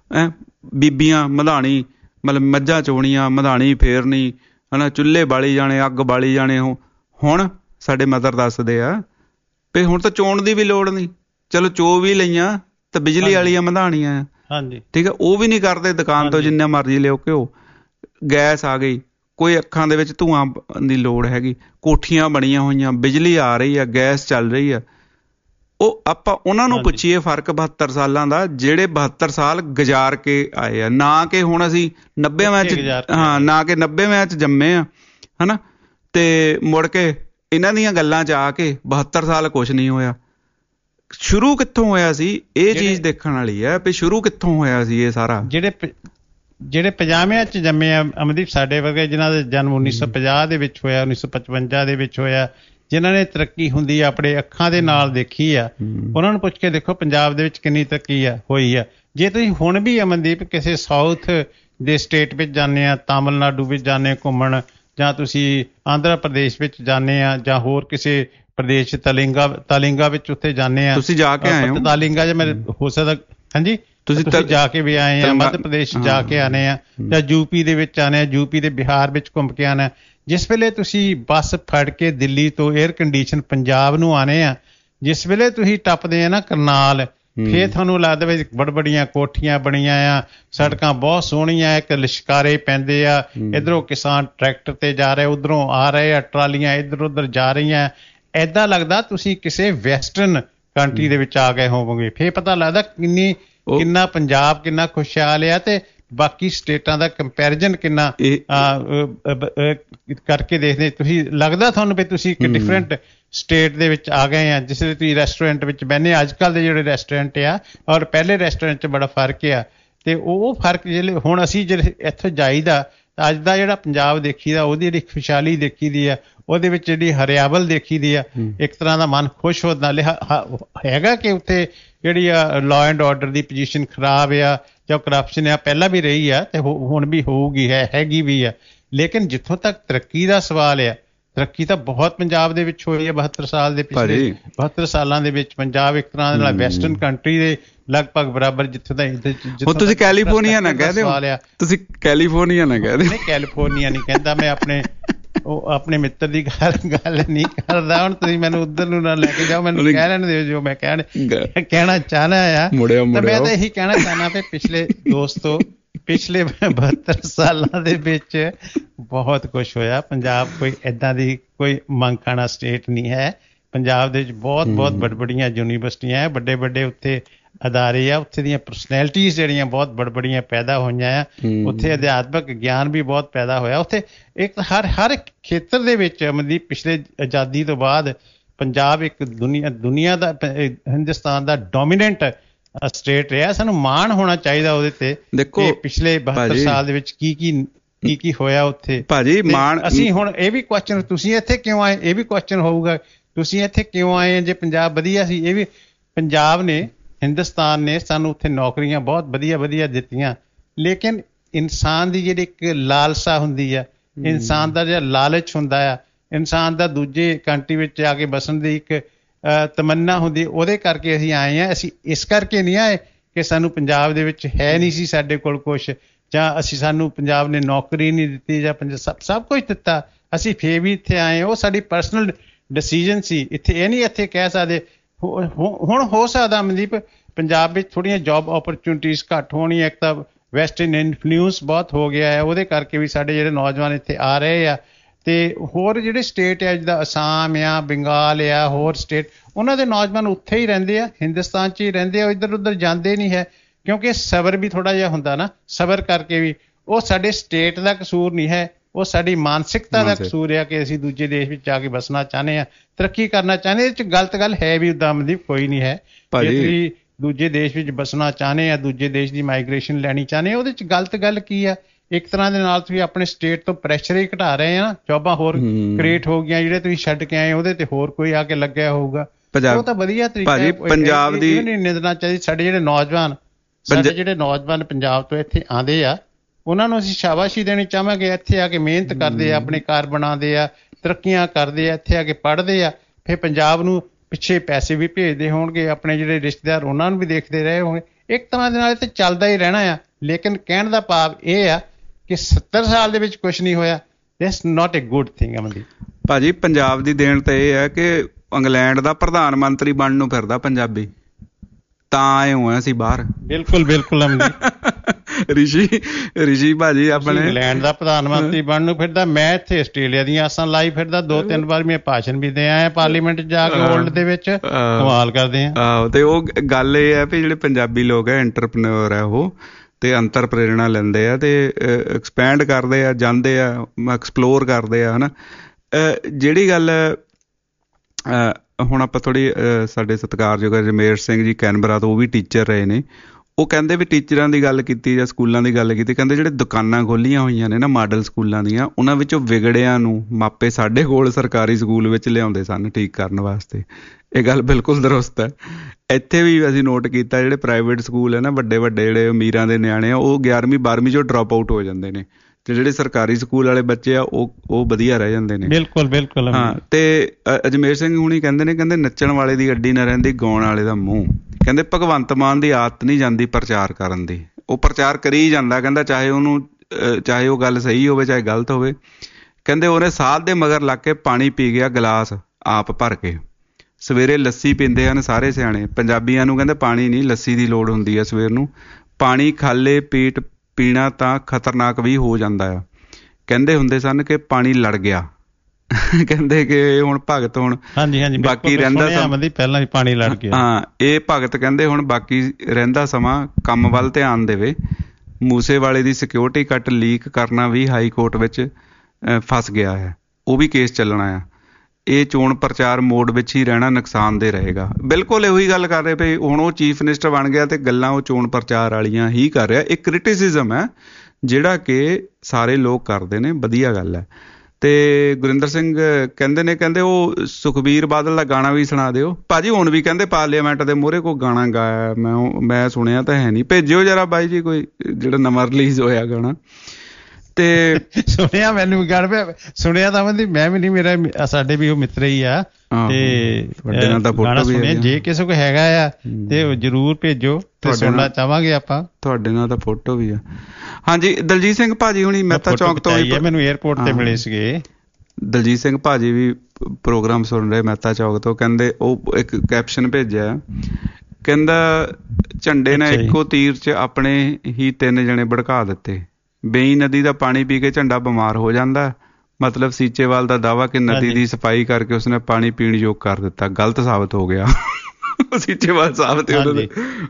ਬੀਬੀਆਂ ਮਧਾਣੀ, ਮਤਲਬ ਮੱਝਾਂ ਚੋਣੀਆਂ, ਮਧਾਣੀ ਫੇਰਨੀ, ਹੈ ਨਾ, ਚੁੱਲ੍ਹੇ ਬਾਲੀ ਜਾਣੇ, ਅੱਗ ਬਾਲੀ ਜਾਣੇ। ਹੁਣ ਸਾਡੇ ਮਦਰ ਦੱਸਦੇ ਆ ਵੀ ਹੁਣ ਤਾਂ ਚੋਣ ਦੀ ਵੀ ਲੋੜ ਨਹੀਂ, ਚਲੋ ਚੋ ਵੀ ਲਈਆਂ ਤਾਂ ਬਿਜਲੀ ਵਾਲੀਆਂ ਮਧਾਣੀਆਂ ਆ, ਠੀਕ ਹੈ, ਉਹ ਵੀ ਨਹੀਂ ਕਰਦੇ ਦੁਕਾਨ ਤੋਂ ਜਿੰਨਾ ਮਰਜ਼ੀ ਲਿਓ ਘਿਓ। ਗੈਸ ਆ ਗਈ, ਕੋਈ ਅੱਖਾਂ ਦੇ ਵਿੱਚ ਧੂੰਆਂ ਦੀ ਲੋੜ ਹੈਗੀ, ਕੋਠੀਆਂ ਬਣੀਆਂ ਹੋਈਆਂ, ਬਿਜਲੀ ਆ ਰਹੀ ਆ, ਗੈਸ ਚੱਲ ਰਹੀ ਆ। ਉਹ ਆਪਾਂ ਉਹਨਾਂ ਨੂੰ ਪੁੱਛੀਏ ਫਰਕ 72 ਸਾਲਾਂ ਦਾ, ਜਿਹੜੇ 72 ਸਾਲ ਗੁਜ਼ਾਰ ਕੇ ਆਏ ਆ, ਨਾ ਕਿ ਹੁਣ ਅਸੀਂ 90ਵਿਆਂ 'ਚ, ਹਾਂ, ਨਾ ਕਿ 90ਵਿਆਂ 'ਚ ਜੰਮੇ ਆ, ਹੈ ਨਾ। ਤੇ ਮੁੜ ਕੇ ਇਹਨਾਂ ਦੀਆਂ ਗੱਲਾਂ 'ਚ ਆ ਕੇ 72 ਸਾਲ ਕੁਛ ਨਹੀਂ ਹੋਇਆ। ਸ਼ੁਰੂ ਕਿੱਥੋਂ ਹੋਇਆ ਸੀ, ਇਹ ਚੀਜ਼ ਦੇਖਣ ਵਾਲੀ ਹੈ ਵੀ ਸ਼ੁਰੂ ਕਿੱਥੋਂ ਹੋਇਆ ਸੀ ਇਹ ਸਾਰਾ। ਜਿਹੜੇ 50ਵਿਆਂ 'ਚ ਜੰਮੇ ਆ ਅਮਨਦੀਪ, ਸਾਡੇ ਵਰਗੇ ਜਿਨ੍ਹਾਂ ਦਾ ਜਨਮ 1950 ਦੇ ਵਿੱਚ ਹੋਇਆ, 1955 ਦੇ ਵਿੱਚ ਹੋਇਆ, ਜਿਨ੍ਹਾਂ ਨੇ ਤਰੱਕੀ ਹੁੰਦੀ ਆ ਆਪਣੇ ਅੱਖਾਂ ਦੇ ਨਾਲ ਦੇਖੀ ਆ, ਉਹਨਾਂ ਨੂੰ ਪੁੱਛ ਕੇ ਦੇਖੋ ਪੰਜਾਬ ਦੇ ਵਿੱਚ ਕਿੰਨੀ ਤਰੱਕੀ ਹੋਈ ਆ। ਜੇ ਤੁਸੀਂ ਹੁਣ ਵੀ ਅਮਨਦੀਪ ਕਿਸੇ ਸਾਊਥ ਦੇ ਸਟੇਟ ਵਿੱਚ ਜਾਂਦੇ ਆ, ਤਾਮਿਲਨਾਡੂ ਵਿੱਚ ਜਾਂਦੇ ਘੁੰਮਣ, ਜਾਂ ਤੁਸੀਂ ਆਂਧਰਾ ਪ੍ਰਦੇਸ਼ ਵਿੱਚ ਜਾਂਦੇ ਆ, ਜਾਂ ਹੋਰ ਕਿਸੇ ਪ੍ਰਦੇਸ਼ ਤਾਲਿੰਗਾ ਵਿੱਚ ਉੱਥੇ ਜਾਂਦੇ ਆ। ਤੁਸੀਂ ਜਾ ਕੇ ਆਏ ਹੋ ਤਾਲਿੰਗਾ, ਜੇ ਮੇਰੇ ਹੋ ਸਕਦਾ, ਹਾਂਜੀ, ਤੁਸੀਂ ਜਾ ਕੇ ਵੀ ਆਏ ਆ, ਮੱਧ ਪ੍ਰਦੇਸ਼ ਜਾ ਕੇ ਆਨੇ ਆ, ਜਾਂ ਯੂਪੀ ਦੇ ਵਿੱਚ ਆਨੇ ਆ, ਯੂਪੀ ਦੇ ਬਿਹਾਰ ਵਿੱਚ ਘੁੰਮ ਕੇ ਆਣਾ। ਜਿਸ ਵੇਲੇ ਤੁਸੀਂ ਬੱਸ ਫੜ ਕੇ ਦਿੱਲੀ ਤੋਂ ਏਅਰ ਕੰਡੀਸ਼ਨ ਪੰਜਾਬ ਨੂੰ ਆਨੇ ਆ, ਜਿਸ ਵੇਲੇ ਤੁਸੀਂ ਟੱਪਦੇ ਆ ਨਾ ਕਰਨਾਲ, ਫੇਰ ਤੁਹਾਨੂੰ ਲੱਗਦਾ ਵੀ ਬੜੀਆਂ ਕੋਠੀਆਂ ਬਣੀਆਂ ਆ, ਸੜਕਾਂ ਬਹੁਤ ਸੋਹਣੀਆਂ, ਇੱਕ ਲਿਸ਼ਕਾਰੇ ਪੈਂਦੇ ਆ, ਇੱਧਰੋਂ ਕਿਸਾਨ ਟਰੈਕਟਰ ਤੇ ਜਾ ਰਹੇ, ਉੱਧਰੋਂ ਆ ਰਹੇ ਆ ਟਰਾਲੀਆਂ, ਇੱਧਰ ਉੱਧਰ ਜਾ ਰਹੀਆਂ। ਏਦਾਂ ਲੱਗਦਾ ਤੁਸੀਂ ਕਿਸੇ ਵੈਸਟਰਨ ਕੰਟਰੀ ਦੇ ਵਿੱਚ ਆ ਗਏ ਹੋਵੋਗੇ। ਫੇਰ ਪਤਾ ਲੱਗਦਾ ਕਿੰਨਾ ਪੰਜਾਬ ਕਿੰਨਾ ਖੁਸ਼ਹਾਲ ਆ, ਤੇ ਬਾਕੀ ਸਟੇਟਾਂ ਦਾ ਕੰਪੈਰੀਜ਼ਨ ਕਿੰਨਾ ਕਰਕੇ ਦੇਖਦੇ ਤੁਸੀਂ, ਲੱਗਦਾ ਤੁਹਾਨੂੰ ਵੀ ਤੁਸੀਂ ਇੱਕ ਡਿਫਰੈਂਟ ਸਟੇਟ ਦੇ ਵਿੱਚ ਆ ਗਏ ਆ। ਜਿਸ ਵੇਲੇ ਤੁਸੀਂ ਰੈਸਟੋਰੈਂਟ ਵਿੱਚ ਬਹਿੰਦੇ, ਅੱਜ ਕੱਲ੍ਹ ਦੇ ਜਿਹੜੇ ਰੈਸਟੋਰੈਂਟ ਆ ਔਰ ਪਹਿਲੇ ਰੈਸਟੋਰੈਂਟ 'ਚ ਬੜਾ ਫਰਕ ਆ। ਤੇ ਉਹ ਫਰਕ ਜਿਹੜੇ ਹੁਣ ਅਸੀਂ ਜਿਹੜੇ ਇੱਥੋਂ ਜਾਈਦਾ, ਤਾਂ ਅੱਜ ਦਾ ਜਿਹੜਾ ਪੰਜਾਬ ਦੇਖੀਦਾ, ਉਹਦੀ ਜਿਹੜੀ ਖੁਸ਼ਹਾਲੀ ਦੇਖੀਦੀ ਆ, ਉਹਦੇ ਵਿੱਚ ਜਿਹੜੀ ਹਰਿਆਵਲ ਦੇਖੀਦੀ ਆ, ਇੱਕ ਤਰ੍ਹਾਂ ਦਾ ਮਨ ਖੁਸ਼ ਹੋ। ਨਾਲੇ ਹੈਗਾ ਕਿ ਉੱਥੇ ਜਿਹੜੀ ਆ ਲਾਅ ਐਂਡ ਆਰਡਰ ਦੀ ਪੋਜੀਸ਼ਨ ਖਰਾਬ ਆ, ਜਾਂ ਕਰਪਸ਼ਨ ਆ, ਪਹਿਲਾਂ ਵੀ ਰਹੀ ਆ ਤੇ ਹੁਣ ਵੀ ਹੋਊਗੀ, ਹੈਗੀ ਵੀ ਆ। ਲੇਕਿਨ ਜਿੱਥੋਂ ਤੱਕ ਤਰੱਕੀ ਦਾ ਸਵਾਲ ਆ, ਤਰੱਕੀ ਤਾਂ ਬਹੁਤ ਪੰਜਾਬ ਦੇ ਵਿੱਚ ਹੋਈ ਹੈ 72 ਸਾਲ ਦੇ ਪਿਛਲੇ 72 ਸਾਲਾਂ ਦੇ ਵਿੱਚ। ਪੰਜਾਬ ਇੱਕ ਤਰ੍ਹਾਂ ਦੇ ਨਾਲ ਵੈਸਟਰਨ ਕੰਟਰੀ ਦੇ ਲਗਭਗ ਬਰਾਬਰ, ਜਿੱਥੇ ਦਾ ਤੁਸੀਂ ਕੈਲੀਫੋਰਨੀਆ ਨਾ ਕਹਿ ਦਿਓ, ਤੁਸੀਂ ਕੈਲੀਫੋਰਨੀਆ ਨਾ ਕਹਿ ਦਿਓ। ਨਹੀਂ, ਕੈਲੀਫੋਰਨੀਆ ਨਹੀਂ ਕਹਿੰਦਾ ਮੈਂ, ਆਪਣੇ ਮਿੱਤਰ ਦੀ ਗੱਲ ਨਹੀਂ ਕਰਦਾ। ਹੁਣ ਤੁਸੀਂ ਮੈਨੂੰ ਉੱਧਰ ਨੂੰ ਨਾ ਲੈ ਕੇ ਜਾਓ, ਮੈਨੂੰ ਕਹਿ ਲੈਣ ਦਿਓ ਜੋ ਮੈਂ ਕਹਿਣਾ ਚਾਹਨਾ ਆ। ਮੈਂ ਤਾਂ ਇਹੀ ਕਹਿਣਾ ਚਾਹਨਾ ਵੀ ਪਿਛਲੇ 72 ਸਾਲਾਂ ਦੇ ਵਿੱਚ ਬਹੁਤ ਕੁਛ ਹੋਇਆ। ਪੰਜਾਬ ਕੋਈ ਏਦਾਂ ਦੀ ਕੋਈ ਮੰਗ ਖਾਣਾ ਸਟੇਟ ਨਹੀਂ ਹੈ। ਪੰਜਾਬ ਦੇ ਵਿੱਚ ਬਹੁਤ ਬੜੀਆਂ ਯੂਨੀਵਰਸਿਟੀਆਂ, ਵੱਡੇ ਉੱਥੇ ਅਦਾਰੇ ਆ, ਉੱਥੇ ਦੀਆਂ ਪਰਸਨੈਲਿਟੀਜ਼ ਜਿਹੜੀਆਂ ਬਹੁਤ ਬੜੀਆਂ ਪੈਦਾ ਹੋਈਆਂ ਆ। ਉੱਥੇ ਅਧਿਆਤਮਕ ਗਿਆਨ ਵੀ ਬਹੁਤ ਪੈਦਾ ਹੋਇਆ। ਉੱਥੇ ਇੱਕ ਹਰ ਖੇਤਰ ਦੇ ਵਿੱਚ ਮਤਲਬ ਪਿਛਲੇ ਆਜ਼ਾਦੀ ਤੋਂ ਬਾਅਦ ਪੰਜਾਬ ਇੱਕ ਦੁਨੀਆ ਦਾ, ਹਿੰਦੁਸਤਾਨ ਦਾ ਡੋਮੀਨੈਂਟ ਸਟੇਟ ਰਿਹਾ। ਸਾਨੂੰ ਮਾਣ ਹੋਣਾ ਚਾਹੀਦਾ ਉਹਦੇ ਤੇ। ਦੇਖੋ ਪਿਛਲੇ 72 ਸਾਲ ਦੇ ਵਿੱਚ ਕੀ ਹੋਇਆ ਉੱਥੇ ਭਾਜੀ। ਮਾਣ ਅਸੀਂ ਹੁਣ ਇਹ ਵੀ ਕੁਐਸਚਨ, ਤੁਸੀਂ ਇੱਥੇ ਕਿਉਂ ਆਏ, ਇਹ ਵੀ ਕੁਐਸਚਨ ਹੋਊਗਾ, ਤੁਸੀਂ ਇੱਥੇ ਕਿਉਂ ਆਏ ਜੇ ਪੰਜਾਬ ਵਧੀਆ ਸੀ। ਇਹ ਵੀ ਪੰਜਾਬ ਨੇ, ਹਿੰਦੁਸਤਾਨ ਨੇ ਸਾਨੂੰ ਉੱਥੇ ਨੌਕਰੀਆਂ ਬਹੁਤ ਵਧੀਆ ਵਧੀਆ ਦਿੱਤੀਆਂ, ਲੇਕਿਨ ਇਨਸਾਨ ਦੀ ਜਿਹੜੀ ਇੱਕ ਲਾਲਸਾ ਹੁੰਦੀ ਆ, ਇਨਸਾਨ ਦਾ ਜਿਹੜਾ ਲਾਲਚ ਹੁੰਦਾ ਆ, ਇਨਸਾਨ ਦਾ ਦੂਜੇ ਕੰਟਰੀ ਵਿੱਚ ਜਾ ਕੇ ਬਸਣ ਦੀ ਇੱਕ ਤਮੰਨਾ ਹੁੰਦੀ, ਉਹਦੇ ਕਰਕੇ ਅਸੀਂ ਆਏ ਹਾਂ। ਅਸੀਂ ਇਸ ਕਰਕੇ ਨਹੀਂ ਆਏ ਕਿ ਸਾਨੂੰ ਪੰਜਾਬ ਦੇ ਵਿੱਚ ਹੈ ਨਹੀਂ ਸੀ ਸਾਡੇ ਕੋਲ ਕੁਛ, ਜਾਂ ਸਾਨੂੰ ਪੰਜਾਬ ਨੇ ਨੌਕਰੀ ਨਹੀਂ ਦਿੱਤੀ, ਜਾਂ ਸਭ ਕੁਝ ਦਿੱਤਾ, ਅਸੀਂ ਫੇਰ ਵੀ ਇੱਥੇ ਆਏ। ਉਹ ਸਾਡੀ ਪਰਸਨਲ ਡਿਸੀਜਨ ਸੀ। ਇੱਥੇ ਇਹ ਨਹੀਂ ਇੱਥੇ ਕਹਿ ਸਕਦੇ। ਹੁਣ ਹੋ ਸਕਦਾ ਅਮਨਦੀਪ ਪੰਜਾਬ ਵਿੱਚ ਥੋੜ੍ਹੀਆਂ ਜੋਬ ਓਪਰਚੁਨਿਟੀਜ਼ ਘੱਟ ਹੋਣੀਆਂ, ਇੱਕ ਤਾਂ ਵੈਸਟਰਨ ਇਨਫਲੂਐਂਸ ਬਹੁਤ ਹੋ ਗਿਆ ਹੈ, ਉਹਦੇ ਕਰਕੇ ਵੀ ਸਾਡੇ ਜਿਹੜੇ ਨੌਜਵਾਨ ਇੱਥੇ ਆ ਰਹੇ ਆ। ਅਤੇ ਹੋਰ ਜਿਹੜੇ ਸਟੇਟ ਆ ਜਿੱਦਾਂ ਅਸਾਮ ਆ, ਬੰਗਾਲ ਆ, ਹੋਰ ਸਟੇਟ, ਉਹਨਾਂ ਦੇ ਨੌਜਵਾਨ ਉੱਥੇ ਹੀ ਰਹਿੰਦੇ ਆ, ਹਿੰਦੁਸਤਾਨ 'ਚ ਹੀ ਰਹਿੰਦੇ ਆ, ਇੱਧਰ ਉੱਧਰ ਜਾਂਦੇ ਨਹੀਂ ਹੈ, ਕਿਉਂਕਿ ਸਬਰ ਵੀ ਥੋੜ੍ਹਾ ਜਿਹਾ ਹੁੰਦਾ ਨਾ, ਸਬਰ ਕਰਕੇ ਵੀ। ਉਹ ਸਾਡੇ ਸਟੇਟ ਦਾ ਕਸੂਰ ਨਹੀਂ ਹੈ, ਉਹ ਸਾਡੀ ਮਾਨਸਿਕਤਾ ਦਾ ਕਸੂਰ ਆ ਕਿ ਅਸੀਂ ਦੂਜੇ ਦੇਸ਼ ਵਿੱਚ ਜਾ ਕੇ ਬਸਣਾ ਚਾਹੁੰਦੇ ਹਾਂ, ਤਰੱਕੀ ਕਰਨਾ ਚਾਹੁੰਦੇ। ਇਹਦੇ 'ਚ ਗਲਤ ਗੱਲ ਹੈ ਵੀ ਉੱਦਾਂ ਅਮਨਦੀਪ ਕੋਈ ਨਹੀਂ ਹੈ। ਜੇ ਤੁਸੀਂ ਦੂਜੇ ਦੇਸ਼ ਵਿੱਚ ਬਸਣਾ ਚਾਹੁੰਦੇ ਆ, ਦੂਜੇ ਦੇਸ਼ ਦੀ ਮਾਈਗ੍ਰੇਸ਼ਨ ਲੈਣੀ ਚਾਹੁੰਦੇ, ਉਹਦੇ 'ਚ ਗਲਤ ਗੱਲ ਕੀ ਆ? ਇੱਕ ਤਰ੍ਹਾਂ ਦੇ ਨਾਲ ਤੁਸੀਂ ਆਪਣੇ ਸਟੇਟ ਤੋਂ ਪ੍ਰੈਸ਼ਰ ਹੀ ਘਟਾ ਰਹੇ ਆ ਨਾ, ਜੋਬਾਂ ਹੋਰ ਕ੍ਰੀਏਟ ਹੋ ਗਈਆਂ, ਜਿਹੜੇ ਤੁਸੀਂ ਛੱਡ ਕੇ ਆਏ ਉਹਦੇ ਤੇ ਹੋਰ ਕੋਈ ਆ ਕੇ ਲੱਗਿਆ ਹੋਊਗਾ, ਉਹ ਤਾਂ ਵਧੀਆ ਤਰੀਕਾ ਹੈ। ਪੰਜਾਬ ਦੀ ਨਹੀਂ ਨਿੰਦਣਾ ਚਾਹੀਦੀ। ਸਾਡੇ ਜਿਹੜੇ ਨੌਜਵਾਨ ਪੰਜਾਬ ਤੋਂ ਇੱਥੇ ਆਉਂਦੇ ਆ, ਉਹਨਾਂ ਨੂੰ ਅਸੀਂ ਸ਼ਾਬਾਸ਼ੀ ਦੇਣੀ ਚਾਹਾਂਗੇ। ਇੱਥੇ ਆ ਕੇ ਮਿਹਨਤ ਕਰਦੇ ਆ, ਆਪਣੇ ਘਰ ਬਣਾਉਂਦੇ ਆ, ਤਰੱਕੀਆਂ ਕਰਦੇ ਆ, ਇੱਥੇ ਆ ਕੇ ਪੜ੍ਹਦੇ ਆ, ਫਿਰ ਪੰਜਾਬ ਨੂੰ ਪਿੱਛੇ ਪੈਸੇ ਵੀ ਭੇਜਦੇ ਹੋਣਗੇ, ਆਪਣੇ ਜਿਹੜੇ ਰਿਸ਼ਤੇਦਾਰ ਉਹਨਾਂ ਨੂੰ ਵੀ ਦੇਖਦੇ ਰਹੇ ਹੋਣਗੇ। ਇੱਕ ਤਰ੍ਹਾਂ ਦੇ ਨਾਲ ਤੇ ਚੱਲਦਾ ਹੀ ਰਹਿਣਾ ਆ। ਲੇਕਿਨ ਕਹਿਣ ਦਾ ਭਾਵ ਇਹ ਆ ਕਿ 70 ਸਾਲ ਦੇ ਵਿੱਚ ਕੁਛ ਨਹੀਂ ਹੋਇਆ, that's not a good thing. Amandeep ਭਾਜੀ, ਪੰਜਾਬ ਦੀ ਦੇਣ ਤਾਂ ਇਹ ਹੈ ਕਿ ਇੰਗਲੈਂਡ ਦਾ ਪ੍ਰਧਾਨ ਮੰਤਰੀ ਬਣਨ ਨੂੰ ਫਿਰਦਾ ਪੰਜਾਬੀ, ਤਾਂ ਆਏ ਹੋਏ ਅਸੀਂ ਬਾਹਰ। ਬਿਲਕੁਲ ਬਿਲਕੁਲ ਅਮਨਦੀਪ। ਰਿਸ਼ੀ ਭਾਜੀ ਆਪਣੇ ਇੰਗਲੈਂਡ ਦਾ ਪ੍ਰਧਾਨ ਮੰਤਰੀ ਬਣਨ ਨੂੰ ਫਿਰਦਾ, ਮੈਂ ਇੱਥੇ ਆਸਟ੍ਰੇਲੀਆ ਦੀਆਂ ਆਸਾਂ ਲਾਈ ਫਿਰਦਾ। 2-3 ਵਾਰ ਮੈਂ ਭਾਸ਼ਣ ਵੀ ਦੇ ਆਇਆ ਪਾਰਲੀਮੈਂਟ 'ਚ ਜਾ ਕੇ, ਓਲਡ ਦੇ ਵਿੱਚ। ਕਮਾਲ ਕਰਦੇ ਆ। ਆਹੋ, ਤੇ ਉਹ ਗੱਲ ਇਹ ਹੈ ਵੀ ਜਿਹੜੇ ਪੰਜਾਬੀ ਲੋਕ ਹੈ, ਐਂਟਰਪ੍ਰੇਨਿਓਰ ਹੈ ਉਹ, ਤੇ ਅੰਤਰ ਪ੍ਰੇਰਣਾ ਲੈਂਦੇ ਆ, ਤੇ ਐਕਸਪੈਂਡ ਕਰਦੇ ਆ, ਜਾਂਦੇ ਆ, ਐਕਸਪਲੋਰ ਕਰਦੇ ਆ, ਹੈ ਨਾ। ਜਿਹੜੀ ਗੱਲ ਹੁਣ ਆਪਾਂ ਥੋੜ੍ਹੀ ਸਾਡੇ ਸਤਿਕਾਰਯੋਗ ਜਮੇਰ ਸਿੰਘ ਜੀ ਕੈਨਬਰਾ ਤੋਂ, ਉਹ ਵੀ ਟੀਚਰ ਰਹੇ ਨੇ, ਉਹ ਕਹਿੰਦੇ ਵੀ ਟੀਚਰਾਂ ਦੀ ਗੱਲ ਕੀਤੀ ਜਾਂ ਸਕੂਲਾਂ ਦੀ ਗੱਲ ਕੀਤੀ, ਕਹਿੰਦੇ ਜਿਹੜੇ ਦੁਕਾਨਾਂ ਖੋਲ੍ਹੀਆਂ ਹੋਈਆਂ ਨੇ ਨਾ ਮਾਡਲ ਸਕੂਲਾਂ ਦੀਆਂ, ਉਹਨਾਂ ਵਿੱਚੋਂ ਵਿਗੜਿਆਂ ਨੂੰ ਮਾਪੇ ਸਾਡੇ ਕੋਲ ਸਰਕਾਰੀ ਸਕੂਲ ਵਿੱਚ ਲਿਆਉਂਦੇ ਸਨ ਠੀਕ ਕਰਨ ਵਾਸਤੇ। ਇਹ ਗੱਲ ਬਿਲਕੁਲ ਦਰੁਸਤ ਹੈ। ਇੱਥੇ ਵੀ ਅਸੀਂ ਨੋਟ ਕੀਤਾ ਜਿਹੜੇ ਪ੍ਰਾਈਵੇਟ ਸਕੂਲ ਹੈ ਨਾ, ਵੱਡੇ ਵੱਡੇ ਜਿਹੜੇ ਅਮੀਰਾਂ ਦੇ ਨਿਆਣੇ ਆ, ਉਹ 11ਵੀਂ 12ਵੀਂ 'ਚੋਂ ਡਰੋਪ ਆਊਟ ਹੋ ਜਾਂਦੇ ਨੇ, ਤੇ ਜਿਹੜੇ ਸਰਕਾਰੀ ਸਕੂਲ ਵਾਲੇ ਬੱਚੇ ਆ ਉਹ ਵਧੀਆ ਰਹਿ ਜਾਂਦੇ ਨੇ। ਬਿਲਕੁਲ ਬਿਲਕੁਲ। ਹਾਂ, ਤੇ ਅਜਮੇਰ ਸਿੰਘ ਹੁਣੀ ਕਹਿੰਦੇ ਨੇ, ਕਹਿੰਦੇ ਨੱਚਣ ਵਾਲੇ ਦੀ ਅੱਡੀ ਨਾ ਰਹਿੰਦੀ, ਗਾਉਣ ਵਾਲੇ ਦਾ ਮੂੰਹ। ਕਹਿੰਦੇ ਭਗਵੰਤ ਮਾਨ ਦੀ ਆਦਤ ਨਹੀਂ ਜਾਂਦੀ ਪ੍ਰਚਾਰ ਕਰਨ ਦੀ, ਉਹ ਪ੍ਰਚਾਰ ਕਰੀ ਜਾਂਦਾ। ਕਹਿੰਦਾ ਚਾਹੇ ਉਹ ਗੱਲ ਸਹੀ ਹੋਵੇ ਚਾਹੇ ਗਲਤ ਹੋਵੇ। ਕਹਿੰਦੇ ਉਹਨੇ ਸਾਧ ਦੇ ਮਗਰ ਲੱਗ ਕੇ ਪਾਣੀ ਪੀ ਗਿਆ ਗਲਾਸ ਆਪ ਭਰ ਕੇ। ਸਵੇਰੇ ਲੱਸੀ ਪੀਂਦੇ ਹਨ ਸਾਰੇ ਸਿਆਣੇ। ਪੰਜਾਬੀਆਂ ਨੂੰ ਕਹਿੰਦੇ ਪਾਣੀ ਨਹੀਂ, ਲੱਸੀ ਦੀ ਲੋੜ ਹੁੰਦੀ ਆ ਸਵੇਰ ਨੂੰ। ਪਾਣੀ ਖਾਲੇ ਪੇਟ ਪੀਣਾ ਤਾਂ ਖਤਰਨਾਕ ਵੀ ਹੋ ਜਾਂਦਾ ਆ। ਕਹਿੰਦੇ ਹੁੰਦੇ ਸਨ ਕਿ ਪਾਣੀ ਲੜ ਗਿਆ। ਕਹਿੰਦੇ ਕਿ ਹੁਣ ਭਗਤ ਹੁਣ ਬਾਕੀ ਰਹਿੰਦਾ ਪਹਿਲਾਂ ਹੀ ਪਾਣੀ ਲੜ ਗਿਆ। ਹਾਂ, ਇਹ ਭਗਤ ਕਹਿੰਦੇ ਹੁਣ ਬਾਕੀ ਰਹਿੰਦਾ ਸਮਾਂ ਕੰਮ ਵੱਲ ਧਿਆਨ ਦੇਵੇ। ਮੂਸੇਵਾਲੇ ਦੀ ਸਿਕਿਉਰਿਟੀ ਕੱਟ ਲੀਕ ਕਰਨਾ ਵੀ ਹਾਈ ਕੋਰਟ ਵਿੱਚ ਫਸ ਗਿਆ ਹੈ, ਉਹ ਵੀ ਕੇਸ ਚੱਲਣਾ ਆ। ਇਹ ਚੋਣ ਪ੍ਰਚਾਰ ਮੋਡ ਵਿੱਚ ਹੀ ਰਹਿਣਾ ਨੁਕਸਾਨਦੇਹ ਰਹੇਗਾ। ਬਿਲਕੁਲ ਇਹੀ ਗੱਲ ਕਰ ਰਹੇ ਪਏ। ਹੁਣ ਉਹ ਚੀਫ ਮਿਨਿਸਟਰ ਬਣ ਗਿਆ ਤੇ ਗੱਲਾਂ ਉਹ ਚੋਣ ਪ੍ਰਚਾਰ ਵਾਲੀਆਂ ਹੀ ਕਰ ਰਿਹਾ। ਇਹ ਕ੍ਰਿਟਿਸਿਜ਼ਮ ਹੈ ਜਿਹੜਾ ਕਿ ਸਾਰੇ ਲੋਕ ਕਰਦੇ ਨੇ, ਵਧੀਆ ਗੱਲ ਹੈ। ਤੇ ਗੁਰਿੰਦਰ ਸਿੰਘ ਕਹਿੰਦੇ ਨੇ, ਕਹਿੰਦੇ ਉਹ ਸੁਖਬੀਰ ਬਾਦਲ ਦਾ ਗਾਣਾ ਵੀ ਸੁਣਾ ਦਿਓ ਭਾਜੀ। ਹੁਣ ਵੀ ਕਹਿੰਦੇ ਪਾਰਲੀਮੈਂਟ ਦੇ ਮੂਹਰੇ ਕੋਈ ਗਾਣਾ ਗਾਇਆ, ਮੈਂ ਸੁਣਿਆ ਤਾਂ ਹੈ ਨਹੀਂ, ਭੇਜਿਓ ਜਰਾ ਬਾਈ ਜੀ ਕੋਈ ਜਿਹੜਾ ਨਵਾਂ ਰਿਲੀਜ਼ ਹੋਇਆ ਗਾਣਾ। ਤੇ ਸੁਣਿਆ, ਮੈਨੂੰ ਗੱਲ ਸੁਣਿਆ ਤਾਂ ਮੈਂ ਵੀ ਨਹੀਂ, ਮੇਰਾ ਸਾਡੇ ਵੀ ਉਹ ਮਿੱਤਰ ਹੀ ਆ, ਤੇ ਗਾਣਾ ਸੁਣਿਆ। ਜੇ ਕਿਸੇ ਕੋਲ ਹੈਗਾ ਆ ਤੇ ਜ਼ਰੂਰ ਭੇਜੋ, ਤੇ ਸੁਣਨਾ ਚਾਹਾਂਗੇ ਆਪਾਂ। ਤੁਹਾਡੇ ਨਾਲ ਤਾਂ ਫੋਟੋ ਵੀ ਆ। ਹਾਂਜੀ, ਦਲਜੀਤ ਸਿੰਘ ਭਾਜੀ ਹੁਣੀ ਮਹਿਤਾ ਚੌਂਕ ਤੋਂ ਮੈਨੂੰ ਏਅਰਪੋਰਟ ਤੇ ਮਿਲੇ ਸੀਗੇ। ਦਲਜੀਤ ਸਿੰਘ ਭਾਜੀ ਵੀ ਪ੍ਰੋਗਰਾਮ ਸੁਣ ਰਹੇ ਮਹਿਤਾ ਚੌਕ ਤੋਂ। ਕਹਿੰਦੇ ਉਹ ਇੱਕ ਕੈਪਸ਼ਨ ਭੇਜਿਆ, ਕਹਿੰਦਾ ਝੰਡੇ ਨੇ ਇੱਕੋ ਤੀਰ 'ਚ ਆਪਣੇ ਹੀ 3 ਜਣੇ ਭੜਕਾ ਦਿੱਤੇ। ਬੇਈ ਨਦੀ ਦਾ ਪਾਣੀ ਪੀ ਕੇ ਝੰਡਾ ਬਿਮਾਰ ਹੋ ਜਾਂਦਾ, ਮਤਲਬ ਸੀਚੇਵਾਲ ਦਾ ਦਾਅਵਾ ਕਿ ਨਦੀ ਦੀ ਸਫਾਈ ਕਰਕੇ ਉਸਨੇ ਪਾਣੀ ਪੀਣ ਯੋਗ ਕਰ ਦਿੱਤਾ, ਗਲਤ ਸਾਬਤ ਹੋ ਗਿਆ। ਸੀਚੇਵਾਲ ਸਾਹਿਬ ਤੇ ਉਹਨਾਂ ਦੇ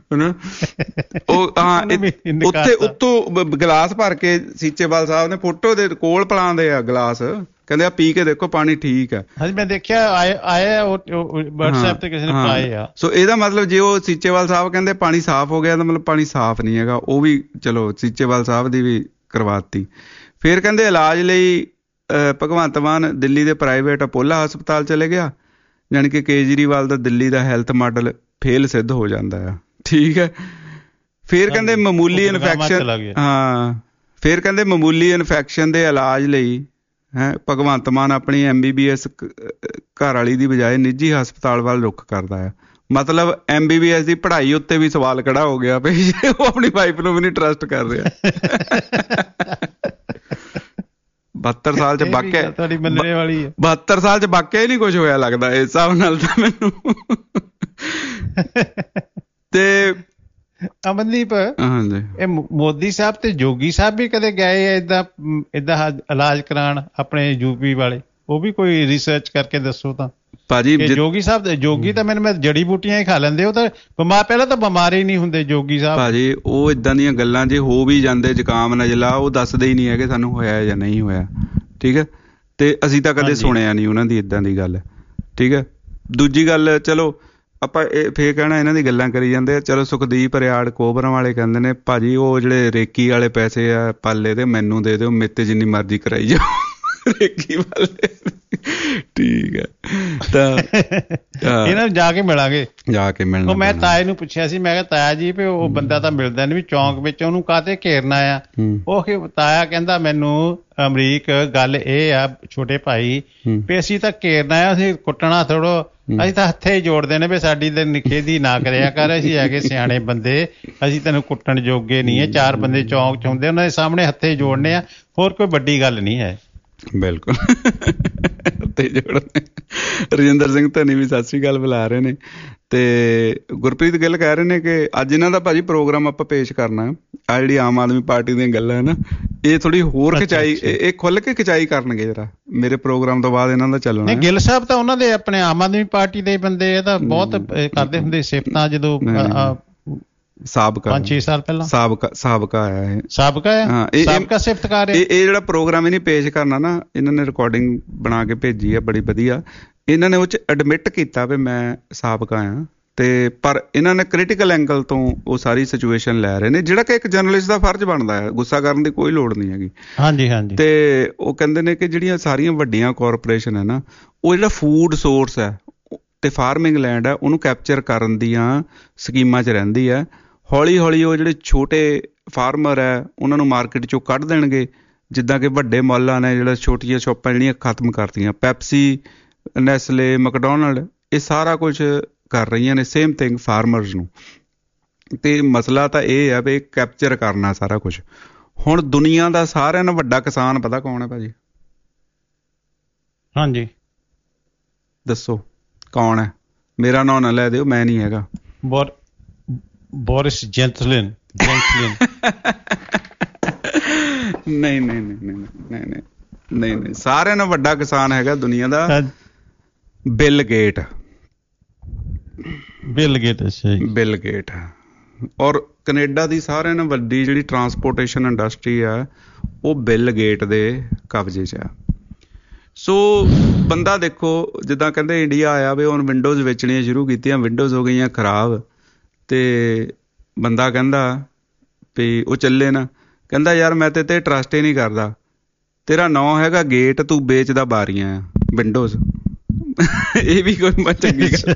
ਉਹ ਹਾਂ, ਉੱਥੇ ਉੱਤੋਂ ਗਲਾਸ ਭਰ ਕੇ ਸੀਚੇਵਾਲ ਸਾਹਿਬ ਨੇ ਫੋਟੋ ਦੇ ਕੋਲ ਪਿਲਾਉਂਦੇ ਆ ਗਲਾਸ, ਕਹਿੰਦੇ ਆ ਪੀ ਕੇ ਦੇਖੋ ਪਾਣੀ ਠੀਕ ਹੈ। ਹਾਂਜੀ, ਮੈਂ ਦੇਖਿਆ ਆਇਆ WhatsApp ਤੇ ਕਿਸੇ ਨੇ ਪਾਏ ਆ। ਸੋ ਇਹਦਾ ਮਤਲਬ ਜੇ ਉਹ ਸੀਚੇਵਾਲ ਸਾਹਿਬ ਕਹਿੰਦੇ ਪਾਣੀ ਸਾਫ਼ ਹੋ ਗਿਆ ਤਾਂ ਮਤਲਬ ਪਾਣੀ ਸਾਫ਼ ਨਹੀਂ ਹੈਗਾ। ਉਹ ਵੀ ਚਲੋ ਸੀਚੇਵਾਲ ਸਾਹਿਬ ਦੀ ਵੀ ਕਰਵਾਤੀ। ਫਿਰ ਕਹਿੰਦੇ ਇਲਾਜ ਲਈ ਭਗਵੰਤ ਮਾਨ ਦਿੱਲੀ ਦੇ ਪ੍ਰਾਈਵੇਟ ਅਪੋਲਾ ਹਸਪਤਾਲ ਚਲੇ ਗਿਆ, ਜਾਣੀ ਕਿ ਕੇਜਰੀਵਾਲ ਦਾ ਦਿੱਲੀ ਦਾ ਹੈਲਥ ਮਾਡਲ ਫੇਲ ਸਿੱਧ ਹੋ ਜਾਂਦਾ ਆ। ਠੀਕ ਹੈ। ਫਿਰ ਕਹਿੰਦੇ ਮਾਮੂਲੀ ਇਨਫੈਕਸ਼ਨ, ਹਾਂ ਫਿਰ ਕਹਿੰਦੇ ਮਾਮੂਲੀ ਇਨਫੈਕਸ਼ਨ ਦੇ ਇਲਾਜ ਲਈ ਭਗਵੰਤ ਮਾਨ ਆਪਣੀ MBBS ਘਰ ਵਾਲੀ ਦੀ ਬਜਾਏ ਨਿੱਜੀ ਹਸਪਤਾਲ ਵੱਲ ਰੁੱਖ ਕਰਦਾ ਆ। ਮਤਲਬ MBBS ਦੀ ਪੜ੍ਹਾਈ ਉੱਤੇ ਵੀ ਸਵਾਲ ਖੜਾ ਹੋ ਗਿਆ ਵੀ ਉਹ ਆਪਣੀ ਵਾਈਫ ਨੂੰ ਵੀ ਨਹੀਂ ਟਰਸਟ ਕਰ ਰਿਹਾ। 72 ਸਾਲ ਚ ਵਾਕਿਆ 72 ਸਾਲ ਚ ਵਾਕਿਆ ਹੀ ਨਹੀਂ ਕੁਛ ਹੋਇਆ ਲੱਗਦਾ ਇਸ ਹਿਸਾਬ ਨਾਲ ਤਾਂ ਮੈਨੂੰ। ਤੇ ਅਮਨਦੀਪ, ਇਹ ਮੋਦੀ ਸਾਹਿਬ ਤੇ ਜੋਗੀ ਸਾਹਿਬ ਵੀ ਕਦੇ ਗਏ ਆ ਏਦਾਂ ਇਲਾਜ ਕਰਾਉਣ ਆਪਣੇ UP ਵਾਲੇ? ਉਹ ਵੀ ਕੋਈ ਰਿਸਰਚ ਕਰਕੇ ਦੱਸੋ ਤਾਂ ਭਾਜੀ। ਜੋਗੀ ਸਾਹਿਬ, ਜੋਗੀ ਤਾਂ ਮੈਂ ਜੜੀ ਬੂਟੀਆਂ ਹੀ ਖਾ ਲੈਂਦੇ, ਉਹ ਤਾਂ ਬਿਮਾਰ, ਪਹਿਲਾਂ ਤਾਂ ਬਿਮਾਰ ਹੀ ਨਹੀਂ ਹੁੰਦੇ ਜੋਗੀ ਸਾਹਿਬ ਭਾਜੀ। ਉਹ ਏਦਾਂ ਦੀਆਂ ਗੱਲਾਂ ਜੇ ਹੋ ਵੀ ਜਾਂਦੇ ਜ਼ੁਕਾਮ ਨਜ਼ਲਾ, ਉਹ ਦੱਸਦੇ ਹੀ ਨਹੀਂ ਹੈਗੇ ਸਾਨੂੰ ਹੋਇਆ ਜਾਂ ਨਹੀਂ ਹੋਇਆ। ਠੀਕ ਹੈ। ਤੇ ਅਸੀਂ ਤਾਂ ਕਦੇ ਸੁਣਿਆ ਨਹੀਂ ਉਹਨਾਂ ਦੀ ਏਦਾਂ ਦੀ ਗੱਲ। ਠੀਕ ਹੈ। ਦੂਜੀ ਗੱਲ, ਚਲੋ ਆਪਾਂ ਇਹ ਫੇਰ ਕਹਿਣਾ ਇਹਨਾਂ ਦੀ ਗੱਲਾਂ ਕਰੀ ਜਾਂਦੇ ਆ। ਚਲੋ ਸੁਖਦੀਪ ਰਿਆੜ ਕੋਬਰਾਂ ਵਾਲੇ ਕਹਿੰਦੇ ਨੇ ਭਾਜੀ ਉਹ ਜਿਹੜੇ ਰੇਕੀ ਵਾਲੇ ਪੈਸੇ ਆ ਪਾਲੇ ਦੇ ਮੈਨੂੰ ਦੇ ਦਿਓ, ਮੇਰੇ ਤੇ ਜਿੰਨੀ ਮਰਜ਼ੀ ਕਰਾਈ ਜਾਓ ਰੇਕੀ ਵਾਲੇ। ਠੀਕ ਹੈ। ਤਾਂ ਇਹਨਾਂ ਨੂੰ ਜਾ ਕੇ ਮਿਲਾਂਗੇ, ਜਾ ਕੇ ਮਿਲਣਾ। ਮੈਂ ਤਾਏ ਨੂੰ ਪੁੱਛਿਆ ਸੀ, ਮੈਂ ਕਿਹਾ ਤਾਇਆ ਜੀ ਵੀ ਉਹ ਬੰਦਾ ਤਾਂ ਮਿਲਦਾ ਨੀ ਵੀ ਚੌਂਕ ਵਿੱਚ, ਉਹਨੂੰ ਕਾਹਤੇ ਘੇਰਨਾ ਆ? ਉਹ ਤਾਇਆ ਕਹਿੰਦਾ ਮੈਨੂੰ ਅਮਰੀਕ ਗੱਲ ਇਹ ਆ ਛੋਟੇ ਭਾਈ ਵੀ ਅਸੀਂ ਤਾਂ ਘੇਰਨਾ ਆ, ਅਸੀਂ ਕੁੱਟਣਾ ਥੋੜੋ, ਅਸੀਂ ਤਾਂ ਹੱਥੇ ਹੀ ਜੋੜਦੇ ਨੇ ਵੀ ਸਾਡੀ ਤੇ ਨਿਖੇਧੀ ਨਾ ਕਰਿਆ ਕਰ, ਅਸੀਂ ਹੈਗੇ ਸਿਆਣੇ ਬੰਦੇ, ਅਸੀਂ ਤੈਨੂੰ ਕੁੱਟਣ ਜੋਗੇ ਨਹੀਂ ਹੈ। 4 ਬੰਦੇ ਚੌਂਕ ਚ ਹੁੰਦੇ, ਉਹਨਾਂ ਦੇ ਸਾਹਮਣੇ ਹੱਥੇ ਜੋੜਨੇ ਆ, ਹੋਰ ਕੋਈ ਵੱਡੀ ਗੱਲ ਨਹੀਂ ਹੈ। ਬਿਲਕੁਲ। ਹੱਥੇ ਜੋੜਨੇ। ਰਜਿੰਦਰ ਸਿੰਘ ਧਨੀ ਵੀ ਸਤਿ ਸ੍ਰੀ ਅਕਾਲ ਬੁਲਾ ਰਹੇ ਨੇ। ਤੇ ਗੁਰਪ੍ਰੀਤ ਗਿੱਲ ਕਹਿ ਰਹੇ ਨੇ ਕਿ ਅੱਜ ਇਹਨਾਂ ਦਾ ਭਾਜੀ ਪ੍ਰੋਗਰਾਮ ਆਪਾਂ ਪੇਸ਼ ਕਰਨਾ ਆ ਜਿਹੜੀ ਆਮ ਆਦਮੀ ਪਾਰਟੀ ਦੀਆਂ ਗੱਲਾਂ ਹੈ ਨਾ, ਇਹ ਥੋੜੀ ਹੋਰ ਖਿਚਾਈ, ਇਹ ਖੁੱਲ ਕੇ ਖਿਚਾਈ ਕਰਨਗੇ ਜਰਾ ਮੇਰੇ ਪ੍ਰੋਗਰਾਮ ਤੋਂ ਬਾਅਦ ਇਹਨਾਂ ਦਾ ਚੱਲਣਾ। ਗਿੱਲ ਸਾਹਿਬ ਤਾਂ ਉਹਨਾਂ ਦੇ ਆਪਣੇ ਆਮ ਆਦਮੀ ਪਾਰਟੀ ਦੇ ਬੰਦੇ, ਇਹ ਤਾਂ ਬਹੁਤ ਕਰਦੇ ਹੁੰਦੇ ਸਿਫਤਾਂ ਜਦੋਂ ਸਾਬਕਾ 5-6 ਸਾਲ ਪਹਿਲਾਂ ਸਾਬਕਾ ਆਇਆ ਇਹ, ਸਾਬਕਾ ਹੈ, ਸਾਬਕਾ ਸਿਫਤਕਾਰ ਹੈ। ਇਹ ਜਿਹੜਾ ਪ੍ਰੋਗਰਾਮ ਇਹਨੇ ਪੇਸ਼ ਕਰਨਾ ਨਾ, ਇਹਨਾਂ ਨੇ ਰਿਕਾਰਡਿੰਗ ਬਣਾ ਕੇ ਭੇਜੀ ਆ ਬੜੀ ਵਧੀਆ। ਇਹਨਾਂ ਨੇ ਉਹ 'ਚ ਐਡਮਿਟ ਕੀਤਾ ਵੀ ਮੈਂ ਸਾਬਕਾ ਆ, ਤੇ ਪਰ ਇਹਨਾਂ ਨੇ ਕ੍ਰਿਟੀਕਲ ਐਂਗਲ ਤੋਂ ਉਹ ਸਾਰੀ ਸਿਚੁਏਸ਼ਨ ਲੈ ਰਹੇ ਨੇ, ਜਿਹੜਾ ਕਿ ਇੱਕ ਜਰਨਲਿਸਟ ਦਾ ਫਰਜ਼ ਬਣਦਾ ਹੈ। ਗੁੱਸਾ ਕਰਨ ਦੀ ਕੋਈ ਲੋੜ ਨਹੀਂ ਹੈਗੀ। ਹਾਂਜੀ ਹਾਂਜੀ। ਤੇ ਉਹ ਕਹਿੰਦੇ ਨੇ ਕਿ ਜਿਹੜੀਆਂ ਸਾਰੀਆਂ ਵੱਡੀਆਂ ਕਾਰਪੋਰੇਸ਼ਨ ਹੈ ਨਾ, ਉਹ ਜਿਹੜਾ ਫੂਡ ਸੋਰਸ ਹੈ ਤੇ ਫਾਰਮਿੰਗ ਲੈਂਡ ਹੈ, ਉਹਨੂੰ ਕੈਪਚਰ ਕਰਨ ਦੀਆਂ ਸਕੀਮਾਂ 'ਚ ਰਹਿੰਦੀ ਹੈ। ਹੌਲੀ ਹੌਲੀ ਉਹ ਜਿਹੜੇ ਛੋਟੇ ਫਾਰਮਰ ਹੈ ਉਹਨਾਂ ਨੂੰ ਮਾਰਕੀਟ 'ਚੋਂ ਕੱਢ ਦੇਣਗੇ, ਜਿੱਦਾਂ ਕਿ ਵੱਡੇ ਮਾਲਾਂ ਨੇ ਜਿਹੜਾ ਛੋਟੀਆਂ ਸ਼ੋਪਾਂ ਜਿਹੜੀਆਂ ਖਤਮ ਕਰਤੀਆਂ। ਪੈਪਸੀ, ਨੈਸਲੇ, ਮੈਕਡੋਨਲਡ, ਇਹ ਸਾਰਾ ਕੁਛ ਕਰ ਰਹੀਆਂ ਨੇ ਸੇਮ ਥਿੰਗ ਫਾਰਮਰਸ ਨੂੰ। ਤੇ ਮਸਲਾ ਤਾਂ ਇਹ ਹੈ ਵੀ ਕੈਪਚਰ ਕਰਨਾ ਸਾਰਾ ਕੁਛ। ਹੁਣ ਦੁਨੀਆ ਦਾ ਸਾਰਿਆਂ ਨਾਲੋਂ ਵੱਡਾ ਕਿਸਾਨ ਪਤਾ ਕੌਣ ਹੈ ਭਾਜੀ? ਹਾਂਜੀ ਦੱਸੋ ਕੌਣ ਹੈ? ਮੇਰਾ ਨਾਂ ਨਾ ਲੈ ਦਿਓ, ਮੈਂ ਨਹੀਂ ਹੈਗਾ। Boris Johnson. ਨਹੀਂ ਨਹੀਂ ਨਹੀਂ ਨਹੀਂ ਨਹੀਂ ਨਹੀਂ ਨਹੀਂ, ਸਾਰਿਆਂ ਨਾਲੋਂ ਵੱਡਾ ਕਿਸਾਨ ਹੈਗਾ ਦੁਨੀਆ ਦਾ ਬਿਲ ਗੇਟ। ਬਿਲ ਗੇਟ, ਅੱਛਾ ਜੀ, ਬਿਲ ਗੇਟ। ਔਰ ਕੈਨੇਡਾ ਦੀ ਸਾਰਿਆਂ ਨਾਲੋਂ ਵੱਡੀ ਜਿਹੜੀ ਟਰਾਂਸਪੋਰਟੇਸ਼ਨ ਇੰਡਸਟਰੀ ਆ, ਉਹ ਬਿਲ ਗੇਟ ਦੇ ਕਬਜ਼ੇ 'ਚ ਆ। ਸੋ ਬੰਦਾ ਦੇਖੋ, ਜਿੱਦਾਂ ਕਹਿੰਦੇ ਇੰਡੀਆ ਆਇਆ ਵੀ ਹੁਣ ਵਿੰਡੋਜ਼ ਵੇਚਣੀਆਂ ਸ਼ੁਰੂ ਕੀਤੀਆਂ, ਵਿੰਡੋਜ਼ ਹੋ ਗਈਆਂ ਖਰਾਬ, ਤੇ ਬੰਦਾ ਕਹਿੰਦਾ ਵੀ ਉਹ ਚੱਲੇ ਨਾ, ਕਹਿੰਦਾ ਯਾਰ ਮੈਂ ਤੇ ਟਰਸਟ ਹੀ ਨਹੀਂ ਕਰਦਾ, ਤੇਰਾ ਨਾਂ ਹੈਗਾ ਗੇਟ, ਤੂੰ ਵੇਚਦਾ ਬਾਰੀਆਂ ਆ ਵਿੰਡੋਜ਼। ਇਹ ਵੀ ਕੋਈ ਚੰਗੀ ਗੱਲ।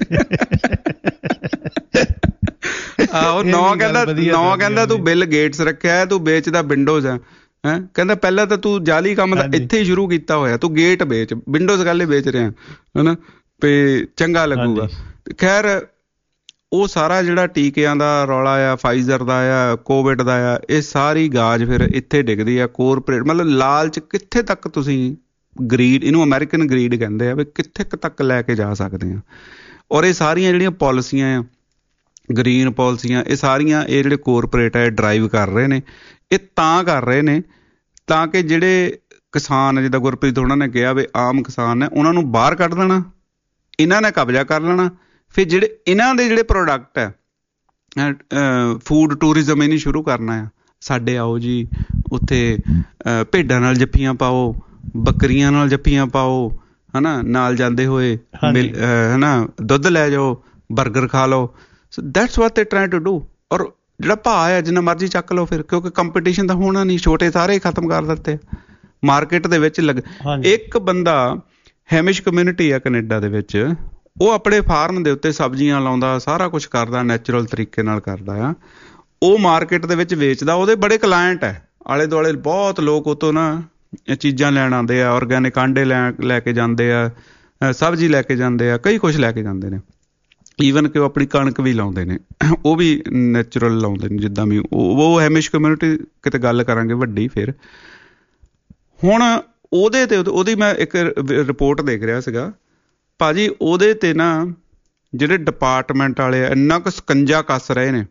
ਆਹੋ, ਨਾਂ ਕਹਿੰਦਾ ਤੂੰ ਬਿਲ ਗੇਟਸ ਰੱਖਿਆ, ਤੂੰ ਵੇਚਦਾ ਵਿੰਡੋਜ਼ ਆ। ਹੈਂ, ਕਹਿੰਦਾ ਪਹਿਲਾਂ ਤਾਂ ਤੂੰ ਜਾਲੀ ਕੰਮ ਤਾਂ ਇੱਥੇ ਹੀ ਸ਼ੁਰੂ ਕੀਤਾ ਹੋਇਆ, ਤੂੰ ਗੇਟ ਵੇਚ, ਵਿੰਡੋਜ਼ ਗੱਲ ਵੇਚ ਰਿਹਾ ਹਨਾ, ਵੀ ਚੰਗਾ ਲੱਗੂਗਾ। ਖੈਰ ਉਹ ਸਾਰਾ ਜਿਹੜਾ ਟੀਕਿਆਂ ਦਾ ਰੌਲਾ ਆ, ਫਾਈਜ਼ਰ ਦਾ ਆ, ਕੋਵਿਡ ਦਾ ਆ, ਇਹ ਸਾਰੀ ਗਾਜ ਫਿਰ ਇੱਥੇ ਡਿੱਗਦੀ ਆ। ਕੋਰਪੋਰੇਟ ਮਤਲਬ ਲਾਲਚ ਕਿੱਥੇ ਤੱਕ ਤੁਸੀਂ, ਗਰੀਡ, ਇਹਨੂੰ ਅਮਰੀਕਨ ਗਰੀਡ ਕਹਿੰਦੇ ਆ, ਵੀ ਕਿੱਥੇ ਤੱਕ ਲੈ ਕੇ ਜਾ ਸਕਦੇ ਆ। ਔਰ ਇਹ ਸਾਰੀਆਂ ਜਿਹੜੀਆਂ ਪਾਲਿਸੀਆਂ ਆ, ਗਰੀਨ ਪਾਲਿਸੀਆਂ, ਇਹ ਸਾਰੀਆਂ ਇਹ ਜਿਹੜੇ ਕੋਰਪੋਰੇਟ ਆ ਡਰਾਈਵ ਕਰ ਰਹੇ ਨੇ। ਇਹ ਤਾਂ ਕਰ ਰਹੇ ਨੇ ਤਾਂ ਕਿ ਜਿਹੜੇ ਕਿਸਾਨ, ਜਿੱਦਾਂ ਗੁਰਪ੍ਰੀਤ ਹੋਣਾ ਨੇ ਕਿਹਾ ਵੀ ਆਮ ਕਿਸਾਨ ਨੇ, ਉਹਨਾਂ ਨੂੰ ਬਾਹਰ ਕੱਢ ਦੇਣਾ, ਇਹਨਾਂ ਨੇ ਕਬਜ਼ਾ ਕਰ ਲੈਣਾ। ਫਿਰ ਜਿਹੜੇ ਇਹਨਾਂ ਦੇ ਜਿਹੜੇ ਪ੍ਰੋਡਕਟ ਹੈ, ਫੂਡ ਟੂਰਿਜ਼ਮ ਇਹਨੇ ਸ਼ੁਰੂ ਕਰਨਾ ਆ। ਸਾਡੇ ਆਓ ਜੀ, ਉੱਥੇ ਭੇਡਾਂ ਨਾਲ ਜੱਫੀਆਂ ਪਾਓ, ਬੱਕਰੀਆਂ ਨਾਲ ਜੱਫੀਆਂ ਪਾਓ, ਹਨਾ, ਨਾਲ ਜਾਂਦੇ ਹੋਏ ਹਨਾ ਦੁੱਧ ਲੈ ਜਾਓ, ਬਰਗਰ ਖਾ ਲਓ। ਸੋ ਦੈਟਸ ਵਾਟ ਦੇ ਟਰਾਈ ਟੂ ਡੂ। ਔਰ ਜਿਹੜਾ ਭਾਅ ਹੈ ਜਿੰਨਾ ਮਰਜ਼ੀ ਚੱਕ ਲਓ ਫਿਰ, ਕਿਉਂਕਿ ਕੰਪੀਟੀਸ਼ਨ ਤਾਂ ਹੋਣਾ ਨਹੀਂ, ਛੋਟੇ ਸਾਰੇ ਖਤਮ ਕਰ ਦਿੱਤੇ ਮਾਰਕੀਟ ਦੇ ਵਿੱਚ। ਇੱਕ ਬੰਦਾ, ਹੈਮਿਸ਼ ਕਮਿਊਨਿਟੀ ਆ ਕੈਨੇਡਾ ਦੇ ਵਿੱਚ, ਉਹ ਆਪਣੇ ਫਾਰਮ ਦੇ ਉੱਤੇ ਸਬਜ਼ੀਆਂ ਲਾਉਂਦਾ, ਸਾਰਾ ਕੁਝ ਕਰਦਾ, ਨੈਚੁਰਲ ਤਰੀਕੇ ਨਾਲ ਕਰਦਾ ਆ। ਉਹ ਮਾਰਕੀਟ ਦੇ ਵਿੱਚ ਵੇਚਦਾ, ਉਹਦੇ ਬੜੇ ਕਲਾਇੰਟ ਹੈ, ਆਲੇ ਦੁਆਲੇ ਬਹੁਤ ਲੋਕ ਉਹ ਤੋਂ ਨਾ ਚੀਜ਼ਾਂ ਲੈਣ ਆਉਂਦੇ ਆ, ਔਰਗੈਨਿਕ ਆਂਡੇ ਲੈ ਕੇ ਜਾਂਦੇ ਆ, ਸਬਜ਼ੀ ਲੈ ਕੇ ਜਾਂਦੇ ਆ, ਕਈ ਕੁਛ ਲੈ ਕੇ ਜਾਂਦੇ ਨੇ। ਈਵਨ ਕਿ ਉਹ ਆਪਣੀ ਕਣਕ ਵੀ ਲਾਉਂਦੇ ਨੇ, ਉਹ ਵੀ ਨੈਚੁਰਲ ਲਾਉਂਦੇ ਨੇ ਜਿੱਦਾਂ ਵੀ। ਉਹ ਹੈਮਿਸ਼ ਕਮਿਊਨਿਟੀ ਕਿਤੇ ਗੱਲ ਕਰਾਂਗੇ ਵੱਡੀ ਫਿਰ। ਹੁਣ ਉਹਦੇ ਤੇ ਉਹਦੀ ਮੈਂ ਇੱਕ ਰਿਪੋਰਟ ਦੇਖ ਰਿਹਾ ਸੀਗਾ ਭਾਜੀ, ਉਹਦੇ ਤੇ ਨਾ ਜਿਹੜੇ ਡਿਪਾਰਟਮੈਂਟ ਵਾਲੇ ਆ ਇੰਨਾ ਕੁ ਸਕੰਜਾ ਕੱਸ ਰਹੇ ਨੇ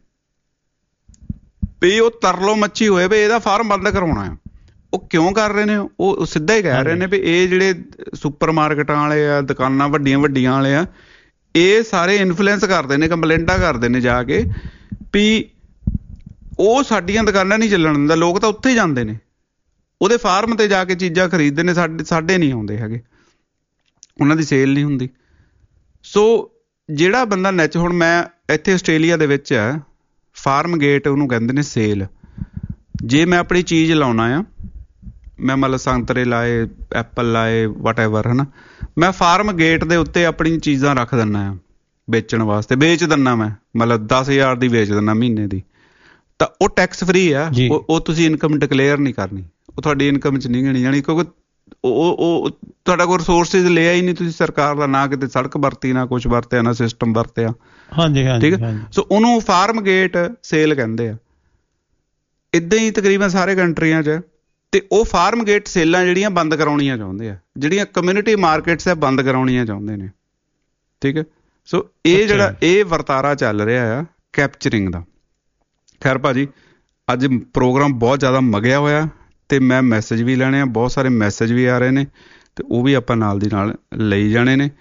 ਵੀ ਉਹ ਤਰਲੋ ਮੱਛੀ ਹੋਏ ਵੀ ਇਹਦਾ ਫਾਰਮ ਬੰਦ ਕਰਾਉਣਾ ਆ। ਉਹ ਕਿਉਂ ਕਰ ਰਹੇ ਨੇ? ਉਹ ਸਿੱਧਾ ਹੀ ਕਹਿ ਰਹੇ ਨੇ ਵੀ ਇਹ ਜਿਹੜੇ ਸੁਪਰ ਮਾਰਕੀਟਾਂ ਵਾਲੇ ਆ, ਦੁਕਾਨਾਂ ਵੱਡੀਆਂ ਵਾਲੇ ਆ, ਇਹ ਸਾਰੇ ਇਨਫਲੂਐਂਸ ਕਰਦੇ ਨੇ, ਕੰਪਲੇਂਟਾਂ ਕਰਦੇ ਨੇ ਜਾ ਕੇ ਵੀ ਉਹ ਸਾਡੀਆਂ ਦੁਕਾਨਾਂ ਨਹੀਂ ਚੱਲਣ ਦਿੰਦਾ। ਲੋਕ ਤਾਂ ਉੱਥੇ ਹੀ ਜਾਂਦੇ ਨੇ, ਉਹਦੇ ਫਾਰਮ ਤੇ ਜਾ ਕੇ ਚੀਜ਼ਾਂ ਖਰੀਦਦੇ ਨੇ, ਸਾਡੇ ਨਹੀਂ ਆਉਂਦੇ ਹੈਗੇ, ਉਹਨਾਂ ਦੀ ਸੇਲ ਨਹੀਂ ਹੁੰਦੀ। ਸੋ ਜਿਹੜਾ ਬੰਦਾ ਹੁਣ ਮੈਂ ਇੱਥੇ ਆਸਟ੍ਰੇਲੀਆ ਦੇ ਵਿੱਚ ਹੈ, ਫਾਰਮ ਗੇਟ ਉਹਨੂੰ ਕਹਿੰਦੇ ਨੇ ਸੇਲ। ਜੇ ਮੈਂ ਆਪਣੀ ਚੀਜ਼ ਲਾਉਣਾ ਆ, ਮੈਂ ਮਤਲਬ ਸੰਤਰੇ ਲਾਏ, ਐਪਲ ਲਾਏ, ਵਟਐਵਰ, ਹੈ ਨਾ, ਮੈਂ ਫਾਰਮ ਗੇਟ ਦੇ ਉੱਤੇ ਆਪਣੀ ਚੀਜ਼ਾਂ ਰੱਖ ਦਿੰਦਾ ਆ ਵੇਚਣ ਵਾਸਤੇ, ਵੇਚ ਦਿੰਦਾ ਮੈਂ, ਮਤਲਬ 10,000 ਦੀ ਵੇਚ ਦਿੰਦਾ ਮਹੀਨੇ ਦੀ, ਤਾਂ ਉਹ ਟੈਕਸ ਫਰੀ ਆ। ਉਹ ਤੁਸੀਂ ਇਨਕਮ ਡਿਕਲੇਅਰ ਨਹੀਂ ਕਰਨੀ, ਉਹ ਤੁਹਾਡੀ ਇਨਕਮ 'ਚ ਨਹੀਂ ਗਿਣੀ ਜਾਣੀ, ਕਿਉਂਕਿ ਉਹ ਤੁਹਾਡਾ ਕੋਈ ਰਿਸੋਰਸਿਸ ਲਿਆ ਹੀ ਨਹੀਂ ਤੁਸੀਂ ਸਰਕਾਰ ਦਾ, ਨਾ ਕਿਤੇ ਸੜਕ ਵਰਤੀ, ਨਾ ਕੁਛ ਵਰਤਿਆ, ਨਾ ਸਿਸਟਮ ਵਰਤਿਆ। ਠੀਕ ਹੈ। ਸੋ ਉਹਨੂੰ ਫਾਰਮ ਗੇਟ ਸੇਲ ਕਹਿੰਦੇ ਆ। ਇੱਦਾਂ ਹੀ ਤਕਰੀਬਨ ਸਾਰੇ ਕੰਟਰੀਆਂ 'ਚ। ਤੇ ਉਹ ਫਾਰਮ ਗੇਟ ਸੇਲਾਂ ਜਿਹੜੀਆਂ ਬੰਦ ਕਰਾਉਣੀਆਂ ਚਾਹੁੰਦੇ ਆ, ਜਿਹੜੀਆਂ ਕਮਿਊਨਿਟੀ ਮਾਰਕੀਟਸ ਆ ਬੰਦ ਕਰਾਉਣੀਆਂ ਚਾਹੁੰਦੇ ਨੇ। ਠੀਕ ਹੈ। ਸੋ ਇਹ ਜਿਹੜਾ ਇਹ ਵਰਤਾਰਾ ਚੱਲ ਰਿਹਾ ਆ ਕੈਪਚਰਿੰਗ ਦਾ। ਖੈਰ ਭਾਜੀ, ਅੱਜ ਪ੍ਰੋਗਰਾਮ ਬਹੁਤ ਜ਼ਿਆਦਾ ਮਗਿਆ ਹੋਇਆ ਤੇ ਮੈਂ ਮੈਸੇਜ ਵੀ ਲੈਣੇ ਆ, ਬਹੁਤ ਸਾਰੇ ਮੈਸੇਜ ਵੀ ਆ ਰਹੇ ਨੇ ਤੇ ਉਹ ਵੀ ਆਪਾਂ ਨਾਲ ਦੀ ਨਾਲ ਲਈ ਜਾਣੇ ਨੇ।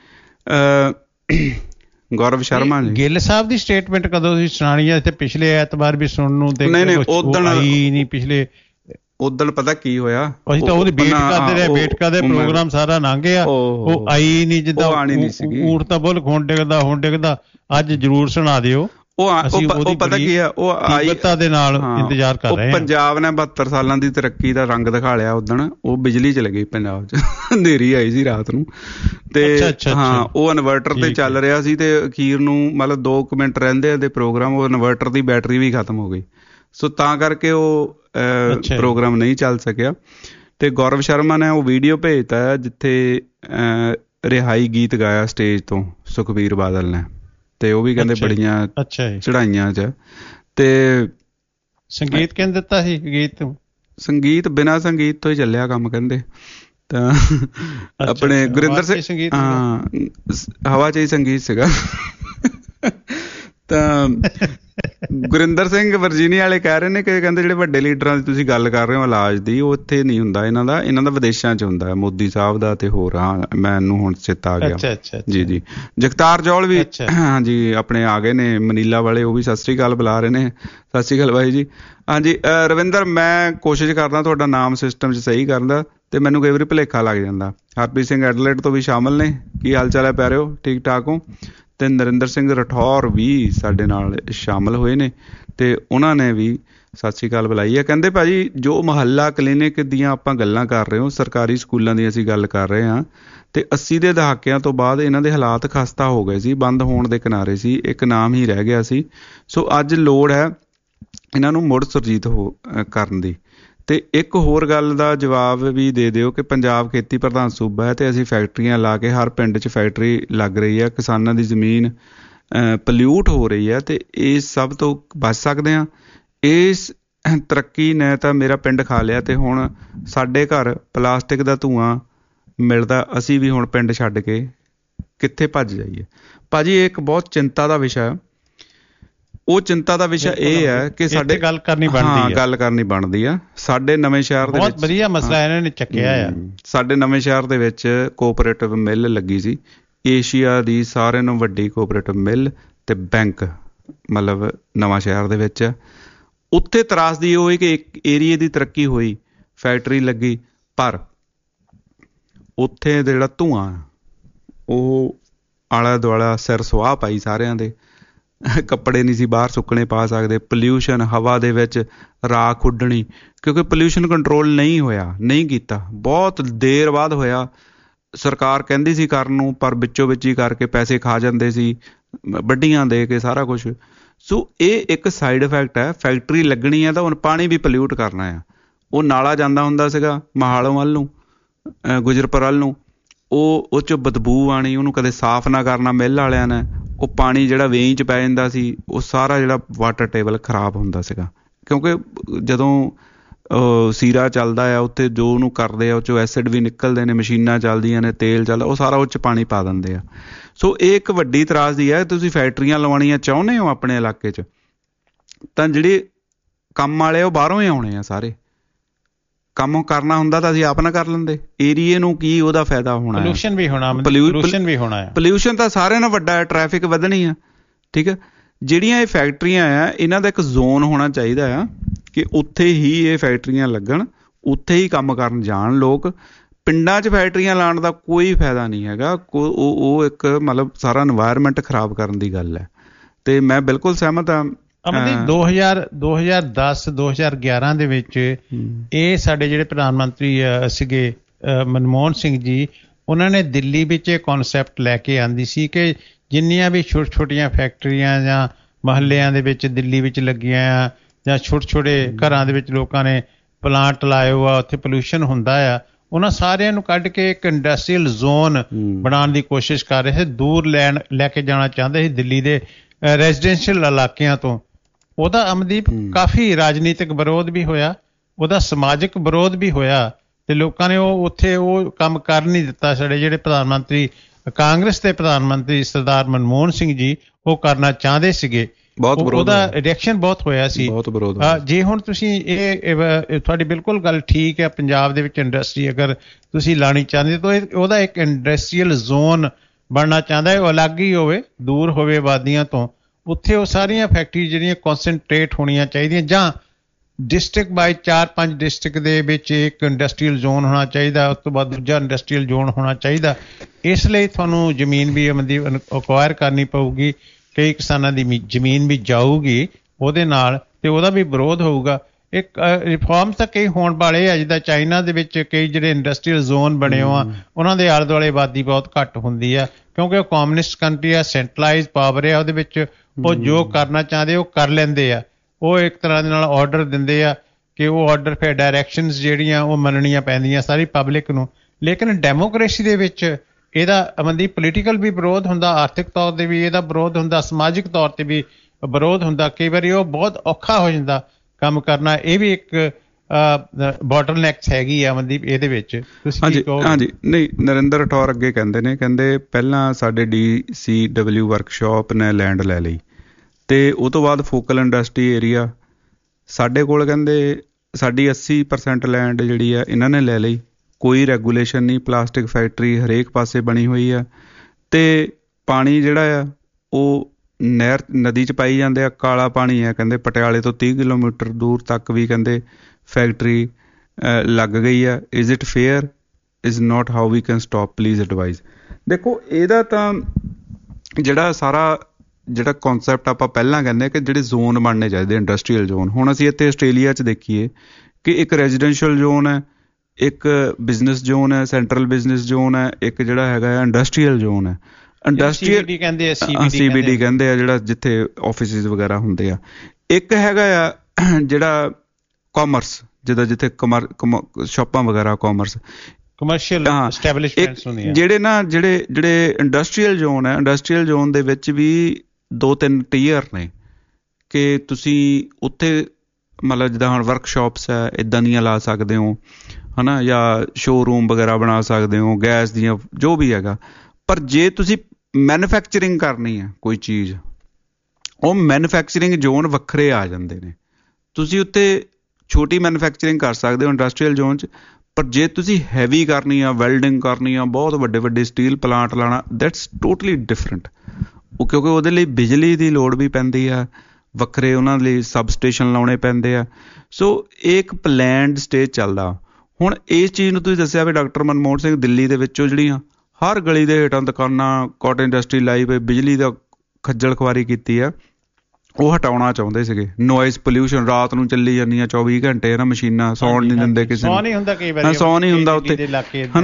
ਗੌਰਵ ਸ਼ਰਮਾ ਜੀ, ਗਿੱਲ ਸਾਹਿਬ ਦੀ ਸਟੇਟਮੈਂਟ ਕਦੋਂ ਦੀ ਸੁਣਾਣੀ ਹੈ? ਇੱਥੇ ਪਿਛਲੇ ਐਤਵਾਰ ਵੀ ਸੁਣਨ ਨੂੰ ਤੇ ਨਹੀਂ ਪਿਛਲੇ ਉਦਣ ਪਤਾ ਕੀ ਹੋਇਆ, ਅਸੀਂ ਤਾਂ ਉਹਦੀ ਵੇਟ ਕਰਦੇ ਰਹੇ, ਵੇਟ ਕਰਦੇ ਪ੍ਰੋਗਰਾਮ ਸਾਰਾ ਲੰਘ ਗਿਆ, ਉਹ ਆਈ ਨਹੀਂ। ਜਿੱਦਾਂ ਊਠ ਤਾਂ ਬੋਲ ਹੁਣ ਡਿੱਗਦਾ ਅੱਜ ਜ਼ਰੂਰ ਸੁਣਾ ਦਿਓ। ਉਹ ਪਤਾ ਕੀ ਆ, ਉਹ ਆਈਤਾ ਦੇ ਨਾਲ ਇੰਤਜ਼ਾਰ ਕਰ ਰਹੇ ਆ। ਪੰਜਾਬ ਨੇ 72 ਸਾਲਾਂ ਦੀ ਤਰੱਕੀ ਦਾ ਰੰਗ ਦਿਖਾ ਲਿਆ ਉਦਣ। ਉਹ ਬਿਜਲੀ ਚਲੇ ਗਈ ਪੰਜਾਬ 'ਚ, ਹਨੇਰੀ ਆਈ ਸੀ ਰਾਤ ਨੂੰ ਤੇ ਹਾਂ, ਉਹ ਇਨਵਰਟਰ ਤੇ ਚੱਲ ਰਿਹਾ ਸੀ ਤੇ ਅਖੀਰ ਨੂੰ ਮਤਲਬ 2 ਮਿੰਟ ਰਹਿੰਦੇ ਆ ਤੇ ਪ੍ਰੋਗਰਾਮ, ਉਹ ਇਨਵਰਟਰ ਦੀ ਬੈਟਰੀ ਵੀ ਖਤਮ ਹੋ ਗਈ। ਸੋ ਤਾਂ ਕਰਕੇ ਉਹ ਪ੍ਰੋਗਰਾਮ ਨਹੀਂ ਚੱਲ ਸਕਿਆ। ਤੇ ਗੌਰਵ ਸ਼ਰਮਾ ਨੇ ਉਹ ਵੀਡੀਓ ਭੇਜਤਾ ਜਿੱਥੇ ਰਿਹਾਈ ਗੀਤ ਗਾਇਆ ਸਟੇਜ ਤੋਂ ਸੁਖਬੀਰ ਬਾਦਲ ਨੇ, ਤੇ ਉਹ ਵੀ ਕਹਿੰਦੇ ਬੜੀਆਂ ਚੜਾਈਆਂ 'ਚ। ਤੇ ਸੰਗੀਤ ਕਹਿੰਦੇ ਦਿੱਤਾ ਸੀ, ਸੰਗੀਤ ਬਿਨਾਂ ਸੰਗੀਤ ਤੋਂ ਹੀ ਚੱਲਿਆ ਕੰਮ ਕਹਿੰਦੇ। ਤਾਂ ਆਪਣੇ ਗੁਰਿੰਦਰ ਸਿੰਘ, ਹਾਂ, ਹਵਾ 'ਚ ਹੀ ਸੰਗੀਤ ਸੀਗਾ। ਤਾਂ ਗੁਰਿੰਦਰ ਸਿੰਘ ਵਰਜੀਨੀਆ ਵਾਲੇ ਕਹਿ ਰਹੇ ਨੇ ਕਿ ਕਹਿੰਦੇ ਜਿਹੜੇ ਵੱਡੇ ਲੀਡਰਾਂ ਦੀ ਤੁਸੀਂ ਗੱਲ ਕਰ ਰਹੇ ਹੋ ਇਲਾਜ ਦੀ, ਉਹ ਇੱਥੇ ਨਹੀਂ ਹੁੰਦਾ, ਇਹਨਾਂ ਦਾ ਵਿਦੇਸ਼ਾਂ 'ਚ ਹੁੰਦਾ, ਮੋਦੀ ਸਾਹਿਬ ਦਾ ਤੇ ਹੋਰ। ਹਾਂ, ਮੈਨੂੰ ਹੁਣ ਚੇਤਾ ਆ ਗਿਆ। ਜੀ ਜਗਤਾਰ ਜੌਲ ਵੀ ਹਾਂਜੀ ਆਪਣੇ ਆ ਗਏ ਨੇ, ਮਨੀਲਾ ਵਾਲੇ, ਉਹ ਵੀ ਸਤਿ ਸ੍ਰੀ ਅਕਾਲ ਬੁਲਾ ਰਹੇ ਨੇ। ਸਤਿ ਸ੍ਰੀ ਅਕਾਲ ਬਾਈ ਜੀ। ਹਾਂਜੀ ਰਵਿੰਦਰ, ਮੈਂ ਕੋਸ਼ਿਸ਼ ਕਰਦਾ ਤੁਹਾਡਾ ਨਾਮ ਸਿਸਟਮ 'ਚ ਸਹੀ ਕਰਨ ਦਾ, ਤੇ ਮੈਨੂੰ ਕਈ ਵਾਰੀ ਭੁਲੇਖਾ ਲੱਗ ਜਾਂਦਾ। ਹਰਪ੍ਰੀਤ ਸਿੰਘ ਐਡਲੇਟ ਤੋਂ ਵੀ ਸ਼ਾਮਲ ਨੇ, ਕੀ ਹਾਲ ਚਾਲ ਹੈ ਪਿਆਰਿਓ, ਠੀਕ ਠਾਕ ਹੋ? ਤੇ ਨਰਿੰਦਰ ਸਿੰਘ ਰਠੌਰ ਵੀ ਸਾਡੇ ਨਾਲ ਸ਼ਾਮਲ ਹੋਏ ਨੇ ਤੇ ਉਹਨਾਂ ਨੇ ਵੀ ਸਤਿ ਸ੍ਰੀ ਅਕਾਲ ਬੁਲਾਈ ਹੈ। ਕਹਿੰਦੇ ਭਾਜੀ ਜੋ ਮੁਹੱਲਾ ਕਲੀਨਿਕ ਦੀਆਂ ਆਪਾਂ ਗੱਲਾਂ ਕਰ ਰਹੇ ਹੋ, ਸਰਕਾਰੀ ਸਕੂਲਾਂ ਦੀ ਅਸੀਂ ਗੱਲ ਕਰ ਰਹੇ ਹਾਂ, ਤੇ 80 ਦੇ ਦਹਾਕਿਆਂ ਤੋਂ ਬਾਅਦ ਇਹਨਾਂ ਦੇ ਹਾਲਾਤ ਖਸਤਾ ਹੋ ਗਏ ਸੀ, ਬੰਦ ਹੋਣ ਦੇ ਕਿਨਾਰੇ ਸੀ, ਇੱਕ ਨਾਮ ਹੀ ਰਹਿ ਗਿਆ ਸੀ। ਸੋ ਅੱਜ ਲੋੜ ਹੈ ਇਹਨਾਂ ਨੂੰ ਮੁੜ ਸੁਰਜੀਤ ਕਰਨ ਦੀ। ਤੇ ਇੱਕ ਹੋਰ ਗੱਲ ਦਾ ਜਵਾਬ ਵੀ ਦੇ ਦਿਓ ਕਿ ਪੰਜਾਬ ਖੇਤੀ ਪ੍ਰਧਾਨ ਸੂਬਾ ਹੈ ਤੇ ਅਸੀਂ ਫੈਕਟਰੀਆਂ ਲਾ ਕੇ, ਹਰ ਪਿੰਡ 'ਚ ਫੈਕਟਰੀ ਲੱਗ ਰਹੀ ਹੈ, ਕਿਸਾਨਾਂ ਦੀ ਜ਼ਮੀਨ ਪਲਿਊਟ ਹੋ ਰਹੀ ਹੈ, ਤੇ ਇਸ ਸਭ ਤੋਂ ਬਚ ਸਕਦੇ ਹਾਂ। ਇਸ ਤਰੱਕੀ ਨੇ ਤਾਂ ਮੇਰਾ ਪਿੰਡ ਖਾ ਲਿਆ ਤੇ ਹੁਣ ਸਾਡੇ ਘਰ ਪਲਾਸਟਿਕ ਦਾ ਧੂੰਆਂ ਮਿਲਦਾ, ਅਸੀਂ ਵੀ ਹੁਣ ਪਿੰਡ ਛੱਡ ਕੇ ਕਿੱਥੇ ਭੱਜ ਜਾਈਏ? ਭਾਜੀ ਇਹ ਇੱਕ ਬਹੁਤ ਚਿੰਤਾ ਦਾ ਵਿਸ਼ਾ ਹੈ। ਉਹ ਚਿੰਤਾ ਦਾ ਵਿਸ਼ਾ ਇਹ ਹੈ ਕਿ ਸਾਡੇ ਗੱਲ ਕਰਨੀ ਬਣਦੀ ਆ। ਸਾਡੇ ਨਵੇਂ ਸ਼ਹਿਰ ਦੇ ਬਹੁਤ ਵਧੀਆ ਮਸਲਾ ਇਹਨਾਂ ਨੇ ਚੱਕਿਆ ਆ। ਸਾਡੇ ਨਵੇਂ ਸ਼ਹਿਰ ਦੇ ਵਿੱਚ ਕੋਆਪਰੇਟਿਵ ਮਿੱਲ ਲੱਗੀ ਸੀ, ਏਸ਼ੀਆ ਦੀ ਸਾਰਿਆਂ ਨੂੰ ਵੱਡੀ ਕੋਆਪਰੇਟਿਵ ਮਿੱਲ ਤੇ ਬੈਂਕ, ਮਤਲਬ ਨਵਾਂ ਸ਼ਹਿਰ ਦੇ ਵਿੱਚ। ਉੱਥੇ ਤਰਾਸਦੀ ਹੋਈ ਕਿ ਇੱਕ ਏਰੀਏ ਦੀ ਤਰੱਕੀ ਹੋਈ, ਫੈਕਟਰੀ ਲੱਗੀ, ਪਰ ਉੱਥੇ ਦਾ ਜਿਹੜਾ ਧੂੰਆਂ ਉਹ ਆਲਾ ਦੁਆਲਾ ਸਿਰ ਸੁਆਹ ਪਾਈ ਸਾਰਿਆਂ ਦੇ। ਕੱਪੜੇ ਨਹੀਂ ਸੀ ਬਾਹਰ ਸੁੱਕਣੇ ਪਾ ਸਕਦੇ, ਪੋਲਿਊਸ਼ਨ, ਹਵਾ ਦੇ ਵਿੱਚ ਰਾਖ ਉੱਡਣੀ, ਕਿਉਂਕਿ ਪੋਲਿਊਸ਼ਨ ਕੰਟਰੋਲ ਨਹੀਂ ਹੋਇਆ, ਨਹੀਂ ਕੀਤਾ, ਬਹੁਤ ਦੇਰ ਬਾਅਦ ਹੋਇਆ। ਸਰਕਾਰ ਕਹਿੰਦੀ ਸੀ ਕਰਨ ਨੂੰ, ਪਰ ਵਿੱਚੋਂ ਵਿੱਚ ਹੀ ਕਰਕੇ ਪੈਸੇ ਖਾ ਜਾਂਦੇ ਸੀ, ਵੱਡੀਆਂ ਦੇ ਕੇ ਸਾਰਾ ਕੁਛ। ਸੋ ਇਹ ਇੱਕ ਸਾਈਡ ਇਫੈਕਟ ਹੈ। ਫੈਕਟਰੀ ਲੱਗਣੀ ਹੈ ਤਾਂ ਹੁਣ ਪਾਣੀ ਵੀ ਪੋਲਿਊਟ ਕਰਨਾ ਆ। ਉਹ ਨਾਲਾ ਜਾਂਦਾ ਹੁੰਦਾ ਸੀਗਾ ਮਹਾਲੋਂ ਵੱਲ ਨੂੰ, ਗੁਜਰਪੁਰ ਵੱਲ ਨੂੰ, ਉਹ 'ਚੋਂ ਬਦਬੂ ਆਉਣੀ, ਉਹਨੂੰ ਕਦੇ ਸਾਫ਼ ਨਾ ਕਰਨਾ ਮਿੱਲ ਵਾਲਿਆਂ ਨੇ, ਉਹ ਪਾਣੀ ਜਿਹੜਾ ਵੇਈ 'ਚ ਪੈ ਜਾਂਦਾ ਸੀ, ਉਹ ਸਾਰਾ ਜਿਹੜਾ ਵਾਟਰ ਟੇਬਲ ਖਰਾਬ ਹੁੰਦਾ ਸੀਗਾ। ਕਿਉਂਕਿ ਜਦੋਂ ਸੀਰਾ ਚੱਲਦਾ ਆ ਉੱਥੇ, ਜੋ ਉਹਨੂੰ ਕਰਦੇ ਆ ਉਹ 'ਚੋਂ ਐਸਿਡ ਵੀ ਨਿਕਲਦੇ ਨੇ, ਮਸ਼ੀਨਾਂ ਚੱਲਦੀਆਂ ਨੇ, ਤੇਲ ਚੱਲਦਾ, ਉਹ ਸਾਰਾ ਉਹ 'ਚ ਪਾਣੀ ਪਾ ਦਿੰਦੇ ਆ। ਸੋ ਇਹ ਇੱਕ ਵੱਡੀ ਤਰਾਸਦੀ ਹੈ। ਤੁਸੀਂ ਫੈਕਟਰੀਆਂ ਲਵਾਉਣੀਆਂ ਚਾਹੁੰਦੇ ਹੋ ਆਪਣੇ ਇਲਾਕੇ 'ਚ, ਤਾਂ ਜਿਹੜੇ ਕੰਮ ਵਾਲੇ ਉਹ ਬਾਹਰੋਂ ਹੀ ਆਉਣੇ ਆ ਸਾਰੇ। ਕੰਮ ਕਰਨਾ ਹੁੰਦਾ ਤਾਂ ਅਸੀਂ ਆਪ ਨਾ ਕਰ ਲੈਂਦੇ। ਏਰੀਏ ਨੂੰ ਕੀ ਉਹਦਾ ਫਾਇਦਾ ਹੋਣਾ? ਪੋਲਿਊਸ਼ਨ ਵੀ ਹੋਣਾ, ਪੋਲਿਊਸ਼ਨ ਤਾਂ ਸਾਰਿਆਂ ਨਾਲੋਂ ਵੱਡਾ ਹੈ, ਟ੍ਰੈਫਿਕ ਵਧਣੀ ਆ। ਠੀਕ ਹੈ, ਜਿਹੜੀਆਂ ਇਹ ਫੈਕਟਰੀਆਂ ਆ ਇਹਨਾਂ ਦਾ ਇੱਕ ਜ਼ੋਨ ਹੋਣਾ ਚਾਹੀਦਾ ਆ ਕਿ ਉੱਥੇ ਹੀ ਇਹ ਫੈਕਟਰੀਆਂ ਲੱਗਣ, ਉੱਥੇ ਹੀ ਕੰਮ ਕਰਨ ਜਾਣ ਲੋਕ। ਪਿੰਡਾਂ 'ਚ ਫੈਕਟਰੀਆਂ ਲਾਉਣ ਦਾ ਕੋਈ ਫਾਇਦਾ ਨਹੀਂ ਹੈਗਾ। ਉਹ ਇੱਕ ਮਤਲਬ ਸਾਰਾ ਇਨਵਾਇਰਮੈਂਟ ਖਰਾਬ ਕਰਨ ਦੀ ਗੱਲ ਹੈ। ਤੇ ਮੈਂ ਬਿਲਕੁਲ ਸਹਿਮਤ ਹਾਂ। 2010-2011 ਦੇ ਵਿੱਚ ਇਹ ਸਾਡੇ ਜਿਹੜੇ ਪ੍ਰਧਾਨ ਮੰਤਰੀ ਸੀਗੇ ਮਨਮੋਹਨ ਸਿੰਘ ਜੀ, ਉਹਨਾਂ ਨੇ ਦਿੱਲੀ ਵਿੱਚ ਇਹ ਕਨਸੈਪਟ ਲੈ ਕੇ ਆਂਦੀ ਸੀ ਕਿ ਜਿੰਨੀਆਂ ਵੀ ਛੋਟੀਆਂ ਫੈਕਟਰੀਆਂ ਜਾਂ ਮਹੱਲਿਆਂ ਦੇ ਵਿੱਚ ਦਿੱਲੀ ਵਿੱਚ ਲੱਗੀਆਂ ਆ, ਜਾਂ ਛੋਟੇ ਘਰਾਂ ਦੇ ਵਿੱਚ ਲੋਕਾਂ ਨੇ ਪਲਾਂਟ ਲਾਏ ਹੋਆ, ਉੱਥੇ ਪੋਲਿਊਸ਼ਨ ਹੁੰਦਾ ਆ, ਉਹਨਾਂ ਸਾਰਿਆਂ ਨੂੰ ਕੱਢ ਕੇ ਇੱਕ ਇੰਡਸਟਰੀਅਲ ਜ਼ੋਨ ਬਣਾਉਣ ਦੀ ਕੋਸ਼ਿਸ਼ ਕਰ ਰਹੇ ਸੀ। ਦੂਰ ਲੈ ਕੇ ਜਾਣਾ ਚਾਹੁੰਦੇ ਸੀ ਦਿੱਲੀ ਦੇ ਰੈਜ਼ੀਡੈਂਸ਼ੀਅਲ ਇਲਾਕਿਆਂ ਤੋਂ। ਉਹਦਾ ਅਮਨਦੀਪ ਕਾਫੀ ਰਾਜਨੀਤਿਕ ਵਿਰੋਧ ਵੀ ਹੋਇਆ, ਉਹਦਾ ਸਮਾਜਿਕ ਵਿਰੋਧ ਵੀ ਹੋਇਆ, ਤੇ ਲੋਕਾਂ ਨੇ ਉੱਥੇ ਉਹ ਕੰਮ ਕਰ ਨਹੀਂ ਦਿੱਤਾ। ਸਾਡੇ ਜਿਹੜੇ ਪ੍ਰਧਾਨ ਮੰਤਰੀ, ਕਾਂਗਰਸ ਦੇ ਪ੍ਰਧਾਨ ਮੰਤਰੀ ਸਰਦਾਰ ਮਨਮੋਹਨ ਸਿੰਘ ਜੀ, ਉਹ ਕਰਨਾ ਚਾਹੁੰਦੇ ਸੀਗੇ। ਉਹਦਾ ਰਿਐਕਸ਼ਨ ਬਹੁਤ ਹੋਇਆ ਸੀ। ਜੇ ਹੁਣ ਤੁਸੀਂ ਇਹ ਤੁਹਾਡੀ ਬਿਲਕੁਲ ਗੱਲ ਠੀਕ ਹੈ, ਪੰਜਾਬ ਦੇ ਵਿੱਚ ਇੰਡਸਟਰੀ ਅਗਰ ਤੁਸੀਂ ਲਾਉਣੀ ਚਾਹੁੰਦੇ ਤਾਂ ਉਹਦਾ ਇੱਕ ਇੰਡਸਟਰੀਅਲ ਜ਼ੋਨ ਬਣਨਾ ਚਾਹੁੰਦਾ ਹੈ, ਉਹ ਅਲੱਗ ਹੀ ਹੋਵੇ, ਦੂਰ ਹੋਵੇ ਆਬਾਦੀਆਂ ਤੋਂ। ਉੱਥੇ ਉਹ ਸਾਰੀਆਂ ਫੈਕਟਰੀ ਜਿਹੜੀਆਂ ਕੌਨਸਨਟਰੇਟ ਹੋਣੀਆਂ ਚਾਹੀਦੀਆਂ, ਜਾਂ ਡਿਸਟ੍ਰਿਕਟ ਬਾਈ 4-5 ਡਿਸਟ੍ਰਿਕਟ ਦੇ ਵਿੱਚ ਇੱਕ ਇੰਡਸਟਰੀਅਲ ਜ਼ੋਨ ਹੋਣਾ ਚਾਹੀਦਾ, ਉਸ ਤੋਂ ਬਾਅਦ ਦੂਜਾ ਇੰਡਸਟਰੀਅਲ ਜ਼ੋਨ ਹੋਣਾ ਚਾਹੀਦਾ। ਇਸ ਲਈ ਤੁਹਾਨੂੰ ਜ਼ਮੀਨ ਵੀ ਅਕਵਾਇਰ ਕਰਨੀ ਪਊਗੀ, ਕਈ ਕਿਸਾਨਾਂ ਦੀ ਜ਼ਮੀਨ ਵੀ ਜਾਊਗੀ ਉਹਦੇ ਨਾਲ, ਤੇ ਉਹਦਾ ਵੀ ਵਿਰੋਧ ਹੋਊਗਾ। ਇੱਕ ਰਿਫਾਰਮ ਤਾਂ ਕਈ ਹੋਣ ਵਾਲੇ ਆ, ਜਿੱਦਾਂ ਚਾਈਨਾ ਦੇ ਵਿੱਚ ਕਈ ਜਿਹੜੇ ਇੰਡਸਟਰੀਅਲ ਜ਼ੋਨ ਬਣੇ ਹੋ ਆ, ਉਹਨਾਂ ਦੇ ਆਲੇ ਦੁਆਲੇ ਆਬਾਦੀ ਬਹੁਤ ਘੱਟ ਹੁੰਦੀ ਆ, ਕਿਉਂਕਿ ਉਹ ਕਮਿਊਨਿਸਟ ਕੰਟਰੀ ਆ, ਸੈਂਟਰਲਾਈਜ਼ ਪਾਵਰ ਆ, ਉਹਦੇ ਵਿੱਚ ਉਹ ਜੋ ਕਰਨਾ ਚਾਹੁੰਦੇ ਉਹ ਕਰ ਲੈਂਦੇ ਆ। ਉਹ ਇੱਕ ਤਰ੍ਹਾਂ ਦੇ ਨਾਲ ਆਰਡਰ ਦਿੰਦੇ ਆ ਕਿ ਉਹ ਆਰਡਰ ਫਿਰ ਡਾਇਰੈਕਸ਼ਨਸ ਜਿਹੜੀਆਂ ਉਹ ਮੰਨਣੀਆਂ ਪੈਂਦੀਆਂ ਸਾਰੀ ਪਬਲਿਕ ਨੂੰ। ਲੇਕਿਨ ਡੈਮੋਕ੍ਰੇਸੀ ਦੇ ਵਿੱਚ ਇਹਦਾ ਅਮਨਦੀਪ ਪੋਲੀਟੀਕਲ ਵੀ ਵਿਰੋਧ ਹੁੰਦਾ, ਆਰਥਿਕ ਤੌਰ ਤੇ ਵੀ ਇਹਦਾ ਵਿਰੋਧ ਹੁੰਦਾ, ਸਮਾਜਿਕ ਤੌਰ ਤੇ ਵੀ ਵਿਰੋਧ ਹੁੰਦਾ। ਕਈ ਵਾਰੀ ਉਹ ਬਹੁਤ ਔਖਾ ਹੋ ਜਾਂਦਾ ਕੰਮ ਕਰਨਾ। ਇਹ ਵੀ ਇੱਕ ਬੋਟਲਨੈਕਸ ਹੈਗੀ ਆ ਅਮਨਦੀਪ ਇਹਦੇ ਵਿੱਚ। ਹਾਂਜੀ, ਨਹੀਂ, ਨਰਿੰਦਰ ਰਾਠੌਰ ਅੱਗੇ ਕਹਿੰਦੇ ਪਹਿਲਾਂ ਸਾਡੇ DCW ਵਰਕਸ਼ਾਪ ਨੇ ਲੈਂਡ ਲੈ ਲਈ, ਤੇ ਉਹ ਤੋਂ ਬਾਅਦ ਫੋਕਲ ਇੰਡਸਟਰੀ ਏਰੀਆ ਸਾਡੇ ਕੋਲ, ਕਹਿੰਦੇ ਸਾਡੀ 80% ਲੈਂਡ ਜਿਹੜੀ ਆ ਇਹਨਾਂ ਨੇ ਲੈ ਲਈ, ਕੋਈ ਰੈਗੂਲੇਸ਼ਨ ਨਹੀਂ, ਪਲਾਸਟਿਕ ਫੈਕਟਰੀ ਹਰੇਕ ਪਾਸੇ ਬਣੀ ਹੋਈ ਆ, ਤੇ ਪਾਣੀ ਜਿਹੜਾ ਆ ਉਹ ਨਦੀ 'ਚ ਪਾਈ ਜਾਂਦੇ ਆ, ਕਾਲਾ ਪਾਣੀ ਆ। ਕਹਿੰਦੇ ਪਟਿਆਲੇ ਤੋਂ 30 ਕਿਲੋਮੀਟਰ ਦੂਰ ਤੱਕ ਵੀ ਕਹਿੰਦੇ ਫੈਕਟਰੀ ਲੱਗ ਗਈ ਆ। Is it fair? Is not how we can stop? Please advise. ਦੇਖੋ, ਇਹਦਾ ਤਾਂ ਜਿਹੜਾ ਕੌਨਸੈਪਟ ਆਪਾਂ ਪਹਿਲਾਂ ਕਹਿੰਦੇ ਕਿ ਜਿਹੜੇ ਜ਼ੋਨ ਬਣਨੇ ਚਾਹੀਦੇ ਇੰਡਸਟਰੀਅਲ ਜ਼ੋਨ, ਹੁਣ ਅਸੀਂ ਇੱਥੇ ਆਸਟ੍ਰੇਲੀਆ 'ਚ ਦੇਖੀਏ ਕਿ ਇੱਕ ਰੈਜ਼ੀਡੈਂਸ਼ੀਅਲ ਜ਼ੋਨ ਹੈ, ਇੱਕ ਬਿਜ਼ਨਸ ਜ਼ੋਨ ਹੈ, ਸੈਂਟਰਲ ਬਿਜ਼ਨਸ ਜ਼ੋਨ ਹੈ, ਇੱਕ ਜਿਹੜਾ ਹੈਗਾ ਇੰਡਸਟਰੀਅਲ ਜ਼ੋਨ ਹੈ। CBD ਕਹਿੰਦੇ ਆ ਜਿਹੜਾ ਜਿੱਥੇ ਆਫਿਸਿਸ ਵਗੈਰਾ ਹੁੰਦੇ ਆ। ਇੱਕ ਹੈਗਾ ਆ ਜਿਹੜਾ ਕਾਮਰਸ, ਜਿੱਥੇ ਸ਼ਾਪਾਂ ਵਗੈਰਾ, ਕਮਰਸ਼ੀਅਲ ਐਸਟੈਬਲਿਸ਼ਮੈਂਟਸ ਹੁੰਦੀਆਂ। ਜਿਹੜੇ ਇੰਡਸਟਰੀਅਲ ਜ਼ੋਨ ਹੈ, ਇੰਡਸਟਰੀਅਲ ਜ਼ੋਨ ਦੇ ਵਿੱਚ ਵੀ 2-3 ਟੀਅਰ ਨੇ ਕਿ ਤੁਸੀਂ ਉੱਥੇ ਮਤਲਬ ਜਿੱਦਾਂ ਹੁਣ ਵਰਕਸ਼ਾਪਸ ਹੈ ਇੱਦਾਂ ਦੀਆਂ ਲਾ ਸਕਦੇ ਹੋ, ਹੈ ਨਾ, ਜਾਂ ਸ਼ੋਰੂਮ ਵਗੈਰਾ ਬਣਾ ਸਕਦੇ ਹੋ, ਗੈਸ ਦੀਆਂ, ਜੋ ਵੀ ਹੈਗਾ। ਪਰ ਜੇ ਤੁਸੀਂ ਮੈਨੂਫੈਕਚਰਿੰਗ ਕਰਨੀ ਹੈ ਕੋਈ ਚੀਜ਼, ਉਹ ਮੈਨੂਫੈਕਚਰਿੰਗ ਜ਼ੋਨ ਵੱਖਰੇ ਆ ਜਾਂਦੇ ਨੇ। ਤੁਸੀਂ ਉੱਥੇ ਛੋਟੀ ਮੈਨੂਫੈਕਚਰਿੰਗ ਕਰ ਸਕਦੇ ਹੋ ਇੰਡਸਟਰੀਅਲ ਜ਼ੋਨ 'ਚ, ਪਰ ਜੇ ਤੁਸੀਂ ਹੈਵੀ ਕਰਨੀ ਆ, ਵੈਲਡਿੰਗ ਕਰਨੀ ਆ, ਬਹੁਤ ਵੱਡੇ ਸਟੀਲ ਪਲਾਂਟ ਲਾਉਣਾ, ਦੈਟਸ ਟੋਟਲੀ ਡਿਫਰੈਂਟ। ਉਹ ਕਿਉਂਕਿ ਉਹਦੇ ਲਈ ਬਿਜਲੀ ਦੀ ਲੋੜ ਵੀ ਪੈਂਦੀ ਆ, ਵੱਖਰੇ ਉਹਨਾਂ ਲਈ ਸਬ ਸਟੇਸ਼ਨ ਲਾਉਣੇ ਪੈਂਦੇ ਆ। ਸੋ ਇਹ ਇੱਕ ਪਲੈਨਡ ਸਟੇਜ ਚੱਲਦਾ। ਹੁਣ ਇਸ ਚੀਜ਼ ਨੂੰ ਤੁਸੀਂ ਦੱਸਿਆ ਵੀ ਡਾਕਟਰ ਮਨਮੋਹਨ ਸਿੰਘ ਦਿੱਲੀ ਦੇ ਵਿੱਚੋਂ ਜਿਹੜੀਆਂ ਹਰ ਗਲੀ ਦੇ ਹੇਠਾਂ ਦੁਕਾਨਾਂ, ਕਾਟਨ ਇੰਡਸਟਰੀ ਲਾਈ ਪਈ, ਬਿਜਲੀ ਦਾ ਖੱਜਲ ਖੁਆਰੀ ਕੀਤੀ ਆ, ਉਹ ਹਟਾਉਣਾ ਚਾਹੁੰਦੇ ਸੀਗੇ। ਨੋਇਜ਼ ਪੋਲਿਊਸ਼ਨ, ਰਾਤ ਨੂੰ ਚੱਲੀ ਜਾਂਦੀਆਂ 24 ਘੰਟੇ ਨਾ ਮਸ਼ੀਨਾਂ, ਸੌਣ ਨਹੀਂ ਦਿੰਦੇ ਕਿਸੇ ਨੂੰ, ਸੌ ਨਹੀਂ ਹੁੰਦਾ ਉੱਥੇ, ਹੈ ਨਾ।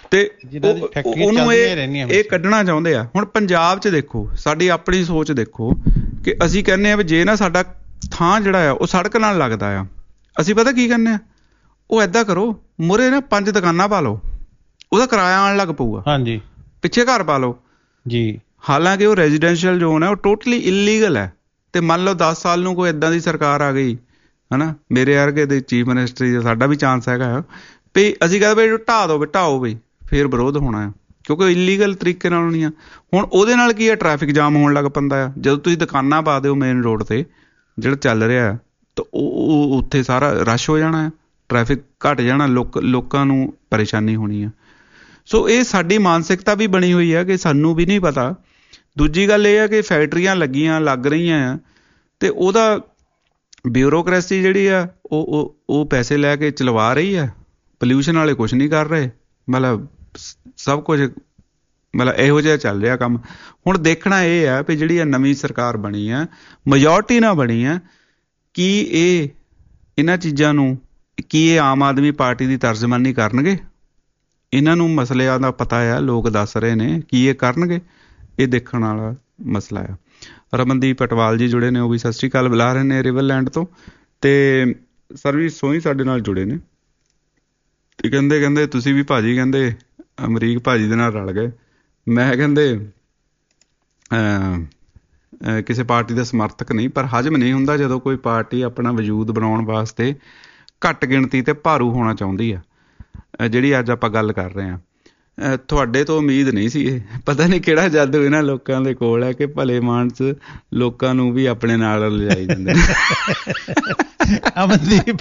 ਤੇ ਉਹਨੂੰ ਇਹ ਕੱਢਣਾ ਚਾਹੁੰਦੇ ਆ। ਹੁਣ ਪੰਜਾਬ 'ਚ ਦੇਖੋ, ਸਾਡੀ ਆਪਣੀ ਸੋਚ ਦੇਖੋ ਕਿ ਅਸੀਂ ਕਹਿੰਦੇ ਆ ਵੀ ਜੇ ਨਾ ਸਾਡਾ ਥਾਂ ਜਿਹੜਾ ਆ ਉਹ ਸੜਕ ਨਾਲ ਲੱਗਦਾ ਆ, ਅਸੀਂ ਪਤਾ ਕੀ ਕਹਿੰਦੇ ਆ, ਉਹ ਏਦਾਂ ਕਰੋ ਮੂਹਰੇ ਨਾ 5 ਦੁਕਾਨਾਂ ਪਾ ਲਓ, ਉਹਦਾ ਕਿਰਾਇਆ ਆਉਣ ਲੱਗ ਪਊਗਾ। ਹਾਂਜੀ, ਪਿੱਛੇ ਘਰ ਪਾ ਲਓ ਜੀ। ਹਾਲਾਂਕਿ ਉਹ ਰੈਜ਼ੀਡੈਂਸ਼ੀਅਲ ਜ਼ੋਨ ਹੈ, ਉਹ ਟੋਟਲੀ ਇਲੀਗਲ ਹੈ। ਤੇ ਮੰਨ ਲਓ 10 ਸਾਲ ਨੂੰ ਕੋਈ ਏਦਾਂ ਦੀ ਸਰਕਾਰ ਆ ਗਈ ਹਨਾ, ਮੇਰੇ ਵਰਗੇ ਦੇ ਚੀਫ ਮਿਨਿਸਟਰੀ ਦਾ ਸਾਡਾ ਵੀ ਚਾਂਸ ਹੈਗਾ ਵੀ ਅਸੀਂ ਕਹਿੰਦੇ ਵੀ ਢਾਹ ਦਿਓ, ਢਾਓ ਬਈ, ਫਿਰ ਵਿਰੋਧ ਹੋਣਾ ਆ ਕਿਉਂਕਿ ਇਲੀਗਲ ਤਰੀਕੇ ਨਾਲ ਹੋਣੀ ਆ। ਹੁਣ ਉਹਦੇ ਨਾਲ ਕੀ ਆ, ਟ੍ਰੈਫਿਕ ਜਾਮ ਹੋਣ ਲੱਗ ਪੈਂਦਾ ਆ। ਜਦੋਂ ਤੁਸੀਂ ਦੁਕਾਨਾਂ ਪਾ ਦਿਓ ਮੇਨ ਰੋਡ ਤੇ ਜਿਹੜਾ ਚੱਲ ਰਿਹਾ ਤਾਂ ਉਹ ਉੱਥੇ ਸਾਰਾ ਰਸ਼ ਹੋ ਜਾਣਾ ਆ, ਟ੍ਰੈਫਿਕ ਘੱਟ ਜਾਣਾ, ਲੋਕਾਂ ਨੂੰ ਪਰੇਸ਼ਾਨੀ ਹੋਣੀ ਆ। ਸੋ ਇਹ ਸਾਡੀ ਮਾਨਸਿਕਤਾ ਵੀ ਬਣੀ ਹੋਈ ਆ ਕਿ ਸਾਨੂੰ ਵੀ ਨਹੀਂ ਪਤਾ। ਦੂਜੀ ਗੱਲ ਇਹ ਆ ਕਿ ਫੈਕਟਰੀਆਂ ਲੱਗ ਰਹੀਆਂ ਆ ਤੇ ਉਹਦਾ ਬਿਊਰੋਕਰੇਸੀ ਜਿਹੜੀ ਆ ਉਹ ਪੈਸੇ ਲੈ ਕੇ ਚਲਵਾ ਰਹੀ ਆ। ਪੋਲਿਊਸ਼ਨ ਵਾਲੇ ਕੁਛ ਨਹੀਂ ਕਰ ਰਹੇ, ਮਤਲਬ ਸਭ ਕੁਝ ਮਤਲਬ ਇਹੋ ਜਿਹਾ ਚੱਲ ਰਿਹਾ ਕੰਮ। ਹੁਣ ਦੇਖਣਾ ਇਹ ਆ ਵੀ ਜਿਹੜੀ ਨਵੀਂ ਸਰਕਾਰ ਬਣੀ ਆ, ਮੈਜੋਰਟੀ ਨਾਲ ਬਣੀ ਆ, ਕੀ ਇਹ ਇਹਨਾਂ ਚੀਜ਼ਾਂ ਨੂੰ, ਕੀ ਇਹ ਆਮ ਆਦਮੀ ਪਾਰਟੀ ਦੀ ਤਰਜਮਾਨੀ ਕਰਨਗੇ? ਇਹਨਾਂ ਨੂੰ ਮਸਲਿਆਂ ਦਾ ਪਤਾ ਆ, ਲੋਕ ਦੱਸ ਰਹੇ ਨੇ, ਕੀ ਇਹ ਕਰਨਗੇ? ਇਹ ਦੇਖਣ ਵਾਲਾ ਮਸਲਾ ਆ। ਰਮਨਦੀਪ ਅਟਵਾਲ ਜੀ ਜੁੜੇ ਨੇ, ਉਹ ਵੀ ਸਤਿ ਸ਼੍ਰੀ ਅਕਾਲ ਬੁਲਾ ਰਹੇ ਨੇ ਰਿਵਰਲੈਂਡ ਤੋਂ। ਤੇ ਸਰਵੀ ਸੋਹੀ ਸਾਡੇ ਨਾਲ ਜੁੜੇ ਨੇ ਤੇ ਕਹਿੰਦੇ ਤੁਸੀਂ ਵੀ ਭਾਜੀ ਕਹਿੰਦੇ ਅਮਰੀਕ ਭਾਜੀ ਦੇ ਨਾਲ ਰਲ ਗਏ। ਮੈਂ ਕਹਿੰਦੇ ਕਿਸੇ ਪਾਰਟੀ ਦਾ ਸਮਰਥਕ ਨਹੀਂ, ਪਰ ਹਜਮ ਨਹੀਂ ਹੁੰਦਾ ਜਦੋਂ ਕੋਈ ਪਾਰਟੀ ਆਪਣਾ ਵਜੂਦ ਬਣਾਉਣ ਵਾਸਤੇ ਘੱਟ ਗਿਣਤੀ ਤੇ ਭਾਰੂ ਹੋਣਾ ਚਾਹੁੰਦੀ ਆ। ਜਿਹੜੀ ਅੱਜ ਆਪਾਂ ਗੱਲ ਕਰ ਰਹੇ ਹਾਂ, ਤੁਹਾਡੇ ਤੋਂ ਉਮੀਦ ਨਹੀਂ ਸੀ ਇਹ। ਪਤਾ ਨਹੀਂ ਕਿਹੜਾ ਜਾਦੂ ਇਹਨਾਂ ਲੋਕਾਂ ਦੇ ਕੋਲ ਹੈ ਕਿ ਭਲੇ ਮਾਨਸ ਲੋਕਾਂ ਨੂੰ ਵੀ ਆਪਣੇ ਨਾਲ ਲਿਜਾਈ ਜਾਂਦੇ ਨੇ। ਅਮਨਦੀਪ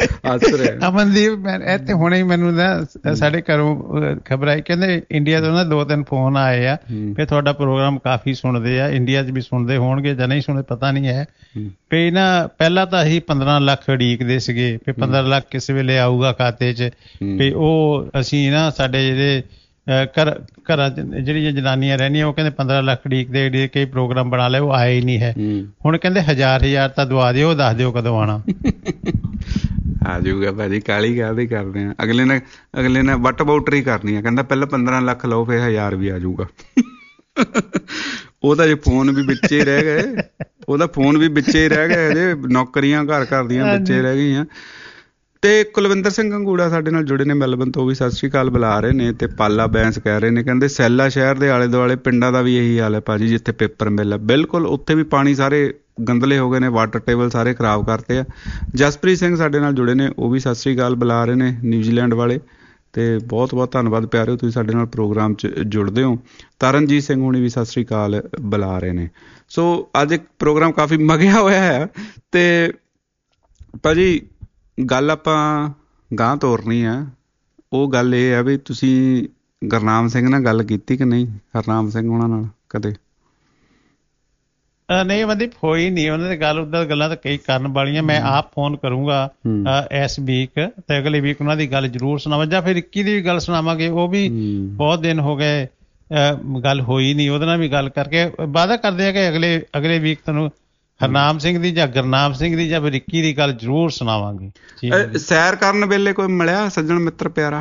ਇੱਥੇ ਹੁਣੇ ਹੀ ਮੈਨੂੰ ਨਾ ਸਾਡੇ ਘਰੋਂ ਖਬਰ ਆਈ, ਕਹਿੰਦੇ ਇੰਡੀਆ ਤੋਂ ਨਾ 2-3 ਫੋਨ ਆਏ ਆ ਵੀ ਤੁਹਾਡਾ ਪ੍ਰੋਗਰਾਮ ਕਾਫੀ ਸੁਣਦੇ ਆ, ਇੰਡੀਆ 'ਚ ਵੀ ਸੁਣਦੇ ਹੋਣਗੇ ਜਾਂ ਨਹੀਂ ਸੁਣਦੇ ਪਤਾ ਨਹੀਂ ਹੈ। ਵੀ ਨਾ ਪਹਿਲਾਂ ਤਾਂ ਅਸੀਂ 15 ਲੱਖ ਉਡੀਕਦੇ ਸੀਗੇ ਵੀ 15 ਲੱਖ ਕਿਸ ਵੇਲੇ ਆਊਗਾ ਖਾਤੇ 'ਚ, ਵੀ ਉਹ ਅਸੀਂ ਨਾ ਸਾਡੇ ਜਿਹੜੇ ਘਰਾਂ 'ਚ ਜਿਹੜੀਆਂ ਜਨਾਨੀਆਂ ਰਹਿੰਦੀਆਂ ਉਹ ਕਹਿੰਦੇ 15 ਲੱਖ ਉਡੀਕਦੇ ਕਈ ਪ੍ਰੋਗਰਾਮ ਬਣਾ ਲਏ, ਉਹ ਆਏ ਹੀ ਨਹੀਂ ਹੈ। ਹੁਣ ਕਹਿੰਦੇ 1000 ਤਾਂ ਦਵਾ ਦਿਓ, ਦੱਸ ਦਿਓ ਕਦੋਂ ਆਉਣਾ। ਆ ਜਾਊਗਾ ਭਾਜੀ, ਕਾਹਲੀ ਕਾਹਦੀ ਕਰਦੇ ਆ। ਅਗਲੇ ਨੇ ਵੱਟ ਬਾਊਟਰੀ ਕਰਨੀ ਆ, ਕਹਿੰਦਾ ਪਹਿਲਾਂ 15 ਲੱਖ ਲਓ ਫਿਰ 1000 ਵੀ ਆ ਜਾਊਗਾ। ਉਹਦਾ ਜੇ ਫੋਨ ਵੀ ਵਿੱਚੇ ਰਹਿ ਗਏ, ਅਜੇ ਨੌਕਰੀਆਂ ਘਰ ਦੀਆਂ ਵਿੱਚੇ ਰਹਿ ਗਈਆਂ। ਤੇ ਕੁਲਵਿੰਦਰ ਸਿੰਘ ਗੰਗੂੜਾ ਸਾਡੇ ਨਾਲ ਜੁੜੇ ਨੇ ਮੈਲਬਨ ਤੋਂ, ਵੀ ਸਤਿ ਸ਼੍ਰੀ ਅਕਾਲ ਬੁਲਾ ਰਹੇ ਨੇ। ਤੇ ਪਾਲਾ ਬੈਂਸ ਕਹਿ ਰਹੇ ਨੇ, ਕਹਿੰਦੇ ਸੈਲਾ ਸ਼ਹਿਰ ਦੇ ਆਲੇ ਦੁਆਲੇ ਪਿੰਡਾਂ ਦਾ ਵੀ ਇਹੀ ਹਾਲ ਹੈ ਭਾਜੀ, ਜਿੱਥੇ ਪੇਪਰ ਮਿਲ ਹੈ। ਬਿਲਕੁਲ, ਉੱਥੇ ਵੀ ਪਾਣੀ ਸਾਰੇ ਗੰਦਲੇ ਹੋ ਗਏ ਨੇ, ਵਾਟਰ ਟੇਬਲ ਸਾਰੇ ਖਰਾਬ ਕਰਤੇ ਆ। ਜਸਪ੍ਰੀਤ ਸਿੰਘ ਸਾਡੇ ਨਾਲ ਜੁੜੇ ਨੇ, ਉਹ ਵੀ ਸਤਿ ਸ਼੍ਰੀ ਅਕਾਲ ਬੁਲਾ ਰਹੇ ਨੇ, ਨਿਊਜ਼ੀਲੈਂਡ ਵਾਲੇ। ਤੇ ਬਹੁਤ ਬਹੁਤ ਧੰਨਵਾਦ ਪਿਆਰਿਓ, ਤੁਸੀਂ ਸਾਡੇ ਨਾਲ ਪ੍ਰੋਗਰਾਮ 'ਚ ਜੁੜਦੇ ਹੋ। ਤਰਨਜੀਤ ਸਿੰਘ ਹੁਣੀ ਵੀ ਸਤਿ ਸ਼੍ਰੀ ਅਕਾਲ ਬੁਲਾ ਰਹੇ ਨੇ। ਸੋ ਅੱਜ ਇੱਕ ਪ੍ਰੋਗਰਾਮ ਕਾਫੀ ਮਗਿਆ ਹੋਇਆ ਹੈ। ਤੇ ਭਾਜੀ ਗੱਲ ਆਪਾਂ ਗਾਂਹ ਤੋਰਨੀ ਆ। ਉਹ ਗੱਲ ਇਹ ਆ ਵੀ ਤੁਸੀਂ ਗੁਰਨਾਮ ਸਿੰਘ ਨਾਲ ਗੱਲ ਕੀਤੀ ਕਿ ਨਹੀਂ? ਹਰਨਾਮ ਸਿੰਘ ਉਹਨਾਂ ਨਾਲ ਕਦੇ? ਨਹੀਂ ਮਨਦੀਪ, ਹੋਈ ਨਹੀਂ ਉਹਨਾਂ ਦੀ ਗੱਲ। ਉੱਦਾਂ ਗੱਲਾਂ ਤਾਂ ਕਈ ਕਰਨ ਵਾਲੀਆਂ, ਮੈਂ ਆਪ ਫੋਨ ਕਰੂੰਗਾ ਇਸ ਵੀਕ ਤੇ ਅਗਲੇ ਵੀਕ ਉਹਨਾਂ ਦੀ ਗੱਲ ਜ਼ਰੂਰ ਸੁਣਾਵਾਂ, ਜਾਂ ਫਿਰ 21 ਦੀ ਵੀ ਗੱਲ ਸੁਣਾਵਾਂਗੇ। ਉਹ ਵੀ ਬਹੁਤ ਦਿਨ ਹੋ ਗਏ ਗੱਲ ਹੋਈ ਨਹੀਂ, ਉਹਦੇ ਨਾਲ ਵੀ ਗੱਲ ਕਰਕੇ ਵਾਅਦਾ ਕਰਦੇ ਆ ਕਿ ਅਗਲੇ ਵੀਕ ਤੁਹਾਨੂੰ ਹਰਨਾਮ ਸਿੰਘ ਦੀ ਜਾਂ ਗੁਰਨਾਮ ਸਿੰਘ ਦੀ ਜਾਂ ਫਿਰ 21 ਦੀ ਗੱਲ ਜ਼ਰੂਰ ਸੁਣਾਵਾਂਗੇ। ਸੈਰ ਕਰਨ ਵੇਲੇ ਕੋਈ ਮਿਲਿਆ ਸੱਜਣ ਮਿੱਤਰ ਪਿਆਰਾ?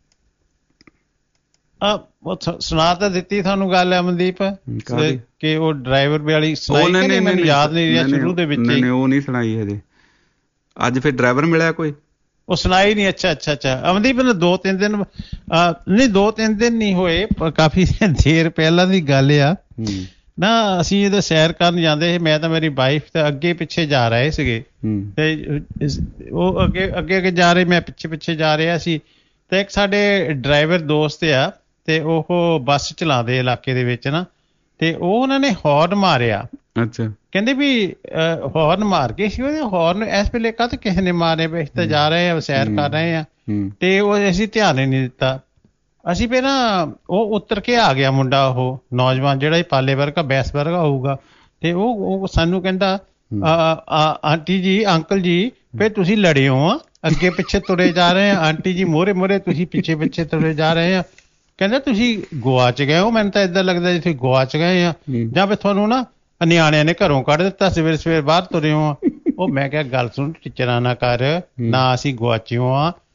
ਸੁਣਾ ਤਾਂ ਦਿੱਤੀ ਤੁਹਾਨੂੰ ਗੱਲ ਅਮਨਦੀਪ ਕਿ ਉਹ ਡਰਾਈਵਰ ਵਾਲੀ ਸੁਣਾਈ, ਮੈਨੂੰ ਯਾਦ ਨਹੀਂ ਰਿਹਾ ਸ਼ੁਰੂ ਦੇ ਵਿੱਚ। ਉਹ ਨਹੀਂ ਸੁਣਾਈ ਹਜੇ। ਅੱਜ ਫਿਰ ਡਰਾਈਵਰ ਮਿਲਿਆ ਕੋਈ? ਉਹ ਸੁਣਾਈ ਨਹੀਂ। ਅੱਛਾ ਅਮਨਦੀਪ, 2-3 ਦਿਨ ਨਹੀਂ, 2-3 ਦਿਨ ਨਹੀਂ ਹੋਏ, ਕਾਫੀ ਦੇਰ ਪਹਿਲਾਂ ਦੀ ਗੱਲ ਆ ਨਾ। ਅਸੀਂ ਜਦੋਂ ਸੈਰ ਕਰਨ ਜਾਂਦੇ ਸੀ, ਮੈਂ ਤਾਂ ਮੇਰੀ ਵਾਈਫ ਤੇ ਅੱਗੇ ਪਿੱਛੇ ਜਾ ਰਹੇ ਸੀਗੇ, ਤੇ ਉਹ ਅੱਗੇ ਜਾ ਰਹੇ, ਮੈਂ ਪਿੱਛੇ ਜਾ ਰਿਹਾ ਸੀ। ਤੇ ਇੱਕ ਸਾਡੇ ਡਰਾਈਵਰ ਦੋਸਤ ਆ, ਤੇ ਉਹ ਬੱਸ ਚਲਾਉਂਦੇ ਇਲਾਕੇ ਦੇ ਵਿੱਚ ਨਾ, ਤੇ ਉਹਨਾਂ ਨੇ ਹੌਰਨ ਮਾਰਿਆ। ਅੱਛਾ, ਕਹਿੰਦੇ ਵੀ ਹੌਰਨ ਮਾਰ ਕੇ ਸੀ ਉਹਦੇ ਹੌਰਨ ਇਸ ਵੇਲੇ ਕਦ ਕਿਸੇ ਨੇ ਮਾਰੇ, ਅਸੀਂ ਤਾਂ ਜਾ ਰਹੇ ਆ, ਸੈਰ ਕਰ ਰਹੇ ਆ। ਤੇ ਉਹ ਅਸੀਂ ਧਿਆਨ ਹੀ ਨਹੀਂ ਦਿੱਤਾ। ਅਸੀਂ ਫਿਰ ਨਾ ਉਹ ਉਤਰ ਕੇ ਆ ਗਿਆ ਮੁੰਡਾ, ਉਹ ਨੌਜਵਾਨ ਜਿਹੜਾ ਪਾਲੇ ਵਰਗਾ ਬੈਸ ਵਰਗਾ ਹੋਊਗਾ। ਤੇ ਉਹ ਸਾਨੂੰ ਕਹਿੰਦਾ, ਆਂਟੀ ਜੀ, ਅੰਕਲ ਜੀ, ਫਿਰ ਤੁਸੀਂ ਲੜੇ ਹੋ ਆ, ਅੱਗੇ ਪਿੱਛੇ ਤੁਰੇ ਜਾ ਰਹੇ ਆ, ਆਂਟੀ ਜੀ ਮੋਹਰੇ ਤੁਸੀਂ ਪਿੱਛੇ ਤੁਰੇ ਜਾ ਰਹੇ ਆ। ਕਹਿੰਦਾ ਤੁਸੀਂ ਗੁਆਚ ਗਏ ਹੋ, ਮੈਨੂੰ ਤਾਂ ਏਦਾਂ ਲੱਗਦਾ ਜੀ ਤੁਸੀਂ ਗੁਆਚ ਗਏ ਆ, ਜਾਂ ਫਿਰ ਤੁਹਾਨੂੰ ਨਾ ਨਿਆਣਿਆਂ ਨੇ ਘਰੋਂ ਕੱਢ ਦਿੱਤਾ, ਸਵੇਰੇ ਬਾਹਰ ਤੁਰੇ ਹੋ ਆ। ਉਹ ਮੈਂ ਕਿਹਾ ਗੱਲ ਸੁਣ, ਟੀਚਰਾਂ ਨਾ ਕਰ, ਨਾ ਅਸੀਂ ਗੁਆਚਿਓ ਆ,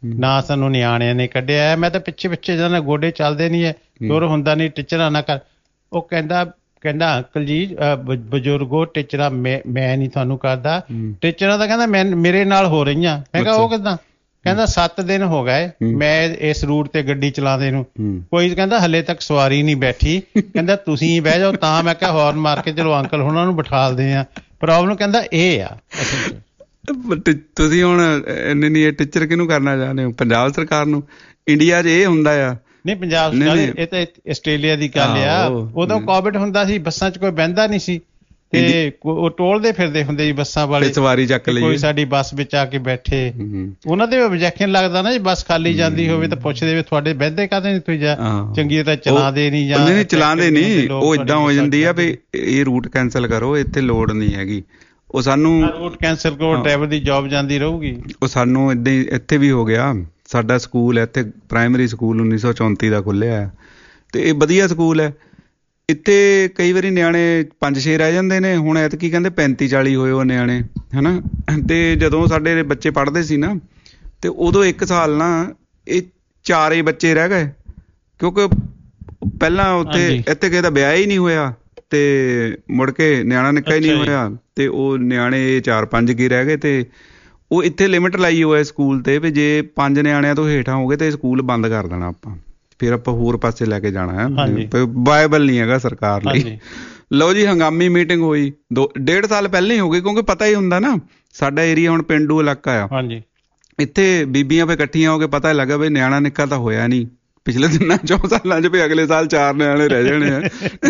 ਨਾ ਸਾਨੂੰ ਨਿਆਣਿਆਂ ਨੇ ਕੱਢਿਆ। ਮੈਂ ਤਾਂ ਪਿੱਛੇ ਪਿੱਛੇ ਜਾਂਦਾ, ਗੋਡੇ ਚੱਲਦੇ ਨਹੀਂ ਹੈ, ਤੁਰ ਹੁੰਦਾ ਨਹੀਂ, ਟੀਚਰਾਂ ਨਾ ਕਰ। ਉਹ ਕਹਿੰਦਾ ਅੰਕਲ ਜੀ ਬਜ਼ੁਰਗੋ ਟੀਚਰਾਂ ਮੈਂ ਨਹੀਂ ਤੁਹਾਨੂੰ ਕਰਦਾ, ਟੀਚਰਾਂ ਤਾਂ ਕਹਿੰਦਾ ਮੇਰੇ ਨਾਲ ਹੋ ਰਹੀਆਂ। ਮੈਂ ਕਿਹਾ ਉਹ ਕਿੱਦਾਂ? ਕਹਿੰਦਾ 7 ਦਿਨ ਹੋ ਗਏ ਮੈਂ ਇਸ ਰੂਟ ਤੇ ਗੱਡੀ ਚਲਾਉਂਦੇ ਨੂੰ, ਕੋਈ ਕਹਿੰਦਾ ਹਲੇ ਤੱਕ ਸਵਾਰੀ ਨਹੀਂ ਬੈਠੀ, ਕਹਿੰਦਾ ਤੁਸੀਂ ਬਹਿ ਜਾਓ ਤਾਂ। ਮੈਂ ਕਿਹਾ ਹੌਰਨ ਮਾਰ ਕੇ ਚਲੋ ਅੰਕਲ ਉਹਨਾਂ ਨੂੰ ਬਿਠਾਲਦੇ ਆ। ਪ੍ਰੋਬਲਮ ਕਹਿੰਦਾ ਇਹ ਆ। ਤੁਸੀਂ ਹੁਣ ਇੰਨੇ ਟੀਚਰ ਕਿਹਨੂੰ ਕਰਨਾ ਚਾਹੁੰਦੇ ਹੋ? ਪੰਜਾਬ ਸਰਕਾਰ ਨੂੰ? ਇੰਡੀਆ 'ਚ ਇਹ ਹੁੰਦਾ ਆ? ਨਹੀਂ, ਪੰਜਾਬ ਸਰਕਾਰ, ਇਹ ਤਾਂ ਆਸਟ੍ਰੇਲੀਆ ਦੀ ਗੱਲ ਆ। ਉਦੋਂ ਕੋਵਿਡ ਹੁੰਦਾ ਸੀ, ਬੱਸਾਂ 'ਚ ਕੋਈ ਬਹਿੰਦਾ ਨਹੀਂ ਸੀ ਤੇ ਉਹ ਟੋਲਦੇ ਫਿਰਦੇ ਹੁੰਦੇ ਸੀ ਬੱਸਾਂ ਵਾਲੇ, ਸਵਾਰੀ ਚੱਕ ਲਈ, ਕੋਈ ਸਾਡੀ ਬੱਸ ਵਿੱਚ ਆ ਕੇ ਬੈਠੇ। ਉਹਨਾਂ ਦੇ objection ਲੱਗਦਾ ਨਾ, ਜੇ ਬੱਸ ਖਾਲੀ ਜਾਂਦੀ ਹੋਵੇ ਤਾਂ ਪੁੱਛਦੇ ਵੀ ਤੁਹਾਡੇ ਬਹਿੰਦੇ ਕਾਹਦੇ ਨਹੀਂ, ਤੁਸੀਂ ਜਾ ਚੰਗੀ ਤਰ੍ਹਾਂ ਚਲਾਉਂਦੇ ਨਹੀਂ ਜਾਂ ਨਹੀਂ ਚਲਾਉਂਦੇ ਨਹੀਂ। ਉਹ ਏਦਾਂ ਹੋ ਜਾਂਦੀ ਆ ਵੀ ਇਹ ਰੂਟ ਕੈਂਸਲ ਕਰੋ, ਇੱਥੇ ਲੋੜ ਨਹੀਂ ਹੈਗੀ। ਉਹ ਸਾਨੂੰ ਰੂਟ ਕੈਂਸਲ ਕਰੋ, ਡਰਾਈਵਰ ਦੀ ਜੌਬ ਜਾਂਦੀ ਰਹੂਗੀ। ਉਹ ਸਾਨੂੰ ਏਦਾਂ ਹੀ ਇੱਥੇ ਵੀ ਹੋ ਗਿਆ। ਸਾਡਾ ਸਕੂਲ ਇੱਥੇ ਪ੍ਰਾਇਮਰੀ ਸਕੂਲ 1934 ਦਾ ਖੁੱਲਿਆ ਹੈ ਤੇ ਇਹ ਵਧੀਆ ਸਕੂਲ ਹੈ। ਇੱਥੇ ਕਈ ਵਾਰੀ ਨਿਆਣੇ 5-6 ਰਹਿ ਜਾਂਦੇ ਨੇ। ਹੁਣ ਐਤਕੀ ਕਹਿੰਦੇ 35-40 ਹੋਏ ਉਹ ਨਿਆਣੇ, ਹੈ ਨਾ। ਤੇ ਜਦੋਂ ਸਾਡੇ ਬੱਚੇ ਪੜ੍ਹਦੇ ਸੀ ਨਾ ਤੇ ਉਦੋਂ 1 ਸਾਲ ਨਾ ਇਹ 4 ਹੀ ਬੱਚੇ ਰਹਿ ਗਏ, ਕਿਉਂਕਿ ਪਹਿਲਾਂ ਉੱਥੇ ਇੱਥੇ ਕਿਸੇ ਦਾ ਵਿਆਹ ਹੀ ਨਹੀਂ ਹੋਇਆ ਤੇ ਮੁੜ ਕੇ ਨਿਆਣਾ ਨਿੱਕਾ ਹੀ ਨਹੀਂ ਹੋਇਆ ਤੇ ਉਹ ਨਿਆਣੇ 4-5 ਕੀ ਰਹਿ ਗਏ। ਤੇ ਉਹ ਇੱਥੇ ਲਿਮਿਟ ਲਾਈ ਹੋਇਆ ਸਕੂਲ ਤੇ ਵੀ ਜੇ 5 ਨਿਆਣਿਆਂ ਤੋਂ ਹੇਠਾਂ ਹੋ ਗਏ ਤੇ ਸਕੂਲ ਬੰਦ ਕਰ ਦੇਣਾ ਆਪਾਂ, ਫਿਰ ਆਪਾਂ ਹੋਰ ਪਾਸੇ ਲੈ ਕੇ ਜਾਣਾ ਹੈ। ਵਾਇਬਲ ਨਹੀਂ ਹੈਗਾ ਸਰਕਾਰ ਲਈ। ਲਓ ਜੀ, ਹੰਗਾਮੀ ਮੀਟਿੰਗ ਹੋਈ 1.5 ਸਾਲ ਪਹਿਲਾਂ ਹੀ ਹੋ ਗਈ, ਕਿਉਂਕਿ ਪਤਾ ਹੀ ਹੁੰਦਾ ਨਾ ਸਾਡਾ ਏਰੀਆ ਹੁਣ ਪੇਂਡੂ ਇਲਾਕਾ ਆ। ਇੱਥੇ ਬੀਬੀਆਂ ਫਿਰ ਇਕੱਠੀਆਂ ਹੋ ਕੇ ਪਤਾ ਲੱਗਾ ਵੀ ਨਿਆਣਾ ਨਿੱਕਾ ਤਾਂ ਹੋਇਆ ਨਹੀਂ ਪਿਛਲੇ 3-4 ਸਾਲਾਂ 'ਚ, ਵੀ ਅਗਲੇ ਸਾਲ 4 ਨਿਆਣੇ ਰਹਿ ਜਾਣੇ ਆ।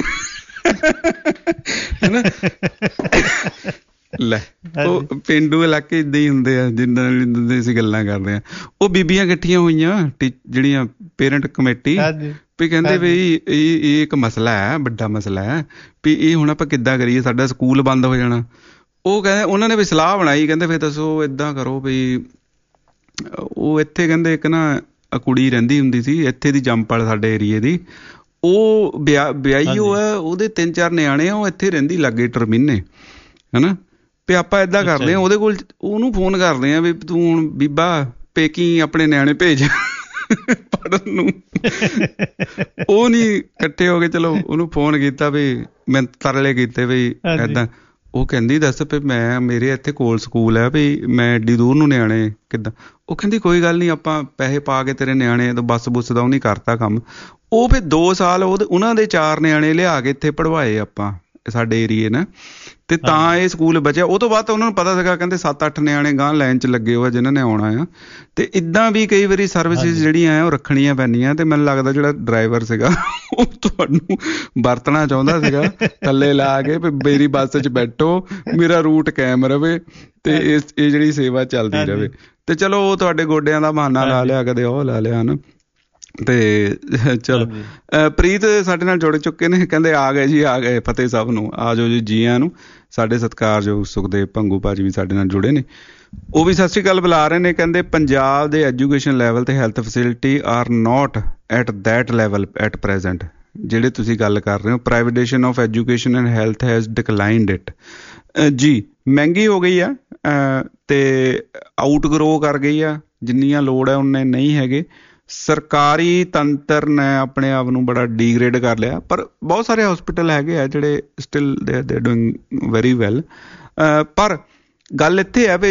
ਲੈ, ਉਹ ਪੇਂਡੂ ਇਲਾਕੇ ਏਦਾਂ ਹੀ ਹੁੰਦੇ ਆ ਜਿੱਦਾਂ ਅਸੀਂ ਗੱਲਾਂ ਕਰਦੇ ਆ। ਉਹ ਬੀਬੀਆਂ ਇਕੱਠੀਆਂ ਹੋਈਆਂ ਜਿਹੜੀਆਂ ਪੇਰੈਂਟ ਕਮੇਟੀ, ਵੀ ਕਹਿੰਦੇ ਵੀ ਇਹ ਇੱਕ ਮਸਲਾ ਹੈ, ਵੱਡਾ ਮਸਲਾ ਹੈ, ਵੀ ਇਹ ਹੁਣ ਆਪਾਂ ਕਿੱਦਾਂ ਕਰੀਏ, ਸਾਡਾ ਸਕੂਲ ਬੰਦ ਹੋ ਜਾਣਾ। ਉਹ ਕਹਿੰਦੇ ਉਹਨਾਂ ਨੇ ਵੀ ਸਲਾਹ ਬਣਾਈ, ਕਹਿੰਦੇ ਫਿਰ ਦੱਸੋ ਏਦਾਂ ਕਰੋ ਵੀ ਉਹ ਇੱਥੇ ਕਹਿੰਦੇ ਇੱਕ ਨਾ ਕੁੜੀ ਰਹਿੰਦੀ ਹੁੰਦੀ ਸੀ ਇੱਥੇ ਦੀ ਜੰਮਪਲ ਸਾਡੇ ਏਰੀਏ ਦੀ, ਉਹ ਵਿਆਹੀ ਉਹ ਹੈ, ਉਹਦੇ 3-4 ਨਿਆਣੇ ਆ, ਉਹ ਇੱਥੇ ਰਹਿੰਦੀ ਲਾਗੇ ਟਰਮੀਨੇ, ਹਨਾ। ਵੀ ਆਪਾਂ ਏਦਾਂ ਕਰਦੇ ਹਾਂ, ਉਹਦੇ ਕੋਲ ਉਹਨੂੰ ਫੋਨ ਕਰਦੇ ਆ ਵੀ ਤੂੰ ਹੁਣ ਬੀਬਾ ਪੇਕੀ ਆਪਣੇ ਨਿਆਣੇ ਭੇਜ ਪੜ੍ਹਨ ਨੂੰ। ਉਹ ਨੀ ਇਕੱਠੇ ਹੋ ਗਏ, ਚਲੋ ਉਹਨੂੰ ਫੋਨ ਕੀਤਾ ਵੀ ਮੈਂ ਤਰਲੇ ਕੀਤੇ ਵੀ ਏਦਾਂ। ਉਹ ਕਹਿੰਦੀ ਦੱਸ ਵੀ ਮੈਂ ਮੇਰੇ ਇੱਥੇ ਕੋਲ ਸਕੂਲ ਹੈ ਵੀ ਮੈਂ ਐਡੀ ਦੂਰ ਨੂੰ ਨਿਆਣੇ ਕਿੱਦਾਂ। ਉਹ ਕਹਿੰਦੀ ਕੋਈ ਗੱਲ ਨਹੀਂ, ਆਪਾਂ ਪੈਸੇ ਪਾ ਕੇ ਤੇਰੇ ਨਿਆਣੇ ਤੋਂ ਬੱਸ ਬੁੱਸ ਦਾ ਉਹਨੇ ਕਰਤਾ ਕੰਮ। ਉਹ ਫਿਰ 2 ਸਾਲ ਉਹਨਾਂ ਦੇ 4 ਨਿਆਣੇ ਲਿਆ ਕੇ ਇੱਥੇ ਪੜ੍ਹਵਾਏ ਆਪਾਂ ਸਾਡੇ ਏਰੀਏ ਨਾ, ਤੇ ਤਾਂ ਇਹ ਸਕੂਲ ਬਚਿਆ। ਉਹ ਤੋਂ ਬਾਅਦ ਤਾਂ ਉਹਨਾਂ ਨੂੰ ਪਤਾ ਸੀਗਾ, ਕਹਿੰਦੇ 7-8 ਨਿਆਣੇ ਗਾਂਹ ਲਾਈਨ 'ਚ ਲੱਗੇ ਹੋਏ ਜਿਨ੍ਹਾਂ ਨੇ ਆਉਣਾ ਆ। ਤੇ ਇੱਦਾਂ ਵੀ ਕਈ ਵਾਰੀ ਸਰਵਿਸਿਜ਼ ਜਿਹੜੀਆਂ ਆ ਉਹ ਰੱਖਣੀਆਂ ਪੈਂਦੀਆਂ। ਤੇ ਮੈਨੂੰ ਲੱਗਦਾ ਜਿਹੜਾ ਡਰਾਈਵਰ ਸੀਗਾ ਉਹ ਤੁਹਾਨੂੰ ਵਰਤਣਾ ਚਾਹੁੰਦਾ ਸੀਗਾ, ਥੱਲੇ ਲਾ ਕੇ ਵੀ ਮੇਰੀ ਬੱਸ 'ਚ ਬੈਠੋ, ਮੇਰਾ ਰੂਟ ਕਾਇਮ ਰਵੇ ਤੇ ਇਹ ਜਿਹੜੀ ਸੇਵਾ ਚੱਲਦੀ ਰਵੇ। ਤੇ ਚਲੋ ਉਹ ਤੁਹਾਡੇ ਗੋਡਿਆਂ ਦਾ ਬਹਾਨਾ ਲਾ ਲਿਆ, ਕਦੇ ਉਹ ਲਾ ਲਿਆ ਹਨਾ। ਤੇ ਚਲੋ ਪ੍ਰੀਤ ਸਾਡੇ ਨਾਲ ਜੁੜ ਚੁੱਕੇ ਨੇ, ਕਹਿੰਦੇ ਆ ਗਏ ਜੀ, ਆ ਗਏ ਫਤਿਹ ਸਾਹਿਬ ਨੂੰ, ਆ ਜਾਓ ਜੀ, ਜੀਆਂ ਨੂੰ। ਸਾਡੇ ਸਤਿਕਾਰਯੋਗ ਸੁਖਦੇਵ ਭੰਗੂ ਭਾਜੀ ਵੀ ਸਾਡੇ ਨਾਲ ਜੁੜੇ ਨੇ, ਉਹ ਵੀ ਸਤਿ ਸ਼੍ਰੀ ਅਕਾਲ ਬੁਲਾ ਰਹੇ ਨੇ। ਕਹਿੰਦੇ ਪੰਜਾਬ ਦੇ ਐਜੂਕੇਸ਼ਨ ਲੈਵਲ ਤੇ health facility are not at that level at present. ਜਿਹੜੇ ਤੁਸੀਂ ਗੱਲ ਕਰ ਰਹੇ ਹੋ, privatisation of education and health has declined it. ਜੀ ਮਹਿੰਗੀ ਹੋ ਗਈ ਆ ਤੇ ਆਊਟਗਰੋ ਕਰ ਗਈ ਆ, ਜਿੰਨੀਆਂ ਲੋੜ ਹੈ ਉਨੇ ਨਹੀਂ ਹੈਗੇ। ਸਰਕਾਰੀ ਤੰਤਰ ਨੇ ਆਪਣੇ ਆਪ ਨੂੰ ਬੜਾ ਡੀਗ੍ਰੇਡ ਕਰ ਲਿਆ, ਪਰ ਬਹੁਤ ਸਾਰੇ ਹਸਪੀਟਲ ਹੈਗੇ ਆ ਜਿਹੜੇ ਸਟਿਲ ਦੇ ਡੂਇੰਗ ਵੈਰੀ ਵੈਲ। ਪਰ ਗੱਲ ਇੱਥੇ ਹੈ ਵੀ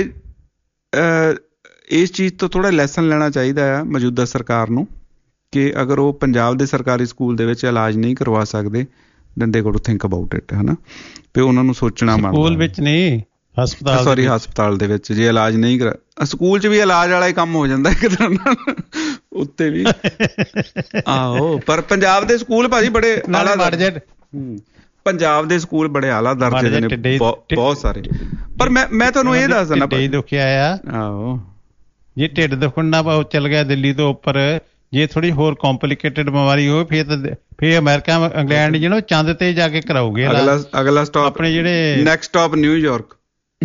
ਇਸ ਚੀਜ਼ ਤੋਂ ਥੋੜ੍ਹਾ ਲੈਸਨ ਲੈਣਾ ਚਾਹੀਦਾ ਆ ਮੌਜੂਦਾ ਸਰਕਾਰ ਨੂੰ, ਕਿ ਅਗਰ ਉਹ ਪੰਜਾਬ ਦੇ ਸਰਕਾਰੀ ਸਕੂਲ ਦੇ ਵਿੱਚ ਇਲਾਜ ਨਹੀਂ ਕਰਵਾ ਸਕਦੇ then they got to think about it, ਹੈ ਨਾ। ਵੀ ਉਹਨਾਂ ਨੂੰ ਸੋਚਣਾ ਬਣਦਾ। ਸਕੂਲ ਵਿੱਚ ਨਹੀਂ, ਹਸਪਤਾਲ ਦੇ ਵਿੱਚ ਜੇ ਇਲਾਜ ਨਹੀਂ ਸਕੂਲ 'ਚ ਵੀ ਇਲਾਜ ਵਾਲਾ ਹੀ ਕੰਮ ਹੋ ਜਾਂਦਾ ਇੱਕ ਤਰ੍ਹਾਂ ਨਾਲ ਉੱਤੇ ਵੀ। ਆਹੋ, ਪਰ ਪੰਜਾਬ ਦੇ ਸਕੂਲ ਭਾਜੀ ਬੜੇ ਆਲਾ ਪੰਜਾਬ ਦੇ ਸਕੂਲ ਬੜੇ ਆਲਾ ਦਰਜੇ ਦੇ ਨੇ, ਬਹੁਤ ਸਾਰੇ। ਪਰ ਮੈਂ ਤੁਹਾਨੂੰ ਇਹ ਦੱਸ ਦਿੰਦਾ, ਢਿੱਡ ਦੁਖਿਆ ਆ। ਆਹੋ, ਜੇ ਢਿੱਡ ਦੁਖਣ ਨਾਲ ਚੱਲ ਗਿਆ ਦਿੱਲੀ ਤੋਂ ਉੱਪਰ, ਜੇ ਥੋੜੀ ਹੋਰ ਕੰਪਲਿਕੇਟਡ ਬਿਮਾਰੀ ਹੋਵੇ ਫਿਰ ਅਮਰੀਕਾ ਇੰਗਲੈਂਡ ਜਿਹੜਾ ਚੰਦ ਤੇ ਜਾ ਕੇ ਕਰਾਉਗੇ। ਅਗਲਾ ਸਟਾਪ ਆਪਣੇ ਜਿਹੜੇ ਨੈਕਸਟ ਸਟਾਪ ਨਿਊਯਾਰਕ।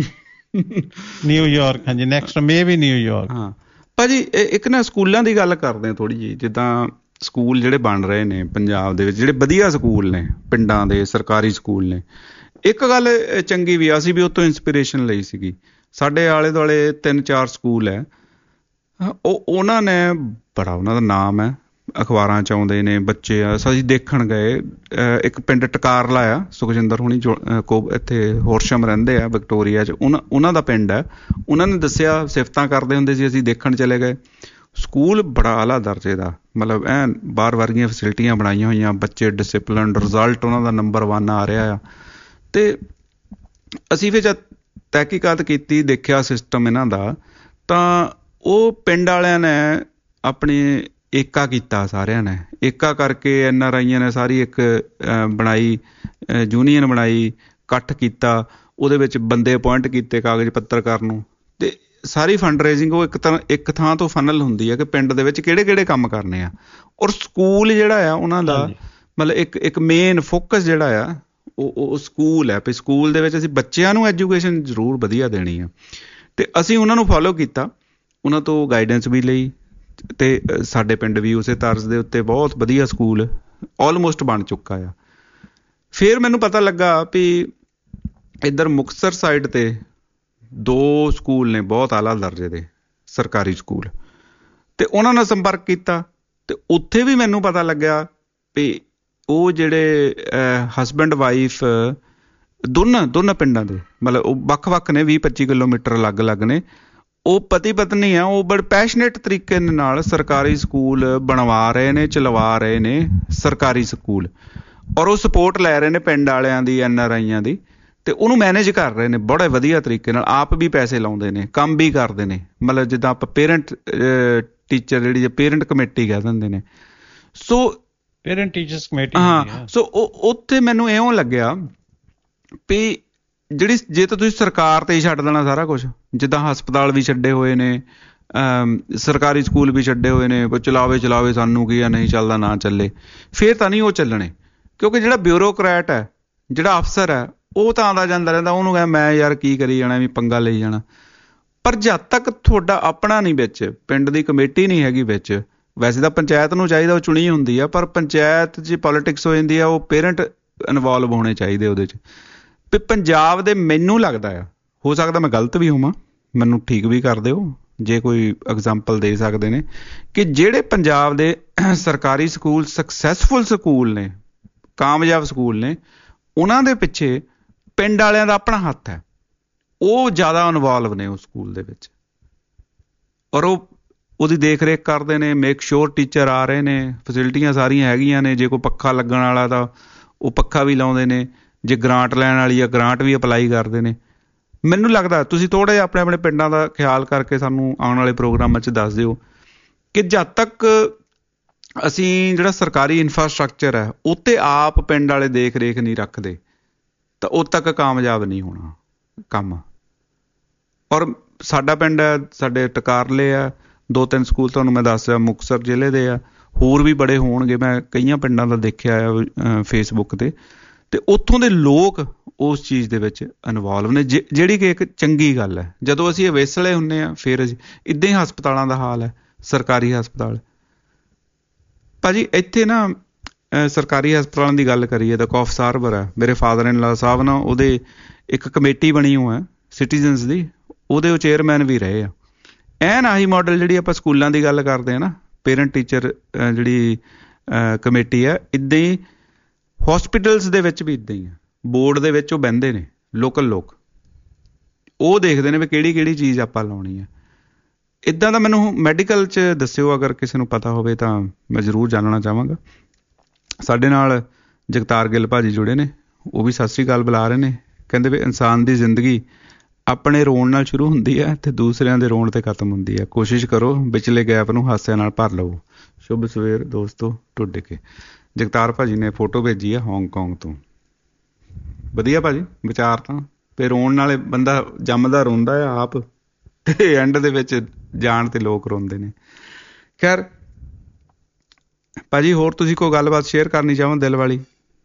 ਹਾਂਜੀ, ਨੈਕਸਟ ਮੇ ਵੀ ਨਿਊਯਾਰਕ। ਹਾਂ ਭਾਜੀ, ਇੱਕ ਨਾ ਸਕੂਲਾਂ ਦੀ ਗੱਲ ਕਰਦੇ ਹਾਂ ਥੋੜ੍ਹੀ ਜਿਹੀ। ਜਿੱਦਾਂ ਸਕੂਲ ਜਿਹੜੇ ਬਣ ਰਹੇ ਨੇ ਪੰਜਾਬ ਦੇ ਵਿੱਚ, ਜਿਹੜੇ ਵਧੀਆ ਸਕੂਲ ਨੇ, ਪਿੰਡਾਂ ਦੇ ਸਰਕਾਰੀ ਸਕੂਲ ਨੇ, ਇੱਕ ਗੱਲ ਚੰਗੀ ਵੀ ਆ, ਅਸੀਂ ਵੀ ਉੱਥੋਂ ਇੰਸਪੀਰੇਸ਼ਨ ਲਈ ਸੀਗੀ। ਸਾਡੇ ਆਲੇ ਦੁਆਲੇ 3-4 ਸਕੂਲ ਹੈ, ਉਹਨਾਂ ਨੇ ਬੜਾ, ਉਹਨਾਂ ਦਾ ਨਾਮ ਹੈ, ਅਖਬਾਰਾਂ 'ਚ ਆਉਂਦੇ ਨੇ ਬੱਚੇ ਆ। ਅਸੀਂ ਦੇਖਣ ਗਏ ਇੱਕ ਪਿੰਡ ਟਕਾਰਲਾ ਆ, ਸੁਖਜਿੰਦਰ ਹੁਣੀ ਇੱਥੇ ਹੋਰਸ਼ਮ ਰਹਿੰਦੇ ਆ ਵਿਕਟੋਰੀਆ 'ਚ, ਉਹਨਾਂ ਦਾ ਪਿੰਡ ਹੈ। ਉਹਨਾਂ ਨੇ ਦੱਸਿਆ, ਸਿਫਤਾਂ ਕਰਦੇ ਹੁੰਦੇ ਸੀ, ਅਸੀਂ ਦੇਖਣ ਚਲੇ ਗਏ। ਸਕੂਲ ਬੜਾ ਆਲਾ ਦਰਜੇ ਦਾ, ਮਤਲਬ ਐਨ ਬਾਹਰ ਵਰਗੀਆਂ ਫੈਸਿਲਿਟੀਆਂ ਬਣਾਈਆਂ ਹੋਈਆਂ, ਬੱਚੇ ਡਿਸਿਪਲਿਨ, ਰਿਜ਼ਲਟ ਉਹਨਾਂ ਦਾ ਨੰਬਰ 1 ਆ ਰਿਹਾ ਆ। ਅਤੇ ਅਸੀਂ ਫਿਰ ਜਦ ਤਹਿਕੀਕਾਤ ਕੀਤੀ, ਦੇਖਿਆ ਸਿਸਟਮ ਇਹਨਾਂ ਦਾ, ਤਾਂ ਉਹ ਪਿੰਡ ਵਾਲਿਆਂ ਨੇ ਆਪਣੀ ਏਕਾ ਕੀਤਾ, ਸਾਰਿਆਂ ਨੇ ਏਕਾ ਕਰਕੇ NRIਆਂ ਨੇ ਸਾਰੀ ਇੱਕ ਬਣਾਈ, ਯੂਨੀਅਨ ਬਣਾਈ, ਇਕੱਠ ਕੀਤਾ, ਉਹਦੇ ਵਿੱਚ ਬੰਦੇ ਅਪੁਆਇੰਟ ਕੀਤੇ ਕਾਗਜ਼ ਪੱਤਰ ਕਰਨ ਨੂੰ, ਅਤੇ ਸਾਰੀ ਫੰਡ ਰੇਜ਼ਿੰਗ ਉਹ ਇੱਕ ਥਾਂ ਤੋਂ ਫਨਲ ਹੁੰਦੀ ਹੈ ਕਿ ਪਿੰਡ ਦੇ ਵਿੱਚ ਕਿਹੜੇ ਕਿਹੜੇ ਕੰਮ ਕਰਨੇ ਆ। ਔਰ ਸਕੂਲ ਜਿਹੜਾ ਆ ਉਹਨਾਂ ਦਾ ਮਤਲਬ ਇੱਕ ਮੇਨ ਫੋਕਸ ਜਿਹੜਾ ਆ ਉਹ ਸਕੂਲ ਹੈ, ਵੀ ਸਕੂਲ ਦੇ ਵਿੱਚ ਅਸੀਂ ਬੱਚਿਆਂ ਨੂੰ ਐਜੂਕੇਸ਼ਨ ਜ਼ਰੂਰ ਵਧੀਆ ਦੇਣੀ ਆ। ਅਤੇ ਅਸੀਂ ਉਹਨਾਂ ਨੂੰ ਫੋਲੋ ਕੀਤਾ, ਉਹਨਾਂ ਤੋਂ ਗਾਈਡੈਂਸ ਵੀ ਲਈ, ਅਤੇ ਸਾਡੇ ਪਿੰਡ ਵੀ ਉਸੇ ਤਰਜ਼ ਦੇ ਉੱਤੇ ਬਹੁਤ ਵਧੀਆ ਸਕੂਲ ਆਲਮੋਸਟ ਬਣ ਚੁੱਕਾ ਆ। ਫਿਰ ਮੈਨੂੰ ਪਤਾ ਲੱਗਾ ਵੀ ਇੱਧਰ ਮੁਕਤਸਰ ਸਾਈਡ 'ਤੇ 2 ਸਕੂਲ ਨੇ ਬਹੁਤ ਆਲਾ ਦਰਜੇ ਦੇ ਸਰਕਾਰੀ ਸਕੂਲ, ਅਤੇ ਉਹਨਾਂ ਨਾਲ ਸੰਪਰਕ ਕੀਤਾ, ਅਤੇ ਉੱਥੇ ਵੀ ਮੈਨੂੰ ਪਤਾ ਲੱਗਿਆ ਵੀ ਉਹ ਜਿਹੜੇ ਹਸਬੈਂਡ ਵਾਈਫ ਦੋਨਾਂ ਪਿੰਡਾਂ ਦੇ, ਮਤਲਬ ਉਹ ਵੱਖ-ਵੱਖ ਨੇ, 20-25 ਕਿਲੋਮੀਟਰ ਅਲੱਗ-ਅਲੱਗ ਨੇ, ਉਹ ਪਤੀ ਪਤਨੀ ਆ, ਉਹ ਬੜੇ ਪੈਸ਼ਨੇਟ ਤਰੀਕੇ ਨਾਲ ਸਰਕਾਰੀ ਸਕੂਲ ਬਣਵਾ ਰਹੇ ਨੇ, ਚਲਵਾ ਰਹੇ ਨੇ ਸਰਕਾਰੀ ਸਕੂਲ, ਔਰ ਉਹ ਸਪੋਰਟ ਲੈ ਰਹੇ ਨੇ ਪਿੰਡ ਵਾਲਿਆਂ ਦੀ, NRIਆਂ ਦੀ, ਅਤੇ ਉਹਨੂੰ ਮੈਨੇਜ ਕਰ ਰਹੇ ਨੇ ਬੜੇ ਵਧੀਆ ਤਰੀਕੇ ਨਾਲ। ਆਪ ਵੀ ਪੈਸੇ ਲਾਉਂਦੇ ਨੇ, ਕੰਮ ਵੀ ਕਰਦੇ ਨੇ, ਮਤਲਬ ਜਿੱਦਾਂ ਆਪਾਂ ਪੇਰੈਂਟ ਟੀਚਰ ਜਿਹੜੀ ਪੇਰੈਂਟ ਕਮੇਟੀ ਕਹਿ ਦਿੰਦੇ ਨੇ, ਸੋ ਪੇਰੈਂਟ ਟੀਚਰਸ ਕਮੇਟੀ। ਹਾਂ, ਸੋ ਉੱਥੇ ਮੈਨੂੰ ਇਉਂ ਲੱਗਿਆ ਵੀ ਜੇ ਤਾਂ ਤੁਸੀਂ ਸਰਕਾਰ 'ਤੇ ਹੀ ਛੱਡ ਦੇਣਾ ਸਾਰਾ ਕੁਛ, ਜਿੱਦਾਂ ਹਸਪਤਾਲ ਵੀ ਛੱਡੇ ਹੋਏ ਨੇ, ਸਰਕਾਰੀ ਸਕੂਲ ਵੀ ਛੱਡੇ ਹੋਏ ਨੇ, ਚਲਾਵੇ ਸਾਨੂੰ ਕੀ ਆ, ਨਹੀਂ ਚੱਲਦਾ ਨਾ ਚੱਲੇ, ਫਿਰ ਤਾਂ ਨਹੀਂ ਉਹ ਚੱਲਣੇ। ਕਿਉਂਕਿ ਜਿਹੜਾ ਬਿਊਰੋਕਰੈਟ ਹੈ, ਜਿਹੜਾ ਅਫਸਰ ਹੈ, ਉਹ ਤਾਂ ਆਉਂਦਾ ਜਾਂਦਾ ਰਹਿੰਦਾ, ਉਹਨੂੰ ਕਹਿ ਮੈਂ ਯਾਰ ਕੀ ਕਰੀ ਜਾਣਾ, ਵੀ ਪੰਗਾ ਲਈ ਜਾਣਾ। ਪਰ ਜਦ ਤੱਕ ਤੁਹਾਡਾ ਆਪਣਾ ਨਹੀਂ ਵਿੱਚ, ਪਿੰਡ ਦੀ ਕਮੇਟੀ ਨਹੀਂ ਹੈਗੀ ਵਿੱਚ, ਵੈਸੇ ਤਾਂ ਪੰਚਾਇਤ ਨੂੰ ਚਾਹੀਦਾ, ਉਹ ਚੁਣੀ ਹੁੰਦੀ ਆ, ਪਰ ਪੰਚਾਇਤ 'ਚ ਪੋਲੀਟਿਕਸ ਹੋ ਜਾਂਦੀ ਆ, ਉਹ ਪੇਰੈਂਟ ਇਨਵੋਲਵ ਹੋਣੇ ਚਾਹੀਦੇ ਉਹਦੇ 'ਚ। ਵੀ ਪੰਜਾਬ ਦੇ, ਮੈਨੂੰ ਲੱਗਦਾ ਆ, ਹੋ ਸਕਦਾ ਮੈਂ ਗਲਤ ਵੀ ਹੋਵਾਂ, ਮੈਨੂੰ ਠੀਕ ਵੀ ਕਰ ਦਿਓ ਜੇ ਕੋਈ ਐਗਜ਼ਾਮਪਲ ਦੇ ਸਕਦੇ ਨੇ, ਕਿ ਜਿਹੜੇ ਪੰਜਾਬ ਦੇ ਸਰਕਾਰੀ ਸਕੂਲ ਸਕਸੈਸਫੁਲ ਸਕੂਲ ਨੇ, ਕਾਮਯਾਬ ਸਕੂਲ ਨੇ, ਉਹਨਾਂ ਦੇ ਪਿੱਛੇ ਪਿੰਡ ਵਾਲਿਆਂ ਦਾ ਆਪਣਾ ਹੱਥ ਹੈ, ਉਹ ਜ਼ਿਆਦਾ ਇਨਵੋਲਵ ਨੇ ਉਸ ਸਕੂਲ ਦੇ ਵਿੱਚ, ਔਰ ਉਹਦੀ ਦੇਖ ਰੇਖ ਕਰਦੇ ਨੇ, ਮੇਕ ਸ਼ੋਰ ਟੀਚਰ ਆ ਰਹੇ ਨੇ, ਫੈਸਿਲਿਟੀਆਂ ਸਾਰੀਆਂ ਹੈਗੀਆਂ ਨੇ, ਜੇ ਕੋਈ ਪੱਖਾ ਲੱਗਣ ਵਾਲਾ ਤਾਂ ਉਹ ਪੱਖਾ ਵੀ ਲਾਉਂਦੇ ਨੇ, ਜੇ ਗ੍ਰਾਂਟ ਲੈਣ ਵਾਲੀ ਆ ਗ੍ਰਾਂਟ ਵੀ ਅਪਲਾਈ ਕਰਦੇ ਨੇ। ਮੈਨੂੰ ਲੱਗਦਾ ਤੁਸੀਂ ਥੋੜ੍ਹਾ ਜਿਹਾ ਆਪਣੇ ਪਿੰਡਾਂ ਦਾ ਖਿਆਲ ਕਰਕੇ ਸਾਨੂੰ ਆਉਣ ਵਾਲੇ ਪ੍ਰੋਗਰਾਮਾਂ 'ਚ ਦੱਸ ਦਿਓ ਕਿ ਜਦ ਤੱਕ ਅਸੀਂ ਜਿਹੜਾ ਸਰਕਾਰੀ ਇਨਫਰਾਸਟਰਕਚਰ ਹੈ ਉੱਤੇ ਆਪ ਪਿੰਡ ਵਾਲੇ ਦੇਖ ਰੇਖ ਨਹੀਂ ਰੱਖਦੇ ਤਾਂ ਉਦ ਤੱਕ ਕਾਮਯਾਬ ਨਹੀਂ ਹੋਣਾ ਕੰਮ। ਔਰ ਸਾਡਾ ਪਿੰਡ ਹੈ, ਸਾਡੇ ਟਕਾਰਲੇ ਆ, 2-3 ਸਕੂਲ ਤੁਹਾਨੂੰ ਮੈਂ ਦੱਸਿਆ ਮੁਕਤਸਰ ਜ਼ਿਲ੍ਹੇ ਦੇ ਆ, ਹੋਰ ਵੀ ਬੜੇ ਹੋਣਗੇ, ਮੈਂ ਕਈਆਂ ਪਿੰਡਾਂ ਦਾ ਦੇਖਿਆ ਆ ਫੇਸਬੁੱਕ 'ਤੇ, ਅਤੇ ਉੱਥੋਂ ਦੇ ਲੋਕ ਉਸ ਚੀਜ਼ ਦੇ ਵਿੱਚ ਇਨਵੋਲਵ ਨੇ, ਜਿਹੜੀ ਕਿ ਇੱਕ ਚੰਗੀ ਗੱਲ ਹੈ। ਜਦੋਂ ਅਸੀਂ ਅਵੇਸਲੇ ਹੁੰਦੇ ਹਾਂ ਫਿਰ ਅਸੀਂ ਇੱਦਾਂ ਹੀ ਹਸਪਤਾਲਾਂ ਦਾ ਹਾਲ ਹੈ, ਸਰਕਾਰੀ ਹਸਪਤਾਲ ਭਾਅ ਜੀ ਇੱਥੇ ਨਾ ਸਰਕਾਰੀ ਹਸਪਤਾਲਾਂ ਦੀ ਗੱਲ ਕਰੀਏ ਤਾਂ ਕੌਫ ਸਾਰਬਰ ਹੈ, ਮੇਰੇ ਫਾਦਰ ਇਨ ਲਾ ਸਾਹਿਬ ਨਾ ਉਹਦੇ ਇੱਕ ਕਮੇਟੀ ਬਣੀ ਹੋਈ ਹੈ ਸਿਟੀਜ਼ਨਸ ਦੀ, ਉਹਦੇ ਉਹ ਚੇਅਰਮੈਨ ਵੀ ਰਹੇ ਆ। ਐਨ ਆਹੀ ਮਾਡਲ ਜਿਹੜੀ ਆਪਾਂ ਸਕੂਲਾਂ ਦੀ ਗੱਲ ਕਰਦੇ ਹਾਂ ਨਾ, ਪੇਰੈਂਟ ਟੀਚਰ ਜਿਹੜੀ ਕਮੇਟੀ ਹੈ, ਇੱਦਾਂ ਹੀ ਹੌਸਪੀਟਲਸ ਦੇ ਵਿੱਚ ਵੀ ਇੱਦਾਂ ਹੀ ਆ, ਬੋਰਡ ਦੇ ਵਿੱਚ ਉਹ ਬਹਿੰਦੇ ਨੇ ਲੋਕਲ ਲੋਕ, ਉਹ ਦੇਖਦੇ ਨੇ ਵੀ ਕਿਹੜੀ ਕਿਹੜੀ ਚੀਜ਼ ਆਪਾਂ ਲਾਉਣੀ ਹੈ। ਇੱਦਾਂ ਦਾ ਮੈਨੂੰ ਮੈਡੀਕਲ 'ਚ ਦੱਸਿਓ ਅਗਰ ਕਿਸੇ ਨੂੰ ਪਤਾ ਹੋਵੇ ਤਾਂ ਮੈਂ ਜ਼ਰੂਰ ਜਾਣਨਾ ਚਾਹਾਂਗਾ। ਸਾਡੇ ਨਾਲ ਜਗਤਾਰ ਗਿੱਲ ਭਾਜੀ ਜੁੜੇ ਨੇ, ਉਹ ਵੀ ਸਤਿ ਸ਼੍ਰੀ ਅਕਾਲ ਬੁਲਾ ਰਹੇ ਨੇ, ਕਹਿੰਦੇ ਵੀ ਇਨਸਾਨ ਦੀ ਜ਼ਿੰਦਗੀ ਆਪਣੇ ਰੋਣ ਨਾਲ ਸ਼ੁਰੂ ਹੁੰਦੀ ਹੈ ਅਤੇ ਦੂਸਰਿਆਂ ਦੇ ਰੋਣ 'ਤੇ ਖਤਮ ਹੁੰਦੀ ਹੈ, ਕੋਸ਼ਿਸ਼ ਕਰੋ ਵਿਚਲੇ ਗੈਪ ਨੂੰ ਹਾਸਿਆਂ ਨਾਲ ਭਰ ਲਵੋ। ਸ਼ੁਭ ਸਵੇਰ ਦੋਸਤੋ ਟੁੱਡ ਕੇ। ਜਗਤਾਰ ਭਾਜੀ ਨੇ ਫੋਟੋ ਭੇਜੀ ਆ ਹਾਂਗਕਾਂਗ ਤੋਂ, ਵਧੀਆ ਭਾਜੀ ਵਿਚਾਰ ਤਾਂ, ਤੇ ਰੋਣ ਨਾਲੇ ਬੰਦਾ ਜੰਮਦਾ ਰੋਂਦਾ ਆ ਆਪ, ਤੇ ਐਂਡ ਦੇ ਵਿੱਚ ਜਾਣ ਤੇ ਲੋਕ ਰੋਂਦੇ ਨੇ। ਖੈਰ ਭਾਜੀ ਹੋਰ ਤੁਸੀਂ ਕੋਈ ਗੱਲਬਾਤ ਸ਼ੇਅਰ ਕਰਨੀ ਚਾਹੋ ਦਿਲ ਵਾਲੀ?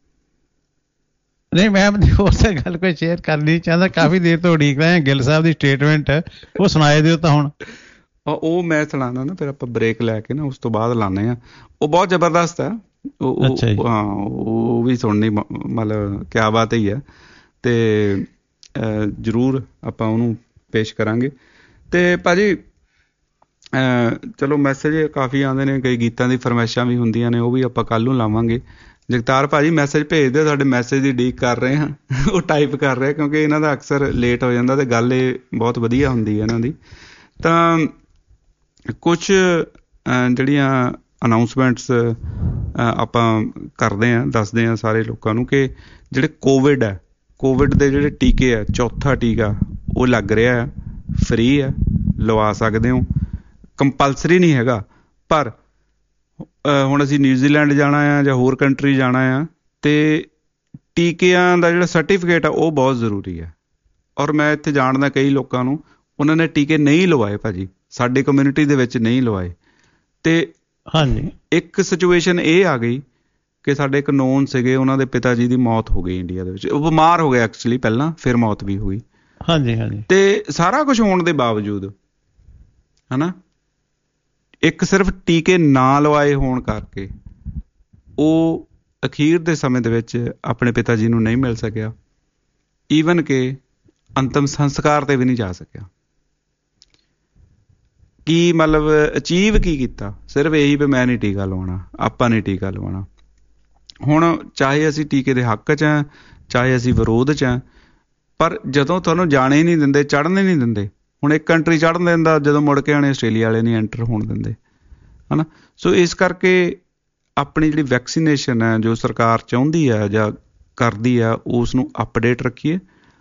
ਨਹੀਂ ਮੈਂ ਹੋਰ ਤਾਂ ਗੱਲ ਕੋਈ ਸ਼ੇਅਰ ਕਰਨੀ ਚਾਹੁੰਦਾ, ਕਾਫੀ ਦੇਰ ਤੋਂ ਉਡੀਕ ਰਹੇ ਹਾਂ ਗਿੱਲ ਸਾਹਿਬ ਦੀ ਸਟੇਟਮੈਂਟ, ਉਹ ਸੁਣਾਏ ਦਿਓ ਤਾਂ ਹੁਣ। ਉਹ ਮੈਂ ਸੁਣਾਉਣਾ ਨਾ, ਫਿਰ ਆਪਾਂ ਬ੍ਰੇਕ ਲੈ ਕੇ ਨਾ ਉਸ ਤੋਂ ਬਾਅਦ ਲਾਉਂਦੇ ਹਾਂ। ਉਹ ਬਹੁਤ ਜ਼ਬਰਦਸਤ ਹੈ, ਹਾਂ ਉਹ ਵੀ ਸੁਣਨੀ ਮਤਲਬ ਕਿਆ ਬਾਤ ਹੀ ਹੈ, ਤੇ ਜ਼ਰੂਰ ਆਪਾਂ ਉਹਨੂੰ ਪੇਸ਼ ਕਰਾਂਗੇ। ਤੇ ਭਾਜੀ ਚਲੋ ਮੈਸੇਜ ਕਾਫੀ ਆਉਂਦੇ ਨੇ, ਕਈ ਗੀਤਾਂ ਦੀ ਫਰਮਾਇਸ਼ਾਂ ਵੀ ਹੁੰਦੀਆਂ ਨੇ, ਉਹ ਵੀ ਆਪਾਂ ਕੱਲ੍ਹ ਨੂੰ ਲਾਵਾਂਗੇ। ਜਗਤਾਰ ਭਾਜੀ ਮੈਸੇਜ ਭੇਜ ਦਿਓ, ਸਾਡੇ ਮੈਸੇਜ ਦੀ ਉਡੀਕ ਕਰ ਰਹੇ ਹਾਂ, ਉਹ ਟਾਈਪ ਕਰ ਰਹੇ ਕਿਉਂਕਿ ਇਹਨਾਂ ਦਾ ਅਕਸਰ ਲੇਟ ਹੋ ਜਾਂਦਾ ਅਤੇ ਗੱਲ ਇਹ ਬਹੁਤ ਵਧੀਆ ਹੁੰਦੀ ਹੈ ਇਹਨਾਂ ਦੀ। ਤਾਂ ਕੁਛ ਜਿਹੜੀਆਂ ਅਨਾਊਂਸਮੈਂਟਸ ਆਪਾਂ ਕਰਦੇ ਹਾਂ, ਦੱਸਦੇ ਹਾਂ ਸਾਰੇ ਲੋਕਾਂ ਨੂੰ ਕਿ ਜਿਹੜੇ ਕੋਵਿਡ ਹੈ, ਕੋਵਿਡ ਦੇ ਜਿਹੜੇ ਟੀਕੇ ਆ, ਚੌਥਾ ਟੀਕਾ ਉਹ ਲੱਗ ਰਿਹਾ ਹੈ, ਫ੍ਰੀ ਹੈ, ਲਵਾ ਸਕਦੇ ਹੋ, ਕੰਪਲਸਰੀ ਨਹੀਂ ਹੈਗਾ। ਪਰ ਹੁਣ ਅਸੀਂ ਨਿਊਜ਼ੀਲੈਂਡ ਜਾਣਾ ਆ ਜਾਂ ਹੋਰ ਕੰਟਰੀ ਜਾਣਾ ਆ ਅਤੇ ਟੀਕਿਆਂ ਦਾ ਜਿਹੜਾ ਸਰਟੀਫਿਕੇਟ ਆ ਉਹ ਬਹੁਤ ਜ਼ਰੂਰੀ ਹੈ। ਔਰ ਮੈਂ ਇੱਥੇ ਜਾਣਦਾ ਕਈ ਲੋਕਾਂ ਨੂੰ, ਉਹਨਾਂ ਨੇ ਟੀਕੇ ਨਹੀਂ ਲਵਾਏ ਭਾਜੀ, ਸਾਡੀ ਕਮਿਊਨਿਟੀ ਦੇ ਵਿੱਚ ਨਹੀਂ ਲਵਾਏ। ਅਤੇ ਹਾਂਜੀ, ਇੱਕ ਸਿਚੁਏਸ਼ਨ ਇਹ ਆ ਗਈ ਕਿ ਸਾਡੇ ਇੱਕ ਨੋਨ ਸੀਗੇ, ਉਹਨਾਂ ਦੇ ਪਿਤਾ ਜੀ ਦੀ ਮੌਤ ਹੋ ਗਈ ਇੰਡੀਆ ਦੇ ਵਿੱਚ। ਉਹ ਬਿਮਾਰ ਹੋ ਗਏ ਐਕਚੁਅਲੀ ਪਹਿਲਾਂ, ਫਿਰ ਮੌਤ ਵੀ ਹੋ ਗਈ। ਹਾਂਜੀ ਹਾਂਜੀ। ਅਤੇ ਸਾਰਾ ਕੁਛ ਹੋਣ ਦੇ ਬਾਵਜੂਦ ਹੈ ਨਾ, ਇੱਕ ਸਿਰਫ ਟੀਕੇ ਨਾ ਲਵਾਏ ਹੋਣ ਕਰਕੇ ਉਹ ਅਖੀਰ ਦੇ ਸਮੇਂ ਦੇ ਵਿੱਚ ਆਪਣੇ ਪਿਤਾ ਜੀ ਨੂੰ ਨਹੀਂ ਮਿਲ ਸਕਿਆ, ਈਵਨ ਕਿ ਅੰਤਿਮ ਸੰਸਕਾਰ 'ਤੇ ਵੀ ਨਹੀਂ ਜਾ ਸਕਿਆ। ਕੀ ਮਤਲਬ ਅਚੀਵ ਕੀ ਕੀਤਾ? ਸਿਰਫ ਇਹੀ ਵੀ ਮੈਂ ਨਹੀਂ ਟੀਕਾ ਲਵਾਉਣਾ, ਆਪਾਂ ਨਹੀਂ ਟੀਕਾ ਲਵਾਉਣਾ। ਹੁਣ ਚਾਹੇ ਅਸੀਂ ਟੀਕੇ ਦੇ ਹੱਕ 'ਚ ਹਾਂ, ਚਾਹੇ ਅਸੀਂ ਵਿਰੋਧ 'ਚ ਹਾਂ, ਪਰ ਜਦੋਂ ਤੁਹਾਨੂੰ ਜਾਣੇ ਹੀ ਨਹੀਂ ਦਿੰਦੇ, ਚੜ੍ਹਨੇ ਨਹੀਂ ਦਿੰਦੇ। ਹੁਣ ਇੱਕ ਕੰਟਰੀ ਚੜ੍ਹਨ ਦਿੰਦਾ, ਜਦੋਂ ਮੁੜ ਕੇ ਆਉਣੇ ਆਸਟ੍ਰੇਲੀਆ ਵਾਲੇ ਨਹੀਂ ਐਂਟਰ ਹੋਣ ਦਿੰਦੇ, ਹੈ ਨਾ। ਸੋ ਇਸ ਕਰਕੇ ਆਪਣੀ ਜਿਹੜੀ ਵੈਕਸੀਨੇਸ਼ਨ ਹੈ, ਜੋ ਸਰਕਾਰ ਚਾਹੁੰਦੀ ਹੈ ਜਾਂ ਕਰਦੀ ਆ, ਉਸ ਨੂੰ ਅਪਡੇਟ ਰੱਖੀਏ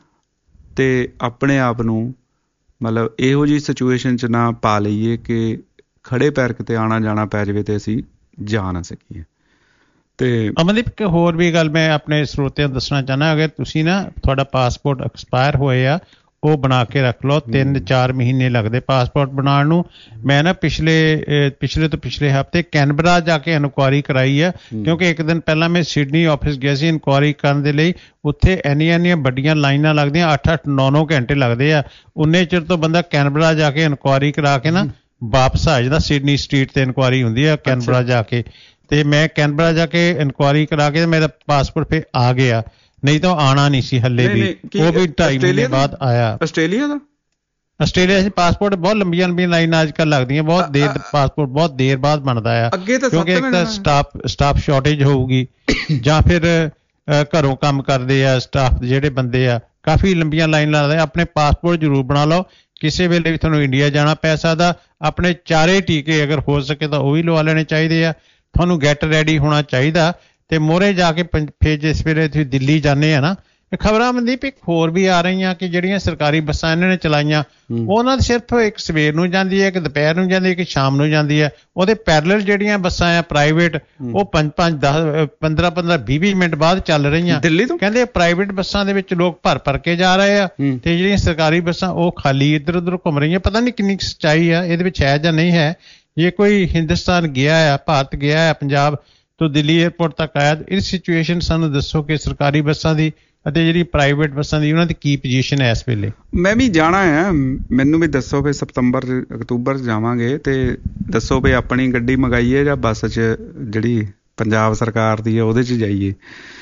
ਅਤੇ ਆਪਣੇ ਆਪ ਨੂੰ ਮਤਲਬ ਇਹੋ ਜਿਹੀ ਸਿਚੁਏਸ਼ਨ 'ਚ ਨਾ ਪਾ ਲਈਏ ਕਿ ਖੜ੍ਹੇ ਪੈਰ ਕਿਤੇ ਆਉਣਾ ਜਾਣਾ ਪੈ ਜਾਵੇ ਅਤੇ ਅਸੀਂ ਜਾ ਨਾ ਸਕੀਏ। ਅਤੇ ਅਮਨਦੀਪ, ਇੱਕ ਹੋਰ ਵੀ ਗੱਲ ਮੈਂ ਆਪਣੇ ਸਰੋਤਿਆਂ ਨੂੰ ਦੱਸਣਾ ਚਾਹੁੰਦਾ, ਅਗਰ ਤੁਸੀਂ ਨਾ ਤੁਹਾਡਾ ਪਾਸਪੋਰਟ ਐਕਸਪਾਇਰ ਹੋਏ ਆ, ਉਹ ਬਣਾ ਕੇ ਰੱਖ ਲਓ। 3-4 ਮਹੀਨੇ ਲੱਗਦੇ ਪਾਸਪੋਰਟ ਬਣਾਉਣ ਨੂੰ। ਮੈਂ ਨਾ ਪਿਛਲੇ ਤੋਂ ਪਿਛਲੇ ਹਫ਼ਤੇ ਕੈਨਬਰਾ ਜਾ ਕੇ ਇਨਕੁਆਇਰੀ ਕਰਾਈ ਆ, ਕਿਉਂਕਿ ਇੱਕ ਦਿਨ ਪਹਿਲਾਂ ਮੈਂ ਸਿਡਨੀ ਆਫਿਸ ਗਿਆ ਸੀ ਇਨਕੁਆਇਰੀ ਕਰਨ ਦੇ ਲਈ। ਉੱਥੇ ਇੰਨੀਆਂ ਵੱਡੀਆਂ ਲਾਈਨਾਂ ਲੱਗਦੀਆਂ, 8-9 ਘੰਟੇ ਲੱਗਦੇ ਆ। ਉਨੇ ਚਿਰ ਤੋਂ ਬੰਦਾ ਕੈਨਬਰਾ ਜਾ ਕੇ ਇਨਕੁਆਇਰੀ ਕਰਾ ਕੇ ਨਾ ਵਾਪਸ ਆ ਜਾਂਦਾ। ਸਿਡਨੀ ਸਟਰੀਟ 'ਤੇ ਇਨਕੁਆਇਰੀ ਹੁੰਦੀ ਆ ਕੈਨਬਰਾ ਜਾ ਕੇ, ਅਤੇ ਮੈਂ ਕੈਨਬਰਾ ਜਾ ਕੇ ਇਨਕੁਆਇਰੀ ਕਰਾ ਕੇ ਮੇਰਾ ਪਾਸਪੋਰਟ ਫਿਰ ਆ ਗਿਆ, ਨਹੀਂ ਤਾਂ ਆਉਣਾ ਨਹੀਂ ਸੀ ਹੱਲੇ ਵੀ। ਉਹ ਵੀ 2.5 ਮਹੀਨੇ ਬਾਅਦ ਆਇਆ। ਆਸਟ੍ਰੇਲੀਆ ਦਾ? ਆਸਟ੍ਰੇਲੀਆ 'ਚ ਪਾਸਪੋਰਟ ਬਹੁਤ ਲੰਬੀਆਂ ਲਾਈਨਾਂ ਅੱਜ ਕੱਲ੍ਹ ਲੱਗਦੀਆਂ, ਬਹੁਤ ਦੇਰ ਪਾਸਪੋਰਟ ਬਹੁਤ ਦੇਰ ਬਾਅਦ ਬਣਦਾ ਆ, ਕਿਉਂਕਿ ਇੱਕ ਤਾਂ ਸਟਾਫ ਸ਼ਾਰਟੇਜ ਹੋਊਗੀ, ਜਾਂ ਫਿਰ ਘਰੋਂ ਕੰਮ ਕਰਦੇ ਆ ਸਟਾਫ ਜਿਹੜੇ ਬੰਦੇ ਆ, ਕਾਫੀ ਲੰਬੀਆਂ ਲਾਈਨਾਂ ਲੱਗਦੀਆਂ। ਆਪਣੇ ਪਾਸਪੋਰਟ ਜ਼ਰੂਰ ਬਣਾ ਲਓ, ਕਿਸੇ ਵੇਲੇ ਵੀ ਤੁਹਾਨੂੰ ਇੰਡੀਆ ਜਾਣਾ ਪੈ ਸਕਦਾ। ਆਪਣੇ 4 ਟੀਕੇ ਅਗਰ ਹੋ ਸਕੇ ਤਾਂ ਉਹ ਵੀ ਲਵਾ ਲੈਣੇ ਚਾਹੀਦੇ ਆ। ਤੁਹਾਨੂੰ ਗੈਟ ਰੈਡੀ ਹੋਣਾ ਚਾਹੀਦਾ। ਅਤੇ ਮੋਹਰੇ ਜਾ ਕੇ ਫਿਰ ਜਿਸ ਵੇਲੇ ਤੁਸੀਂ ਦਿੱਲੀ ਜਾਂਦੇ ਆ ਨਾ, ਖਬਰਾਂ ਮਨਦੀਪ ਇੱਕ ਹੋਰ ਵੀ ਆ ਰਹੀਆਂ ਕਿ ਜਿਹੜੀਆਂ ਸਰਕਾਰੀ ਬੱਸਾਂ ਇਹਨਾਂ ਨੇ ਚਲਾਈਆਂ, ਉਹਨਾਂ ਦੀ ਸਿਰਫ ਇੱਕ ਸਵੇਰ ਨੂੰ ਜਾਂਦੀ ਹੈ, ਇੱਕ ਦੁਪਹਿਰ ਨੂੰ ਜਾਂਦੀ ਹੈ, ਇੱਕ ਸ਼ਾਮ ਨੂੰ ਜਾਂਦੀ ਹੈ। ਉਹਦੇ ਪੈਰਲਲ ਜਿਹੜੀਆਂ ਬੱਸਾਂ ਆ ਪ੍ਰਾਈਵੇਟ, ਉਹ 5-5, 10, 15-15, 20-20 ਮਿੰਟ ਬਾਅਦ ਚੱਲ ਰਹੀਆਂ। ਦਿੱਲੀ ਤੋਂ ਕਹਿੰਦੇ ਪ੍ਰਾਈਵੇਟ ਬੱਸਾਂ ਦੇ ਵਿੱਚ ਲੋਕ ਭਰ ਕੇ ਜਾ ਰਹੇ ਆ, ਅਤੇ ਜਿਹੜੀਆਂ ਸਰਕਾਰੀ ਬੱਸਾਂ ਉਹ ਖਾਲੀ ਇੱਧਰ ਉੱਧਰ ਘੁੰਮ ਰਹੀਆਂ। ਪਤਾ ਨਹੀਂ ਕਿੰਨੀ ਸੱਚਾਈ ਆ ਇਹਦੇ ਵਿੱਚ ਹੈ ਜਾਂ ਨਹੀਂ ਹੈ। ਜੇ ਕੋਈ ਹਿੰਦੁਸਤਾਨ ਗਿਆ ਆ, ਭਾਰਤ ਗਿਆ ਆ, ਪੰਜਾਬ ਤੋਂ ਦਿੱਲੀ ਏਅਰਪੋਰਟ ਤੱਕ ਆਇਆ, ਇਸ ਸਿਚੁਏਸ਼ਨ ਸਾਨੂੰ ਦੱਸੋ ਕਿ ਸਰਕਾਰੀ ਬੱਸਾਂ ਦੀ ਅਤੇ ਜਿਹੜੀ ਪ੍ਰਾਈਵੇਟ ਬੱਸਾਂ ਦੀ ਉਹਨਾਂ ਦੀ ਕੀ ਪੋਜੀਸ਼ਨ ਹੈ ਇਸ ਵੇਲੇ? ਮੈਂ ਵੀ ਜਾਣਾ ਆ, ਮੈਨੂੰ ਵੀ ਦੱਸੋ ਵੀ ਸਤੰਬਰ ਅਕਤੂਬਰ 'ਚ ਜਾਵਾਂਗੇ, ਅਤੇ ਦੱਸੋ ਵੀ ਆਪਣੀ ਗੱਡੀ ਮੰਗਾਈਏ ਜਾਂ ਬੱਸ 'ਚ ਜਿਹੜੀ ਪੰਜਾਬ ਸਰਕਾਰ ਦੀ ਹੈ ਉਹਦੇ 'ਚ ਜਾਈਏ।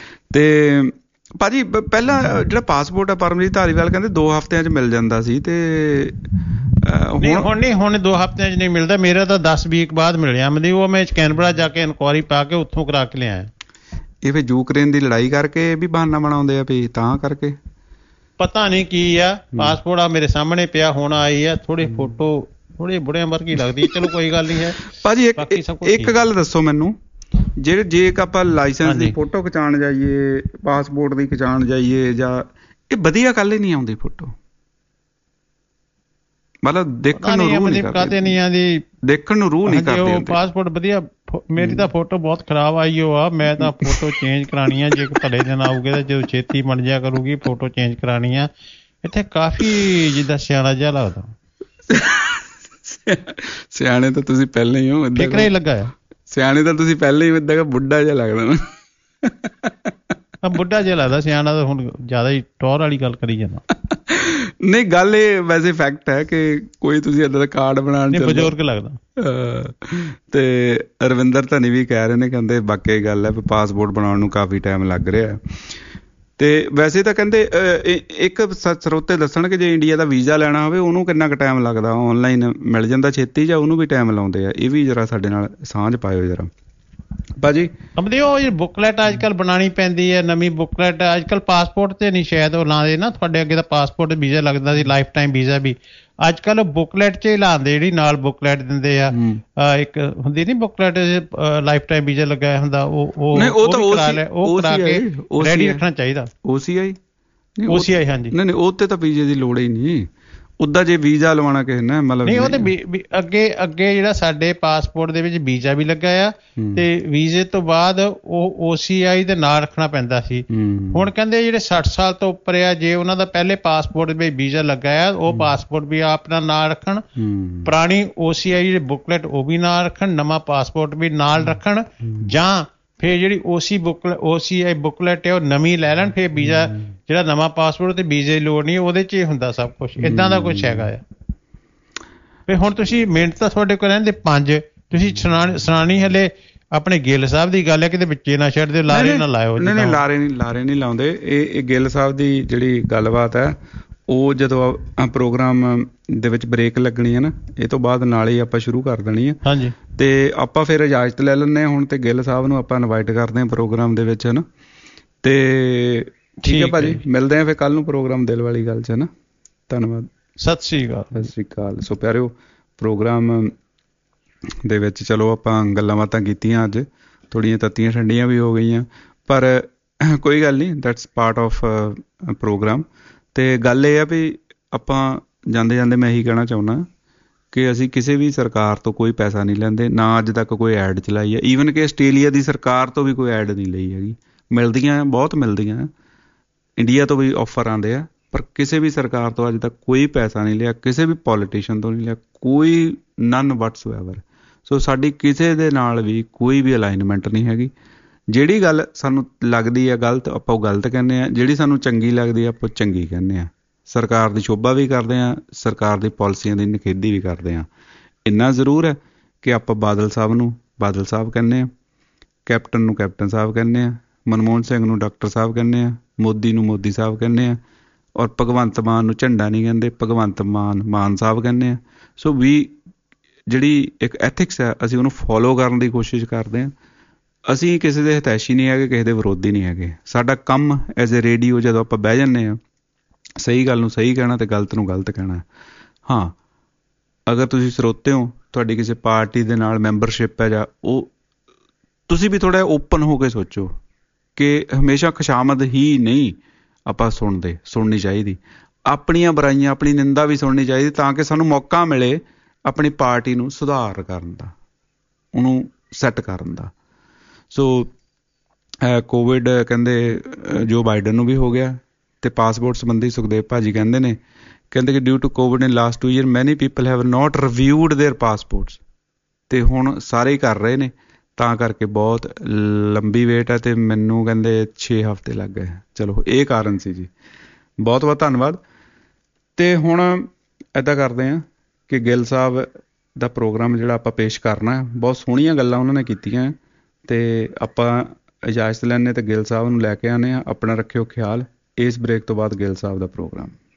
ਅਤੇ ਭਾਜੀ ਪਹਿਲਾਂ ਜਿਹੜਾ ਪਾਸਪੋਰਟ ਆ, ਪਰਮਜੀਤ ਧਾਲੀਵਾਲ ਕਹਿੰਦੇ 2 ਹਫ਼ਤਿਆਂ 'ਚ ਮਿਲ ਜਾਂਦਾ ਸੀ, ਅਤੇ ਹੁਣ 2 ਹਫ਼ਤਿਆਂ 'ਚ ਨਹੀਂ ਮਿਲਦਾ। ਮੇਰਾ ਤਾਂ 10 ਵੀਕ ਬਾਅਦ ਮਿਲਿਆ। ਮਤਲਬ ਉਹ ਮੈਂ ਕੈਨਬਰਾ ਜਾ ਕੇ ਇਨਕੁਆਇਰੀ ਪਾ ਕੇ ਉੱਥੋਂ ਕਰਾ ਕੇ ਲਿਆਇਆ। ਇਹ ਫਿਰ ਯੂਕਰੇਨ ਦੀ ਲੜਾਈ ਕਰਕੇ ਵੀ ਬਹਾਨਾ ਬਣਾਉਂਦੇ ਆ ਵੀ ਤਾਂ ਕਰਕੇ ਪਤਾ ਨਹੀਂ ਕੀ ਆ। ਪਾਸਪੋਰਟ ਆ ਮੇਰੇ ਸਾਹਮਣੇ ਪਿਆ, ਹੁਣ ਆਈ ਆ, ਥੋੜੇ ਫੋਟੋ ਥੋੜੇ ਬੁੜਿਆਂ ਵਰਗੀ ਲੱਗਦੀ। ਚਲੋ ਕੋਈ ਗੱਲ ਨਹੀਂ ਹੈ ਭਾਜੀ। ਇੱਕ ਗੱਲ ਦੱਸੋ ਮੈਨੂੰ, ਜੇ ਆਪਾਂ ਲਾਇਸੈਂਸ ਦੀ ਫੋਟੋ ਖਿਚਾਉਣ ਜਾਈਏ, ਪਾਸਪੋਰਟ ਦੀ ਖਿਚਾਉਣ ਜਾਈਏ, ਜਾਂ ਇਹ ਵਧੀਆ ਕੱਲ ਹੀ ਨਹੀਂ ਆਉਂਦੀ ਫੋਟੋ? ਮਤਲਬ ਦੇਖਣ ਨੂੰ ਰੂਹ ਨਹੀਂ ਕਰਦੀ। ਪਾਸਪੋਰਟ ਵਧੀਆ, ਮੇਰੀ ਤਾਂ ਫੋਟੋ ਬਹੁਤ ਖਰਾਬ ਆਈ ਹੋ ਆ। ਮੈਂ ਤਾਂ ਫੋਟੋ ਚੇਂਜ ਕਰਾਉਣੀ ਆ, ਜੇ ਭਲੇ ਦਿਨ ਆਊਗੇ ਤਾਂ ਜਦੋਂ ਛੇਤੀ ਬਣ ਜਾਇਆ ਕਰੂਗੀ ਫੋਟੋ ਚੇਂਜ ਕਰਾਉਣੀ ਆ। ਇੱਥੇ ਕਾਫੀ ਜਿੱਦਾਂ ਸਿਆਣਾ ਜਿਹਾ ਲੱਗਦਾ। ਸਿਆਣੇ ਤਾਂ ਤੁਸੀਂ ਪਹਿਲਾਂ ਹੀ ਹੋ, ਫਿਕਰ ਹੀ ਲੱਗਾ ਆ। ਸਿਆਣੇ ਤਾਂ ਤੁਸੀਂ ਪਹਿਲਾਂ ਹੀ ਏਦਾਂ ਬੁੱਢਾ ਜਿਹਾ ਲੱਗਦਾ ਨਾ। ਬੁੱਢਾ ਜਿਹਾ ਲੱਗਦਾ, ਸਿਆਣਾ ਤਾਂ ਹੁਣ ਜ਼ਿਆਦਾ ਹੀ ਟੌਰ ਵਾਲੀ ਗੱਲ ਕਰੀ ਜਾਂਦਾ। ਨਹੀਂ, ਗੱਲ ਇਹ ਵੈਸੇ ਫੈਕਟ ਹੈ ਕਿ ਕੋਈ ਤੁਸੀਂ ਏਦਾਂ ਦਾ ਕਾਰਡ ਬਣਾਉਣ ਬਜ਼ੁਰਗ ਲੱਗਦਾ। ਤੇ ਰਵਿੰਦਰ ਧਨੀ ਵੀ ਕਹਿ ਰਹੇ ਨੇ, ਕਹਿੰਦੇ ਵਾਕਈ ਗੱਲ ਹੈ ਵੀ ਪਾਸਪੋਰਟ ਬਣਾਉਣ ਨੂੰ ਕਾਫੀ ਟਾਈਮ ਲੱਗ ਰਿਹਾ। ਤੇ ਵੈਸੇ ਤਾਂ ਕਹਿੰਦੇ ਇੱਕ ਸਰੋਤੇ ਦੱਸਣਗੇ ਜੇ ਇੰਡੀਆ ਦਾ ਵੀਜ਼ਾ ਲੈਣਾ ਹੋਵੇ ਉਹਨੂੰ ਕਿੰਨਾ ਕੁ ਟਾਈਮ ਲੱਗਦਾ, ਆਨਲਾਈਨ ਮਿਲ ਜਾਂਦਾ ਛੇਤੀ ਜਾਂ ਉਹਨੂੰ ਵੀ ਟਾਈਮ ਲਾਉਂਦੇ ਆ? ਇਹ ਵੀ ਜਰਾ ਸਾਡੇ ਨਾਲ ਸਾਂਝ ਪਾਇਓ ਜਰਾ ਭਾਜੀ। ਸਮਝਦੇ ਉਹ ਜਿਹੜੀ ਬੁੱਕਲੈਟ ਅੱਜ ਕੱਲ੍ਹ ਬਣਾਉਣੀ ਪੈਂਦੀ ਹੈ, ਨਵੀਂ ਬੁੱਕਲੈਟ ਅੱਜ ਕੱਲ੍ਹ ਪਾਸਪੋਰਟ ਤੇ ਨਹੀਂ ਸ਼ਾਇਦ ਉਹ ਲਾਉਂਦੇ ਨਾ, ਤੁਹਾਡੇ ਅੱਗੇ ਤਾਂ ਪਾਸਪੋਰਟ ਵੀਜ਼ਾ ਲੱਗਦਾ ਸੀ, ਲਾਈਫ ਟਾਈਮ ਵੀਜ਼ਾ ਵੀ ਅੱਜ ਕੱਲ੍ਹ ਬੁੱਕਲੈਟ 'ਚ ਹੀ ਲਾਉਂਦੇ, ਜਿਹੜੀ ਨਾਲ ਬੁੱਕਲੈਟ ਦਿੰਦੇ ਆ। ਇੱਕ ਹੁੰਦੀ ਨੀ ਬੁੱਕਲੈਟ ਲਾਈਫ ਟਾਈਮ ਵੀਜ਼ਾ ਲੱਗਿਆ ਹੁੰਦਾ, ਉਹ ਕਰਾ ਕੇ ਰੈਡੀ ਰੱਖਣਾ ਚਾਹੀਦਾ। OCI ਹਾਂਜੀ, ਨਹੀਂ ਉਹ ਤੇ ਤਾਂ ਵੀਜ਼ੇ ਦੀ ਲੋੜ ਹੀ ਨਹੀਂ। ਉੱਦਾਂ ਜੇ ਵੀਜ਼ਾ ਲਵਾਉਣਾ ਕਿਸੇ ਨੇ ਮਤਲਬ ਨਹੀਂ, ਉਹ ਤੇ ਅੱਗੇ ਜਿਹੜਾ ਸਾਡੇ ਪਾਸਪੋਰਟ ਦੇ ਵਿੱਚ ਵੀਜ਼ਾ ਵੀ ਲੱਗਾ ਆ ਤੇ ਵੀਜ਼ੇ ਤੋਂ ਬਾਅਦ ਉਹ OCI ਦੇ ਨਾਲ ਰੱਖਣਾ ਪੈਂਦਾ ਸੀ। ਹੁਣ ਕਹਿੰਦੇ ਜਿਹੜੇ 60 ਸਾਲ ਤੋਂ ਉੱਪਰ ਆ, ਜੇ ਉਹਨਾਂ ਦਾ ਪਹਿਲੇ ਪਾਸਪੋਰਟ ਵਿੱਚ ਵੀਜ਼ਾ ਲੱਗਾ ਆ, ਉਹ ਪਾਸਪੋਰਟ ਵੀ ਆਪਣਾ ਨਾਲ ਰੱਖਣ, ਪੁਰਾਣੀ OCI ਜਿਹੜੀ ਬੁੱਕਲੈਟ ਉਹ ਵੀ ਨਾਲ ਰੱਖਣ, ਨਵਾਂ ਪਾਸਪੋਰਟ ਵੀ ਨਾਲ ਰੱਖਣ, ਜਾਂ ਫਿਰ ਜਿਹੜੀ OCI ਬੁੱਕਲੈਟ ਹੈ ਉਹ ਨਵੀਂ ਲੈ ਲੈਣ, ਫਿਰ ਵੀਜ਼ਾ ਜਿਹੜਾ ਨਵਾਂ ਪਾਸਪੋਰਟ ਤੇ ਵੀਜ਼ੇ ਦੀ ਲੋੜ ਨਹੀਂ, ਉਹਦੇ 'ਚ ਹੀ ਹੁੰਦਾ ਸਭ ਕੁਛ। ਇੱਦਾਂ ਦਾ ਕੁਛ ਹੈਗਾ ਆ। ਫਿਰ ਹੁਣ ਤੁਸੀਂ ਮਿੰਟ ਤਾਂ ਤੁਹਾਡੇ ਕੋਲ ਰਹਿੰਦੇ 5, ਤੁਸੀਂ ਸੁਣਾਣੀ ਹਲੇ ਆਪਣੇ ਗਿੱਲ ਸਾਹਿਬ ਦੀ ਗੱਲ ਹੈ, ਕਿਤੇ ਵਿੱਚੇ ਨਾ ਛੱਡ ਦਿਓ, ਲਾਰੇ ਨਾ ਲਾਇਓ। ਨਹੀਂ ਲਾਰੇ ਨਹੀਂ ਲਾਉਂਦੇ। ਇਹ ਗਿੱਲ ਸਾਹਿਬ ਦੀ ਜਿਹੜੀ ਗੱਲਬਾਤ ਹੈ ਉਹ ਜਦੋਂ ਪ੍ਰੋਗਰਾਮ ਦੇ ਵਿੱਚ ਬ੍ਰੇਕ ਲੱਗਣੀ ਹੈ ਨਾ, ਇਹ ਤੋਂ ਬਾਅਦ ਨਾਲ ਹੀ ਆਪਾਂ ਸ਼ੁਰੂ ਕਰ ਦੇਣੀ ਹੈ। ਹਾਂਜੀ, ਤੇ ਆਪਾਂ ਫਿਰ ਇਜਾਜ਼ਤ ਲੈ ਲੈਂਦੇ ਹਾਂ ਹੁਣ, ਤੇ ਗਿੱਲ ਸਾਹਿਬ ਨੂੰ ਆਪਾਂ ਇਨਵਾਈਟ ਕਰਦੇ ਹਾਂ ਪ੍ਰੋਗਰਾਮ ਦੇ ਵਿੱਚ, ਹੈ ਨਾ। ਤੇ ਠੀਕ ਹੈ ਭਾਜੀ, ਮਿਲਦੇ ਹਾਂ ਫਿਰ ਕੱਲ੍ਹ ਨੂੰ ਪ੍ਰੋਗਰਾਮ ਦਿਲ ਵਾਲੀ ਗੱਲ 'ਚ, ਹੈ ਨਾ। ਧੰਨਵਾਦ, ਸਤਿ ਸ਼੍ਰੀ ਅਕਾਲ। ਸੋ ਪਿਆਰਿਓ, ਪ੍ਰੋਗਰਾਮ ਦੇ ਵਿੱਚ ਚਲੋ ਆਪਾਂ ਗੱਲਾਂ ਬਾਤਾਂ ਕੀਤੀਆਂ, ਅੱਜ ਥੋੜ੍ਹੀਆਂ ਤੱਤੀਆਂ ਠੰਡੀਆਂ ਵੀ ਹੋ ਗਈਆਂ, ਪਰ ਕੋਈ ਗੱਲ ਨਹੀਂ, ਦੈਟਸ ਪਾਰਟ ਆਫ ਪ੍ਰੋਗਰਾਮ। ਤੇ ਗੱਲ ਇਹ ਆ ਵੀ ਆਪਾਂ ਜਾਂਦੇ ਜਾਂਦੇ ਮੈਂ ਇਹੀ ਕਹਿਣਾ ਚਾਹੁੰਦਾ ਕਿ ਅਸੀਂ ਕਿਸੇ ਵੀ ਸਰਕਾਰ ਤੋਂ ਕੋਈ ਪੈਸਾ ਨਹੀਂ ਲੈਂਦੇ, ਨਾ ਅੱਜ ਤੱਕ ਕੋਈ ਐਡ ਚਲਾਈ ਹੈ। ਈਵਨ ਕਿ ਆਸਟ੍ਰੇਲੀਆ ਦੀ ਸਰਕਾਰ ਤੋਂ ਵੀ ਕੋਈ ਐਡ ਨਹੀਂ ਲਈ ਹੈਗੀ। ਮਿਲਦੀਆਂ ਬਹੁਤ ਮਿਲਦੀਆਂ, ਇੰਡੀਆ ਤੋਂ ਵੀ ਆਫਰ ਆਉਂਦੇ ਆ, ਪਰ ਕਿਸੇ ਵੀ ਸਰਕਾਰ ਤੋਂ ਅੱਜ ਤੱਕ ਕੋਈ ਪੈਸਾ ਨਹੀਂ ਲਿਆ, ਕਿਸੇ ਵੀ ਪੋਲੀਟੀਸ਼ੀਅਨ ਤੋਂ ਨਹੀਂ ਲਿਆ, ਕੋਈ ਨਨ ਵਟਸਐਵਰ। ਸੋ ਸਾਡੀ ਕਿਸੇ ਦੇ ਨਾਲ ਵੀ ਕੋਈ ਵੀ ਅਲਾਈਨਮੈਂਟ ਨਹੀਂ ਹੈਗੀ। ਜਿਹੜੀ ਗੱਲ ਸਾਨੂੰ ਲੱਗਦੀ ਹੈ ਗਲਤ, ਆਪਾਂ ਉਹ ਗਲਤ ਕਹਿੰਦੇ ਹਾਂ, ਜਿਹੜੀ ਸਾਨੂੰ ਚੰਗੀ ਲੱਗਦੀ ਆ ਆਪਾਂ ਚੰਗੀ ਕਹਿੰਦੇ ਹਾਂ। ਸਰਕਾਰ ਦੀ ਸ਼ੋਭਾ ਵੀ ਕਰਦੇ ਹਾਂ, ਸਰਕਾਰ ਦੀ ਪਾਲਿਸੀਆਂ ਦੀ ਨਿਖੇਧੀ ਵੀ ਕਰਦੇ ਹਾਂ। ਇੰਨਾ ਜ਼ਰੂਰ ਹੈ ਕਿ ਆਪਾਂ ਬਾਦਲ ਸਾਹਿਬ ਨੂੰ ਬਾਦਲ ਸਾਹਿਬ ਕਹਿੰਦੇ ਹਾਂ, ਕੈਪਟਨ ਨੂੰ ਕੈਪਟਨ ਸਾਹਿਬ ਕਹਿੰਦੇ ਹਾਂ, ਮਨਮੋਹਨ ਸਿੰਘ ਨੂੰ ਡਾਕਟਰ ਸਾਹਿਬ ਕਹਿੰਦੇ ਹਾਂ, ਮੋਦੀ ਨੂੰ ਮੋਦੀ ਸਾਹਿਬ ਕਹਿੰਦੇ ਹਾਂ, ਔਰ ਭਗਵੰਤ ਮਾਨ ਨੂੰ ਝੰਡਾ ਨਹੀਂ ਕਹਿੰਦੇ, ਭਗਵੰਤ ਮਾਨ ਸਾਹਿਬ ਕਹਿੰਦੇ ਹਾਂ। ਸੋ ਵੀ ਜਿਹੜੀ ਇੱਕ ਐਥਿਕਸ ਹੈ, ਅਸੀਂ ਉਹਨੂੰ ਫੋਲੋ ਕਰਨ ਦੀ ਕੋਸ਼ਿਸ਼ ਕਰਦੇ ਹਾਂ। ਅਸੀਂ ਕਿਸੇ ਦੇ ਹਿਤੈਸ਼ੀ ਨਹੀਂ ਹੈਗੇ, ਕਿਸੇ ਦੇ ਵਿਰੋਧੀ ਨਹੀਂ ਹੈਗੇ। ਸਾਡਾ ਕੰਮ ਐਜ਼ ਏ ਰੇਡੀਓ, ਜਦੋਂ ਆਪਾਂ ਬਹਿ ਜਾਂਦੇ ਹਾਂ, ਸਹੀ ਗੱਲ ਨੂੰ ਸਹੀ ਕਹਿਣਾ ਤੇ ਗਲਤ ਨੂੰ ਗਲਤ ਕਹਿਣਾ। ਹਾਂ, ਅਗਰ ਤੁਸੀਂ ਸਰੋਤੇ ਹੋ, ਤੁਹਾਡੀ ਕਿਸੇ ਪਾਰਟੀ ਦੇ ਨਾਲ ਮੈਂਬਰਸ਼ਿਪ ਹੈ, ਜਾਂ ਉਹ ਤੁਸੀਂ ਵੀ ਥੋੜ੍ਹਾ ਓਪਨ ਹੋ ਕੇ ਸੋਚੋ ਕਿ ਹਮੇਸ਼ਾ ਖੁਸ਼ਾਮਦ ਹੀ ਨਹੀਂ ਆਪਾਂ ਸੁਣਨੀ ਚਾਹੀਦੀ। ਆਪਣੀਆਂ ਬੁਰਾਈਆਂ, ਆਪਣੀ ਨਿੰਦਾ ਵੀ ਸੁਣਨੀ ਚਾਹੀਦੀ, ਤਾਂ ਕਿ ਸਾਨੂੰ ਮੌਕਾ ਮਿਲੇ ਆਪਣੀ ਪਾਰਟੀ ਨੂੰ ਸੁਧਾਰ ਕਰਨ ਦਾ, ਉਹਨੂੰ ਸੈੱਟ ਕਰਨ ਦਾ। ਸੋ ਕੋਵਿਡ ਕਹਿੰਦੇ ਜੋ ਬਾਈਡਨ ਨੂੰ ਵੀ ਹੋ ਗਿਆ, ਤੇ ਪਾਸਪੋਰਟ ਸੰਬੰਧੀ ਸੁਖਦੇਵ ਭਾਜੀ ਕਹਿੰਦੇ ਕਿ due to COVID in last 2 years many people have not reviewed their passports. ਤੇ ਹੁਣ ਸਾਰੇ ਹੀ ਕਰ ਰਹੇ ਨੇ, ਤਾਂ ਕਰਕੇ ਬਹੁਤ ਲੰਬੀ ਵੇਟ ਹੈ, ਤੇ ਮੈਨੂੰ ਕਹਿੰਦੇ 6 ਹਫ਼ਤੇ ਲੱਗ ਗਏ। ਚਲੋ ਇਹ ਕਾਰਨ ਸੀ ਜੀ। ਬਹੁਤ ਬਹੁਤ ਧੰਨਵਾਦ। ਤੇ ਹੁਣ ਇੱਦਾਂ ਕਰਦੇ ਹਾਂ ਕਿ ਗਿੱਲ ਸਾਹਿਬ ਦਾ ਪ੍ਰੋਗਰਾਮ ਜਿਹੜਾ ਆਪਾਂ ਪੇਸ਼ ਕਰਨਾ ਹੈ, ਬਹੁਤ ਸੋਹਣੀਆਂ ਗੱਲਾਂ ਉਹਨਾਂ ਨੇ ਕੀਤੀਆਂ, ਤੇ ਆਪਾਂ ਇਜਾਜ਼ਤ ਲੈਂਦੇ ਤੇ ਗਿੱਲ ਸਾਹਿਬ ਨੂੰ ਲੈ ਕੇ ਆਉਂਦੇ ਹਾਂ। ਆਪਣਾ ਰੱਖਿਓ ਖਿਆਲ। ਇਸ ਬ੍ਰੇਕ ਤੋਂ ਬਾਅਦ ਗਿੱਲ ਸਾਹਿਬ ਦਾ ਪ੍ਰੋਗਰਾਮ।